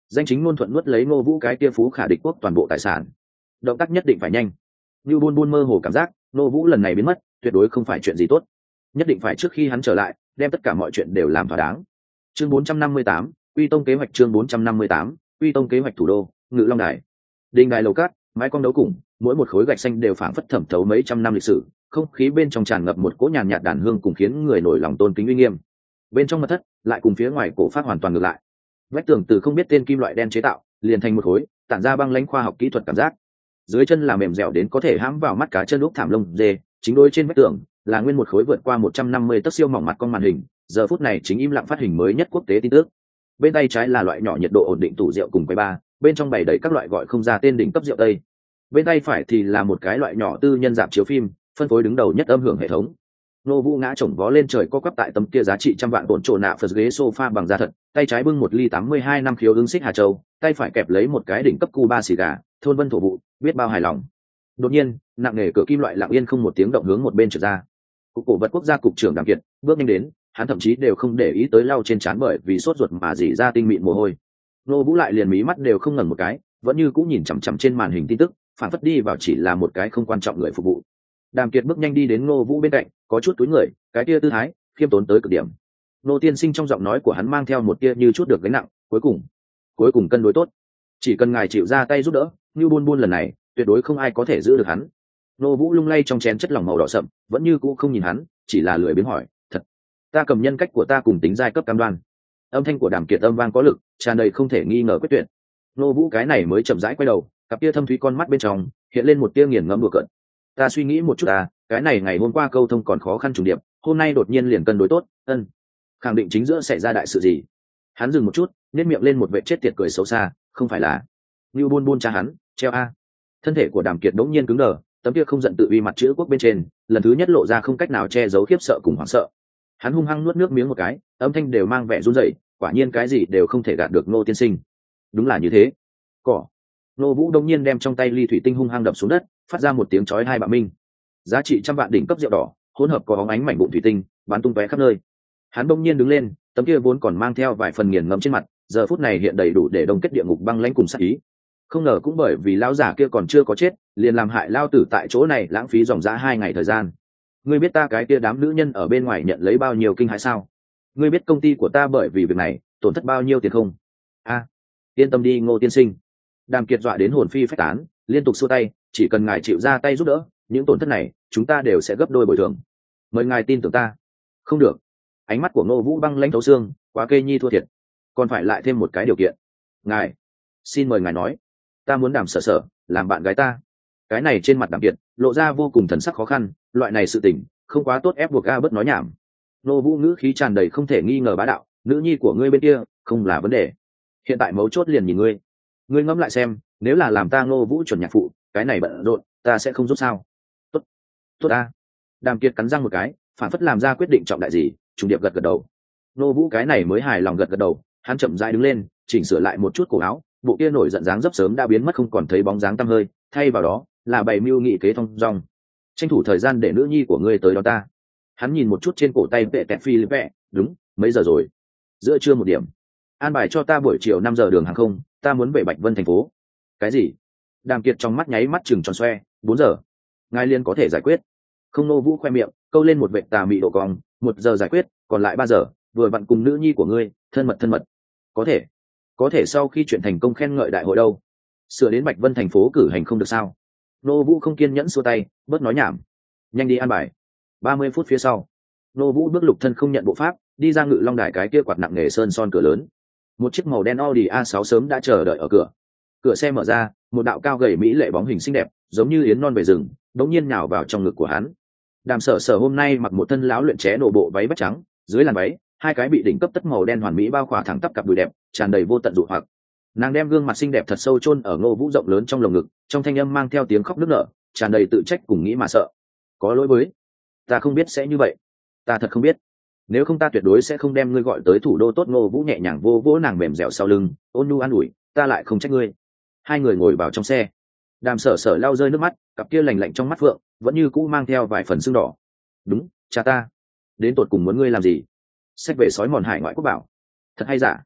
[SPEAKER 1] danh chính ngôn thuận nuốt lấy Ngô Vũ cái kia phú khả địch quốc toàn bộ tài sản. Động tác nhất định phải nhanh. Như buôn buôn mơ hồ cảm giác Ngô Vũ lần này biến mất tuyệt đối không phải chuyện gì tốt, nhất định phải trước khi hắn trở lại đem tất cả mọi chuyện đều làm thỏa đáng. Chương bốn trăm năm mươi tám, Quy Tông kế hoạch. Chương bốn trăm năm mươi tám, Quy Tông kế hoạch. Thủ đô Ngự Long Đài, đình đài lầu cát, mái cong đấu cùng, mỗi một khối gạch xanh đều phảng phất thẩm thấu mấy trăm năm lịch sử, không khí bên trong tràn ngập một cỗ nhàn nhạt đàn hương cùng khiến người nổi lòng tôn kính uy nghiêm. Bên trong mật thất lại cùng phía ngoài cổ phát hoàn toàn ngược lại. Vách tường từ không biết tên kim loại đen chế tạo, liền thành một khối, tản ra băng lãnh khoa học kỹ thuật cảm giác. Dưới chân là mềm dẻo đến có thể hãm vào mắt cá chân úp thảm lông dê, chính đối trên vách tường là nguyên một khối vượt qua một trăm năm mươi tấc siêu mỏng mặt con màn hình, giờ phút này chính im lặng phát hình mới nhất quốc tế tin tức. Bên tay trái là loại nhỏ nhiệt độ ổn định tủ rượu cùng quầy bar, bên trong bày đầy các loại gọi không ra tên đỉnh cấp rượu tây. Bên tay phải thì là một cái loại nhỏ tư nhân rạp chiếu phim, phân phối đứng đầu nhất âm hưởng hệ thống. Nô Vũ ngã chồng vó lên trời co quắp tại tấm kia giá trị trăm vạn bổn trổ nạ phật ghế sofa bằng da thật, tay trái bưng một ly tám mươi hai năm khiếu ứng xích Hà Châu, tay phải kẹp lấy một cái đỉnh cấp Cuba xì gà, thôn vân thổ vụ, biết bao hài lòng. Đột nhiên, nặng nề cửa kim loại lặng yên không một tiếng động hướng một bên trượt ra. Cục cổ vật quốc gia cục trưởng Đàm Kiệt bước nhanh đến, hắn thậm chí đều không để ý tới lau trên trán bởi vì sốt ruột mà rỉ ra tinh mịn mồ hôi. Nô Vũ lại liền mí mắt đều không ngẩng một cái, vẫn như cũng nhìn chằm chằm trên màn hình tin tức, phản phất đi vào chỉ là một cái không quan trọng người phục vụ. Đàm Kiệt bước nhanh đi đến Ngô Vũ bên cạnh, có chút cúi người, cái kia tư thái khiêm tốn tới cực điểm. Nô tiên sinh trong giọng nói của hắn mang theo một tia như chút được gánh nặng, cuối cùng, cuối cùng cân đối tốt, chỉ cần ngài chịu ra tay giúp đỡ, như buôn buôn lần này, tuyệt đối không ai có thể giữ được hắn. Nô Vũ lung lay trong chén chất lỏng màu đỏ sậm, vẫn như cũ không nhìn hắn, chỉ là lười biếng hỏi, "Thật, ta cầm nhân cách của ta cùng tính giai cấp cam đoan." Âm thanh của Đàm Kiệt âm vang có lực, tràn đầy không thể nghi ngờ quyết tuyệt. Nô Vũ cái này mới chậm rãi quay đầu, cặp kia thâm thúy con mắt bên trong hiện lên một tia nghiền ngẫm đùa cợt. "Ta suy nghĩ một chút à, cái này ngày hôm qua câu thông còn khó khăn trùng điệp, hôm nay đột nhiên liền cân đối tốt, ân, khẳng định chính giữa xảy ra đại sự gì." Hắn dừng một chút, nhếch miệng lên một vệt chết tiệt cười xấu xa, "Không phải là Nưu Buôn Buôn cha hắn, treo a." Thân thể của Đàm Kiệt đống nhiên cứng đờ, tấm kia không giận tự uy mặt chữ quốc bên trên, lần thứ nhất lộ ra không cách nào che giấu khiếp sợ cùng hoảng sợ. Hắn hung hăng nuốt nước miếng một cái, âm thanh đều mang vẻ run rẩy, quả nhiên cái gì đều không thể gạt được Ngô tiên sinh. Đúng là như thế. Cỏ. Ngô Vũ đống nhiên đem trong tay ly thủy tinh hung hăng đập xuống đất, phát ra một tiếng chói tai bạo minh. Giá trị trăm vạn đỉnh cấp rượu đỏ, hỗn hợp có bóng ánh mảnh vụn thủy tinh, bắn tung tóe khắp nơi. Hắn đống nhiên đứng lên, tấm kia vốn còn mang theo vài phần nghiền ngẫm trên mặt, giờ phút này hiện đầy đủ để đông kết địa ngục băng lãnh cùng sát ý. Không ngờ cũng bởi vì lão giả kia còn chưa có chết, liền làm hại lao tử tại chỗ này lãng phí dòng dã hai ngày thời gian. Ngươi biết ta cái kia đám nữ nhân ở bên ngoài nhận lấy bao nhiêu kinh hãi sao? Ngươi biết công ty của ta bởi vì việc này tổn thất bao nhiêu tiền không? A, yên tâm đi Ngô tiên sinh. Đàm Kiệt dọa đến hồn phi phách tán, liên tục xua tay, chỉ cần ngài chịu ra tay giúp đỡ, những tổn thất này chúng ta đều sẽ gấp đôi bồi thường. Mời ngài tin tưởng ta. Không được. Ánh mắt của Ngô Vũ băng lãnh thấu xương, quá kê nhi thua thiệt. Còn phải lại thêm một cái điều kiện. Ngài, xin mời ngài nói, ta muốn Đàm Sở Sở làm bạn gái ta. Cái này trên mặt Đàm Kiệt lộ ra vô cùng thần sắc khó khăn, loại này sự tình không quá tốt ép buộc a bất nói nhảm. Nô Vũ ngữ khí tràn đầy không thể nghi ngờ bá đạo, nữ nhi của ngươi bên kia không là vấn đề, hiện tại mấu chốt liền nhìn ngươi. Ngươi ngẫm lại xem, nếu là làm ta Nô Vũ chuẩn nhạc phụ, cái này bận rộn, ta sẽ không giúp sao? Tốt, tốt a. Đàm Kiệt cắn răng một cái, phản phất làm ra quyết định trọng đại gì, trùng điệp gật gật đầu. Nô Vũ cái này mới hài lòng gật gật đầu, hắn chậm rãi đứng lên, chỉnh sửa lại một chút cổ áo, bộ kia nổi giận dáng dấp sớm đã biến mất không còn thấy bóng dáng tăm hơi, thay vào đó là bày mưu nghị kế thông dong. Tranh thủ thời gian để nữ nhi của ngươi tới đó ta. Hắn nhìn một chút trên cổ tay vệ tẹt phi lip vẹ, đúng, mấy giờ rồi? Giữa trưa một điểm. An bài cho ta buổi chiều năm giờ đường hàng không, ta muốn về Bạch Vân thành phố. Cái gì? Đàm Kiệt trong mắt nháy mắt chừng tròn xoe, bốn giờ. Ngài liên có thể giải quyết. Không. Nô Vũ khoe miệng, câu lên một vệt tà mị độ cong, một giờ giải quyết, còn lại ba giờ, vừa vặn cùng nữ nhi của ngươi, thân mật thân mật. Có thể. Có thể sau khi chuyện thành công khen ngợi đại hội đâu? Sửa đến Bạch Vân thành phố cử hành không được sao? Nô Vũ không kiên nhẫn xua tay, bớt nói nhảm, nhanh đi an bài. Ba mươi phút phía sau, Nô Vũ bước lục thân không nhận bộ pháp, đi ra Ngự Long Đài cái kia quạt nặng nghề sơn son cửa lớn. Một chiếc màu đen Audi a sáu sớm đã chờ đợi ở cửa. Cửa xe mở ra, một đạo cao gầy mỹ lệ bóng hình xinh đẹp, giống như yến non về rừng, đống nhiên nhào vào trong ngực của hắn. Đàm Sở Sở hôm nay mặc một thân láo luyện ché nổ bộ váy vách trắng, dưới làn váy, hai cái bị đỉnh cấp tất màu đen hoàn mỹ bao khỏa thẳng tắp cặp đùi đẹp, tràn đầy vô tận dụ hoặc. Nàng đem gương mặt xinh đẹp thật sâu chôn ở Ngô Vũ rộng lớn trong lồng ngực, trong thanh âm mang theo tiếng khóc nức nở, tràn đầy tự trách cùng nghĩ mà sợ. Có lỗi với, ta không biết sẽ như vậy, ta thật không biết, nếu không ta tuyệt đối sẽ không đem ngươi gọi tới thủ đô tốt. Ngô Vũ nhẹ nhàng vô vỗ nàng mềm dẻo sau lưng, ôn nhu an ủi, ta lại không trách ngươi. Hai người ngồi vào trong xe. Đàm Sở Sở lau rơi nước mắt, cặp kia lạnh lạnh trong mắt phượng vẫn như cũ mang theo vài phần sưng đỏ. Đúng, cha ta đến tột cùng muốn ngươi làm gì? Sách về sói mòn hải ngoại quốc bảo, thật hay giả?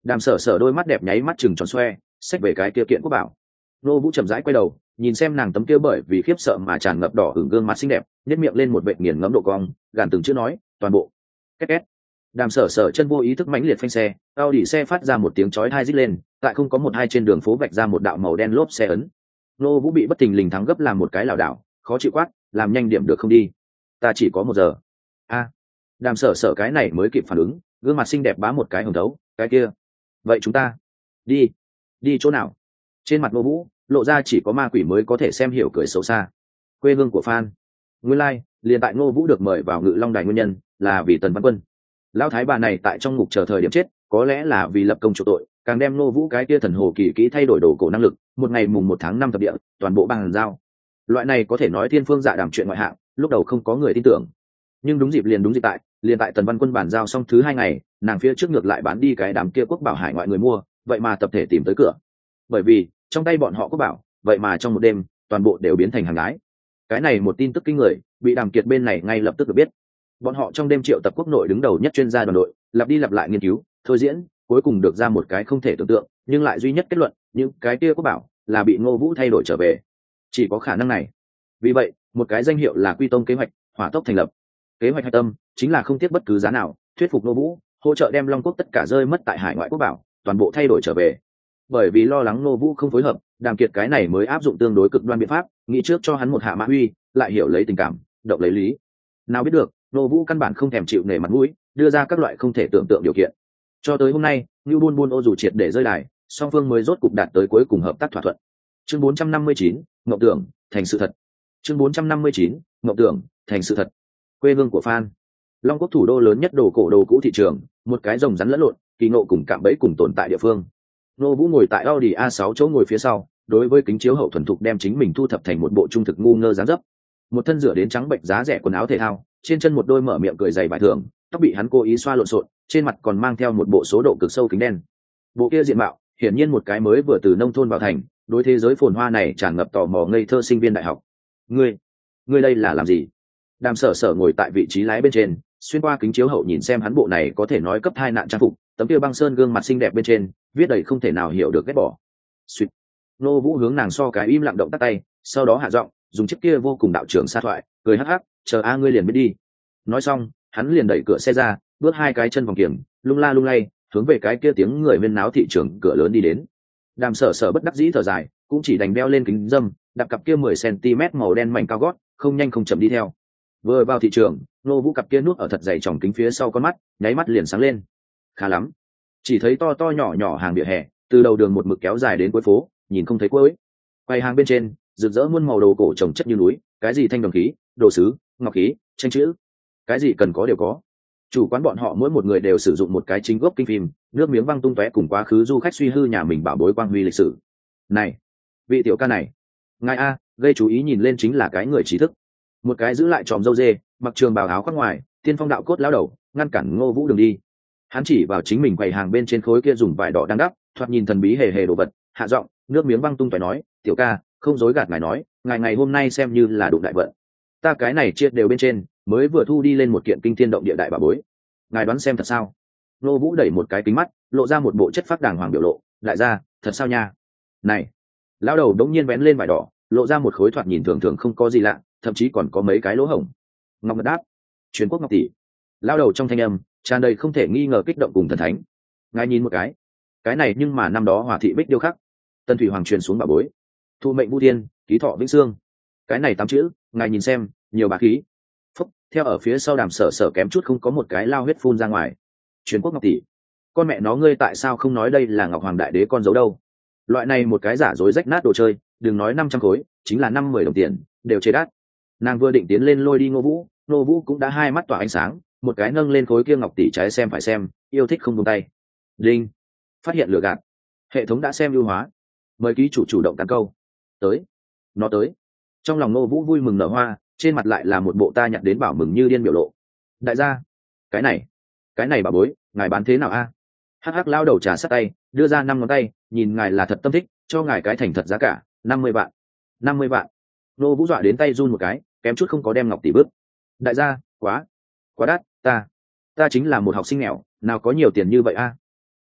[SPEAKER 1] Đàm Sở Sở đôi mắt đẹp nháy mắt chừng tròn xoe, xách về cái kia kiện quốc bảo. Nô Vũ chậm rãi quay đầu, nhìn xem nàng tấm kia bởi vì khiếp sợ mà tràn ngập đỏ ửng gương mặt xinh đẹp, nhếch miệng lên một vệt nghiền ngẫm độ cong, gàn từng chữ nói, toàn bộ. Két két. Đàm Sở Sở chân vô ý thức mãnh liệt phanh xe, Audi xe phát ra một tiếng chói tai rít lên, tại không có một hai trên đường phố vạch ra một đạo màu đen lốp xe ấn. Nô Vũ bị bất thình lình thắng gấp làm một cái lảo đảo, khó chịu quát, làm nhanh điểm được không đi? Ta chỉ có một giờ. A. Đàm Sở Sở cái này mới kịp phản ứng, gương mặt xinh đẹp bá một cái hồng thấu, cái kia. Vậy chúng ta đi, đi chỗ nào? Trên mặt Nô Vũ lộ ra chỉ có ma quỷ mới có thể xem hiểu cười xấu xa. Quê hương của Phan. Nguyên lai, like, liền tại Ngô Vũ được mời vào Ngự Long Đài nguyên nhân là vì Tần Văn Quân. Lão thái bà này tại trong ngục chờ thời điểm chết, có lẽ là vì lập công chuộc tội, càng đem Ngô Vũ cái kia thần hồ kỳ kỹ thay đổi đồ cổ năng lực, một ngày mùng một tháng năm thập địa, toàn bộ bằng giao. Loại này có thể nói thiên phương dạ đàm chuyện ngoại hạng, lúc đầu không có người tin tưởng. Nhưng đúng dịp liền đúng dịp tại, liền tại Tần Văn Quân bàn giao xong thứ hai ngày, nàng phía trước ngược lại bán đi cái đám kia quốc bảo hải ngoại người mua, vậy mà tập thể tìm tới cửa. Bởi vì, trong tay bọn họ quốc bảo, vậy mà trong một đêm, toàn bộ đều biến thành hàng gái. Cái này một tin tức kinh người, bị Đàm Kiệt bên này ngay lập tức được biết. Bọn họ trong đêm triệu tập quốc nội đứng đầu nhất chuyên gia đoàn đội, lặp đi lặp lại nghiên cứu, thôi diễn, cuối cùng được ra một cái không thể tưởng tượng, nhưng lại duy nhất kết luận, những cái kia quốc bảo là bị Ngô Vũ thay đổi trở về. Chỉ có khả năng này. Vì vậy, một cái danh hiệu là Quy Tông kế hoạch, hỏa tốc thành lập. Kế hoạch hạch tâm chính là không tiếc bất cứ giá nào, thuyết phục Ngô Vũ, hỗ trợ đem Long Quốc tất cả rơi mất tại hải ngoại quốc bảo, toàn bộ thay đổi trở về. Bởi vì lo lắng Ngô Vũ không phối hợp, Đàm Kiệt cái này mới áp dụng tương đối cực đoan biện pháp, nghĩ trước cho hắn một hạ mã uy, lại hiểu lấy tình cảm, động lấy lý. Nào biết được, Ngô Vũ căn bản không thèm chịu nể mặt mũi, đưa ra các loại không thể tưởng tượng điều kiện. Cho tới hôm nay, Nưu Buôn Buôn ô dù triệt để rơi đài, song phương mới rốt cục đạt tới cuối cùng hợp tác thỏa thuận. Chương bốn trăm năm mươi chín, Ngộng tưởng thành sự thật. Chương bốn trăm năm mươi chín, Ngộng tưởng thành sự thật. Quê hương của Phan. Long Quốc thủ đô lớn nhất đồ cổ đồ cũ thị trường, một cái rồng rắn lẫn lộn, kỳ ngộ cùng cạm bẫy cùng tồn tại địa phương. Nô Vũ ngồi tại Audi a sáu chỗ ngồi phía sau, đối với kính chiếu hậu thuần thục đem chính mình thu thập thành một bộ trung thực ngu ngơ dáng dấp. Một thân rửa đến trắng bệnh giá rẻ quần áo thể thao, trên chân một đôi mở miệng cười dày vải thường, tóc bị hắn cố ý xoa lộn xộn, trên mặt còn mang theo một bộ số độ cực sâu kính đen. Bộ kia diện mạo, hiển nhiên một cái mới vừa từ nông thôn vào thành, đối thế giới phồn hoa này tràn ngập tò mò ngây thơ sinh viên đại học. Ngươi, ngươi đây là làm gì? Đàm Sở Sở ngồi tại vị trí lái bên trên, xuyên qua kính chiếu hậu nhìn xem hắn bộ này có thể nói cấp hai nạn trang phục, tấm kia băng sơn gương mặt xinh đẹp bên trên, viết đầy không thể nào hiểu được ghét bỏ. Xuyệt. Nô Vũ hướng nàng so cái im lặng động tắt tay, sau đó hạ giọng, dùng chiếc kia vô cùng đạo trưởng xa thoại, cười hắc hắc, chờ a ngươi liền biết đi. Nói xong, hắn liền đẩy cửa xe ra, bước hai cái chân vòng kiềng, lung la lung lay, hướng về cái kia tiếng người huyên náo thị trường cửa lớn đi đến. Đàm Sở Sở bất đắc dĩ thở dài, cũng chỉ đành đeo lên kính râm, đặt cặp kia mười xăng-ti-mét màu đen mảnh cao gót, không nhanh không chậm đi theo. Vừa vào thị trường, Nô Vũ cặp kia nuốt ở thật dày tròng kính phía sau con mắt, nháy mắt liền sáng lên. Khá lắm. Chỉ thấy to to nhỏ nhỏ hàng vỉa hè, từ đầu đường một mực kéo dài đến cuối phố, nhìn không thấy cuối. Quầy hàng bên trên, rực rỡ muôn màu đồ cổ trồng chất như núi, cái gì thanh đồng khí, đồ sứ, ngọc khí, tranh chữ, cái gì cần có đều có. Chủ quán bọn họ mỗi một người đều sử dụng một cái chính gốc kinh phim, nước miếng văng tung tóe cùng quá khứ du khách suy hư nhà mình bảo bối quang huy lịch sử. Này, vị tiểu ca này, ngài a, gây chú ý nhìn lên chính là cái người trí thức. Một cái giữ lại tròm râu dê, mặc trường bào áo khoác ngoài, tiên phong đạo cốt lão đầu, ngăn cản Ngô Vũ đường đi. Hắn chỉ vào chính mình quầy hàng bên trên khối kia dùng vải đỏ đang đắp, thoạt nhìn thần bí hề hề đồ vật, hạ giọng, nước miếng văng tung tóe nói, tiểu ca, không dối gạt ngài nói, ngài ngày hôm nay xem như là đụng đại vận. Ta cái này chia đều bên trên, mới vừa thu đi lên một kiện kinh thiên động địa đại bà bối. Ngài đoán xem thật sao? Ngô Vũ đẩy một cái kính mắt, lộ ra một bộ chất phác đàng hoàng biểu lộ, đại gia, thật sao nha? Này, lão đầu đống nhiên vén lên vải đỏ, lộ ra một khối thoạt nhìn thường thường không có gì lạ, thậm chí còn có mấy cái lỗ hổng. Ngọc Ngật đáp, truyền quốc ngọc tỷ. Lão đầu trong thanh âm tràn đầy không thể nghi ngờ kích động cùng thần thánh. Ngài nhìn một cái, cái này nhưng mà năm đó Hòa thị bích điêu khắc, Tân Thủy Hoàng truyền xuống bà bối, thu mệnh vu thiên, ký thọ vĩnh xương. Cái này tám chữ, ngài nhìn xem, nhiều bá khí. Phúc, theo ở phía sau Đàm Sở Sở kém chút không có một cái lao huyết phun ra ngoài. Truyền quốc ngọc tỷ, con mẹ nó ngươi tại sao không nói đây là Ngọc Hoàng đại đế con dấu đâu? Loại này một cái giả dối rách nát đồ chơi, đừng nói năm trăm khối, chính là năm mười đồng tiền, đều chế đắt. Nàng vừa định tiến lên lôi đi Ngô Vũ, Ngô Vũ cũng đã hai mắt tỏa ánh sáng, một cái nâng lên khối kia ngọc tỷ trái xem phải xem, yêu thích không buông tay. Đinh, phát hiện lừa gạt, hệ thống đã xem ưu hóa, mời ký chủ chủ động tán câu. Tới, nó tới. Trong lòng Ngô Vũ vui mừng nở hoa, trên mặt lại là một bộ ta nhặt đến bảo mừng như điên biểu lộ. Đại gia, cái này, cái này bà bối, ngài bán thế nào a? Hắc hắc lao đầu trà sát tay, đưa ra năm ngón tay, nhìn ngài là thật tâm thích, cho ngài cái thành thật giá cả, năm mươi vạn. năm mươi vạn. Ngô Vũ dọa đến tay run một cái, kém chút không có đem ngọc tỷ bước. Đại gia, quá, quá đắt, ta, ta chính là một học sinh nghèo, nào có nhiều tiền như vậy a? Ôi,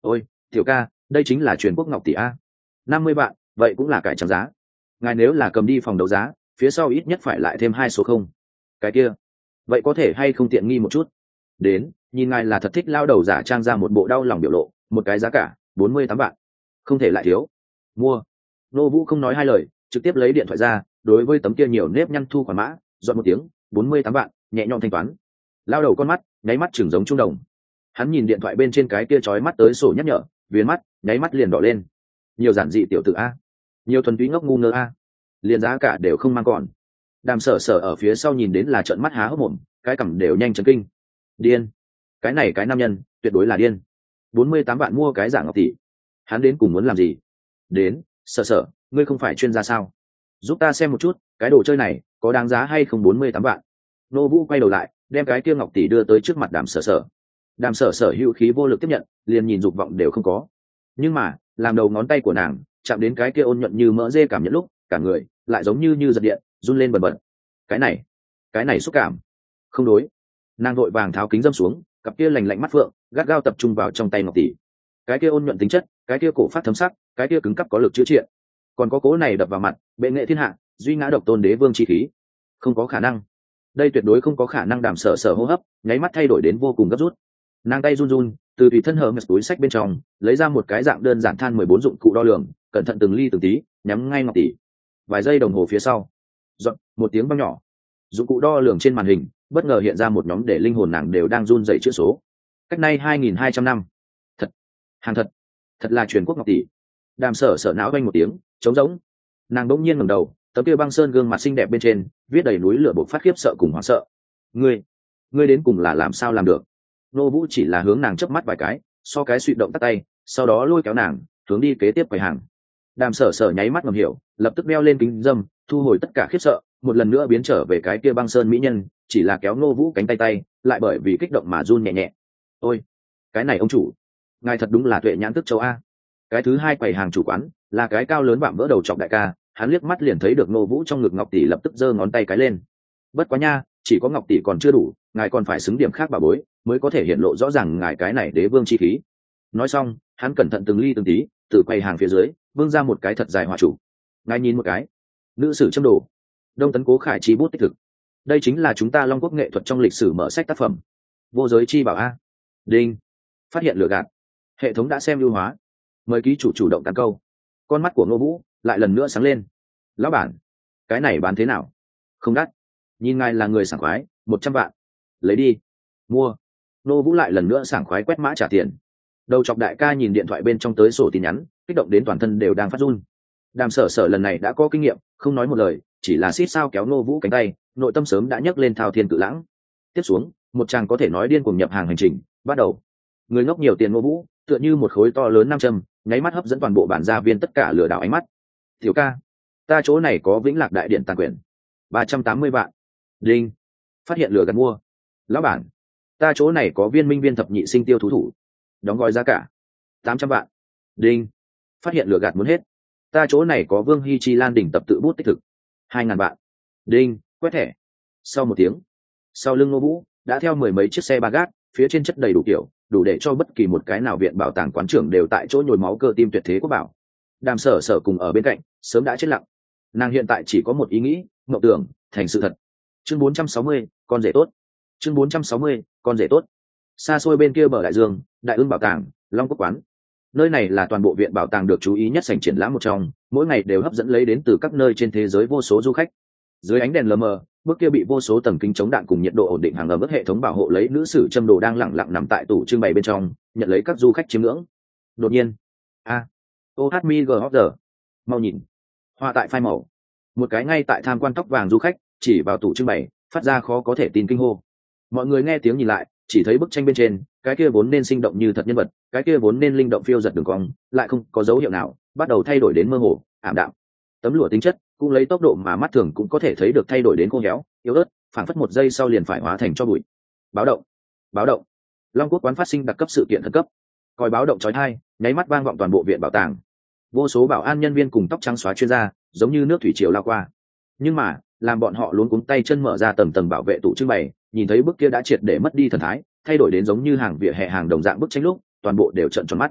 [SPEAKER 1] Tiểu ca, đây chính là truyền quốc ngọc tỷ a. Năm mươi vạn, vậy cũng là cải trắng giá. Ngài nếu là cầm đi phòng đấu giá, phía sau ít nhất phải lại thêm hai số không. Cái kia, vậy có thể hay không tiện nghi một chút? Đến, nhìn ngài là thật thích lao đầu giả trang ra một bộ đau lòng biểu lộ, một cái giá cả bốn mươi tám vạn, không thể lại thiếu. Mua. Nô Vũ không nói hai lời, trực tiếp lấy điện thoại ra, đối với tấm kia nhiều nếp nhăn thu khoản mã, dọn một tiếng, bốn mươi tám vạn, nhẹ nhõm thanh toán. Lao đầu con mắt, nháy mắt chừng giống trung đồng. Hắn nhìn điện thoại bên trên cái kia chói mắt tới sổ nhắc nhở, viền mắt, nháy mắt liền đỏ lên. Nhiều giản dị tiểu tử a, nhiều thuần túy ngốc ngu ngơ a, liền giá cả đều không mang còn. Đàm Sở Sở ở phía sau nhìn đến là trợn mắt há hốc mồm, cái cằm đều nhanh chấn kinh. Điên, cái này cái nam nhân, tuyệt đối là điên. bốn mươi tám vạn mua cái giả ngọc tỷ, hắn đến cùng muốn làm gì? Đến, Sở Sở, ngươi không phải chuyên gia sao? Giúp ta xem một chút, cái đồ chơi này có đáng giá hay không? Bốn mươi tám vạn. Nô Vũ quay đầu lại, đem cái kia ngọc tỷ đưa tới trước mặt Đàm Sở Sở. Đàm Sở Sở hữu khí vô lực tiếp nhận, liền nhìn dục vọng đều không có. Nhưng mà, làm đầu ngón tay của nàng chạm đến cái kia ôn nhuận như mỡ dê cảm nhận lúc, cả người lại giống như như giật điện, run lên bần bật. Cái này, cái này xúc cảm, không đối. Nàng vội vàng tháo kính dâm xuống, cặp kia lành lạnh mắt phượng gắt gao tập trung vào trong tay ngọc tỷ. Cái kia ôn nhuận tính chất, cái kia cổ phát thấm sắc, cái kia cứng cắp có lực chữa trị, còn có cố này đập vào mặt, bệ nghệ thiên hạ, duy ngã độc tôn đế vương chi khí. Không có khả năng, đây tuyệt đối không có khả năng. Đàm Sở Sở hô hấp nháy mắt thay đổi đến vô cùng gấp rút, nàng tay run run, từ tùy thân hở ngực túi sách bên trong lấy ra một cái dạng đơn giản than mười bốn dụng cụ đo lường, cẩn thận từng ly từng tí nhắm ngay ngọc tỷ. Vài giây đồng hồ phía sau, dọn một tiếng vang nhỏ, dụng cụ đo lường trên màn hình bất ngờ hiện ra một nhóm để linh hồn nàng đều đang run dậy chữ số. Cách nay hai nghìn hai trăm năm, thật, hàng thật, thật là truyền quốc ngọc tỷ. Đàm Sở Sở não vang một tiếng trống rỗng, nàng đỗng nhiên ngẩng đầu, tấm kia băng sơn gương mặt xinh đẹp bên trên viết đầy núi lửa bộc phát khiếp sợ cùng hoảng sợ. Ngươi, ngươi đến cùng là làm sao làm được? Nô Vũ chỉ là hướng nàng chớp mắt vài cái, so cái suy động tắt tay, sau đó lôi kéo nàng hướng đi kế tiếp quầy hàng. Đàm Sở Sở nháy mắt ngầm hiểu, lập tức đeo lên kính dâm, thu hồi tất cả khiếp sợ, một lần nữa biến trở về cái kia băng sơn mỹ nhân, chỉ là kéo Nô Vũ cánh tay tay, lại bởi vì kích động mà run nhẹ nhẹ. Ôi, cái này ông chủ, ngài thật đúng là tuệ nhãn tức châu a. Cái thứ hai quầy hàng chủ quán là cái cao lớn vạm vỡ đầu chọc đại ca, hắn liếc mắt liền thấy được Nô Vũ trong ngực ngọc tỷ, lập tức giơ ngón tay cái lên. Bất quá nha, chỉ có ngọc tỷ còn chưa đủ, ngài còn phải xứng điểm khác bà bối, mới có thể hiện lộ rõ ràng ngài cái này đế vương chi khí. Nói xong, hắn cẩn thận từng ly từng tí từ quầy hàng phía dưới vươn ra một cái thật dài hỏa chủ. Ngài nhìn một cái, nữ sử châm đồ, Đông Tấn Cố Khải chi bút tích thực. Đây chính là chúng ta Long Quốc nghệ thuật trong lịch sử mở sách tác phẩm. Vô giới chi bảo a. Đinh, phát hiện lừa gạt, hệ thống đã xem ưu hóa, mời ký chủ chủ động tán câu. Con mắt của Ngô Vũ lại lần nữa sáng lên. Lão bản, cái này bán thế nào? Không đắt, nhìn ngài là người sảng khoái, một trăm vạn, lấy đi. Mua. Ngô Vũ lại lần nữa sảng khoái quét mã trả tiền. Đầu chọc đại ca nhìn điện thoại bên trong tới sổ tin nhắn, kích động đến toàn thân đều đang phát run. Đàm Sở Sở lần này đã có kinh nghiệm, không nói một lời, chỉ là xít sao kéo Ngô Vũ cánh tay, nội tâm sớm đã nhấc lên thao thiên cự lãng. Tiếp xuống, một chàng có thể nói điên cuồng nhập hàng hành trình bắt đầu. Người ngốc nhiều tiền Ngô Vũ, tựa như một khối to lớn nam châm, nháy mắt hấp dẫn toàn bộ bản gia viên tất cả lừa đảo ánh mắt. Tiểu ca, ta chỗ này có Vĩnh Lạc đại điện tàn quyền, ba trăm tám mươi vạn. Đinh, phát hiện lừa gạt mua. Lão bản, ta chỗ này có Viên Minh viên thập nhị sinh tiêu thú thủ, đóng gói giá cả tám trăm vạn. Đinh, phát hiện lừa gạt muốn hết, ta chỗ này có Vương Hy Chi Lan đỉnh tập tự bút tích thực, hai ngàn vạn. Đinh, quét thẻ. Sau một tiếng, sau lưng Ngô Vũ đã theo mười mấy chiếc xe ba gác, phía trên chất đầy đủ kiểu, đủ để cho bất kỳ một cái nào viện bảo tàng quán trưởng đều tại chỗ nhồi máu cơ tim tuyệt thế quốc bảo. Đàm Sở Sở cùng ở bên cạnh sớm đã chết lặng, nàng hiện tại chỉ có một ý nghĩ, mộng tưởng thành sự thật. Chương bốn trăm sáu mươi, con rể tốt. Chương bốn trăm sáu mươi, con rể tốt. Xa xôi bên kia bờ đại dương, Đại Ưng bảo tàng, Long Quốc quán. Nơi này là toàn bộ viện bảo tàng được chú ý nhất sảnh triển lãm một trong, mỗi ngày đều hấp dẫn lấy đến từ các nơi trên thế giới vô số du khách. Dưới ánh đèn lờ mờ, bước kia bị vô số tầng kính chống đạn cùng nhiệt độ ổn định hàng ấm, hệ thống bảo hộ lấy nữ sử châm đồ đang lặng lặng nằm tại tủ trưng bày bên trong, nhận lấy các du khách chiêm ngưỡng. Đột nhiên, a, ô hát mi gờ giờ, mau nhìn, hoa tại phai màu. Một cái ngay tại tham quan tóc vàng du khách chỉ vào tủ trưng bày, phát ra khó có thể tin kinh hô. Mọi người nghe tiếng nhìn lại, chỉ thấy bức tranh bên trên, cái kia vốn nên sinh động như thật nhân vật, cái kia vốn nên linh động phiêu giật đường cong, lại không có dấu hiệu nào, bắt đầu thay đổi đến mơ hồ, ảm đạm. Tấm lụa tính chất cũng lấy tốc độ mà mắt thường cũng có thể thấy được thay đổi đến khô héo, yếu ớt, phảng phất một giây sau liền phải hóa thành cho bụi. Báo động, báo động! Long Quốc quán phát sinh đặc cấp sự kiện khẩn cấp. Còi báo động chói tai, nháy mắt vang vọng toàn bộ viện bảo tàng. Vô số bảo an nhân viên cùng tóc trắng xóa chuyên gia, giống như nước thủy triều lao qua. Nhưng mà, làm bọn họ luống cuống tay chân mở ra tầng tầng bảo vệ tủ trưng bày, nhìn thấy bức kia đã triệt để mất đi thần thái, thay đổi đến giống như hàng vỉa hè hàng đồng dạng bức tranh lúc, toàn bộ đều trợn tròn mắt.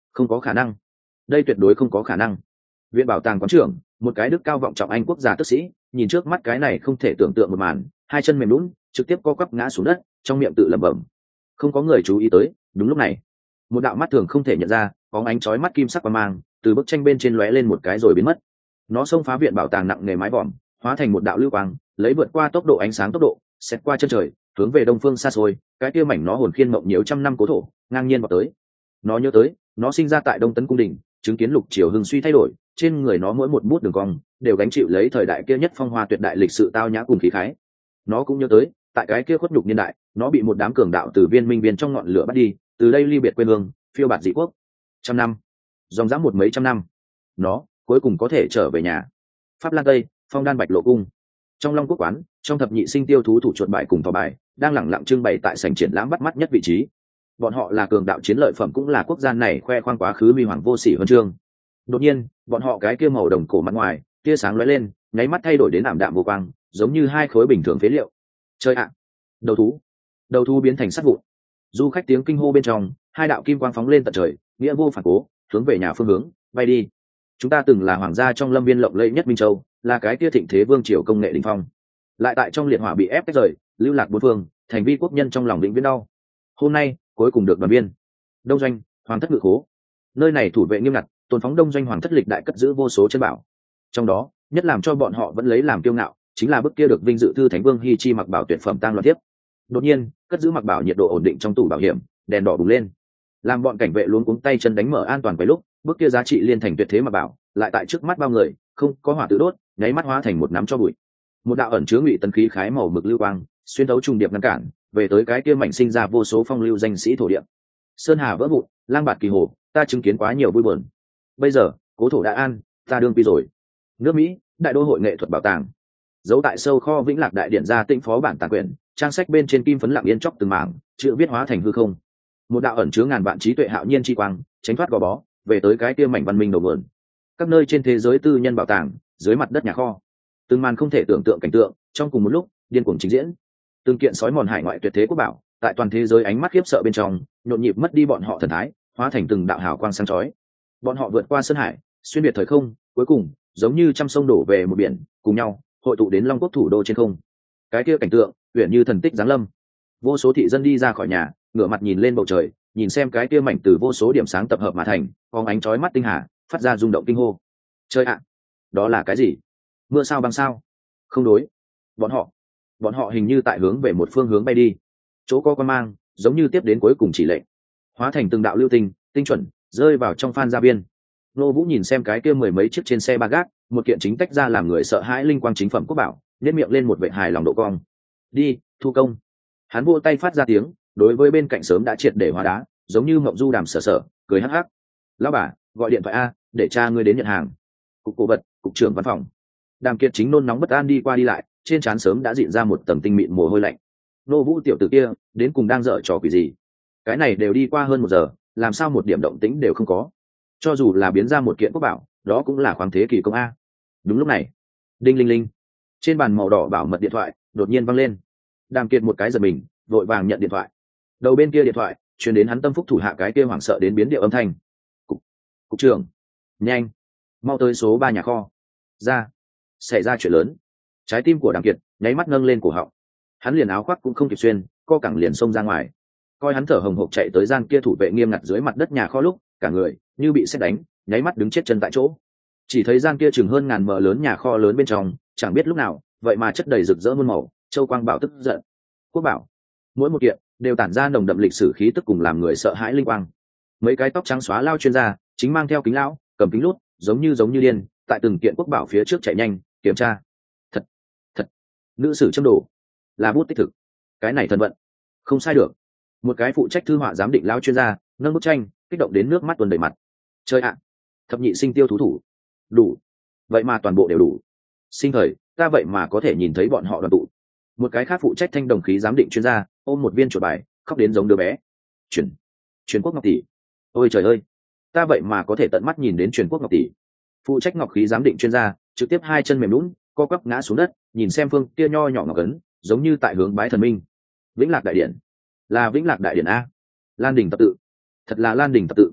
[SPEAKER 1] Không có khả năng, đây tuyệt đối không có khả năng. Viện bảo tàng quán trưởng, một cái đức cao vọng trọng anh quốc gia tức sĩ, nhìn trước mắt cái này không thể tưởng tượng một màn, hai chân mềm lún, trực tiếp co quắp ngã xuống đất, trong miệng tự lẩm bẩm. Không có người chú ý tới. Đúng lúc này, một đạo mắt thường không thể nhận ra, có ánh chói mắt kim sắc quang mang từ bức tranh bên trên lóe lên một cái rồi biến mất. Nó xông phá viện bảo tàng nặng nề mái vòm, hóa thành một đạo lưu quang, lấy vượt qua tốc độ ánh sáng tốc độ, xét qua chân trời, hướng về đông phương xa xôi, cái kia mảnh nó hồn khiên mộng nhiều trăm năm cố thổ, ngang nhiên vào tới. Nó nhớ tới, nó sinh ra tại Đông Tấn cung đình, chứng kiến lục triều hưng suy thay đổi, trên người nó mỗi một bút đường cong đều gánh chịu lấy thời đại kia nhất phong hoa tuyệt đại lịch sự tao nhã cùng khí khái. Nó cũng nhớ tới, tại cái kia khuất nhục niên đại, nó bị một đám cường đạo từ viên minh viên trong ngọn lửa bắt đi, từ đây ly biệt quê hương, phiêu bạt dị quốc. Trăm năm, dòng dã một mấy trăm năm, nó cuối cùng có thể trở về nhà. Pháp Lan Tây, Phong Đan Bạch Lộ cung. Trong Long Quốc quán, trong thập nhị sinh tiêu thú thủ chuột bài cùng thỏ bài đang lẳng lặng trưng bày tại sảnh triển lãm bắt mắt nhất vị trí. Bọn họ là cường đạo chiến lợi phẩm, cũng là quốc gia này khoe khoang quá khứ huy hoàng vô sỉ huân chương. Đột nhiên, bọn họ cái kia màu đồng cổ mặt ngoài, tia sáng lóe lên, nháy mắt thay đổi đến ảm đạm vô quang, giống như hai khối bình thường phế liệu. Chơi ạ! Đầu thú! Đầu thú biến thành sắt vụn. Du khách tiếng kinh hô bên trong, hai đạo kim quang phóng lên tận trời, nghĩa vô phản cố, hướng về nhà phương hướng, bay đi. Chúng ta từng là hoàng gia trong lâm viên lộng lẫy nhất Minh Châu, là cái kia thịnh thế vương triều công nghệ đỉnh phong, lại tại trong liệt hỏa bị ép tách rời, lưu lạc bốn phương, thành vi quốc nhân trong lòng vĩnh viễn đau. Hôm nay cuối cùng được đoàn viên. Đông doanh, hoàng thất ngự khố. Nơi này thủ vệ nghiêm ngặt, tôn phóng đông doanh hoàng thất lịch đại cất giữ vô số chân bảo. Trong đó, nhất làm cho bọn họ vẫn lấy làm kiêu ngạo, chính là bức kia được vinh dự thư thánh vương Hi Chi mặc bảo tuyệt phẩm tang loạn tiếp. Đột nhiên, cất giữ mặc bảo nhiệt độ ổn định trong tủ bảo hiểm, đèn đỏ bùng lên, làm bọn cảnh vệ luống cuống tay chân đánh mở an toàn quấy lúc, bức kia giá trị liên thành tuyệt thế mặc bảo, lại tại trước mắt bao người, không có hỏa tự đốt, nháy mắt hóa thành một nắm cho bụi. Một đạo ẩn chứa ngụy tấn khí khái màu mực lưu quang, xuyên thấu trùng điệp ngăn cản, về tới cái kia mảnh sinh ra vô số phong lưu danh sĩ thổ địa. Sơn hà vỡ vụn, lang bạt kỳ hồ, ta chứng kiến quá nhiều vui buồn. Bây giờ, cố thổ đã an, ta đương quy rồi. Nước Mỹ, đại đô hội nghệ thuật bảo tàng. Giấu tại sâu kho Vĩnh Lạc đại điện gia tinh phó bản tàng quyển, trang sách bên trên kim phấn lặng yên chóc từng mảng, chữ viết hóa thành hư không. Một đạo ẩn chứa ngàn vạn trí tuệ hạo nhiên chi quang, tránh thoát gò bó, về tới cái kia mảnh văn minh đầu nguồn. Các nơi trên thế giới tư nhân bảo tàng, dưới mặt đất nhà kho, từng màn không thể tưởng tượng cảnh tượng, trong cùng một lúc điên cuồng trình diễn. Từng kiện sói mòn hải ngoại tuyệt thế quốc bảo, tại toàn thế giới ánh mắt khiếp sợ bên trong, nhộn nhịp mất đi bọn họ thần thái, hóa thành từng đạo hào quang sáng chói. Bọn họ vượt qua sơn hải, xuyên biệt thời không, cuối cùng giống như trăm sông đổ về một biển, cùng nhau hội tụ đến Long Quốc thủ đô trên không. Cái kia cảnh tượng, uyển như thần tích giáng lâm. Vô số thị dân đi ra khỏi nhà, ngửa mặt nhìn lên bầu trời, nhìn xem cái kia mảnh từ vô số điểm sáng tập hợp mà thành, phóng ánh chói mắt tinh hà, phát ra rung động kinh hô. Trời ạ, đó là cái gì? Mưa sao băng sao? Không đối, bọn họ, bọn họ hình như tại hướng về một phương hướng bay đi. Chỗ có quan mang, giống như tiếp đến cuối cùng chỉ lệnh, hóa thành từng đạo lưu tinh, tinh chuẩn, rơi vào trong phan gia biên. Nô Vũ nhìn xem cái kia mười mấy chiếc trên xe ba gác, một kiện chính tách ra làm người sợ hãi linh quang chính phẩm quốc bảo, nhếch miệng lên một vẻ hài lòng độ cong. Đi, thu công. Hắn vỗ tay phát ra tiếng, đối với bên cạnh sớm đã triệt để hóa đá, giống như mộng du đàm sở sở, cười hắc hắc. Lão bà, gọi điện thoại a, để cha ngươi đến nhận hàng. Cục cổ vật, cục trưởng văn phòng. Đàm Kiệt chính nôn nóng bất an đi qua đi lại, trên trán sớm đã dịn ra một tầng tinh mịn mồ hôi lạnh. Nô Vũ tiểu tử kia, đến cùng đang dở trò quỷ gì? Cái này đều đi qua hơn một giờ, làm sao một điểm động tĩnh đều không có? Cho dù là biến ra một kiện quốc bảo, đó cũng là khoáng thế kỳ công a. Đúng lúc này, đinh linh linh, trên bàn màu đỏ bảo mật điện thoại đột nhiên vang lên. Đàm Kiệt một cái giật mình, vội vàng nhận điện thoại. Đầu bên kia điện thoại truyền đến hắn tâm phúc thủ hạ cái kia hoảng sợ đến biến điệu âm thanh. Cục, cục trưởng, nhanh, mau tới số ba nhà kho. Ra, xảy ra chuyện lớn. Trái tim của Đàm Kiệt nháy mắt nâng lên cổ họng. Hắn liền áo khoác cũng không kịp xuyên, co cẳng liền xông ra ngoài. Coi hắn thở hồng hộc chạy tới gian kia thủ vệ nghiêm ngặt dưới mặt đất nhà kho lúc, cả người như bị sét đánh, nháy mắt đứng chết chân tại chỗ. Chỉ thấy gian kia chừng hơn ngàn mờ lớn nhà kho lớn bên trong, chẳng biết lúc nào, vậy mà chất đầy rực rỡ muôn màu, Châu Quang Bảo tức giận. Quốc bảo, mỗi một kiện đều tản ra nồng đậm lịch sử khí tức cùng làm người sợ hãi linh quang. Mấy cái tóc trắng xóa lao chuyên gia, chính mang theo kính lão, cầm kính lút, giống như giống như điên, tại từng kiện quốc bảo phía trước chạy nhanh, kiểm tra. Thật, thật, nữ sử châm đồ, là bút tích thực. Cái này thần vận, không sai được. Một cái phụ trách thư họa giám định lao chuyên gia, nâng bức tranh, kích động đến nước mắt tuôn đầy mặt. Chơi ạ, thập nhị sinh tiêu thú thủ, đủ, vậy mà toàn bộ đều đủ. Sinh thời, ta vậy mà có thể nhìn thấy bọn họ đoàn tụ. Một cái khác phụ trách thanh đồng khí giám định chuyên gia, ôm một viên chuột bài, khóc đến giống đứa bé. Truyền, truyền quốc ngọc tỷ. Ôi trời ơi, ta vậy mà có thể tận mắt nhìn đến truyền quốc ngọc tỷ. Phụ trách ngọc khí giám định chuyên gia trực tiếp hai chân mềm lún, co quắp ngã xuống đất, nhìn xem phương kia nho nhỏ ngọc ấn, giống như tại hướng bái thần minh. Vĩnh Lạc đại điện, là Vĩnh Lạc đại điện a. Lan đình tập tự, thật là Lan đình tập tự.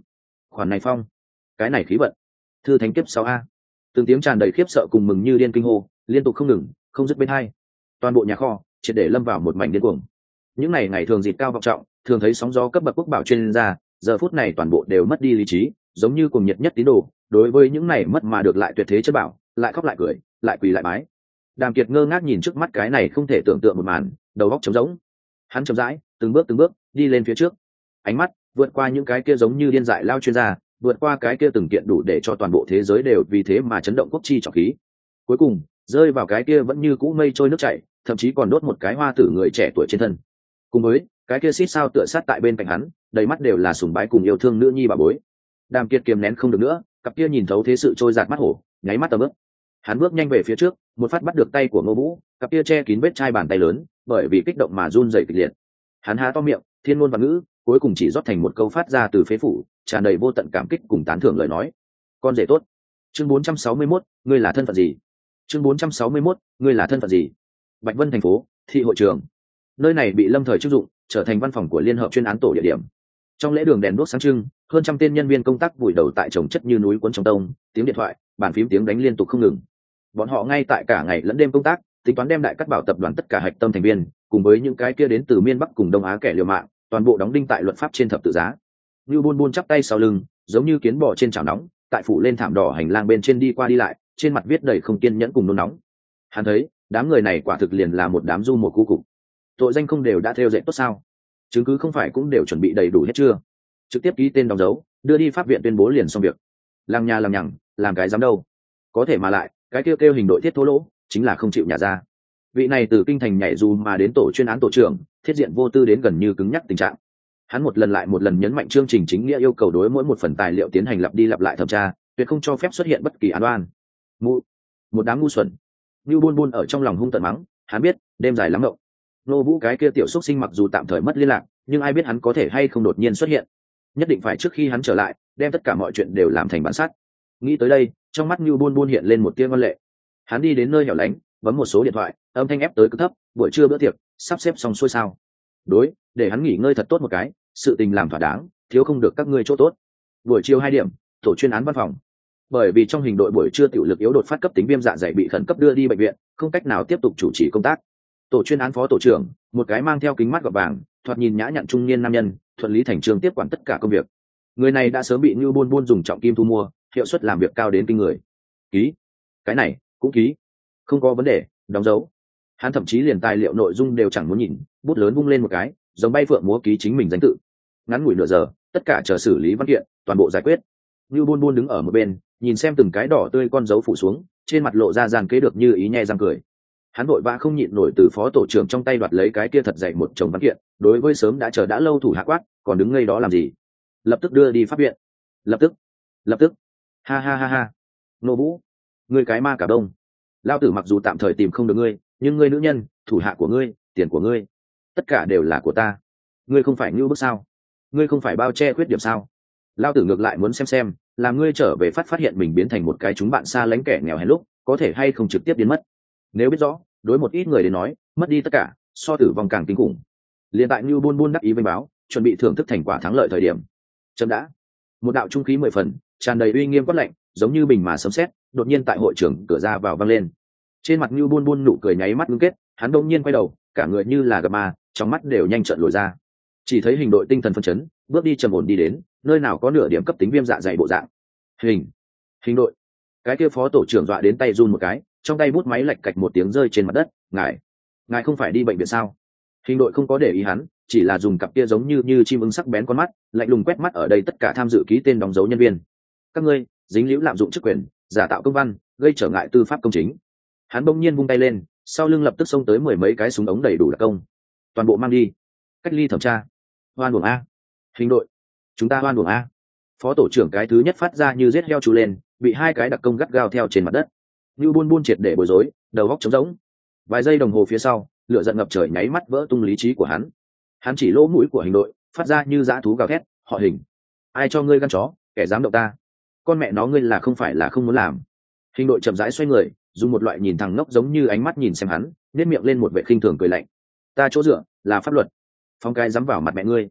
[SPEAKER 1] khoản này phong, cái này khí vận, thư thánh kiếp sáu a. Từng tiếng tràn đầy khiếp sợ cùng mừng như điên kinh hô liên tục không ngừng, không dứt bên hai. Toàn bộ nhà kho triệt để lâm vào một mảnh điên cuồng. Những ngày ngày thường dịt cao vọng trọng, thường thấy sóng gió cấp bậc quốc bảo chuyên gia, giờ phút này toàn bộ đều mất đi lý trí, giống như cùng nhiệt nhất tín đồ, đối với những này mất mà được lại tuyệt thế chất bảo, lại khóc lại cười, lại quỳ lại bái. Đàm Kiệt ngơ ngác nhìn trước mắt cái này không thể tưởng tượng một màn, đầu óc trống rỗng. Hắn chậm rãi, từng bước từng bước đi lên phía trước, ánh mắt vượt qua những cái kia giống như điên dại lao chuyên gia, vượt qua cái kia từng kiện đủ để cho toàn bộ thế giới đều vì thế mà chấn động quốc chi trọng khí. Cuối cùng, rơi vào cái kia vẫn như cũ mây trôi nước chảy, thậm chí còn đốt một cái hoa tử người trẻ tuổi trên thân. Cùng với cái kia xít sao tựa sát tại bên cạnh hắn, đầy mắt đều là sùng bái cùng yêu thương nữ nhi bà bối. Đàm Kiệt kiềm nén không được nữa, cặp kia nhìn thấu thế sự trôi dạt mắt hổ, nháy mắt tầm bước. Hắn bước nhanh về phía trước, một phát bắt được tay của Ngô Vũ, cặp kia che kín vết chai bàn tay lớn, bởi vì kích động mà run rẩy kịch liệt. Hắn há to miệng, thiên ngôn và ngữ, cuối cùng chỉ rót thành một câu phát ra từ phế phủ, tràn đầy vô tận cảm kích cùng tán thưởng lời nói. Con rể tốt. Chương bốn trăm sáu mươi mốt, ngươi là thân phận gì? Chương bốn trăm sáu mươi mốt, ngươi là thân phận gì? Bạch Vân thành phố, thị hội trường. Nơi này bị lâm thời chức dụng, trở thành văn phòng của liên hợp chuyên án tổ địa điểm. Trong lễ đường đèn đuốc sáng trưng, hơn trăm tên nhân viên công tác vùi đầu tại chồng chất như núi cuốn trong tông, tiếng điện thoại, bàn phím tiếng đánh liên tục không ngừng. Bọn họ ngay tại cả ngày lẫn đêm công tác, tính toán đem đại cắt bảo tập đoàn tất cả hạch tâm thành viên, cùng với những cái kia đến từ miền Bắc cùng Đông Á kẻ liều mạng, toàn bộ đóng đinh tại luật pháp trên thập tự giá. Như buôn buôn chắp tay sau lưng, giống như kiến bò trên chảo nóng, tại phủ lên thảm đỏ hành lang bên trên đi qua đi lại, trên mặt viết đầy không kiên nhẫn cùng nôn nóng. Hắn thấy, đám người này quả thực liền là một đám du một cu cục. Tội danh không đều đã theo dệt tốt sao? Chứng cứ không phải cũng đều chuẩn bị đầy đủ hết chưa? Trực tiếp ký tên đóng dấu, đưa đi pháp viện tuyên bố liền xong việc. Làng nhà làm nhằng, làm cái dám đâu? Có thể mà lại, cái kêu kêu hình đội thiết thô lỗ, chính là không chịu nhả ra. Vị này từ kinh thành nhảy dù mà đến tổ chuyên án tổ trưởng, thiết diện vô tư đến gần như cứng nhắc tình trạng. Hắn một lần lại một lần nhấn mạnh chương trình chính nghĩa yêu cầu đối mỗi một phần tài liệu tiến hành lặp đi lặp lại thẩm tra, tuyệt không cho phép xuất hiện bất kỳ án oan. Ngu, một đám ngu xuẩn. Như buôn buôn ở trong lòng hung tợn mắng, hắn biết, đêm dài lắm ngộng. Nô Vũ cái kia tiểu xúc sinh mặc dù tạm thời mất liên lạc, nhưng ai biết hắn có thể hay không đột nhiên xuất hiện. Nhất định phải trước khi hắn trở lại, đem tất cả mọi chuyện đều làm thành bản sát. Nghĩ tới đây, trong mắt Như buôn buôn hiện lên một tia ngoan lệ. Hắn đi đến nơi hẻo lánh, bấm một số điện thoại, âm thanh ép tới cực thấp, buổi trưa bữa tiệc, sắp xếp xong xuôi sao? Đối, để hắn nghỉ ngơi thật tốt một cái, sự tình làm thỏa đáng, thiếu không được các ngươi chỗ tốt. Buổi chiều hai điểm, tổ chuyên án văn phòng. Bởi vì trong hình đội buổi trưa tiểu lực yếu đột phát cấp tính viêm dạ dày bị khẩn cấp đưa đi bệnh viện, không cách nào tiếp tục chủ trì công tác. Tổ chuyên án phó tổ trưởng, một cái mang theo kính mắt gọt vàng, thoạt nhìn nhã nhặn trung niên nam nhân, thuận lý thành chương tiếp quản tất cả công việc. Người này đã sớm bị Như Buôn Buôn dùng trọng kim thu mua, hiệu suất làm việc cao đến kinh người. Ký, cái này cũng ký, không có vấn đề, đóng dấu. Hắn thậm chí liền tài liệu nội dung đều chẳng muốn nhìn, bút lớn vung lên một cái, giống bay phượng múa ký chính mình danh tự. Ngắn ngủi nửa giờ, tất cả chờ xử lý văn kiện, toàn bộ giải quyết. Như Buôn Buôn đứng ở một bên, nhìn xem từng cái đỏ tươi con dấu phủ xuống, trên mặt lộ ra giàn kế được như ý nhe răng cười. Hắn vội vã không nhịn nổi từ phó tổ trưởng trong tay đoạt lấy cái kia thật dày một chồng văn kiện, đối với sớm đã chờ đã lâu thủ hạ quát, còn đứng ngây đó làm gì? Lập tức đưa đi pháp viện. Lập tức, lập tức. Ha ha ha ha. Nô Vũ, ngươi cái ma cả đông. Lao tử mặc dù tạm thời tìm không được ngươi, nhưng ngươi nữ nhân, thủ hạ của ngươi, tiền của ngươi, tất cả đều là của ta. Ngươi không phải ngưu bức sao? Ngươi không phải bao che khuyết điểm sao? Lao tử ngược lại muốn xem xem, là ngươi trở về phát phát hiện mình biến thành một cái chúng bạn xa lánh kẻ nghèo hèn lúc, có thể hay không trực tiếp biến mất. Nếu biết rõ, đối một ít người đến nói, mất đi tất cả, so tử vong càng kinh khủng. Liên tại Như Buôn Buôn đắc ý vênh báo, chuẩn bị thưởng thức thành quả thắng lợi thời điểm. Chấm đã. Một đạo trung khí mười phần, tràn đầy uy nghiêm quát lạnh, giống như bình mà sấm sét, đột nhiên tại hội trưởng cửa ra vào vang lên. Trên mặt Như Buôn Buôn nụ cười nháy mắt ngưng kết, hắn đột nhiên quay đầu, cả người như là gặp ma, trong mắt đều nhanh trợn lồi ra. Chỉ thấy hình đội tinh thần phấn chấn, bước đi trầm ổn đi đến, nơi nào có nửa điểm cấp tính viêm dạ dày bộ dạng. Hình, hình đội. Cái kia phó tổ trưởng dọa đến tay run một cái, trong tay bút máy lạch cạch một tiếng rơi trên mặt đất. Ngài, ngài không phải đi bệnh viện sao? Hình đội không có để ý hắn, chỉ là dùng cặp kia giống như như chim ưng sắc bén con mắt, lạnh lùng quét mắt ở đây tất cả tham dự ký tên đóng dấu nhân viên. Các ngươi dính líu lạm dụng chức quyền, giả tạo công văn, gây trở ngại tư pháp công chính. Hắn bỗng nhiên vung tay lên, sau lưng lập tức xông tới mười mấy cái súng ống đầy đủ đặc công. Toàn bộ mang đi, cách ly thẩm tra. Hoan uổng a, hình đội, chúng ta hoan uổng a. Phó tổ trưởng cái thứ nhất phát ra như giết heo chú lên, bị hai cái đặc công gắt gao theo trên mặt đất. Như Buôn Buôn triệt để bối rối, đầu óc trống rỗng. Vài giây đồng hồ phía sau, lửa giận ngập trời nháy mắt vỡ tung lý trí của hắn. Hắn chỉ lỗ mũi của hình đội, phát ra như dã thú gào thét, họ Hình, ai cho ngươi gan chó, kẻ dám động ta? Con mẹ nó ngươi là không phải là không muốn làm? Hình đội chậm rãi xoay người, dùng một loại nhìn thẳng ngốc giống như ánh mắt nhìn xem hắn, nhếch miệng lên một vẻ khinh thường cười lạnh. Ta chỗ dựa là pháp luật. Phong cái dám vào mặt mẹ ngươi.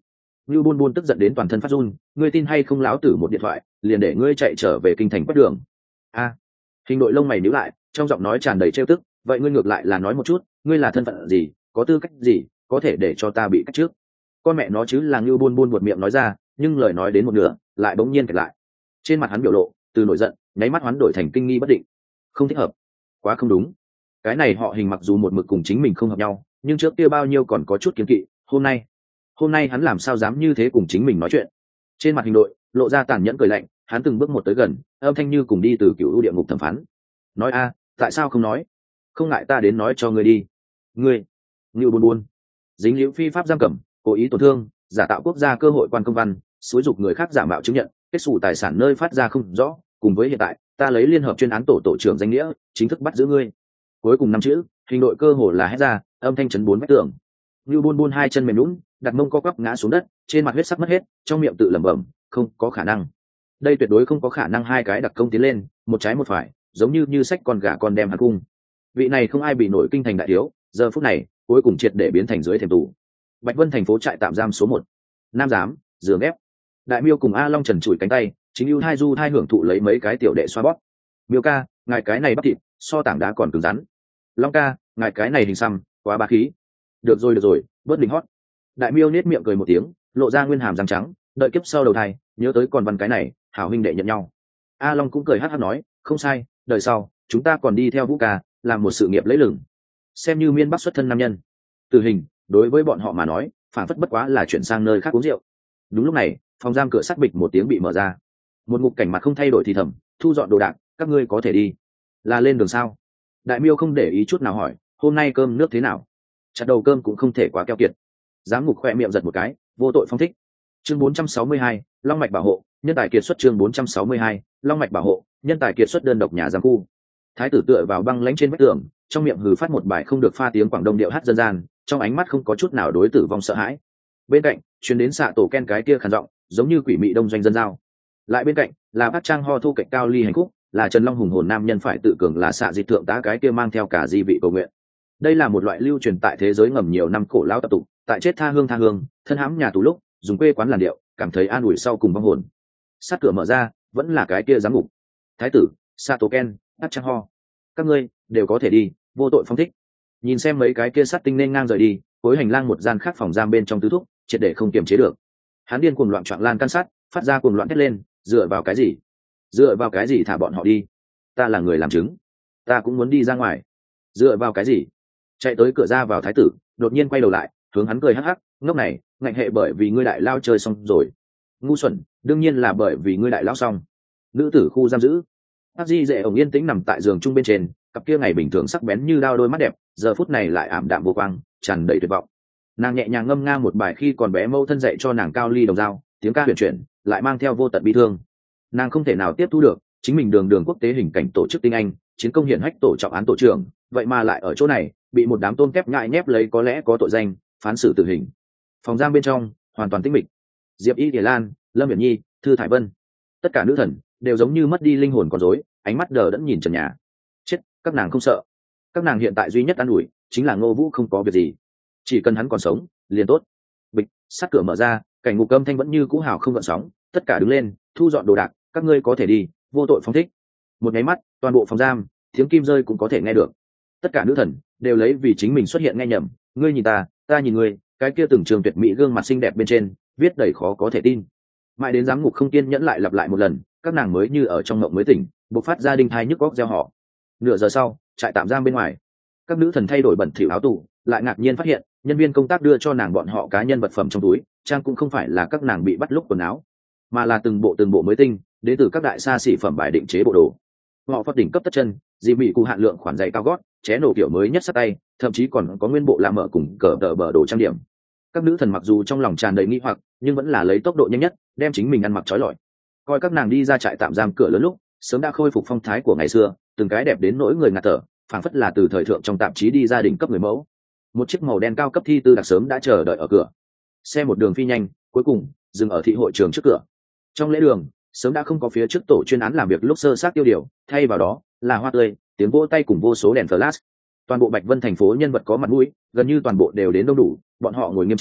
[SPEAKER 1] Ngưu Bôn Bôn tức giận đến toàn thân phát run, ngươi tin hay không lão tử một điện thoại liền để ngươi chạy trở về kinh thành quét đường. A. Hình đội lông mày nhíu lại, trong giọng nói tràn đầy trêu tức, vậy ngươi ngược lại là nói một chút, ngươi là thân phận gì, có tư cách gì, có thể để cho ta bị cách trước? Con mẹ nó chứ là Ngưu Bôn Bôn buột miệng nói ra, nhưng lời nói đến một nửa, lại bỗng nhiên kẹt lại. Trên mặt hắn biểu lộ, từ nổi giận, nháy mắt hoán đổi thành kinh nghi bất định. Không thích hợp, quá không đúng. Cái này họ Hình mặc dù một mực cùng chính mình không hợp nhau, nhưng trước kia bao nhiêu còn có chút kiến kỵ, hôm nay, hôm nay hắn làm sao dám như thế cùng chính mình nói chuyện? Trên mặt Hình đội lộ ra tàn nhẫn cười lạnh, hắn từng bước một tới gần, âm thanh như cùng đi từ cựu u địa ngục thẩm phán. Nói a, tại sao không nói? Không ngại ta đến nói cho ngươi đi. Ngươi, Ngưu Bôn Bôn, dính liễu phi pháp giam cầm, cố ý tổn thương, giả tạo quốc gia cơ hội quan công văn, xúi dục người khác giả mạo chứng nhận, kết xù tài sản nơi phát ra không rõ, cùng với hiện tại, ta lấy liên hợp chuyên án tổ tổ trưởng danh nghĩa, chính thức bắt giữ ngươi. Cuối cùng năm chữ, Hình đội cơ hồ là hét ra, âm thanh chấn bốn vách tường. Ngưu Bôn Bôn hai chân mềm nhũn, đặt mông co quắp ngã xuống đất, trên mặt huyết sắc mất hết, trong miệng tự lẩm bẩm, không có khả năng. Đây tuyệt đối không có khả năng. Hai cái đặc công tiến lên, một trái một phải, giống như như sách con gà con đem hắn cung. Vị này không ai bị nổi kinh thành đại thiếu, giờ phút này, cuối cùng triệt để biến thành dưới thềm tù. Bạch Vân thành phố trại tạm giam số một. Nam giám, giường ép. Đại Miêu cùng A Long trần trụi cánh tay, chính ưu hai du hai hưởng thụ lấy mấy cái tiểu đệ xoa bóp. Miêu ca, ngài cái này bắp thịt, so tảng đá còn cứng rắn. Long ca, ngài cái này hình xăm, quá bá khí. Được rồi được rồi, bớt đỉnh hót. Đại Miêu nết miệng cười một tiếng, lộ ra nguyên hàm răng trắng, đợi kiếp sau đầu thai, nhớ tới còn văn cái này, hảo huynh đệ nhận nhau. A Long cũng cười hát hát nói, không sai, đời sau chúng ta còn đi theo Vũ ca, làm một sự nghiệp lấy lừng, xem như miên bắc xuất thân nam nhân. Tử hình đối với bọn họ mà nói, phản phất bất quá là chuyển sang nơi khác uống rượu. Đúng lúc này, phòng giam cửa sắt bịch một tiếng bị mở ra, một ngục cảnh mặt không thay đổi thì thầm, thu dọn đồ đạc, các ngươi có thể đi. Là lên đường sao? Đại Miêu không để ý chút nào hỏi, hôm nay cơm nước thế nào? Chặt đầu cơm cũng không thể quá keo kiệt. Giám ngục khoe miệng giật một cái, vô tội phong thích. Chương bốn trăm sáu mươi hai, Long mạch bảo hộ, nhân tài kiệt xuất. Chương bốn trăm sáu mươi hai, Long mạch bảo hộ, nhân tài kiệt xuất. Đơn độc nhà giam khu. Thái tử tựa vào băng lãnh trên vách tường, trong miệng hừ phát một bài không được pha tiếng Quảng Đông điệu hát dân gian, trong ánh mắt không có chút nào đối tử vong sợ hãi. Bên cạnh, truyền đến xạ tổ ken cái kia khàn giọng, giống như quỷ mị đông doanh dân giao. Lại bên cạnh, là bác trang ho thu cạnh cao ly hành khúc, là Trần Long hùng hồn nam nhân phải tự cường là xạ dịch thượng tá cái kia mang theo cả di vị cầu nguyện. Đây là một loại lưu truyền tại thế giới ngầm nhiều năm cổ lão tập tục, tại chết tha hương tha hương, thân hãm nhà tù lúc, dùng quê quán làn điệu, cảm thấy an ủi sau cùng vong hồn. Sát cửa mở ra, vẫn là cái kia giám ngục. Thái tử, Sato Ken, Đắc Trang Ho, các ngươi đều có thể đi, vô tội phong thích. Nhìn xem mấy cái kia sát tinh nên ngang rời đi, cuối hành lang một gian khác phòng giam bên trong tứ thúc, triệt để không kiềm chế được. Hắn điên cuồng loạn choạng lan can sát, phát ra cuồng loạn thét lên, dựa vào cái gì? Dựa vào cái gì thả bọn họ đi? Ta là người làm chứng, ta cũng muốn đi ra ngoài. Dựa vào cái gì? Chạy tới cửa ra vào thái tử, đột nhiên quay đầu lại, hướng hắn cười hắc hắc, ngốc này, ngạnh hệ bởi vì ngươi đại lao chơi xong rồi. Ngu xuẩn, đương nhiên là bởi vì ngươi đại lao xong. Nữ tử khu giam giữ. Ác Di Dệ ổng yên tĩnh nằm tại giường chung bên trên, cặp kia ngày bình thường sắc bén như đao đôi mắt đẹp, giờ phút này lại ảm đạm vô quang, tràn đầy tuyệt vọng. Nàng nhẹ nhàng ngâm nga một bài khi còn bé mâu thân dạy cho nàng cao ly đồng dao, tiếng ca huyền chuyển, lại mang theo vô tận bi thương. Nàng không thể nào tiếp thu được, chính mình đường đường quốc tế hình cảnh tổ chức tinh anh, chiến công hiển hách tổ trọng án tổ trưởng, vậy mà lại ở chỗ này bị một đám tôm kép ngại nhép lấy có lẽ có tội danh, phán xử tử hình. Phòng giam bên trong hoàn toàn tĩnh mịch. Diệp Y Điề Lan, Lâm Viễn Nhi, Thư Thải Vân, tất cả nữ thần đều giống như mất đi linh hồn con rối, ánh mắt đờ đẫn nhìn trần nhà. Chết, các nàng không sợ. Các nàng hiện tại duy nhất an ủi chính là Ngô Vũ không có việc gì, chỉ cần hắn còn sống liền tốt. Bịch, sát cửa mở ra, cảnh ngục âm thanh vẫn như cũ hào không gợn sóng, tất cả đứng lên, thu dọn đồ đạc, các ngươi có thể đi, vô tội phóng thích. Một nháy mắt, toàn bộ phòng giam tiếng kim rơi cũng có thể nghe được. Tất cả nữ thần đều lấy vì chính mình xuất hiện nghe nhầm, ngươi nhìn ta, ta nhìn ngươi, cái kia từng trường tuyệt mỹ gương mặt xinh đẹp bên trên viết đầy khó có thể tin. Mãi đến giám ngục không kiên nhẫn lại lặp lại một lần, các nàng mới như ở trong ngộng mới tỉnh, bộc phát ra đinh thai nhức góc reo họ. Nửa giờ sau, trại tạm giam bên ngoài, các nữ thần thay đổi bẩn thỉu áo tù, lại ngạc nhiên phát hiện nhân viên công tác đưa cho nàng bọn họ cá nhân vật phẩm trong túi trang cũng không phải là các nàng bị bắt lúc quần áo, mà là từng bộ từng bộ mới tinh đến từ các đại xa xỉ phẩm bài định chế bộ đồ. Họ phát đỉnh cấp tất chân, dị mị cụ hạn lượng khoản giày cao gót, ché nổ kiểu mới nhất sát tay, thậm chí còn có nguyên bộ làm mở cùng cờ tờ bờ đồ trang điểm. Các nữ thần mặc dù trong lòng tràn đầy nghi hoặc, nhưng vẫn là lấy tốc độ nhanh nhất đem chính mình ăn mặc trói lọi. Coi các nàng đi ra trại tạm giam cửa lớn lúc, sớm đã khôi phục phong thái của ngày xưa, từng cái đẹp đến nỗi người ngạt thở, phảng phất là từ thời thượng trong tạp chí đi ra đỉnh cấp người mẫu. Một chiếc màu đen cao cấp thi tư đặc sớm đã chờ đợi ở cửa. Xe một đường phi nhanh, cuối cùng dừng ở thị hội trường trước cửa. Trong lễ đường, sớm đã không có phía trước tổ chuyên án làm việc lúc sơ sát tiêu điều, thay vào đó là hoa tươi, tiếng vỗ tay cùng vô số đèn flash. Toàn bộ Bạch Vân thành phố nhân vật có mặt mũi, gần như toàn bộ đều đến đông đủ, bọn họ ngồi nghiêm chỉnh,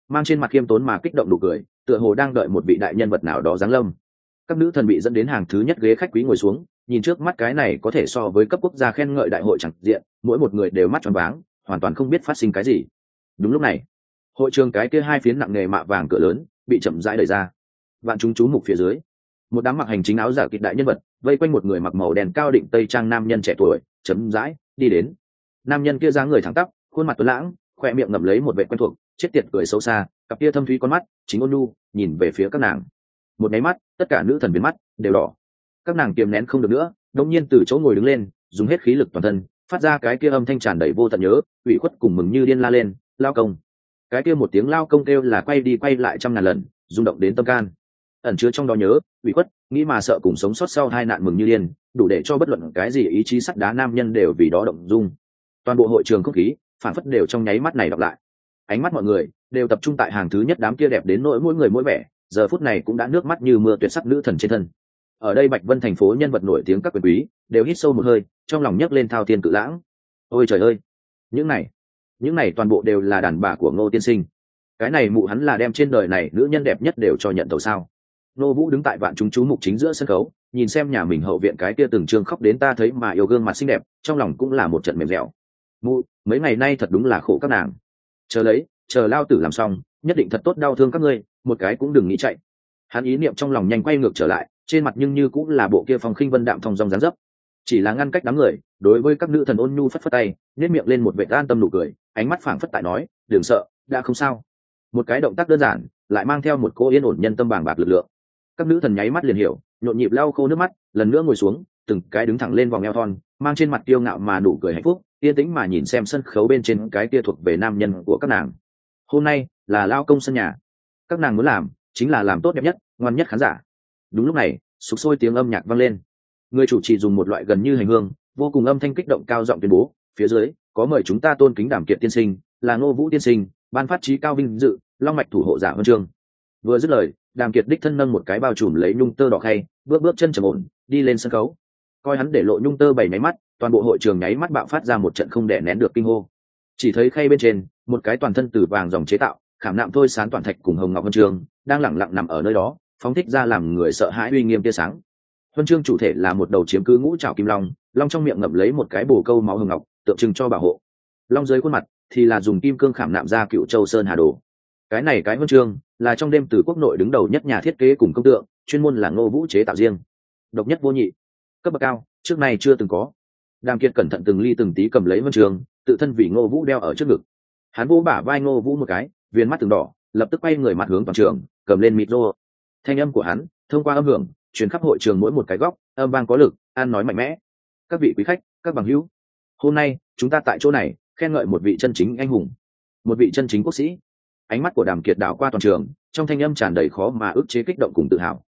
[SPEAKER 1] mang trên mặt khiêm tốn mà kích động nụ cười, tựa hồ đang đợi một vị đại nhân vật nào đó giáng lâm. Các nữ thần bị dẫn đến hàng thứ nhất ghế khách quý ngồi xuống, nhìn trước mắt cái này có thể so với cấp quốc gia khen ngợi đại hội chẳng diện, mỗi một người đều mắt tròn váng, hoàn toàn không biết phát sinh cái gì. Đúng lúc này, hội trường cái kia hai phiến nặng nề mạ vàng cửa lớn bị chậm rãi đẩy ra. Vạn chúng chú mục phía dưới, một đám mặc hành chính áo giả kịch đại nhân vật vây quanh một người mặc màu đen cao định tây trang nam nhân trẻ tuổi chấm rãi đi đến. Nam nhân kia dáng người thẳng tắp, khuôn mặt tuấn lãng, khoe miệng ngậm lấy một vẻ quen thuộc, chết tiệt cười xấu xa, cặp kia thâm thúy con mắt chính ôn nhu nhìn về phía các nàng. Một máy mắt, tất cả nữ thần biến mắt đều đỏ. Các nàng kiềm nén không được nữa, đột nhiên từ chỗ ngồi đứng lên, dùng hết khí lực toàn thân, phát ra cái kia âm thanh tràn đầy vô tận nhớ, ủy khuất cùng mừng như điên la lên, lao công. Cái kia một tiếng lao công kêu là quay đi quay lại trăm ngàn lần, rung động đến tâm can. Ẩn chứa trong đó nhớ, ủy khuất, nghĩ mà sợ cùng sống sót sau hai nạn mừng như điên, đủ để cho bất luận cái gì ý chí sắt đá nam nhân đều vì đó động dung. Toàn bộ hội trường không khí phản phất đều trong nháy mắt này đọc lại. Ánh mắt mọi người đều tập trung tại hàng thứ nhất đám kia đẹp đến nỗi mỗi người mỗi vẻ, giờ phút này cũng đã nước mắt như mưa tuyệt sắc nữ thần trên thân. Ở đây Bạch Vân thành phố nhân vật nổi tiếng các quyền quý đều hít sâu một hơi, trong lòng nhấc lên thao thiên cự lãng. Ôi trời ơi, những này những này toàn bộ đều là đàn bà của Ngô tiên sinh. Cái này mụ hắn là đem trên đời này nữ nhân đẹp nhất đều cho nhận tàu sao? Nô Vũ đứng tại vạn chúng chú mục chính giữa sân khấu, nhìn xem nhà mình hậu viện cái kia từng trương khóc đến ta thấy mà yêu gương mặt xinh đẹp, trong lòng cũng là một trận mềm dẻo. Mụ, mấy ngày nay thật đúng là khổ các nàng. Chờ lấy, chờ lao tử làm xong, nhất định thật tốt đau thương các ngươi, một cái cũng đừng nghĩ chạy. Hắn ý niệm trong lòng nhanh quay ngược trở lại, trên mặt nhưng như cũng là bộ kia phong khinh vân đạm thong dong dáng dấp, chỉ là ngăn cách đám người, đối với các nữ thần ôn nhu phất phất tay, nhếch miệng lên một vệt an tâm nụ cười, ánh mắt phảng phất tại nói, đừng sợ, đã không sao. Một cái động tác đơn giản, lại mang theo một cô yên ổn nhân tâm bàng bạc lực lượng. Các nữ thần nháy mắt liền hiểu, nhộn nhịp lau khô nước mắt, lần nữa ngồi xuống, từng cái đứng thẳng lên vòng eo thon, mang trên mặt kiêu ngạo mà nụ cười hạnh phúc, yên tĩnh mà nhìn xem sân khấu bên trên cái kia thuộc về nam nhân của các nàng. Hôm nay là lao công sân nhà, các nàng muốn làm chính là làm tốt đẹp nhất, ngoan nhất khán giả. Đúng lúc này, sục sôi tiếng âm nhạc vang lên. Người chủ trì dùng một loại gần như hành hương, vô cùng âm thanh kích động cao giọng tuyên bố, phía dưới có mời chúng ta tôn kính Đàm Kiệt tiên sinh, là Ngô Vũ tiên sinh, ban phát chí cao vinh dự, long mạch thủ hộ giả huân chương. Vừa dứt lời, Đàm Kiệt đích thân nâng một cái bao trùm lấy nhung tơ đỏ khay, bước bước chân trầm ổn, đi lên sân khấu. Coi hắn để lộ nhung tơ bảy nháy mắt, toàn bộ hội trường nháy mắt bạo phát ra một trận không đè nén được kinh hô. Chỉ thấy khay bên trên, một cái toàn thân từ vàng dòng chế tạo, khảm nạm thôi sán toàn thạch cùng hồng ngọc huân chương, đang lẳng lặng nằm ở nơi đó, phóng thích ra làm người sợ hãi uy nghiêm tia sáng. Huân chương chủ thể là một đầu chiếm cứ ngũ trảo kim long, long trong miệng ngậm lấy một cái bồ câu máu hồng ngọc, tượng trưng cho bảo hộ. Long dưới khuôn mặt thì là dùng kim cương khảm nạm ra cựu châu sơn hà đồ. Cái này cái huân chương là trong đêm từ quốc nội đứng đầu nhất nhà thiết kế cùng công tượng, chuyên môn là Ngô Vũ chế tạo riêng, độc nhất vô nhị, cấp bậc cao, trước này chưa từng có. Đàm Kiệt cẩn thận từng ly từng tí cầm lấy huân chương, tự thân vì Ngô Vũ đeo ở trước ngực. Hắn vỗ bả vai Ngô Vũ một cái, viên mắt từng đỏ, lập tức quay người mặt hướng toàn trường, cầm lên micro. Thanh âm của hắn thông qua âm hưởng truyền khắp hội trường mỗi một cái góc, âm vang có lực, an nói mạnh mẽ. Các vị quý khách, các bằng hữu, hôm nay chúng ta tại chỗ này khen ngợi một vị chân chính anh hùng, một vị chân chính quốc sĩ. Ánh mắt của Đàm Kiệt đảo qua toàn trường, trong thanh âm tràn đầy khó mà ức chế kích động cùng tự hào.